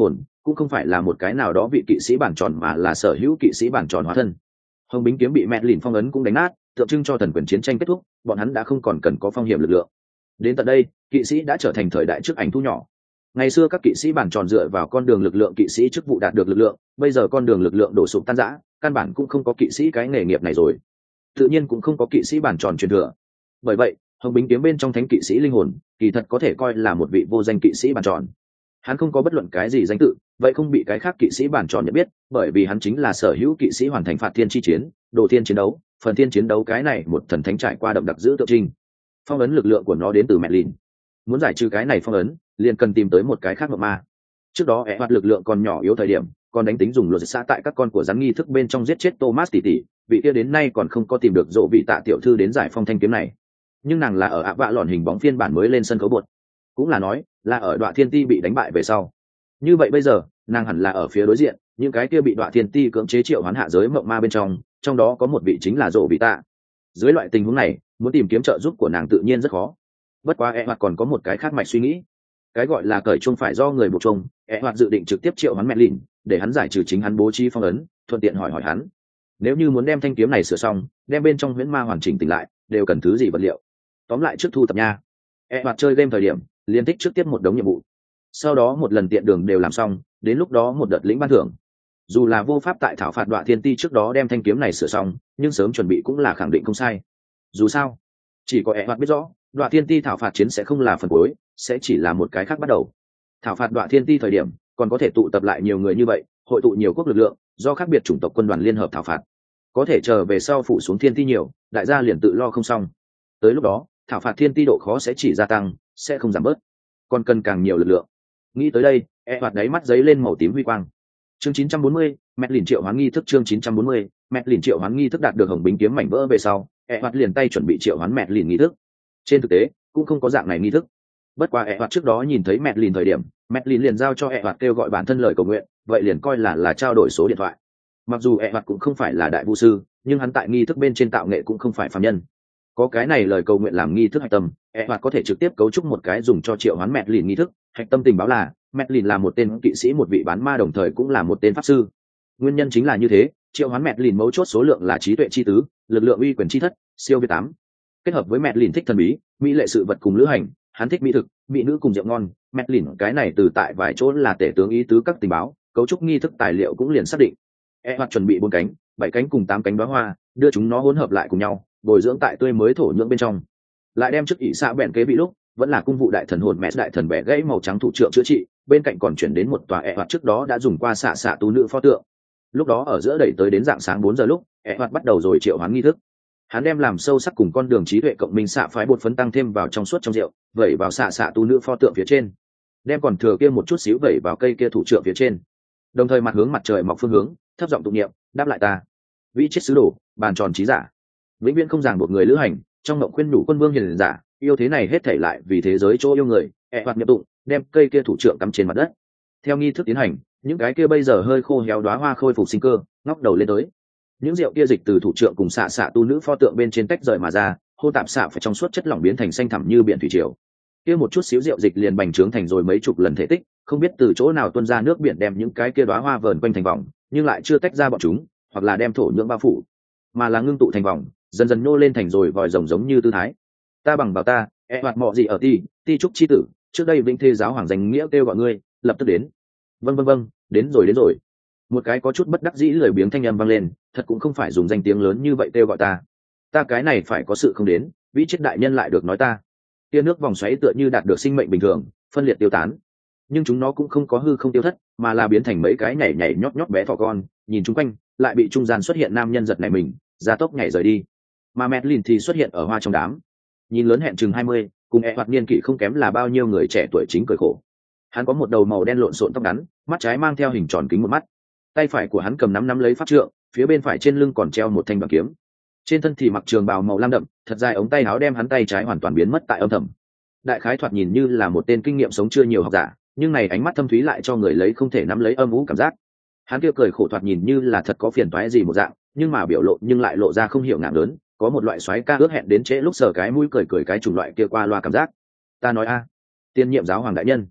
cũng không phải là một cái nào đó vị kỵ sĩ bản tròn mà là sở hữu kỵ sĩ bản tròn hóa thân. Hồng bính kiếm bị mẹ lìn phong ấn cũng đánh nát, tượng trưng cho thần quyền chiến tranh kết thúc, bọn hắn đã không còn cần có phong hiểm lực lượng. Đến tận đây, kỵ sĩ đã trở thành thời đại trước ảnh thu nhỏ. Ngày xưa các kỵ sĩ bản tròn dựa vào con đường lực lượng kỵ sĩ chức vụ đạt được lực lượng, bây giờ con đường lực lượng đổ sụp tan rã, căn bản cũng không có kỵ sĩ cái nghề nghiệp này rồi. Tự nhiên cũng không có kỵ sĩ bản tròn truyền thừa. Bởi vậy, hồng bính kiếm bên trong thánh kỵ sĩ linh hồn, kỳ thật có thể coi là một vị vô danh kỵ sĩ bản tròn. Hắn không có bất luận cái gì danh tự, vậy không bị cái khác kỵ sĩ bản tròn nhận biết, bởi vì hắn chính là sở hữu kỵ sĩ hoàn thành phạt thiên chi chiến, đồ thiên chiến đấu, phần thiên chiến đấu cái này một thần thánh trải qua đậm đặc giữ tượng trưng. Phong ấn lực lượng của nó đến từ mẹ lìn. Muốn giải trừ cái này phong ấn, liền cần tìm tới một cái khác mộng ma. Trước đó ẻ hoạt lực lượng còn nhỏ yếu thời điểm, còn đánh tính dùng luật xã tại các con của rắn nghi thức bên trong giết chết Thomas tỷ tỷ, vị kia đến nay còn không có tìm được rộ vị tạ tiểu thư đến giải phong thanh kiếm này. Nhưng nàng là ở ạ vạ lòn hình bóng phiên bản mới lên sân khấu bột, cũng là nói là ở Đoạ Thiên Ti bị đánh bại về sau. Như vậy bây giờ, nàng hẳn là ở phía đối diện, những cái kia bị Đoạ Thiên Ti cưỡng chế triệu hoán hạ giới mộng ma bên trong, trong đó có một vị chính là rộ vị tạ. Dưới loại tình huống này, muốn tìm kiếm trợ giúp của nàng tự nhiên rất khó. Bất quá e hoạt còn có một cái khác mạch suy nghĩ, cái gọi là cởi chuông phải do người buộc chuông. E hoạt dự định trực tiếp triệu hắn mẹ lìn để hắn giải trừ chính hắn bố trí phong ấn, thuận tiện hỏi hỏi hắn nếu như muốn đem thanh kiếm này sửa xong, đem bên trong huyễn ma hoàn chỉnh tỉnh lại, đều cần thứ gì vật liệu. Tóm lại trước thu tập nha. E hoạt chơi game thời điểm liên tích trước tiếp một đống nhiệm vụ, sau đó một lần tiện đường đều làm xong, đến lúc đó một đợt lĩnh ban thưởng. Dù là vô pháp tại thảo phạt Đoạ Thiên Ti trước đó đem thanh kiếm này sửa xong, nhưng sớm chuẩn bị cũng là khẳng định không sai. Dù sao, chỉ có E hoạt biết rõ Đoạ Thiên Ti thảo phạt chiến sẽ không là phần cuối, sẽ chỉ là một cái khác bắt đầu. Thảo phạt Đoạ Thiên Ti thời điểm còn có thể tụ tập lại nhiều người như vậy, hội tụ nhiều quốc lực lượng, do khác biệt chủng tộc quân đoàn liên hợp thảo phạt. Có thể chờ về sau phủ xuống Thiên Ti nhiều, đại gia liền tự lo không xong. Tới lúc đó, thảo phạt Thiên Ti độ khó sẽ chỉ gia tăng, sẽ không giảm bớt, còn cần càng nhiều lực lượng. Nghĩ tới đây, E hoạt đáy mắt giấy lên màu tím huy quang. Chương chín trăm bốn mươi, mẹ lìn triệu hoán nghi thức. Chương chín trăm bốn mươi, mẹ lìn triệu hoán nghi thức đạt được hồng bính kiếm mảnh vỡ về sau, E hoạt liền tay chuẩn bị triệu hoán mẹ lìn nghi thức. Trên thực tế, cũng không có dạng này nghi thức. Bất quá E hoạt trước đó nhìn thấy mẹ lìn thời điểm, mẹ lìn liền giao cho E hoạt kêu gọi bản thân lời cầu nguyện, vậy liền coi là là trao đổi số điện thoại. Mặc dù E hoạt cũng không phải là đại vu sư, nhưng hắn tại nghi thức bên trên tạo nghệ cũng không phải phàm nhân. Có cái này lời cầu nguyện làm nghi thức hạch tâm, E hoạt có thể trực tiếp cấu trúc một cái dùng cho triệu hoán mẹ lìn nghi thức. Hạch tâm tình báo là mẹ lìn là một tên kỵ sĩ, một vị bán ma, đồng thời cũng là một tên pháp sư. Nguyên nhân chính là như thế, triệu hoán mẹ lìn mấu chốt số lượng là trí tuệ chi tứ, lực lượng uy quyền chi thất, siêu việt tám. Kết hợp với mẹ lìn thích thần bí, mỹ lệ sự vật cùng lữ hành, hắn thích mỹ thực, mỹ nữ cùng rượu ngon. Mẹ lìn cái này từ tại vài chỗ là tể tướng ý tứ các tình báo, cấu trúc nghi thức tài liệu cũng liền xác định. E hoạt chuẩn bị bốn cánh, bảy cánh cùng tám cánh đóa hoa, đưa chúng nó hỗn hợp lại cùng nhau, bồi dưỡng tại tươi mới thổ nhưỡng bên trong. Lại đem chức ỷ xạ bèn kế bị lúc vẫn là cung vụ đại thần hồn mẹ đại thần bẻ gãy màu trắng thủ trưởng chữa trị, bên cạnh còn chuyển đến một tòa E hoạt trước đó đã dùng qua xạ xạ tú nữ pho tượng. Lúc đó ở giữa đẩy tới đến dạng sáng bốn giờ lúc, E hoạt bắt đầu rồi triệu hoán nghi thức. Hắn đem làm sâu sắc cùng con đường trí tuệ cộng minh xạ phái bột phấn tăng thêm vào trong suốt trong rượu, vẩy vào xạ xạ tu nữ pho tượng phía trên, đem còn thừa kia một chút xíu vẩy vào cây kia thủ trưởng phía trên, đồng thời mặt hướng mặt trời mọc phương hướng, thấp giọng tụng niệm, đáp lại ta vĩ chết sứ đồ, bàn tròn trí giả, vĩnh viễn không ràng một người lữ hành, trong mộng khuyên nhủ quân vương hiền giả, yêu thế này hết thảy lại vì thế giới chỗ yêu người. E hoạt nhập tụng, đem cây kia thủ trưởng cắm trên mặt đất. Theo nghi thức tiến hành, những cái kia bây giờ hơi khô héo đóa hoa khôi phục sinh cơ, ngóc đầu lên tới. Những rượu kia dịch từ thủ trưởng cùng xạ xạ tu nữ pho tượng bên trên tách rời mà ra, hô tạp xạ phải trong suốt chất lỏng biến thành xanh thẳm như biển thủy triều. Kia một chút xíu rượu dịch liền bành trướng thành rồi mấy chục lần thể tích, không biết từ chỗ nào tuôn ra nước biển đem những cái kia đóa hoa vờn quanh thành vòng, nhưng lại chưa tách ra bọn chúng, hoặc là đem thổ nhưỡng bao phủ, mà là ngưng tụ thành vòng, dần dần nhô lên thành rồi vòi rồng giống như tư thái. Ta bằng bảo ta, E hoạt mọ gì ở ti, ti trúc chi tử, trước đây vĩnh thê giáo hoàng danh nghĩa kêu gọi ngươi, lập tức đến. Vâng vâng vâng, đến rồi đến rồi. Một cái có chút bất đắc dĩ lười biếng thanh âm vang lên, thật cũng không phải dùng danh tiếng lớn như vậy kêu gọi ta. Ta cái này phải có sự không đến, vĩ chết đại nhân lại được nói ta. Tia nước vòng xoáy tựa như đạt được sinh mệnh bình thường, phân liệt tiêu tán. Nhưng chúng nó cũng không có hư không tiêu thất, mà là biến thành mấy cái nhảy nhảy nhót nhót bé thỏ con, nhìn chung quanh, lại bị trung gian xuất hiện nam nhân giật này mình, gia tốc nhảy rời đi. Mà Madeline thì xuất hiện ở hoa trong đám. Nhìn lớn hẹn chừng hai mươi, cùng E hoạt niên kỷ không kém là bao nhiêu người trẻ tuổi chính cười khổ. Hắn có một đầu màu đen lộn xộn tóc ngắn, mắt trái mang theo hình tròn kính một mắt. Tay phải của hắn cầm nắm nắm lấy pháp trượng, phía bên phải trên lưng còn treo một thanh đoàn kiếm. Trên thân thì mặc trường bào màu lam đậm, thật dài ống tay áo đem hắn tay trái hoàn toàn biến mất tại âm thầm. Đại khái thoạt nhìn như là một tên kinh nghiệm sống chưa nhiều học giả, nhưng này ánh mắt thâm thúy lại cho người lấy không thể nắm lấy âm u cảm giác. Hắn kia cười khổ thoạt nhìn như là thật có phiền toái gì một dạng, nhưng mà biểu lộ nhưng lại lộ ra không hiểu ngạng lớn, có một loại xoáy ca ước hẹn đến trễ lúc sờ cái mũi cười cười cái chủng loại kia qua loa cảm giác. Ta nói a, tiên nhiệm giáo hoàng đại nhân,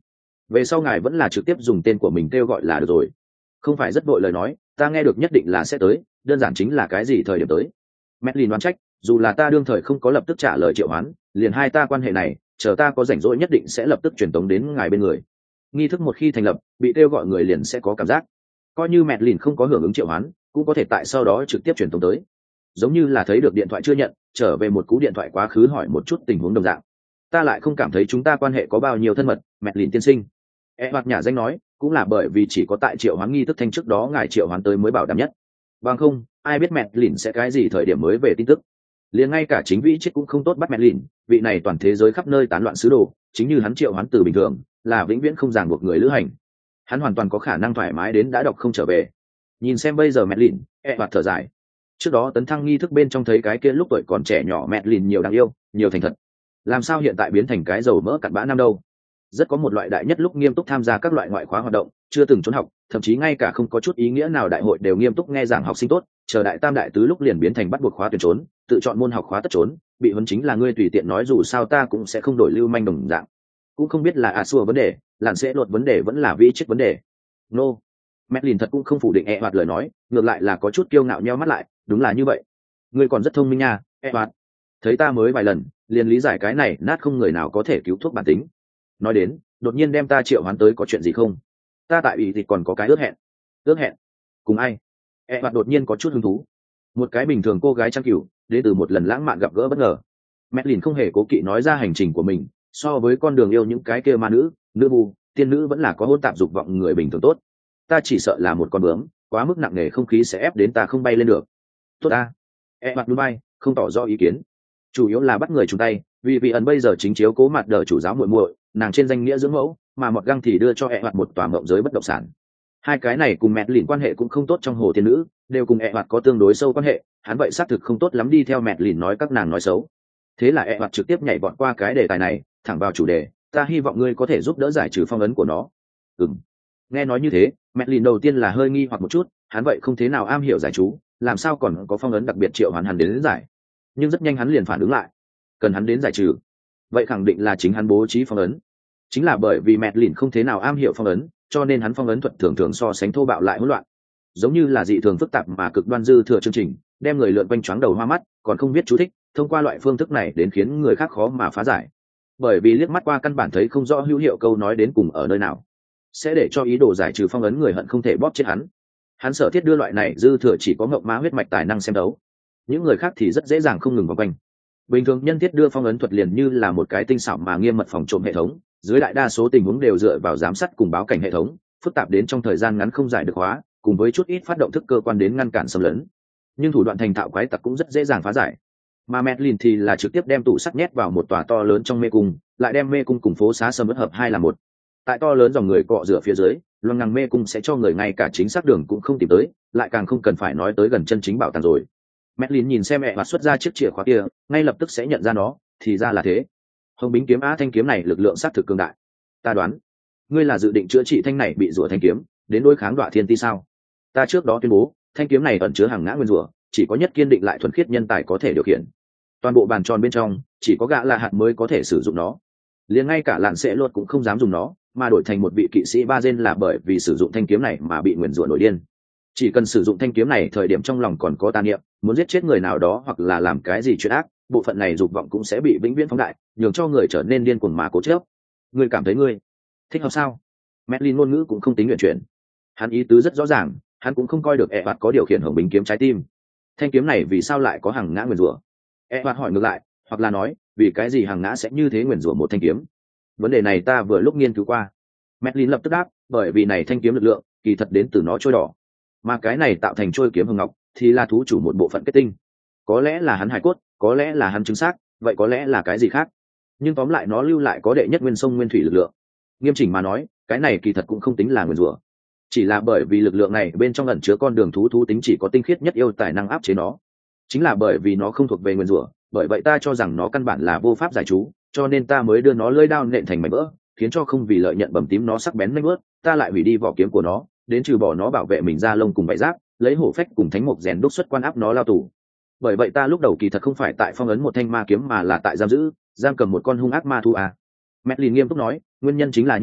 về sau ngài vẫn là trực tiếp dùng tên của mình kêu gọi là được rồi. Không phải rất vội lời nói, ta nghe được nhất định là sẽ tới, đơn giản chính là cái gì thời điểm tới. Medlin đoán trách, dù là ta đương thời không có lập tức trả lời triệu hoán, liền hai ta quan hệ này, chờ ta có rảnh rỗi nhất định sẽ lập tức truyền tống đến ngài bên người. Nghi thức một khi thành lập, bị kêu gọi người liền sẽ có cảm giác. Coi như Medlin không có hưởng ứng triệu hoán, cũng có thể tại sau đó trực tiếp truyền tống tới. Giống như là thấy được điện thoại chưa nhận, trở về một cú điện thoại quá khứ hỏi một chút tình huống đồng dạng. Ta lại không cảm thấy chúng ta quan hệ có bao nhiêu thân mật, Medlin tiên sinh. E hoặc nhà danh nói, cũng là bởi vì chỉ có tại triệu hoán nghi thức thanh trước đó ngài triệu hoán tới mới bảo đảm nhất. Bằng không, ai biết Medlin sẽ cái gì thời điểm mới về tin tức. Liền ngay cả chính vị chết cũng không tốt bắt Medlin, vị này toàn thế giới khắp nơi tán loạn sứ đồ, chính như hắn triệu hoán từ bình thường, là vĩnh viễn không ràng buộc người lữ hành. Hắn hoàn toàn có khả năng thoải mái đến đã đọc không trở về. Nhìn xem bây giờ Medlin, e hoặc thở dài. Trước đó tấn thăng nghi thức bên trong thấy cái kia lúc tuổi còn trẻ nhỏ Medlin nhiều đáng yêu, nhiều thành thật. Làm sao hiện tại biến thành cái dầu mỡ cặn bã năm đâu? Rất có một loại đại nhất lúc nghiêm túc tham gia các loại ngoại khóa hoạt động, chưa từng trốn học, thậm chí ngay cả không có chút ý nghĩa nào đại hội đều nghiêm túc nghe giảng học sinh tốt, chờ đại tam đại tứ lúc liền biến thành bắt buộc khóa tuyển trốn, tự chọn môn học khóa tất trốn, bị huấn chính là ngươi tùy tiện nói dù sao ta cũng sẽ không đổi lưu manh đồng dạng. Cũng không biết là à xua vấn đề, làn sẽ lột vấn đề vẫn là vĩ chết vấn đề. No. Medlin thật cũng không phủ định e hoạt lời nói, ngược lại là có chút kiêu ngạo nheo mắt lại, đúng là như vậy. Ngươi còn rất thông minh nha, e hoạt. Thấy ta mới vài lần, liền lý giải cái này nát không người nào có thể cứu thuốc bản tính. Nói đến, đột nhiên đem ta triệu hoán tới có chuyện gì không? Ta tại ủy thì còn có cái ước hẹn. Ước hẹn? Cùng ai? E hoạt đột nhiên có chút hứng thú. Một cái bình thường cô gái trang cửu, đến từ một lần lãng mạn gặp gỡ bất ngờ. Medlin không hề cố kỵ nói ra hành trình của mình, so với con đường yêu những cái kia ma nữ, nữ bù, tiên nữ vẫn là có hôn tạp dục vọng người bình thường tốt. Ta chỉ sợ là một con bướm, quá mức nặng nề không khí sẽ ép đến ta không bay lên được. Tốt ta. E hoạt núi bay, không tỏ rõ ý kiến. Chủ yếu là bắt người chung tay, vì vị ẩn bây giờ chính chiếu cố mặt đờ chủ giáo muội muội, nàng trên danh nghĩa dưỡng mẫu, mà mọt găng thì đưa cho E hoạt một tòa mộng giới bất động sản. Hai cái này cùng Medlin quan hệ cũng không tốt trong hồ tiên nữ, đều cùng E hoạt có tương đối sâu quan hệ, hắn vậy xác thực không tốt lắm đi theo Medlin nói các nàng nói xấu. Thế là E hoạt trực tiếp nhảy vọt qua cái đề tài này, thẳng vào chủ đề, ta hy vọng ngươi có thể giúp đỡ giải trừ phong ấn của nó. Ừm. Nghe nói như thế, Medlin đầu tiên là hơi nghi hoặc một chút, hắn vậy không thế nào am hiểu giải chú, làm sao còn có phong ấn đặc biệt triệu hoán hắn đến, đến giải. Nhưng rất nhanh hắn liền phản ứng lại, cần hắn đến giải trừ, vậy khẳng định là chính hắn bố trí phong ấn. Chính là bởi vì Medlin không thế nào am hiểu phong ấn, cho nên hắn phong ấn thuật thường thường so sánh thô bạo lại hỗn loạn, giống như là dị thường phức tạp mà cực đoan dư thừa chương trình, đem người lượn quanh choáng đầu hoa mắt, còn không biết chú thích, thông qua loại phương thức này đến khiến người khác khó mà phá giải. Bởi vì liếc mắt qua căn bản thấy không rõ hữu hiệu câu nói đến cùng ở nơi nào, sẽ để cho ý đồ giải trừ phong ấn người hận không thể bóp chết hắn. Hắn sở thiết đưa loại này dư thừa chỉ có ngộng má huyết mạch tài năng xem đấu, những người khác thì rất dễ dàng không ngừng vòng quanh. Bình thường nhân thiết đưa phong ấn thuật liền như là một cái tinh xảo mà nghiêm mật phòng trộm hệ thống, dưới đại đa số tình huống đều dựa vào giám sát cùng báo cảnh hệ thống, phức tạp đến trong thời gian ngắn không giải được hóa, cùng với chút ít phát động thức cơ quan đến ngăn cản xâm lấn. Nhưng thủ đoạn thành thạo quái tặc cũng rất dễ dàng phá giải. Mà Medlin thì là trực tiếp đem tủ sắt nhét vào một tòa to lớn trong mê cung, lại đem mê cung cùng phố xá sầm uất hợp hai là một. Tại to lớn dòng người cọ rửa phía dưới, loằng ngằng mê cung sẽ cho người ngay cả chính xác đường cũng không tìm tới, lại càng không cần phải nói tới gần chân chính bảo tàng rồi. Medlin nhìn xem mẹ và xuất ra chiếc chìa khóa kia, ngay lập tức sẽ nhận ra nó, thì ra là thế. Hồng bính kiếm á thanh kiếm này lực lượng sát thực cường đại. Ta đoán, ngươi là dự định chữa trị thanh này bị rủa thanh kiếm, đến đối kháng Đoạ Thiên Ti sao? Ta trước đó tuyên bố, thanh kiếm này ẩn chứa hàng ngã nguyên rủa, chỉ có nhất kiên định lại thuần khiết nhân tài có thể điều khiển. Toàn bộ bàn tròn bên trong, chỉ có gã là hạt mới có thể sử dụng nó. Liền ngay cả lạn sẽ luật cũng không dám dùng nó, mà đổi thành một vị kỵ sĩ ba gen là bởi vì sử dụng thanh kiếm này mà bị nguyền rủa nổi điên. Chỉ cần sử dụng thanh kiếm này thời điểm trong lòng còn có tà niệm, muốn giết chết người nào đó hoặc là làm cái gì chuyện ác, bộ phận này dục vọng cũng sẽ bị vĩnh viễn phóng đại, nhường cho người trở nên điên cuồng mà cố chấp. Ngươi cảm thấy ngươi thích hợp sao? Medlin ngôn ngữ cũng không tính luyện chuyển, hắn ý tứ rất rõ ràng, hắn cũng không coi được e hoạt có điều khiển hồng bính kiếm trái tim. Thanh kiếm này vì sao lại có hàng ngã nguyền rủa? E hoạt hỏi ngược lại, hoặc là nói, vì cái gì hàng ngã sẽ như thế nguyền rủa một thanh kiếm? Vấn đề này ta vừa lúc nghiên cứu qua. Medlin lập tức đáp, bởi vì này thanh kiếm lực lượng kỳ thật đến từ nó trôi đỏ, mà cái này tạo thành trôi kiếm hồng ngọc thì là thú chủ một bộ phận kết tinh. Có lẽ là hắn hải cốt, có lẽ là hắn chứng xác, vậy có lẽ là cái gì khác. Nhưng tóm lại nó lưu lại có đệ nhất nguyên sông nguyên thủy lực lượng. Nghiêm chỉnh mà nói, cái này kỳ thật cũng không tính là nguyền rủa, chỉ là bởi vì lực lượng này bên trong ẩn chứa con đường thú thú tính chỉ có tinh khiết nhất yêu tài năng áp chế nó. Chính là bởi vì nó không thuộc về nguyền rủa, bởi vậy ta cho rằng nó căn bản là vô pháp giải chú, cho nên ta mới đưa nó lưỡi đao nện thành mảnh vỡ, khiến cho không vì lợi nhận bầm tím nó sắc bén nanh bớt, ta lại hủy đi vỏ kiếm của nó, đến trừ bỏ nó bảo vệ mình ra lông cùng vải giáp, lấy hổ phách cùng thánh mục rèn đúc xuất quan áp nó lao tù. Bởi vậy ta lúc đầu kỳ thật không phải tại phong ấn một thanh ma kiếm mà là tại giam giữ, giam cầm một con hung ác ma thu à. Medlin nghiêm túc nói, nguyên nhân chính là như thế,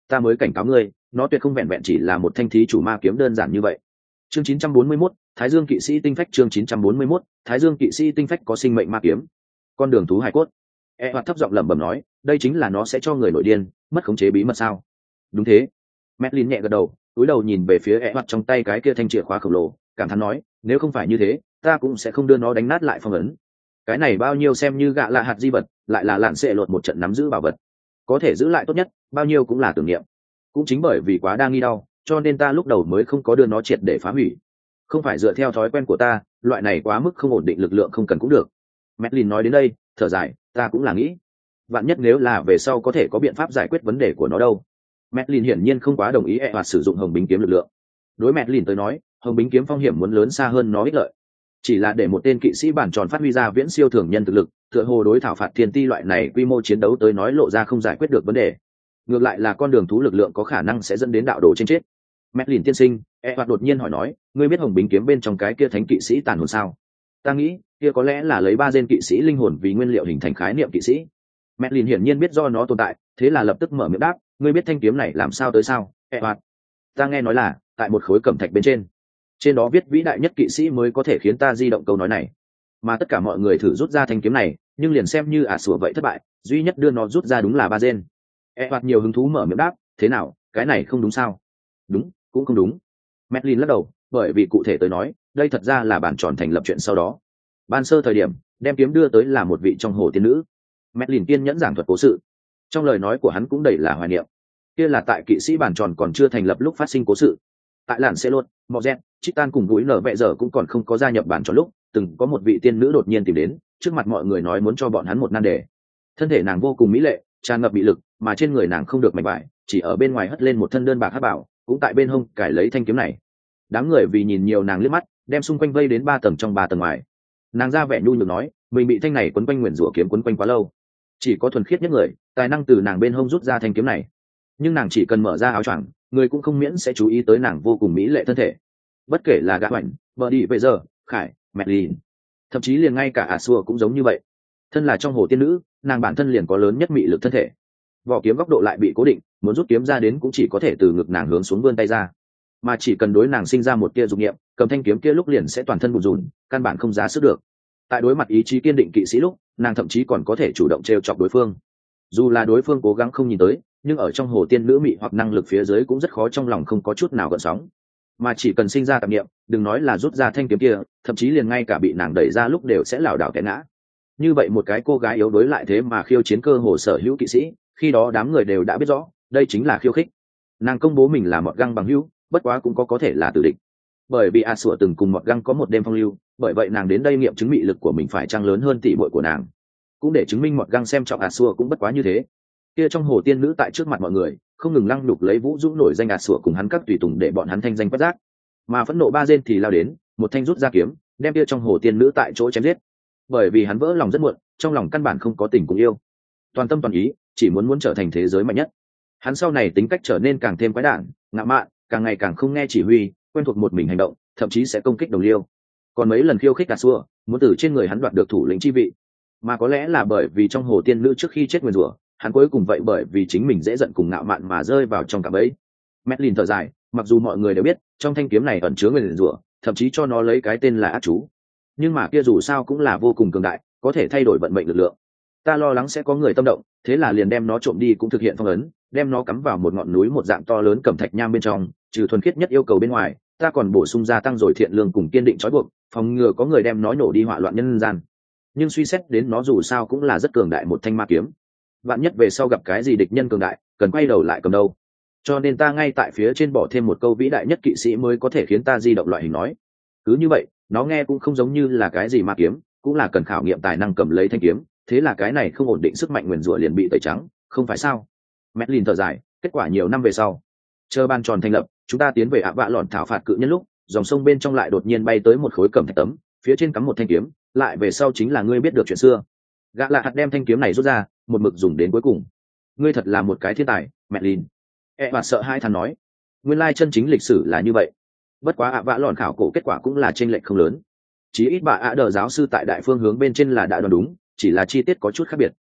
ta mới cảnh cáo ngươi, nó tuyệt không vẹn vẹn chỉ là một thanh thí chủ ma kiếm đơn giản như vậy. Chương chín trăm bốn mươi mốt, Thái Dương kỵ sĩ tinh phách. Chương chín trăm bốn mươi mốt, Thái Dương kỵ sĩ tinh phách có sinh mệnh ma kiếm. Con đường thú hải cốt. E hoạt thấp giọng lẩm bẩm nói, đây chính là nó sẽ cho người nổi điên, mất khống chế bí mật sao? Đúng thế. Madeline nhẹ gật đầu, cúi đầu nhìn về phía E hoạt trong tay cái kia thanh chìa khóa khổng lồ, cảm thán nói, nếu không phải như thế, ta cũng sẽ không đưa nó đánh nát lại phong ấn. Cái này bao nhiêu xem như gạ là hạt di vật, lại là lạn xệ lột một trận nắm giữ bảo vật, có thể giữ lại tốt nhất, bao nhiêu cũng là tưởng niệm. Cũng chính bởi vì quá đa nghi đau, cho nên ta lúc đầu mới không có đưa nó triệt để phá hủy. Không phải dựa theo thói quen của ta, loại này quá mức không ổn định lực lượng không cần cũng được. Madeline nói đến đây, thở dài, ta cũng là nghĩ, vạn nhất nếu là về sau có thể có biện pháp giải quyết vấn đề của nó đâu. Madeline hiển nhiên không quá đồng ý e hoạt sử dụng hồng bính kiếm lực lượng. Đối Madeline tới nói, hồng bính kiếm phong hiểm muốn lớn xa hơn nó ích lợi. Chỉ là để một tên kỵ sĩ bản tròn phát huy ra viễn siêu thường nhân thực lực, tựa hồ đối thảo phạt thiên ti loại này quy mô chiến đấu tới nói lộ ra không giải quyết được vấn đề. Ngược lại là con đường thú lực lượng có khả năng sẽ dẫn đến đạo đồ trên chết. Madeline tiên sinh, e hoạt đột nhiên hỏi nói, ngươi biết hồng bính kiếm bên trong cái kia thánh kỵ sĩ tàn hồn sao? Ta nghĩ, kia có lẽ là lấy ba gen kỵ sĩ linh hồn vì nguyên liệu hình thành khái niệm kỵ sĩ. Madeline hiển nhiên biết do nó tồn tại, thế là lập tức mở miệng đáp, ngươi biết thanh kiếm này làm sao tới sao? E hoạt, ta nghe nói là tại một khối cẩm thạch bên trên, trên đó viết vĩ đại nhất kỵ sĩ mới có thể khiến ta di động câu nói này. Mà tất cả mọi người thử rút ra thanh kiếm này, nhưng liền xem như ả à sủa vậy thất bại, duy nhất đưa nó rút ra đúng là ba gen. E hoạt nhiều hứng thú mở miệng đáp, thế nào, cái này không đúng sao? Đúng, cũng không đúng. Madeline lắc đầu, bởi vì cụ thể tới nói, đây thật ra là bản tròn thành lập chuyện sau đó. Ban sơ thời điểm, đem kiếm đưa tới là một vị trong hồ tiên nữ. Madeline kiên nhẫn giảng thuật cố sự. Trong lời nói của hắn cũng đầy là hoài niệm. Kia là tại kỵ sĩ bản tròn còn chưa thành lập lúc phát sinh cố sự. Tại làn xe luôn, Mọt Chitan cùng Búi Nở Vẹ Giờ cũng còn không có gia nhập bản tròn lúc, từng có một vị tiên nữ đột nhiên tìm đến, trước mặt mọi người nói muốn cho bọn hắn một nan đề. Thân thể nàng vô cùng mỹ lệ, tràn ngập bị lực, mà trên người nàng không được mảnh vải, chỉ ở bên ngoài hất lên một thân đơn bạc hắc bảo, cũng tại bên hông cải lấy thanh kiếm này. Đám người vì nhìn nhiều nàng liếc mắt, đem xung quanh vây đến ba tầng trong ba tầng ngoài. Nàng ra vẻ nhu nhược nói, mình bị thanh này quấn quanh nguyền rủa kiếm quấn quanh quá lâu, chỉ có thuần khiết nhất người, tài năng từ nàng bên hông rút ra thanh kiếm này. Nhưng nàng chỉ cần mở ra áo choàng, người cũng không miễn sẽ chú ý tới nàng vô cùng mỹ lệ thân thể. Bất kể là gã hoành, vợ đi về giờ, khải, Madeline, thậm chí liền ngay cả ả xua cũng giống như vậy. Thân là trong hồ tiên nữ, nàng bản thân liền có lớn nhất mị lực thân thể. Vỏ kiếm góc độ lại bị cố định, muốn rút kiếm ra đến cũng chỉ có thể từ ngực nàng hướng xuống vươn tay ra. Mà chỉ cần đối nàng sinh ra một tia dục niệm, cầm thanh kiếm kia lúc liền sẽ toàn thân bùn rùn, căn bản không giá sức được. Tại đối mặt ý chí kiên định kỵ sĩ lúc, nàng thậm chí còn có thể chủ động trêu chọc đối phương. Dù là đối phương cố gắng không nhìn tới, nhưng ở trong hồ tiên nữ mị hoặc năng lực phía dưới cũng rất khó trong lòng không có chút nào gợn sóng. Mà chỉ cần sinh ra tạp niệm, đừng nói là rút ra thanh kiếm kia, thậm chí liền ngay cả bị nàng đẩy ra lúc đều sẽ lảo đảo té ngã. Như vậy một cái cô gái yếu đuối lại thế mà khiêu chiến cơ hồ sở hữu kỵ sĩ, khi đó đám người đều đã biết rõ, đây chính là khiêu khích. Nàng công bố mình là Mọt Găng bằng hữu, bất quá cũng có có thể là tử địch. Bởi vì a sủa từng cùng Mọt Găng có một đêm phong lưu, bởi vậy nàng đến đây nghiệm chứng mị lực của mình phải chăng lớn hơn tỷ muội của nàng. Cũng để chứng minh Mọt Găng xem trọng a sủa cũng bất quá như thế. Kia trong hồ tiên nữ tại trước mặt mọi người, không ngừng lăng đục lấy Vũ Dũng nổi danh a sủa cùng hắn các tùy tùng để bọn hắn thanh danh quét rác. Mà phẫn nộ ba gen thì lao đến, một thanh rút ra kiếm, đem kia trong hồ tiên nữ tại chỗ chém giết. Bởi vì hắn vỡ lòng rất muộn, trong lòng căn bản không có tình cùng yêu, toàn tâm toàn ý chỉ muốn muốn trở thành thế giới mạnh nhất. Hắn sau này tính cách trở nên càng thêm quái đản, ngạo mạn, càng ngày càng không nghe chỉ huy, quen thuộc một mình hành động, thậm chí sẽ công kích đồng liêu. Còn mấy lần khiêu khích cà xua, muốn từ trên người hắn đoạt được thủ lĩnh chi vị. Mà có lẽ là bởi vì trong hồ tiên nữ trước khi chết nguyền rủa, hắn cuối cùng vậy bởi vì chính mình dễ giận cùng ngạo mạn mà rơi vào trong cạm bẫy. Madeline thở dài, mặc dù mọi người đều biết trong thanh kiếm này ẩn chứa nguyền rủa, thậm chí cho nó lấy cái tên là ác chú, nhưng mà kia dù sao cũng là vô cùng cường đại, có thể thay đổi vận mệnh lực lượng. Ta lo lắng sẽ có người tâm động, thế là liền đem nó trộm đi cũng thực hiện phong ấn, đem nó cắm vào một ngọn núi một dạng to lớn cẩm thạch nham bên trong, trừ thuần khiết nhất yêu cầu bên ngoài, ta còn bổ sung gia tăng rồi thiện lương cùng kiên định trói buộc, phòng ngừa có người đem nó nổ đi hỏa loạn nhân gian. Nhưng suy xét đến nó dù sao cũng là rất cường đại một thanh ma kiếm, vạn nhất về sau gặp cái gì địch nhân cường đại, cần quay đầu lại cầm đâu. Cho nên ta ngay tại phía trên bỏ thêm một câu vĩ đại nhất kỵ sĩ mới có thể khiến ta di động loại hình nói. Cứ như vậy, nó nghe cũng không giống như là cái gì ma kiếm, cũng là cần khảo nghiệm tài năng cầm lấy thanh kiếm, thế là cái này không ổn định sức mạnh nguyền rủa liền bị tẩy trắng, không phải sao? Madeline thở dài, kết quả nhiều năm về sau, chờ ban tròn thành lập, chúng ta tiến về ạ vạ lọn thảo phạt cự nhân lúc, dòng sông bên trong lại đột nhiên bay tới một khối cẩm thạch tấm, phía trên cắm một thanh kiếm, lại về sau chính là ngươi biết được chuyện xưa. Gã lạ hạt đem thanh kiếm này rút ra, một mực dùng đến cuối cùng. Ngươi thật là một cái thiên tài, Madeline. E và sợ hai thằng nói, nguyên lai chân chính lịch sử là như vậy. Bất quá ạ vạ lọn khảo cổ kết quả cũng là chênh lệch không lớn. Chí ít bà ạ đờ giáo sư tại đại phương hướng bên trên là đã đoán đúng, chỉ là chi tiết có chút khác biệt.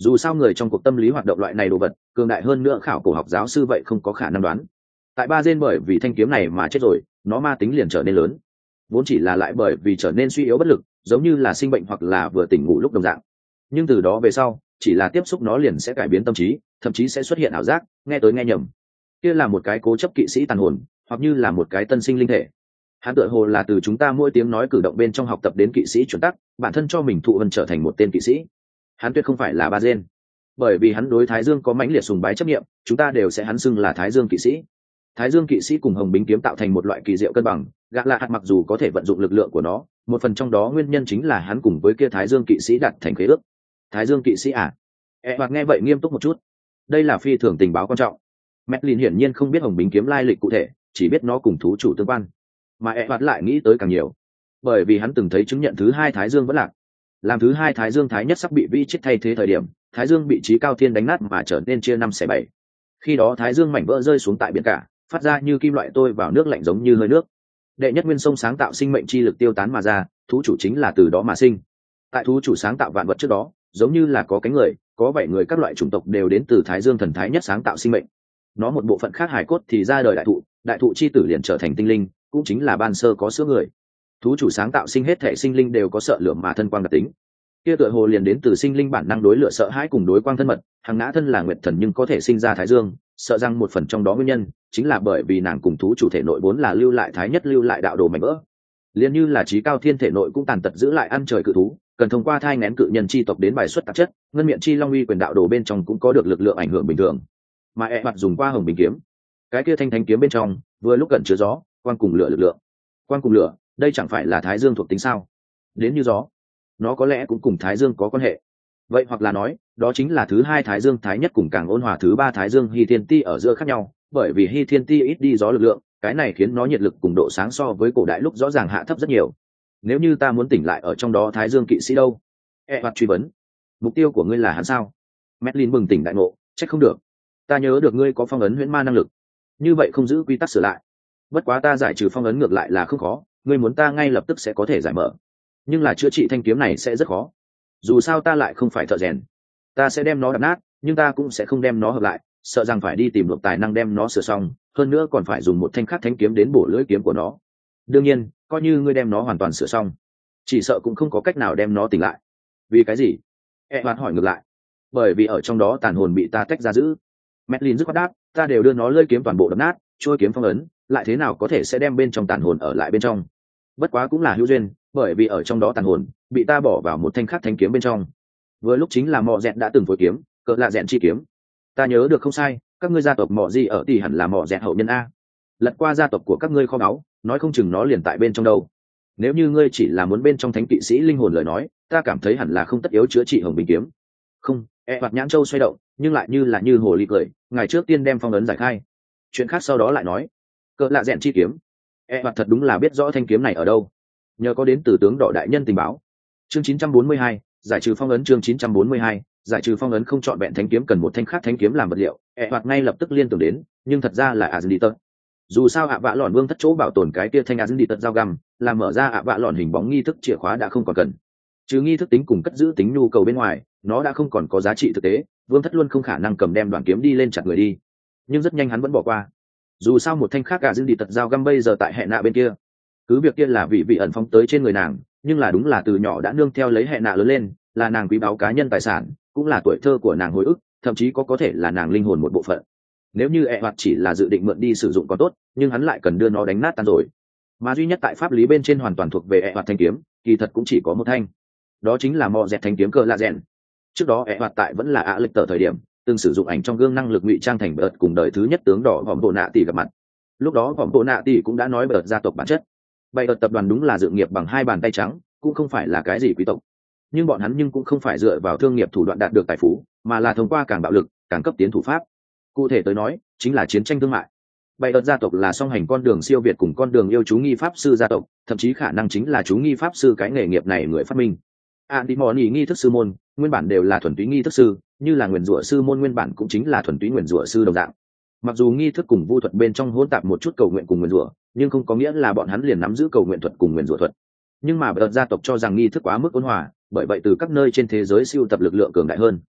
dù sao người trong cuộc tâm lý hoạt động loại này đồ vật cường đại hơn nữa khảo cổ học giáo sư vậy không có khả năng đoán. Tại ba gen bởi vì thanh kiếm này mà chết rồi, nó ma tính liền trở nên lớn, vốn chỉ là lại bởi vì trở nên suy yếu bất lực, giống như là sinh bệnh hoặc là vừa tỉnh ngủ lúc đồng dạng. Nhưng từ đó về sau chỉ là tiếp xúc nó liền sẽ cải biến tâm trí, thậm chí sẽ xuất hiện ảo giác, nghe tới nghe nhầm. Kia là một cái cố chấp kỵ sĩ tàn hồn, hoặc như là một cái tân sinh linh thể. Hắn tựa hồ là từ chúng ta mỗi tiếng nói cử động bên trong học tập đến kỵ sĩ chuẩn tắc, bản thân cho mình thụ vân trở thành một tên kỵ sĩ. Hắn tuyệt không phải là ba gen, bởi vì hắn đối Thái Dương có mãnh liệt sùng bái chấp niệm, chúng ta đều sẽ hắn xưng là Thái Dương kỵ sĩ. Thái Dương kỵ sĩ cùng Hồng Bính kiếm tạo thành một loại kỳ diệu cân bằng, gã lạ hạt mặc dù có thể vận dụng lực lượng của nó, một phần trong đó nguyên nhân chính là hắn cùng với kia Thái Dương kỵ sĩ đặt thành khế ước. Thái Dương kỵ sĩ à? E hoặc nghe vậy nghiêm túc một chút. Đây là phi thường tình báo quan trọng. Medlin hiển nhiên không biết Hồng Bính kiếm lai lịch cụ thể, chỉ biết nó cùng thú chủ tương quan. Mà E hoặc lại nghĩ tới càng nhiều, bởi vì hắn từng thấy chứng nhận thứ hai Thái Dương vẫn lạc. Làm thứ hai Thái Dương Thái nhất sắp bị vi chết thay thế thời điểm, Thái Dương bị Chí Cao Thiên đánh nát mà trở nên chia năm xẻ bảy. Khi đó Thái Dương mảnh vỡ rơi xuống tại biển cả, phát ra như kim loại tôi vào nước lạnh giống như hơi nước. Đệ nhất nguyên sông sáng tạo sinh mệnh chi lực tiêu tán mà ra, thú chủ chính là từ đó mà sinh. Tại thú chủ sáng tạo vạn vật trước đó, giống như là có cánh người, có bảy người các loại chủng tộc đều đến từ Thái Dương thần thái nhất sáng tạo sinh mệnh. Nó một bộ phận khác hải cốt thì ra đời đại thụ, đại thụ chi tử liền trở thành tinh linh, cũng chính là ban sơ có sữa người. Thú chủ sáng tạo sinh hết thể sinh linh đều có sợ lửa mà thân quang đặc tính. Kia tựa hồ liền đến từ sinh linh bản năng đối lửa sợ hãi cùng đối quang thân mật, hàng ngã thân là nguyệt thần nhưng có thể sinh ra Thái Dương, sợ rằng một phần trong đó nguyên nhân chính là bởi vì nàng cùng thú chủ thể nội vốn là lưu lại thái nhất lưu lại đạo đồ mảnh vỡ, liền như là Chí Cao Thiên thể nội cũng tàn tật giữ lại ăn trời cự thú, cần thông qua thai nghén cự nhân chi tộc đến bài xuất tạp chất, ngân miệng chi long uy quyền đạo đồ bên trong cũng có được lực lượng ảnh hưởng bình thường. Mà e mặt dùng qua Hồng Bình kiếm, cái kia thanh thánh kiếm bên trong vừa lúc gần chứa gió, quang cùng lửa lực lượng. Quang cùng lửa, đây chẳng phải là Thái Dương thuộc tính sao? Đến như gió, nó có lẽ cũng cùng Thái Dương có quan hệ. Vậy hoặc là nói, đó chính là thứ hai Thái Dương Thái nhất cùng càng ôn hòa thứ ba Thái Dương Hy Thiên Ti ở giữa khác nhau, bởi vì Hy Thiên Ti ít đi gió lực lượng, cái này khiến nó nhiệt lực cùng độ sáng so với cổ đại lúc rõ ràng hạ thấp rất nhiều. Nếu như ta muốn tỉnh lại ở trong đó Thái Dương kỵ sĩ đâu? E hoặc truy vấn. Mục tiêu của ngươi là hắn sao? Medlin bừng tỉnh đại ngộ, trách không được. Ta nhớ được ngươi có phong ấn huyễn ma năng lực. Như vậy không giữ quy tắc sửa lại. Bất quá ta giải trừ phong ấn ngược lại là không khó, ngươi muốn ta ngay lập tức sẽ có thể giải mở. Nhưng là chữa trị thanh kiếm này sẽ rất khó. Dù sao ta lại không phải thợ rèn. Ta sẽ đem nó đập nát, nhưng ta cũng sẽ không đem nó hợp lại, sợ rằng phải đi tìm được tài năng đem nó sửa xong, hơn nữa còn phải dùng một thanh khắc thánh kiếm đến bổ lưỡi kiếm của nó. Đương nhiên, coi như ngươi đem nó hoàn toàn sửa xong, chỉ sợ cũng không có cách nào đem nó tỉnh lại. Vì cái gì? E hoạt hỏi ngược lại. Bởi vì ở trong đó tàn hồn bị ta tách ra giữ. Medlin dứt khoát đáp, ta đều đưa nó lưỡi kiếm toàn bộ đập nát, trôi kiếm phong ấn, lại thế nào có thể sẽ đem bên trong tàn hồn ở lại bên trong? Bất quá cũng là hữu duyên, bởi vì ở trong đó tàn hồn bị ta bỏ vào một thanh khắc thánh kiếm bên trong. Vừa lúc chính là mọ dẹn đã từng phối kiếm, cỡ lạ dẹn chi kiếm. Ta nhớ được không sai, các ngươi gia tộc mọ gì ở tỷ hẳn là mọ dẹn hậu nhân a. Lật qua gia tộc của các ngươi kho báu, nói không chừng nó liền tại bên trong đâu. Nếu như ngươi chỉ là muốn bên trong thánh kỵ sĩ linh hồn lời nói, ta cảm thấy hẳn là không tất yếu chữa trị Hồng Bình kiếm. Không, e hoạt nhãn châu xoay động, nhưng lại như là như hồ ly cười, ngày trước tiên đem phong ấn giải khai. Chuyện khác sau đó lại nói. Cỡ lạ dẹn chi kiếm. E hoạt thật đúng là biết rõ thanh kiếm này ở đâu. Nhờ có đến từ tướng đỏ đại nhân tình báo. Chương chín trăm bốn mươi hai, giải trừ phong ấn. Chương chín trăm bốn mươi hai, giải trừ phong ấn không chọn vẹn thánh kiếm cần một thanh khác thánh kiếm làm vật liệu, E hoạt ngay lập tức liên tưởng đến, nhưng thật ra là Azenditer. Dù sao ạ vạ lọn vương thất chỗ bảo tồn cái kia thanh Azenditer dao găm, làm mở ra ạ vạ lọn hình bóng nghi thức chìa khóa đã không còn cần. Trừ nghi thức tính cùng cất giữ tính nhu cầu bên ngoài, nó đã không còn có giá trị thực tế, vương thất luôn không khả năng cầm đem đoạn kiếm đi lên chặt người đi. Nhưng rất nhanh hắn vẫn bỏ qua. Dù sao một thanh khác Azenditer dao găm bây giờ tại hệ nạ bên kia. Cứ việc kia là vị vị ẩn phóng tới trên người nàng, nhưng là đúng là từ nhỏ đã nương theo lấy hệ nạ lớn lên, là nàng quý báu cá nhân tài sản, cũng là tuổi thơ của nàng hồi ức, thậm chí có có thể là nàng linh hồn một bộ phận. Nếu như E hoạt chỉ là dự định mượn đi sử dụng còn tốt, nhưng hắn lại cần đưa nó đánh nát tan rồi. Mà duy nhất tại pháp lý bên trên hoàn toàn thuộc về E hoạt thanh kiếm, kỳ thật cũng chỉ có một thanh. Đó chính là mọ dẹt thanh kiếm cờ lạ rèn. Trước đó E hoạt tại vẫn là ạ lịch tờ thời điểm, từng sử dụng ảnh trong gương năng lực ngụy trang thành bợt cùng đời thứ nhất tướng đỏ vòm bộ nạ tỷ gặp mặt. Lúc đó vòm bộ nạ tỷ cũng đã nói bợt gia tộc bản chất. Bày ở tập đoàn đúng là dự nghiệp bằng hai bàn tay trắng, cũng không phải là cái gì quý tộc. Nhưng bọn hắn nhưng cũng không phải dựa vào thương nghiệp thủ đoạn đạt được tài phú, mà là thông qua càng bạo lực, càng cấp tiến thủ pháp. Cụ thể tới nói, chính là chiến tranh thương mại. Bày ở gia tộc là song hành con đường siêu việt cùng con đường yêu chú nghi pháp sư gia tộc, thậm chí khả năng chính là chú nghi pháp sư cái nghề nghiệp này người phát minh. Antimony nghi thức sư môn, nguyên bản đều là thuần túy nghi thức sư, như là nguyên rủa sư môn nguyên bản cũng chính là thuần túy nguyên rủa sư đồng dạng. Mặc dù nghi thức cùng vu thuật bên trong hỗn tạp một chút cầu nguyện cùng nguyên rủa, nhưng không có nghĩa là bọn hắn liền nắm giữ cầu nguyện thuật cùng nguyên rủa thuật. Nhưng mà bậc gia tộc cho rằng nghi thức quá mức ôn hòa, bởi vậy từ các nơi trên thế giới siêu tập lực lượng cường đại hơn.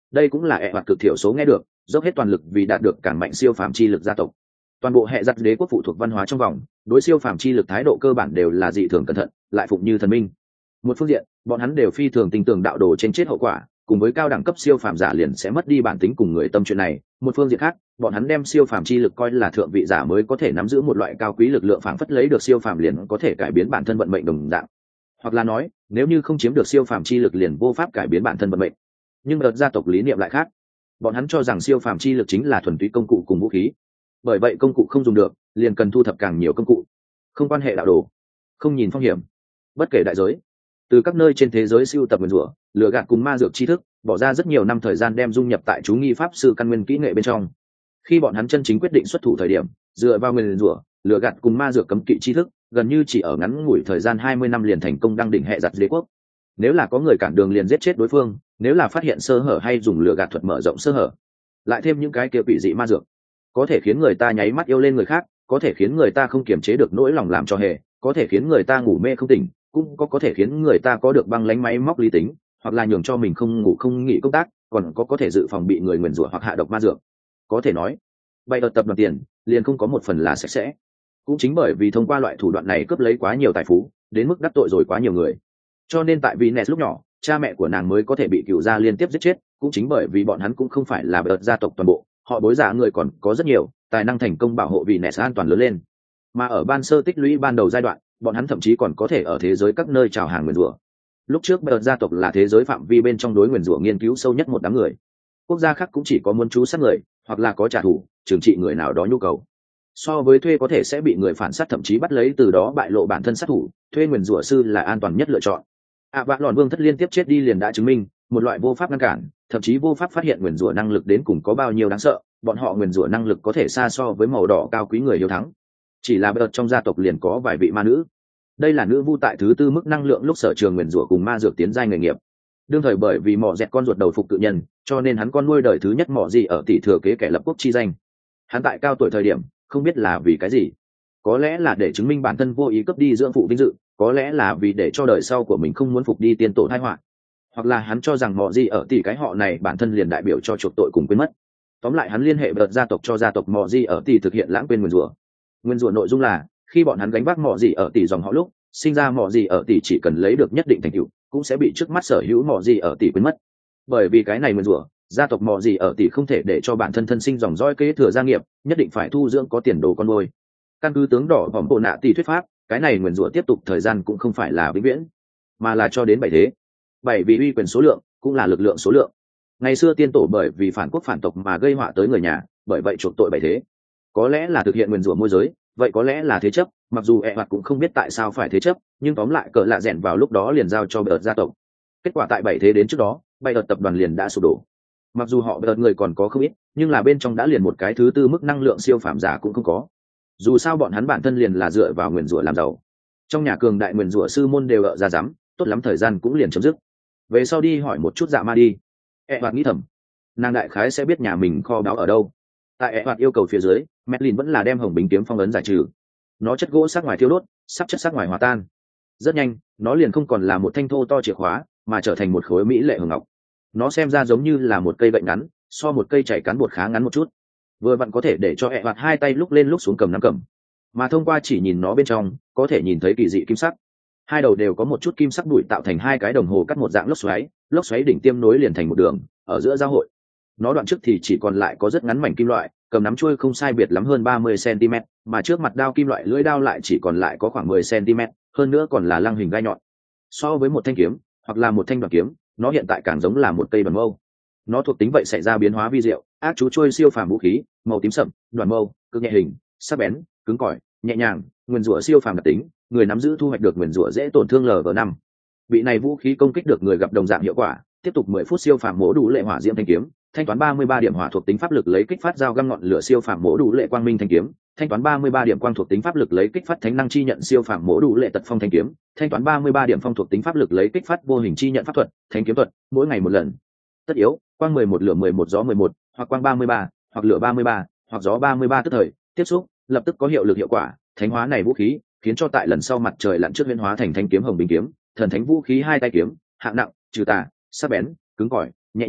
đây cũng là ẹ hoặc cực thiểu số nghe được dốc hết toàn lực vì đạt được càng mạnh siêu phàm chi lực gia tộc. Toàn bộ hệ giặc đế quốc phụ thuộc văn hóa trong vòng, đối siêu phàm chi lực thái độ cơ bản đều là dị thường cẩn thận, lại phụng như thần minh. Một phương diện, bọn hắn đều phi thường tin tưởng đạo đồ trên chết hậu quả, cùng với cao đẳng cấp siêu phàm giả liền sẽ mất đi bản tính cùng người tâm chuyện này. Một phương diện khác, bọn hắn đem siêu phàm chi lực coi là thượng vị giả mới có thể nắm giữ một loại cao quý lực lượng, phảng phất lấy được siêu phàm liền có thể cải biến bản thân vận mệnh đồng dạng. Hoặc là nói, nếu như không chiếm được siêu phàm chi lực liền vô pháp cải biến bản thân vận mệnh. Nhưng đợt gia tộc lý niệm lại khác, bọn hắn cho rằng siêu phàm chi lực chính là thuần túy công cụ cùng vũ khí. Bởi vậy công cụ không dùng được, liền cần thu thập càng nhiều công cụ. Không quan hệ đạo đồ, không nhìn phong hiểm, bất kể đại giới. Từ các nơi trên thế giới siêu tập nguyên rủa, lừa gạt cùng ma dược tri thức, bỏ ra rất nhiều năm thời gian đem dung nhập tại chú nghi pháp sư căn nguyên kỹ nghệ bên trong. Khi bọn hắn chân chính quyết định xuất thủ thời điểm, dựa vào nguyên rủa, lừa gạt cùng ma dược cấm kỵ tri thức, gần như chỉ ở ngắn ngủi thời gian hai mươi năm liền thành công đăng đỉnh hệ giặc đế quốc. Nếu là có người cản đường liền giết chết đối phương, nếu là phát hiện sơ hở hay dùng lừa gạt thuật mở rộng sơ hở, lại thêm những cái kia quỷ dị ma dược, có thể khiến người ta nháy mắt yêu lên người khác, có thể khiến người ta không kiềm chế được nỗi lòng làm cho hề, có thể khiến người ta ngủ mê không tỉnh, cũng có có thể khiến người ta có được băng lánh máy móc lý tính, hoặc là nhường cho mình không ngủ không nghỉ công tác, còn có có thể dự phòng bị người nguyền rủa hoặc hạ độc ma dược. Có thể nói, bay ở tập đoàn tiền liền không có một phần là sạch sẽ. Cũng chính bởi vì thông qua loại thủ đoạn này cướp lấy quá nhiều tài phú, đến mức đắc tội rồi quá nhiều người, cho nên tại Venus lúc nhỏ, cha mẹ của nàng mới có thể bị cựu gia liên tiếp giết chết. Cũng chính bởi vì bọn hắn cũng không phải là bậc gia tộc toàn bộ, họ bối giả người còn có rất nhiều, tài năng thành công bảo hộ Venus an toàn lớn lên. Mà ở ban sơ tích lũy ban đầu giai đoạn, bọn hắn thậm chí còn có thể ở thế giới các nơi chào hàng nguyền rủa. Lúc trước bậc gia tộc là thế giới phạm vi bên trong đối nguyền rủa nghiên cứu sâu nhất một đám người. Quốc gia khác cũng chỉ có muốn chú sát người, hoặc là có trả thù, trừng trị người nào đó nhu cầu. So với thuê có thể sẽ bị người phản sát thậm chí bắt lấy từ đó bại lộ bản thân sát thủ, thuê nguyền rủa sư là an toàn nhất lựa chọn. ạ vạn lòn vương thất liên tiếp chết đi liền đã chứng minh một loại vô pháp ngăn cản, thậm chí vô pháp phát hiện nguyền rủa năng lực đến cùng có bao nhiêu đáng sợ. Bọn họ nguyền rủa năng lực có thể xa so với màu đỏ cao quý người hiếu thắng. Chỉ là bậc trong gia tộc liền có vài vị ma nữ, đây là nữ vu tại thứ tư mức năng lượng lúc sở trường nguyền rủa cùng ma dược tiến giai nghề nghiệp. Đương thời bởi vì mỏ dẹt con ruột đầu phục tự nhân, cho nên hắn con nuôi đời thứ nhất mỏ gì ở tỷ thừa kế kẻ lập quốc chi danh. Hắn tại cao tuổi thời điểm, không biết là vì cái gì, có lẽ là để chứng minh bản thân vô ý cướp đi dưỡng phụ vinh dự, có lẽ là vì để cho đời sau của mình không muốn phục đi tiên tổ tai họa, hoặc là hắn cho rằng mỏ gì ở tỷ cái họ này bản thân liền đại biểu cho chuộc tội cùng quên mất. Tóm lại hắn liên hệ bậc gia tộc cho gia tộc mỏ gì ở tỷ thực hiện lãng quên nguyền rủa. Nguyên rủa nội dung là khi bọn hắn gánh vác mỏ gì ở tỷ dòng họ lúc, sinh ra mỏ gì ở tỷ chỉ cần lấy được nhất định thành tựu, cũng sẽ bị trước mắt sở hữu mỏ gì ở tỷ quên mất. Bởi vì cái này nguyên rủa, gia tộc mỏ gì ở tỷ không thể để cho bản thân thân sinh dòng dõi kế thừa gia nghiệp, nhất định phải thu dưỡng có tiền đồ con nuôi. Căn cứ tướng đỏ vòng bộ nạ tỷ thuyết pháp, cái này nguyên rủa tiếp tục thời gian cũng không phải là vĩnh viễn, mà là cho đến bảy thế. Bảy vị uy quyền số lượng cũng là lực lượng số lượng. Ngày xưa tiên tổ bởi vì phản quốc phản tộc mà gây họa tới người nhà, bởi vậy chuộc tội bảy thế. Có lẽ là thực hiện nguyên rủa môi giới, vậy có lẽ là thế chấp, mặc dù ẹ hoạt cũng không biết tại sao phải thế chấp, nhưng tóm lại cỡ lạ rèn vào lúc đó liền giao cho bờ gia tộc. Kết quả tại bảy thế đến trước đó, bay ở tập đoàn liền đã sụp đổ. Mặc dù họ bờ người còn có không ít, nhưng là bên trong đã liền một cái thứ tư mức năng lượng siêu phàm giả cũng không có. Dù sao bọn hắn bản thân liền là dựa vào nguyền rủa làm giàu. Trong nhà cường đại nguyền rủa sư môn đều ở ra dám, tốt lắm thời gian cũng liền chấm dứt. Về sau đi hỏi một chút dạ ma đi. ẹ hoạt nghĩ thầm, nàng đại khái sẽ biết nhà mình kho báu ở đâu. Tại ẹ hoạt yêu cầu phía dưới, Medlin vẫn là đem hồng bình kiếm phong ấn giải trừ. Nó chất gỗ sắc ngoài thiêu đốt, sắp chất sắc ngoài hòa tan. Rất nhanh, nó liền không còn là một thanh thô to chìa khóa, mà trở thành một khối mỹ lệ hồng ngọc. Nó xem ra giống như là một cây gậy ngắn, so một cây chảy cán bột khá ngắn một chút, vừa vặn có thể để cho ẹ hoạt hai tay lúc lên lúc xuống cầm nắm cầm. Mà thông qua chỉ nhìn nó bên trong, có thể nhìn thấy kỳ dị kim sắc. Hai đầu đều có một chút kim sắc bụi tạo thành hai cái đồng hồ cắt một dạng lốc xoáy, lốc xoáy đỉnh tiêm nối liền thành một đường, ở giữa giao hội. Nó đoạn trước thì chỉ còn lại có rất ngắn mảnh kim loại, cầm nắm chuôi không sai biệt lắm hơn ba mươi xăng-ti-mét, mà trước mặt đao kim loại lưỡi đao lại chỉ còn lại có khoảng mười xăng-ti-mét, hơn nữa còn là lăng hình gai nhọn. So với một thanh kiếm, hoặc là một thanh đoản kiếm, nó hiện tại càng giống là một cây đoàn mâu. Nó thuộc tính vậy xảy ra biến hóa vi diệu, ác chú chuôi siêu phàm vũ khí, màu tím sậm, đoàn mâu, cực nhẹ hình, sắc bén, cứng cỏi, nhẹ nhàng, nguyên rủa siêu phàm đặc tính, người nắm giữ thu hoạch được nguyên rủa dễ tổn thương L V năm. Vị này vũ khí công kích được người gặp đồng dạng hiệu quả, tiếp tục mười phút siêu phàm mổ đủ lệ hỏa diễm thanh kiếm, thanh toán ba mươi ba điểm hỏa thuộc tính pháp lực lấy kích phát dao găm ngọn lửa siêu phàm mổ đủ lệ quang minh thanh kiếm, thanh toán ba mươi ba điểm quang thuộc tính pháp lực lấy kích phát thánh năng chi nhận siêu phàm mổ đủ lệ tật phong thanh kiếm, thanh toán ba mươi ba điểm phong thuộc tính pháp lực lấy kích phát vô hình chi nhận pháp thuật, thanh kiếm thuật, mỗi ngày một lần. Tất yếu, quang mười một lửa mười một gió mười một, hoặc quang ba mươi ba, hoặc lửa ba mươi ba, hoặc gió ba mươi ba tức thời, tiếp xúc, lập tức có hiệu lực hiệu quả, thánh hóa này vũ khí, khiến cho tại lần sau mặt trời lặn trước huyễn hóa thành thanh kiếm hồng bình kiếm, thần thánh vũ khí hai tay kiếm, hạng nặng, trừ tà, sắc bén, cứng cỏi, nhẹ nhàng,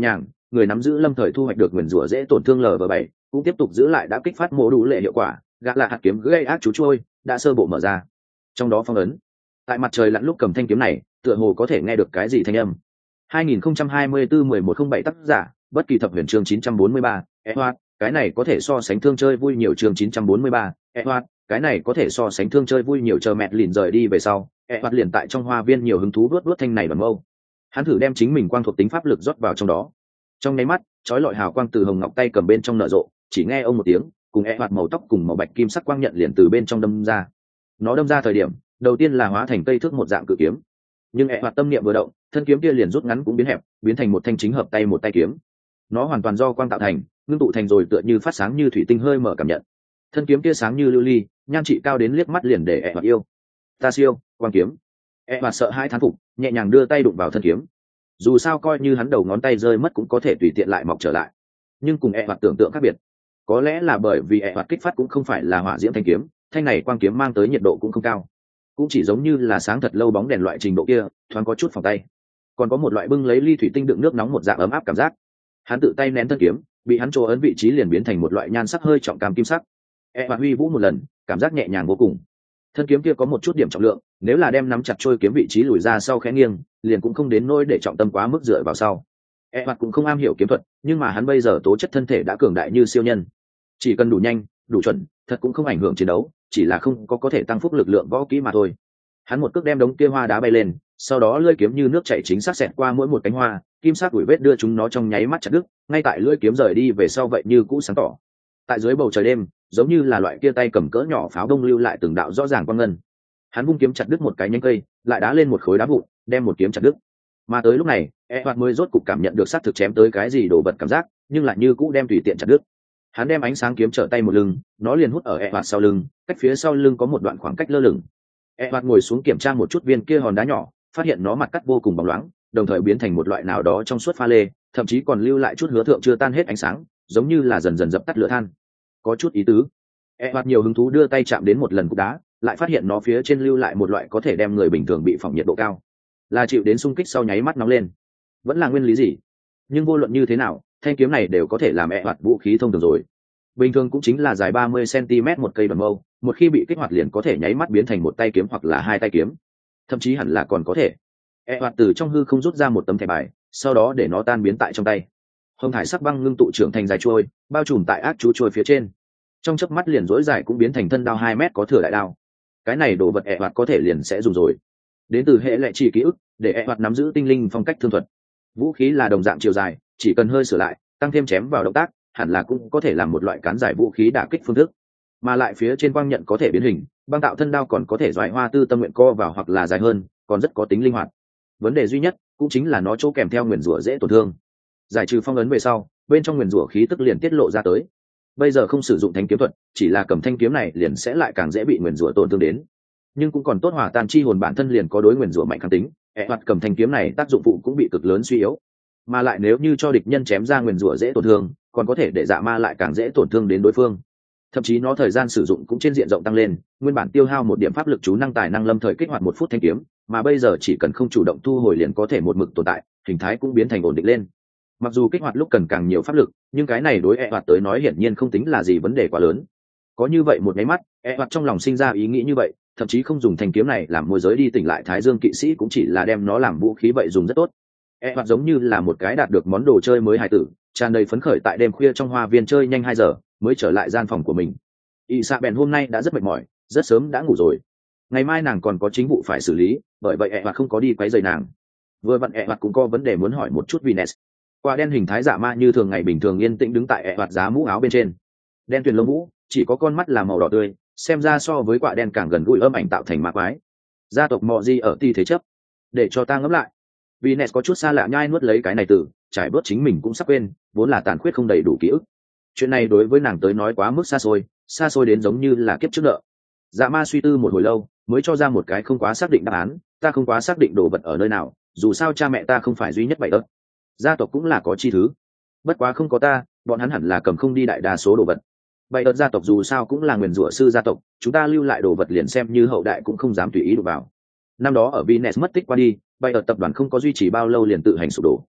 người nắm giữ lâm thời thu hoạch được nguyền rủa dễ tổn thương lv bảy cũng tiếp tục giữ lại đã kích phát mô đủ lệ hiệu quả. Gã là hạt kiếm gây ác chú trôi đã sơ bộ mở ra, trong đó phong ấn tại mặt trời lặn lúc cầm thanh kiếm này tựa hồ có thể nghe được cái gì thanh âm. hai nghìn không trăm hai mươi tư mười một không bảy tác giả bất kỳ thập huyền chương chín trăm bốn mươi ba Edward, cái này có thể so sánh thương chơi vui nhiều chương chín trăm bốn mươi ba Edward, cái này có thể so sánh thương chơi vui nhiều. Chờ mẹ lìn rời đi về sau, Edward liền tại trong hoa viên nhiều hứng thú vuốt vuốt thanh này đoàn mâu. Hắn thử đem chính mình quang thuộc tính pháp lực rót vào trong đó. Trong nháy mắt, chói lọi hào quang từ hồng ngọc tay cầm bên trong nở rộ, chỉ nghe ông một tiếng, cùng Edward màu tóc cùng màu bạch kim sắc quang nhận liền từ bên trong đâm ra. Nó đâm ra thời điểm, đầu tiên là hóa thành cây thước một dạng cự kiếm, nhưng Edward tâm niệm vừa động, thân kiếm kia liền rút ngắn cũng biến hẹp, biến thành một thanh chính hợp tay một tay kiếm. Nó hoàn toàn do quang tạo thành, ngưng tụ thành rồi tựa như phát sáng như thủy tinh hơi mở cảm nhận. Thân kiếm kia sáng như lưu ly, nhan trị cao đến liếc mắt liền để Edward yêu. Ta siêu, quang kiếm. Edward sợ hãi thán phục, nhẹ nhàng đưa tay đụng vào thân kiếm. Dù sao coi như hắn đầu ngón tay rơi mất cũng có thể tùy tiện lại mọc trở lại. Nhưng cùng Edward tưởng tượng khác biệt. Có lẽ là bởi vì Edward kích phát cũng không phải là hỏa diễm thanh kiếm, thanh này quang kiếm mang tới nhiệt độ cũng không cao, cũng chỉ giống như là sáng thật lâu bóng đèn loại trình độ kia, thoáng có chút phòng tay. Còn có một loại bưng lấy ly thủy tinh đựng nước nóng một dạng ấm áp cảm giác. Hắn tự tay nén thân kiếm, bị hắn chỗ ấn vị trí liền biến thành một loại nhan sắc hơi trọng cam kim sắc. Edward huy vũ một lần, cảm giác nhẹ nhàng vô cùng. Thân kiếm kia có một chút điểm trọng lượng, nếu là đem nắm chặt trôi kiếm vị trí lùi ra sau khẽ nghiêng, liền cũng không đến nỗi để trọng tâm quá mức dựa vào sau. Edward cũng không am hiểu kiếm thuật, nhưng mà hắn bây giờ tố chất thân thể đã cường đại như siêu nhân, chỉ cần đủ nhanh, đủ chuẩn, thật cũng không ảnh hưởng chiến đấu, chỉ là không có có thể tăng phúc lực lượng võ kỹ mà thôi. Hắn một cước đem đống kia hoa đá bay lên, sau đó lưỡi kiếm như nước chảy chính xác xẹt qua mỗi một cánh hoa, kim sắc đuổi vết đưa chúng nó trong nháy mắt chặt đứt, ngay tại lưỡi kiếm rời đi về sau vậy như cũ sáng tỏ. Tại dưới bầu trời đêm, giống như là loại kia tay cầm cỡ nhỏ pháo đông lưu lại từng đạo rõ ràng quang ngân. Hắn vung kiếm chặt đứt một cái nhánh cây, lại đá lên một khối đá vụn, đem một kiếm chặt đứt. Mà tới lúc này, Edward mới rốt cục cảm nhận được sát thực chém tới cái gì đổ vật cảm giác, nhưng lại như cũ đem tùy tiện chặt đứt. Hắn đem ánh sáng kiếm trở tay một lưng, nó liền hút ở Edward sau lưng, cách phía sau lưng có một đoạn khoảng cách lơ lửng. Edward ngồi xuống kiểm tra một chút viên kia hòn đá nhỏ, phát hiện nó mặt cắt vô cùng bóng loáng, đồng thời biến thành một loại nào đó trong suốt pha lê, thậm chí còn lưu lại chút hứa thượng chưa tan hết ánh sáng, giống như là dần dần dập tắt lửa than. Có chút ý tứ. Edward nhiều hứng thú đưa tay chạm đến một lần cục đá, lại phát hiện nó phía trên lưu lại một loại có thể đem người bình thường bị phỏng nhiệt độ cao, là chịu đến xung kích sau nháy mắt nóng lên. Vẫn là nguyên lý gì? Nhưng vô luận như thế nào, thanh kiếm này đều có thể làm Edward vũ khí thông thường rồi. Bình thường cũng chính là dài ba mươi xăng-ti-mét một cây đoàn mâu, một khi bị kích hoạt liền có thể nháy mắt biến thành một tay kiếm hoặc là hai tay kiếm, thậm chí hẳn là còn có thể. Edward từ trong hư không rút ra một tấm thẻ bài, sau đó để nó tan biến tại trong tay. Hồng thải sắc băng ngưng tụ trưởng thành dài chuôi, bao trùm tại ác chú chuôi phía trên. Trong chớp mắt liền rỗi dài cũng biến thành thân đao hai mét có thừa đại đao. Cái này đồ vật Edward có thể liền sẽ dùng rồi. Đến từ hệ lệ chỉ ký ức, để Edward nắm giữ tinh linh phong cách thương thuật. Vũ khí là đồng dạng chiều dài, chỉ cần hơi sửa lại, tăng thêm chém vào động tác, hẳn là cũng có thể làm một loại cán giải vũ khí đả kích phương thức. Mà lại phía trên quang nhận có thể biến hình, băng tạo thân đao còn có thể doại hoa tư tâm nguyện co vào hoặc là dài hơn, còn rất có tính linh hoạt. Vấn đề duy nhất cũng chính là nó chỗ kèm theo nguyền rủa dễ tổn thương. Giải trừ phong ấn về sau, bên trong nguyền rủa khí tức liền tiết lộ ra tới. Bây giờ không sử dụng thanh kiếm thuật, chỉ là cầm thanh kiếm này liền sẽ lại càng dễ bị nguyền rủa tổn thương đến. Nhưng cũng còn tốt hòa tan chi hồn bản thân liền có đối nguyền rủa mạnh kháng tính, Edward cầm thanh kiếm này tác dụng phụ cũng bị cực lớn suy yếu. Mà lại nếu như cho địch nhân chém ra nguyền rủa dễ tổn thương, còn có thể để dạ ma lại càng dễ tổn thương đến đối phương. Thậm chí nó thời gian sử dụng cũng trên diện rộng tăng lên, nguyên bản tiêu hao một điểm pháp lực chú năng tài năng lâm thời kích hoạt một phút thanh kiếm, mà bây giờ chỉ cần không chủ động thu hồi liền có thể một mực tồn tại, hình thái cũng biến thành ổn định lên. Mặc dù kích hoạt lúc cần càng nhiều pháp lực, nhưng cái này đối Edward tới nói hiển nhiên không tính là gì vấn đề quá lớn. Có như vậy một cái mắt, Edward trong lòng sinh ra ý nghĩ như vậy, thậm chí không dùng thanh kiếm này làm môi giới đi tỉnh lại Thái Dương kỵ sĩ cũng chỉ là đem nó làm vũ khí vậy dùng rất tốt. Edward giống như là một cái đạt được món đồ chơi mới hài tử, tràn đầy phấn khởi tại đêm khuya trong hoa viên chơi nhanh hai giờ, mới trở lại gian phòng của mình. Isabel hôm nay đã rất mệt mỏi, rất sớm đã ngủ rồi. Ngày mai nàng còn có chính vụ phải xử lý, bởi vậy Edward không có đi quấy rầy nàng. Vừa vặn Edward cũng có vấn đề muốn hỏi một chút Venus. Quả đen hình thái dạ ma như thường ngày bình thường yên tĩnh đứng tại Edward giá mũ áo bên trên. Đen tuyền lông mũ, chỉ có con mắt là màu đỏ tươi, xem ra so với quả đen càng gần gũi âm ảnh tạo thành ma quái. Gia tộc Mọ Di ở ti thế chấp. Để cho ta ngẫm lại. Venus có chút xa lạ nhai nuốt lấy cái này từ, trải bớt chính mình cũng sắp quên, vốn là tàn khuyết không đầy đủ ký ức. Chuyện này đối với nàng tới nói quá mức xa xôi, xa xôi đến giống như là kiếp trước nợ. Dạ ma suy tư một hồi lâu, mới cho ra một cái không quá xác định đáp án, ta không quá xác định đồ vật ở nơi nào, dù sao cha mẹ ta không phải duy nhất bảy ớt. Gia tộc cũng là có chi thứ. Bất quá không có ta, bọn hắn hẳn là cầm không đi đại đa số đồ vật. Bảy ớt gia tộc dù sao cũng là nguyền rủa sư gia tộc, chúng ta lưu lại đồ vật liền xem như hậu đại cũng không dám tùy ý đụng vào. Năm đó ở Venus mất tích qua đi, bảy ớt tập đoàn không có duy trì bao lâu liền tự hành sụp đổ.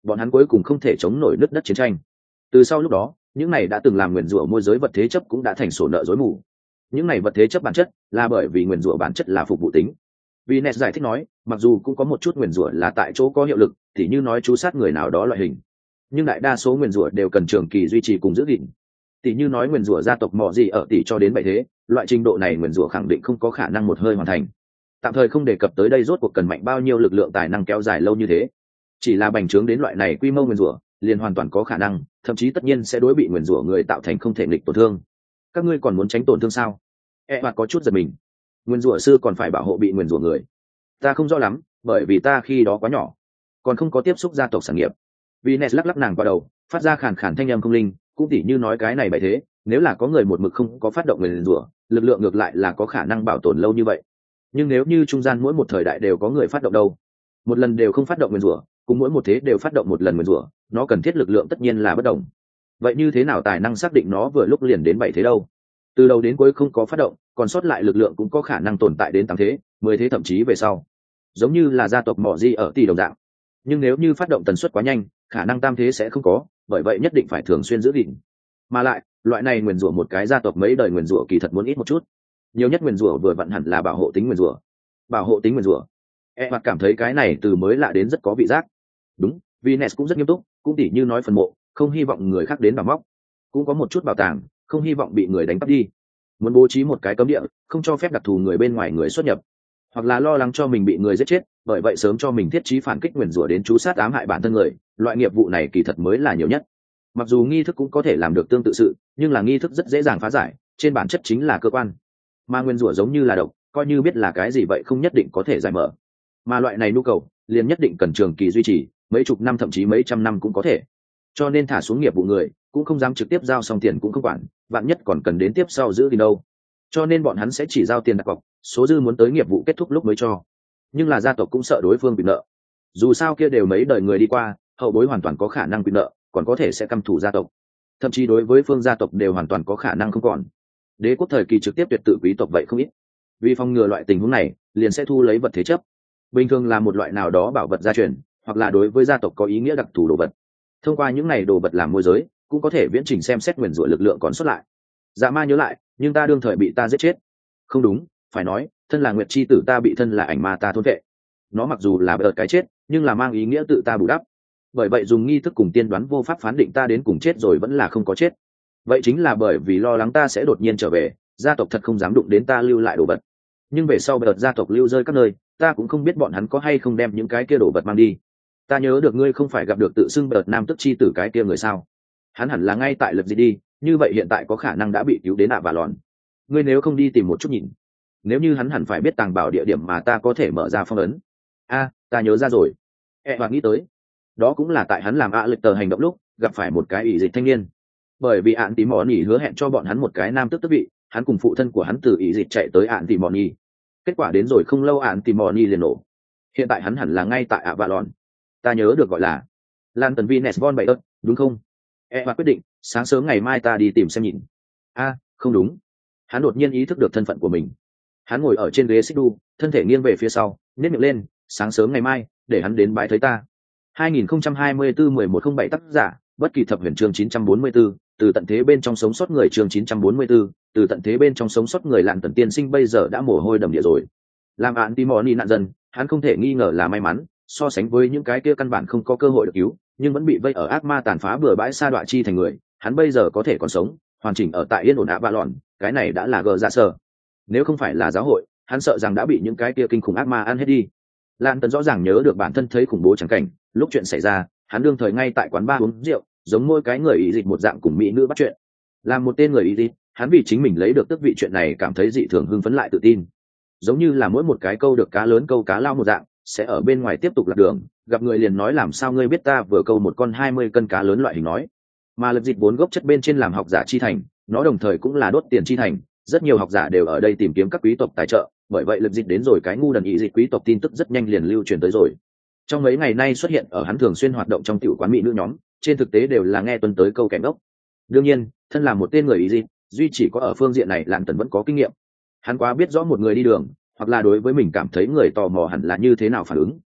bọn hắn cuối cùng không thể chống nổi nứt đất chiến tranh. Từ sau lúc đó, những này đã từng làm nguyền rủa môi giới vật thế chấp cũng đã thành sổ nợ rối mù. Những này vật thế chấp bản chất là bởi vì nguyền rủa bản chất là phục vụ tính. Vì Nes giải thích nói, mặc dù cũng có một chút nguyền rủa là tại chỗ có hiệu lực, thì như nói chú sát người nào đó loại hình, nhưng đại đa số nguyền rủa đều cần trường kỳ duy trì cùng giữ gìn. Tỷ như nói nguyền rủa gia tộc mọ gì ở tỷ cho đến bảy thế, loại trình độ này nguyền rủa khẳng định không có khả năng một hơi hoàn thành. Tạm thời không đề cập tới đây rốt cuộc cần mạnh bao nhiêu lực lượng tài năng kéo dài lâu như thế. Chỉ là bành trướng đến loại này quy mô nguyền rủa, liền hoàn toàn có khả năng, thậm chí tất nhiên sẽ đối bị nguyền rủa người tạo thành không thể nghịch tổn thương. Các ngươi còn muốn tránh tổn thương sao? E hoặc có chút giật mình. Nguyền rủa sư còn phải bảo hộ bị nguyền rủa người. Ta không rõ lắm, bởi vì ta khi đó quá nhỏ, còn không có tiếp xúc gia tộc sản nghiệp. Vines lắc lắc nàng vào đầu, phát ra khàn khàn thanh âm không linh, cũng tỉ như nói cái này bậy thế, nếu là có người một mực không có phát động nguyền rủa, lực lượng ngược lại là có khả năng bảo tồn lâu như vậy. Nhưng nếu như trung gian mỗi một thời đại đều có người phát động đâu, một lần đều không phát động nguyền rủa, cùng mỗi một thế đều phát động một lần nguyền rủa, nó cần thiết lực lượng tất nhiên là bất đồng. Vậy như thế nào tài năng xác định nó vừa lúc liền đến bảy thế đâu? Từ đầu đến cuối không có phát động, còn sót lại lực lượng cũng có khả năng tồn tại đến tám thế, mười thế thậm chí về sau. Giống như là gia tộc mỏ di ở tỷ đồng dạng. Nhưng nếu như phát động tần suất quá nhanh, khả năng tam thế sẽ không có, bởi vậy nhất định phải thường xuyên giữ gìn. Mà lại, loại này nguyền rủa một cái gia tộc mấy đời nguyền rủa kỳ thật muốn ít một chút. Nhiều nhất nguyền rủa vừa vặn hẳn là bảo hộ tính nguyền rủa. Bảo hộ tính nguyền rủa. E hoặc cảm thấy cái này từ mới lạ đến rất có vị giác. Đúng, Vines cũng rất nghiêm túc, cũng tỉ như nói phần mộ, không hy vọng người khác đến đào móc. Cũng có một chút bảo tàng, không hy vọng bị người đánh cắp đi. Muốn bố trí một cái cấm địa, không cho phép đặc thù người bên ngoài người xuất nhập, hoặc là lo lắng cho mình bị người giết chết, bởi vậy sớm cho mình thiết trí phản kích nguyền rủa đến chú sát ám hại bản thân người. Loại nghiệp vụ này kỳ thật mới là nhiều nhất. Mặc dù nghi thức cũng có thể làm được tương tự sự, nhưng là nghi thức rất dễ dàng phá giải, trên bản chất chính là cơ quan. Mà nguyên rủa giống như là độc, coi như biết là cái gì vậy không nhất định có thể giải mở. Mà loại này nhu cầu liền nhất định cần trường kỳ duy trì, mấy chục năm thậm chí mấy trăm năm cũng có thể. Cho nên thả xuống nghiệp vụ người cũng không dám trực tiếp giao xong tiền cũng không quản, vạn nhất còn cần đến tiếp sau giữ gì đâu. Cho nên bọn hắn sẽ chỉ giao tiền đặt cọc, số dư muốn tới nghiệp vụ kết thúc lúc mới cho. Nhưng là gia tộc cũng sợ đối phương bị nợ, dù sao kia đều mấy đời người đi qua, hậu bối hoàn toàn có khả năng bị nợ, còn có thể sẽ căm thù gia tộc, thậm chí đối với phương gia tộc đều hoàn toàn có khả năng không còn. Đế quốc thời kỳ trực tiếp tuyệt tự quý tộc vậy không ít, vì phòng ngừa loại tình huống này liền sẽ thu lấy vật thế chấp, bình thường là một loại nào đó bảo vật gia truyền, hoặc là đối với gia tộc có ý nghĩa đặc thù đồ vật. Thông qua những này đồ vật làm môi giới, cũng có thể viễn trình xem xét nguyền rủa lực lượng còn sót lại. Dạ ma nhớ lại, nhưng ta đương thời bị ta giết chết. Không đúng, phải nói thân là nguyệt chi tử ta bị thân là ảnh ma ta thôn vệ. Nó mặc dù là bợt cái chết, nhưng là mang ý nghĩa tự ta bù đắp. Bởi vậy dùng nghi thức cùng tiên đoán vô pháp phán định ta đến cùng chết rồi vẫn là không có chết. Vậy chính là bởi vì lo lắng ta sẽ đột nhiên trở về, gia tộc thật không dám đụng đến ta lưu lại đồ vật. Nhưng về sau bợt gia tộc lưu rơi các nơi, ta cũng không biết bọn hắn có hay không đem những cái kia đồ vật mang đi. Ta nhớ được ngươi không phải gặp được tự xưng bợt nam tức chi tử cái kia người sao? Hắn hẳn là ngay tại lực gì đi, như vậy hiện tại có khả năng đã bị cứu đến ạ và lòn. Ngươi nếu không đi tìm một chút nhìn, nếu như hắn hẳn phải biết tàng bảo địa điểm mà ta có thể mở ra phong ấn. A, ta nhớ ra rồi. E và nghĩ tới, đó cũng là tại hắn làm ạ lịch tờ hành động lúc gặp phải một cái ỷ dịch thanh niên, bởi vì ạn tỉ mòn nhì hứa hẹn cho bọn hắn một cái nam tức tức vị, hắn cùng phụ thân của hắn từ ỷ dịch chạy tới ạn tỉ mòn nhì, kết quả đến rồi không lâu ạn tỉ mòn nhì liền nổ. Hiện tại hắn hẳn là ngay tại ạ và lòn. Ta nhớ được gọi là lan tần vines von bảy ớt, đúng không? E và quyết định sáng sớm ngày mai ta đi tìm xem nhìn. A, không đúng. Hắn đột nhiên ý thức được thân phận của mình. Hắn ngồi ở trên ghế xích đu, thân thể nghiêng về phía sau, nhếch miệng lên. Sáng sớm ngày mai để hắn đến bãi thấy ta. hai nghìn không trăm hai mươi tư mười một không bảy tác giả bất kỳ thập huyền chương chín trăm bốn mươi tư, từ tận thế bên trong sống sót người chương chín trăm bốn mươi tư, từ tận thế bên trong sống sót người lạn tần tiên sinh bây giờ đã mồ hôi đầm địa rồi. Làm án Timoni nạn dân, hắn không thể nghi ngờ là may mắn, so sánh với những cái kia căn bản không có cơ hội được cứu, nhưng vẫn bị vây ở ác ma tàn phá bừa bãi sa đọa chi thành người, hắn bây giờ có thể còn sống, hoàn chỉnh ở tại yên ổn ạ ba lòn, cái này đã là gờ dạ sở. Nếu không phải là giáo hội, hắn sợ rằng đã bị những cái kia kinh khủng ác ma ăn hết đi. Lan Tần rõ ràng nhớ được bản thân thấy khủng bố chẳng cảnh, lúc chuyện xảy ra, hắn đương thời ngay tại quán bar uống rượu, giống mỗi cái người ý dịch một dạng cùng mỹ nữ bắt chuyện. Làm một tên người ý dịch, hắn vì chính mình lấy được tước vị chuyện này cảm thấy dị thường hưng phấn lại tự tin. Giống như là mỗi một cái câu được cá lớn câu cá lao một dạng, sẽ ở bên ngoài tiếp tục lạc đường, gặp người liền nói làm sao ngươi biết ta vừa câu một con hai mươi cân cá lớn loại hình nói. Mà lập dịch vốn gốc chất bên trên làm học giả chi thành, nó đồng thời cũng là đốt tiền chi thành, rất nhiều học giả đều ở đây tìm kiếm các quý tộc tài trợ, bởi vậy lập dịch đến rồi cái ngu đần ý dịch quý tộc tin tức rất nhanh liền lưu truyền tới rồi. Trong mấy ngày nay xuất hiện ở hắn thường xuyên hoạt động trong tiểu quán mỹ nữ nhóm, trên thực tế đều là nghe tuân tới câu kẻ ngốc. Đương nhiên, thân là một tên người ý dịch, duy chỉ có ở phương diện này Lan Tần vẫn có kinh nghiệm. Hắn quá biết rõ một người đi đường, hoặc là đối với mình cảm thấy người tò mò hẳn là như thế nào phản ứng,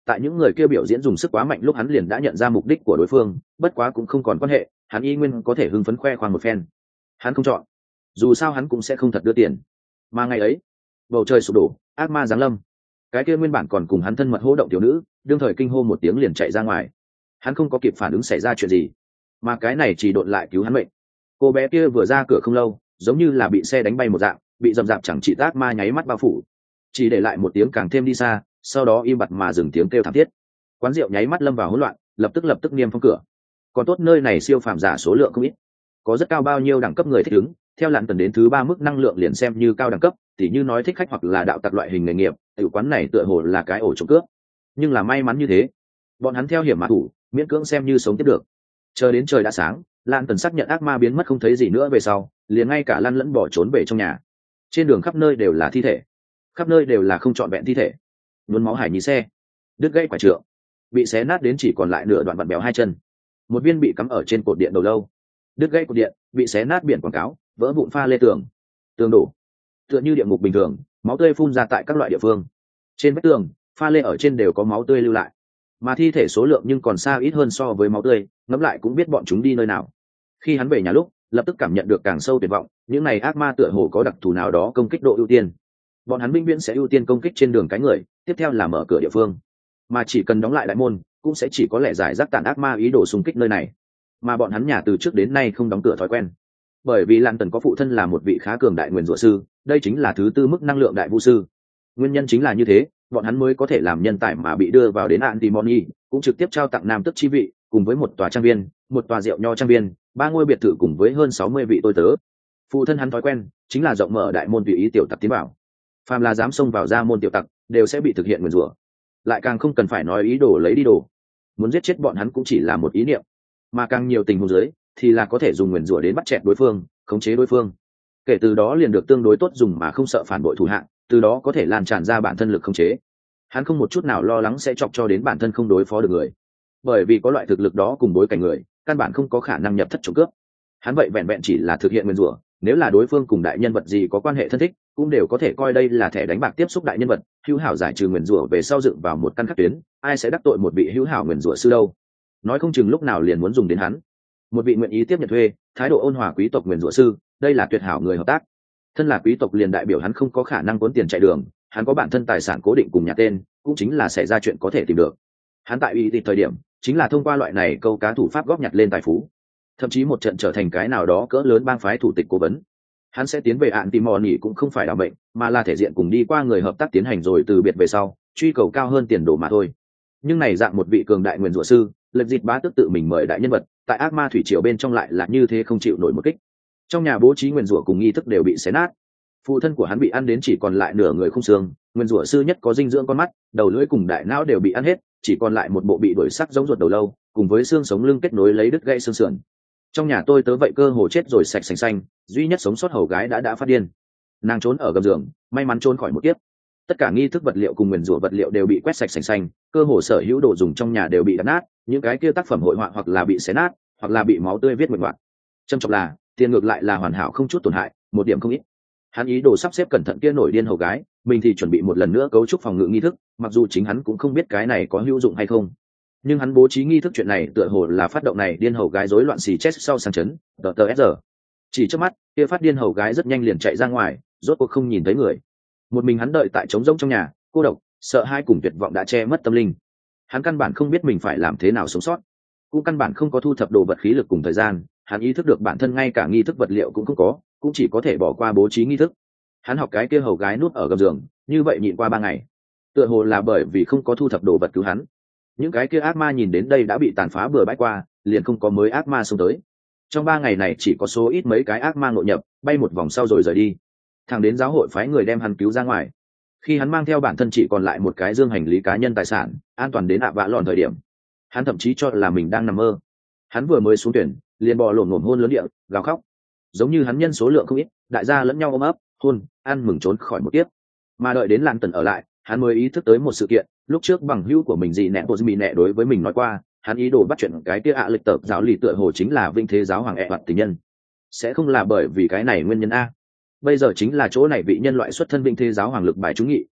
tại những người kia biểu diễn dùng sức quá mạnh lúc hắn liền đã nhận ra mục đích của đối phương, bất quá cũng không còn quan hệ, hắn y nguyên có thể hưng phấn khoe khoang một phen. Hắn không chọn, dù sao hắn cũng sẽ không thật đưa tiền. Mà ngày ấy, bầu trời sụp đổ, ác ma giáng lâm. Cái kia nguyên bản còn cùng hắn thân mật hô động tiểu nữ, đương thời kinh hô một tiếng liền chạy ra ngoài. Hắn không có kịp phản ứng xảy ra chuyện gì, mà cái này chỉ độn lại cứu hắn mệnh. Cô bé kia vừa ra cửa không lâu, giống như là bị xe đánh bay một dạng, bị dầm dạp chẳng trị ác ma nháy mắt bao phủ, chỉ để lại một tiếng càng thêm đi xa, sau đó im bặt mà dừng tiếng kêu thảm thiết. Quán rượu nháy mắt lâm vào hỗn loạn, lập tức lập tức niêm phong cửa. Còn tốt nơi này siêu phàm giả số lượng không ít, có rất cao bao nhiêu đẳng cấp người thích ứng, theo lặn tần đến thứ ba mức năng lượng liền xem như cao đẳng cấp, tỉ như nói thích khách hoặc là đạo tặc loại hình nghề nghiệp, tiểu quán này tựa hồ là cái ổ trộm cướp. Nhưng là may mắn như thế, bọn hắn theo hiểm mã thủ, miễn cưỡng xem như sống tiếp được. Chờ đến trời đã sáng, lặn tần xác nhận ác ma biến mất không thấy gì nữa về sau, liền ngay cả lăn lẫn bỏ trốn về trong nhà. Trên đường khắp nơi đều là thi thể, khắp nơi đều là không trọn vẹn thi thể, nhuốm máu hải nhì xe, đứt gãy quả trượng, bị xé nát đến chỉ còn lại nửa đoạn vặn béo hai chân, một viên bị cắm ở trên cột điện đầu lâu, đứt gãy cột điện, bị xé nát biển quảng cáo, vỡ vụn pha lê tường, tường đổ, tựa như địa ngục bình thường, máu tươi phun ra tại các loại địa phương. Trên vách tường, pha lê ở trên đều có máu tươi lưu lại, mà thi thể số lượng nhưng còn xa ít hơn so với máu tươi, ngẫm lại cũng biết bọn chúng đi nơi nào. Khi hắn về nhà lúc, lập tức cảm nhận được càng sâu tuyệt vọng, những này ác ma tựa hồ có đặc thù nào đó công kích độ ưu tiên. Bọn hắn vĩnh viễn sẽ ưu tiên công kích trên đường cái người, tiếp theo là mở cửa địa phương, mà chỉ cần đóng lại đại môn, cũng sẽ chỉ có lẽ giải rác tàn ác ma ý đồ xung kích nơi này. Mà bọn hắn nhà từ trước đến nay không đóng cửa thói quen, bởi vì Lan Tần có phụ thân là một vị khá cường đại nguyên rủa sư, đây chính là thứ tư mức năng lượng đại vu sư. Nguyên nhân chính là như thế, bọn hắn mới có thể làm nhân tài mà bị đưa vào đến Antimony, cũng trực tiếp trao tặng nam tước chi vị, cùng với một tòa trang viên, một tòa rượu nho trang viên, ba ngôi biệt thự cùng với hơn sáu mươi vị tôi tớ. Phụ thân hắn thói quen chính là rộng mở đại môn tùy ý tiểu tặc tiến vào, phàm là dám xông vào ra môn tiểu tặc đều sẽ bị thực hiện nguyền rủa, lại càng không cần phải nói ý đồ lấy đi đồ, muốn giết chết bọn hắn cũng chỉ là một ý niệm, mà càng nhiều tình huống dưới thì là có thể dùng nguyền rủa đến bắt chẹt đối phương, khống chế đối phương, kể từ đó liền được tương đối tốt dùng mà không sợ phản bội thủ hạng, từ đó có thể lan tràn ra bản thân lực khống chế. Hắn không một chút nào lo lắng sẽ chọc cho đến bản thân không đối phó được người, bởi vì có loại thực lực đó cùng bối cảnh người, căn bản không có khả năng nhập thất trộm cướp. Hắn vậy vẹn vẹn chỉ là thực hiện nguyền rủa, nếu là đối phương cùng đại nhân vật gì có quan hệ thân thích, cũng đều có thể coi đây là thẻ đánh bạc tiếp xúc đại nhân vật, hữu hảo giải trừ nguyền rủa về sau dựng vào một căn khắc tuyến, ai sẽ đắc tội một vị hữu hảo nguyền rủa sư đâu? Nói không chừng lúc nào liền muốn dùng đến hắn. Một vị nguyện ý tiếp nhận thuê, thái độ ôn hòa quý tộc nguyền rủa sư, đây là tuyệt hảo người hợp tác. Thân là quý tộc liền đại biểu hắn không có khả năng tốn tiền chạy đường, hắn có bản thân tài sản cố định cùng nhà tên, cũng chính là xảy ra chuyện có thể tìm được. Hắn tại uy tín thời điểm, chính là thông qua loại này câu cá thủ pháp góp nhặt lên tài phú, thậm chí một trận trở thành cái nào đó cỡ lớn bang phái thủ tịch cố vấn. Hắn sẽ tiến về Antimony cũng không phải đảm bệnh, mà là thể diện cùng đi qua người hợp tác tiến hành rồi từ biệt về sau, truy cầu cao hơn tiền đồ mà thôi. Nhưng này dạng một vị cường đại nguyên rủa sư, lệch dịt bá tức tự mình mời đại nhân vật, tại ác ma thủy triều bên trong lại là như thế không chịu nổi một kích. Trong nhà bố trí nguyên rủa cùng nghi thức đều bị xé nát. Phụ thân của hắn bị ăn đến chỉ còn lại nửa người không xương, nguyên rủa sư nhất có dinh dưỡng con mắt, đầu lưỡi cùng đại não đều bị ăn hết, chỉ còn lại một bộ bị đổi sắc giống ruột đầu lâu, cùng với xương sống lưng kết nối lấy đứt gãy xương sườn. Trong nhà tôi tớ vậy cơ hồ chết rồi sạch sành xanh, duy nhất sống sót hầu gái đã đã phát điên. Nàng trốn ở gầm giường, may mắn trốn khỏi một kiếp. Tất cả nghi thức vật liệu cùng nguyền rủa vật liệu đều bị quét sạch sành xanh, cơ hồ sở hữu đồ dùng trong nhà đều bị đập nát, những cái kia tác phẩm hội họa hoặc là bị xé nát, hoặc là bị máu tươi viết nguyện ngoạc. Trầm trọng là, tiền ngược lại là hoàn hảo không chút tổn hại, một điểm không ít. Hắn ý đồ sắp xếp cẩn thận kia nổi điên hầu gái, mình thì chuẩn bị một lần nữa cấu trúc phòng ngự nghi thức, mặc dù chính hắn cũng không biết cái này có hữu dụng hay không. Nhưng hắn bố trí nghi thức chuyện này tựa hồ là phát động này điên hầu gái rối loạn xì chết sau sang chấn, tờ tờ sr. Chỉ trước mắt, kia phát điên hầu gái rất nhanh liền chạy ra ngoài, rốt cuộc không nhìn thấy người. Một mình hắn đợi tại trống rỗng trong nhà, cô độc, sợ hai cùng tuyệt vọng đã che mất tâm linh. Hắn căn bản không biết mình phải làm thế nào sống sót, cũng căn bản không có thu thập đồ vật khí lực cùng thời gian. Hắn ý thức được bản thân ngay cả nghi thức vật liệu cũng không có, cũng chỉ có thể bỏ qua bố trí nghi thức. Hắn học cái kia hầu gái nút ở gầm giường, như vậy nhịn qua ba ngày. Tựa hồ là bởi vì không có thu thập đồ vật cứu hắn. Những cái kia ác ma nhìn đến đây đã bị tàn phá bừa bãi qua, liền không có mới ác ma xông tới. Trong ba ngày này chỉ có số ít mấy cái ác ma ngộ nhập, bay một vòng sau rồi rời đi. Thằng đến giáo hội phái người đem hắn cứu ra ngoài. Khi hắn mang theo bản thân chỉ còn lại một cái dương hành lý cá nhân tài sản, an toàn đến ạ vạ lòn thời điểm, hắn thậm chí cho là mình đang nằm mơ. Hắn vừa mới xuống thuyền, liền bò lổm lổm hôn lớn địa, gào khóc, giống như hắn nhân số lượng không ít, đại gia lẫn nhau ôm ấp, hôn, ăn mừng trốn khỏi một kiếp. Mà đợi đến Lan Tần ở lại, hắn mới ý thức tới một sự kiện. Lúc trước bằng hữu của mình gì nẹ bộ gì nẹ đối với mình nói qua, hắn ý đồ bắt chuyện cái kia ạ lịch tập giáo lì tựa hồ chính là vinh thế giáo hoàng ẹ hoạt tình nhân. Sẽ không là bởi vì cái này nguyên nhân a? Bây giờ chính là chỗ này vị nhân loại xuất thân vinh thế giáo hoàng lực bài trúng nghị,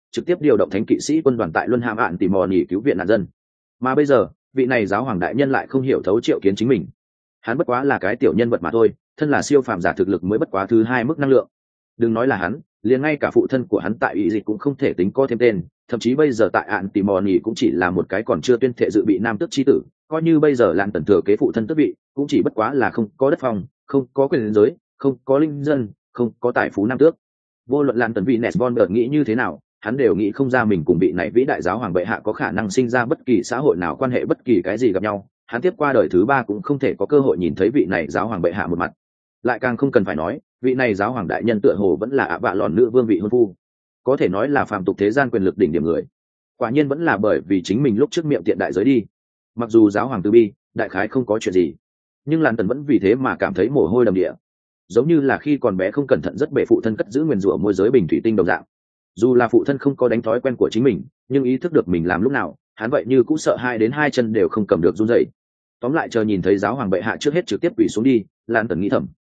trực tiếp điều động thánh kỵ sĩ quân đoàn tại luân hãm ạn tìm mò nỉ cứu viện nạn dân. Mà bây giờ vị này giáo hoàng đại nhân lại không hiểu thấu Triệu Kiến chính mình. Hắn bất quá là cái tiểu nhân vật mà thôi, thân là siêu phàm giả thực lực mới bất quá thứ hai mức năng lượng. Đừng nói là hắn, liền ngay cả phụ thân của hắn tại ủy dịch cũng không thể tính có thêm tên, thậm chí bây giờ tại ạn tìm mò nỉ cũng chỉ là một cái còn chưa tuyên thệ dự bị nam tước chi tử, coi như bây giờ lan tần thừa kế phụ thân tước vị, cũng chỉ bất quá là không có đất phòng, không có quyền giới, không có linh dân, không có tài phú nam tước. Vô luận lan tần vị Nes von Berg nghĩ như thế nào, hắn đều nghĩ không ra mình cùng vị này vĩ đại giáo hoàng bệ hạ có khả năng sinh ra bất kỳ xã hội nào quan hệ bất kỳ cái gì gặp nhau. Hắn tiếp qua đời thứ ba cũng không thể có cơ hội nhìn thấy vị này giáo hoàng bệ hạ một mặt. Lại càng không cần phải nói, vị này giáo hoàng đại nhân tựa hồ vẫn là ạ vạ lòn nữ vương vị hôn phu, có thể nói là phàm tục thế gian quyền lực đỉnh điểm người. Quả nhiên vẫn là bởi vì chính mình lúc trước miệng tiện đại giới đi. Mặc dù giáo hoàng từ bi, đại khái không có chuyện gì, nhưng Lan Tần vẫn vì thế mà cảm thấy mồ hôi đầm địa, giống như là khi còn bé không cẩn thận rất bể phụ thân cất giữ nguyền rủa môi giới bình thủy tinh đồng dạng. Dù là phụ thân không có đánh thói quen của chính mình, nhưng ý thức được mình làm lúc nào, hắn vậy như cũng sợ hai đến hai chân đều không cầm được run rẩy. Tóm lại chờ nhìn thấy giáo hoàng bệ hạ trước hết trực tiếp quỳ xuống đi, Lan Tần nghĩ thầm,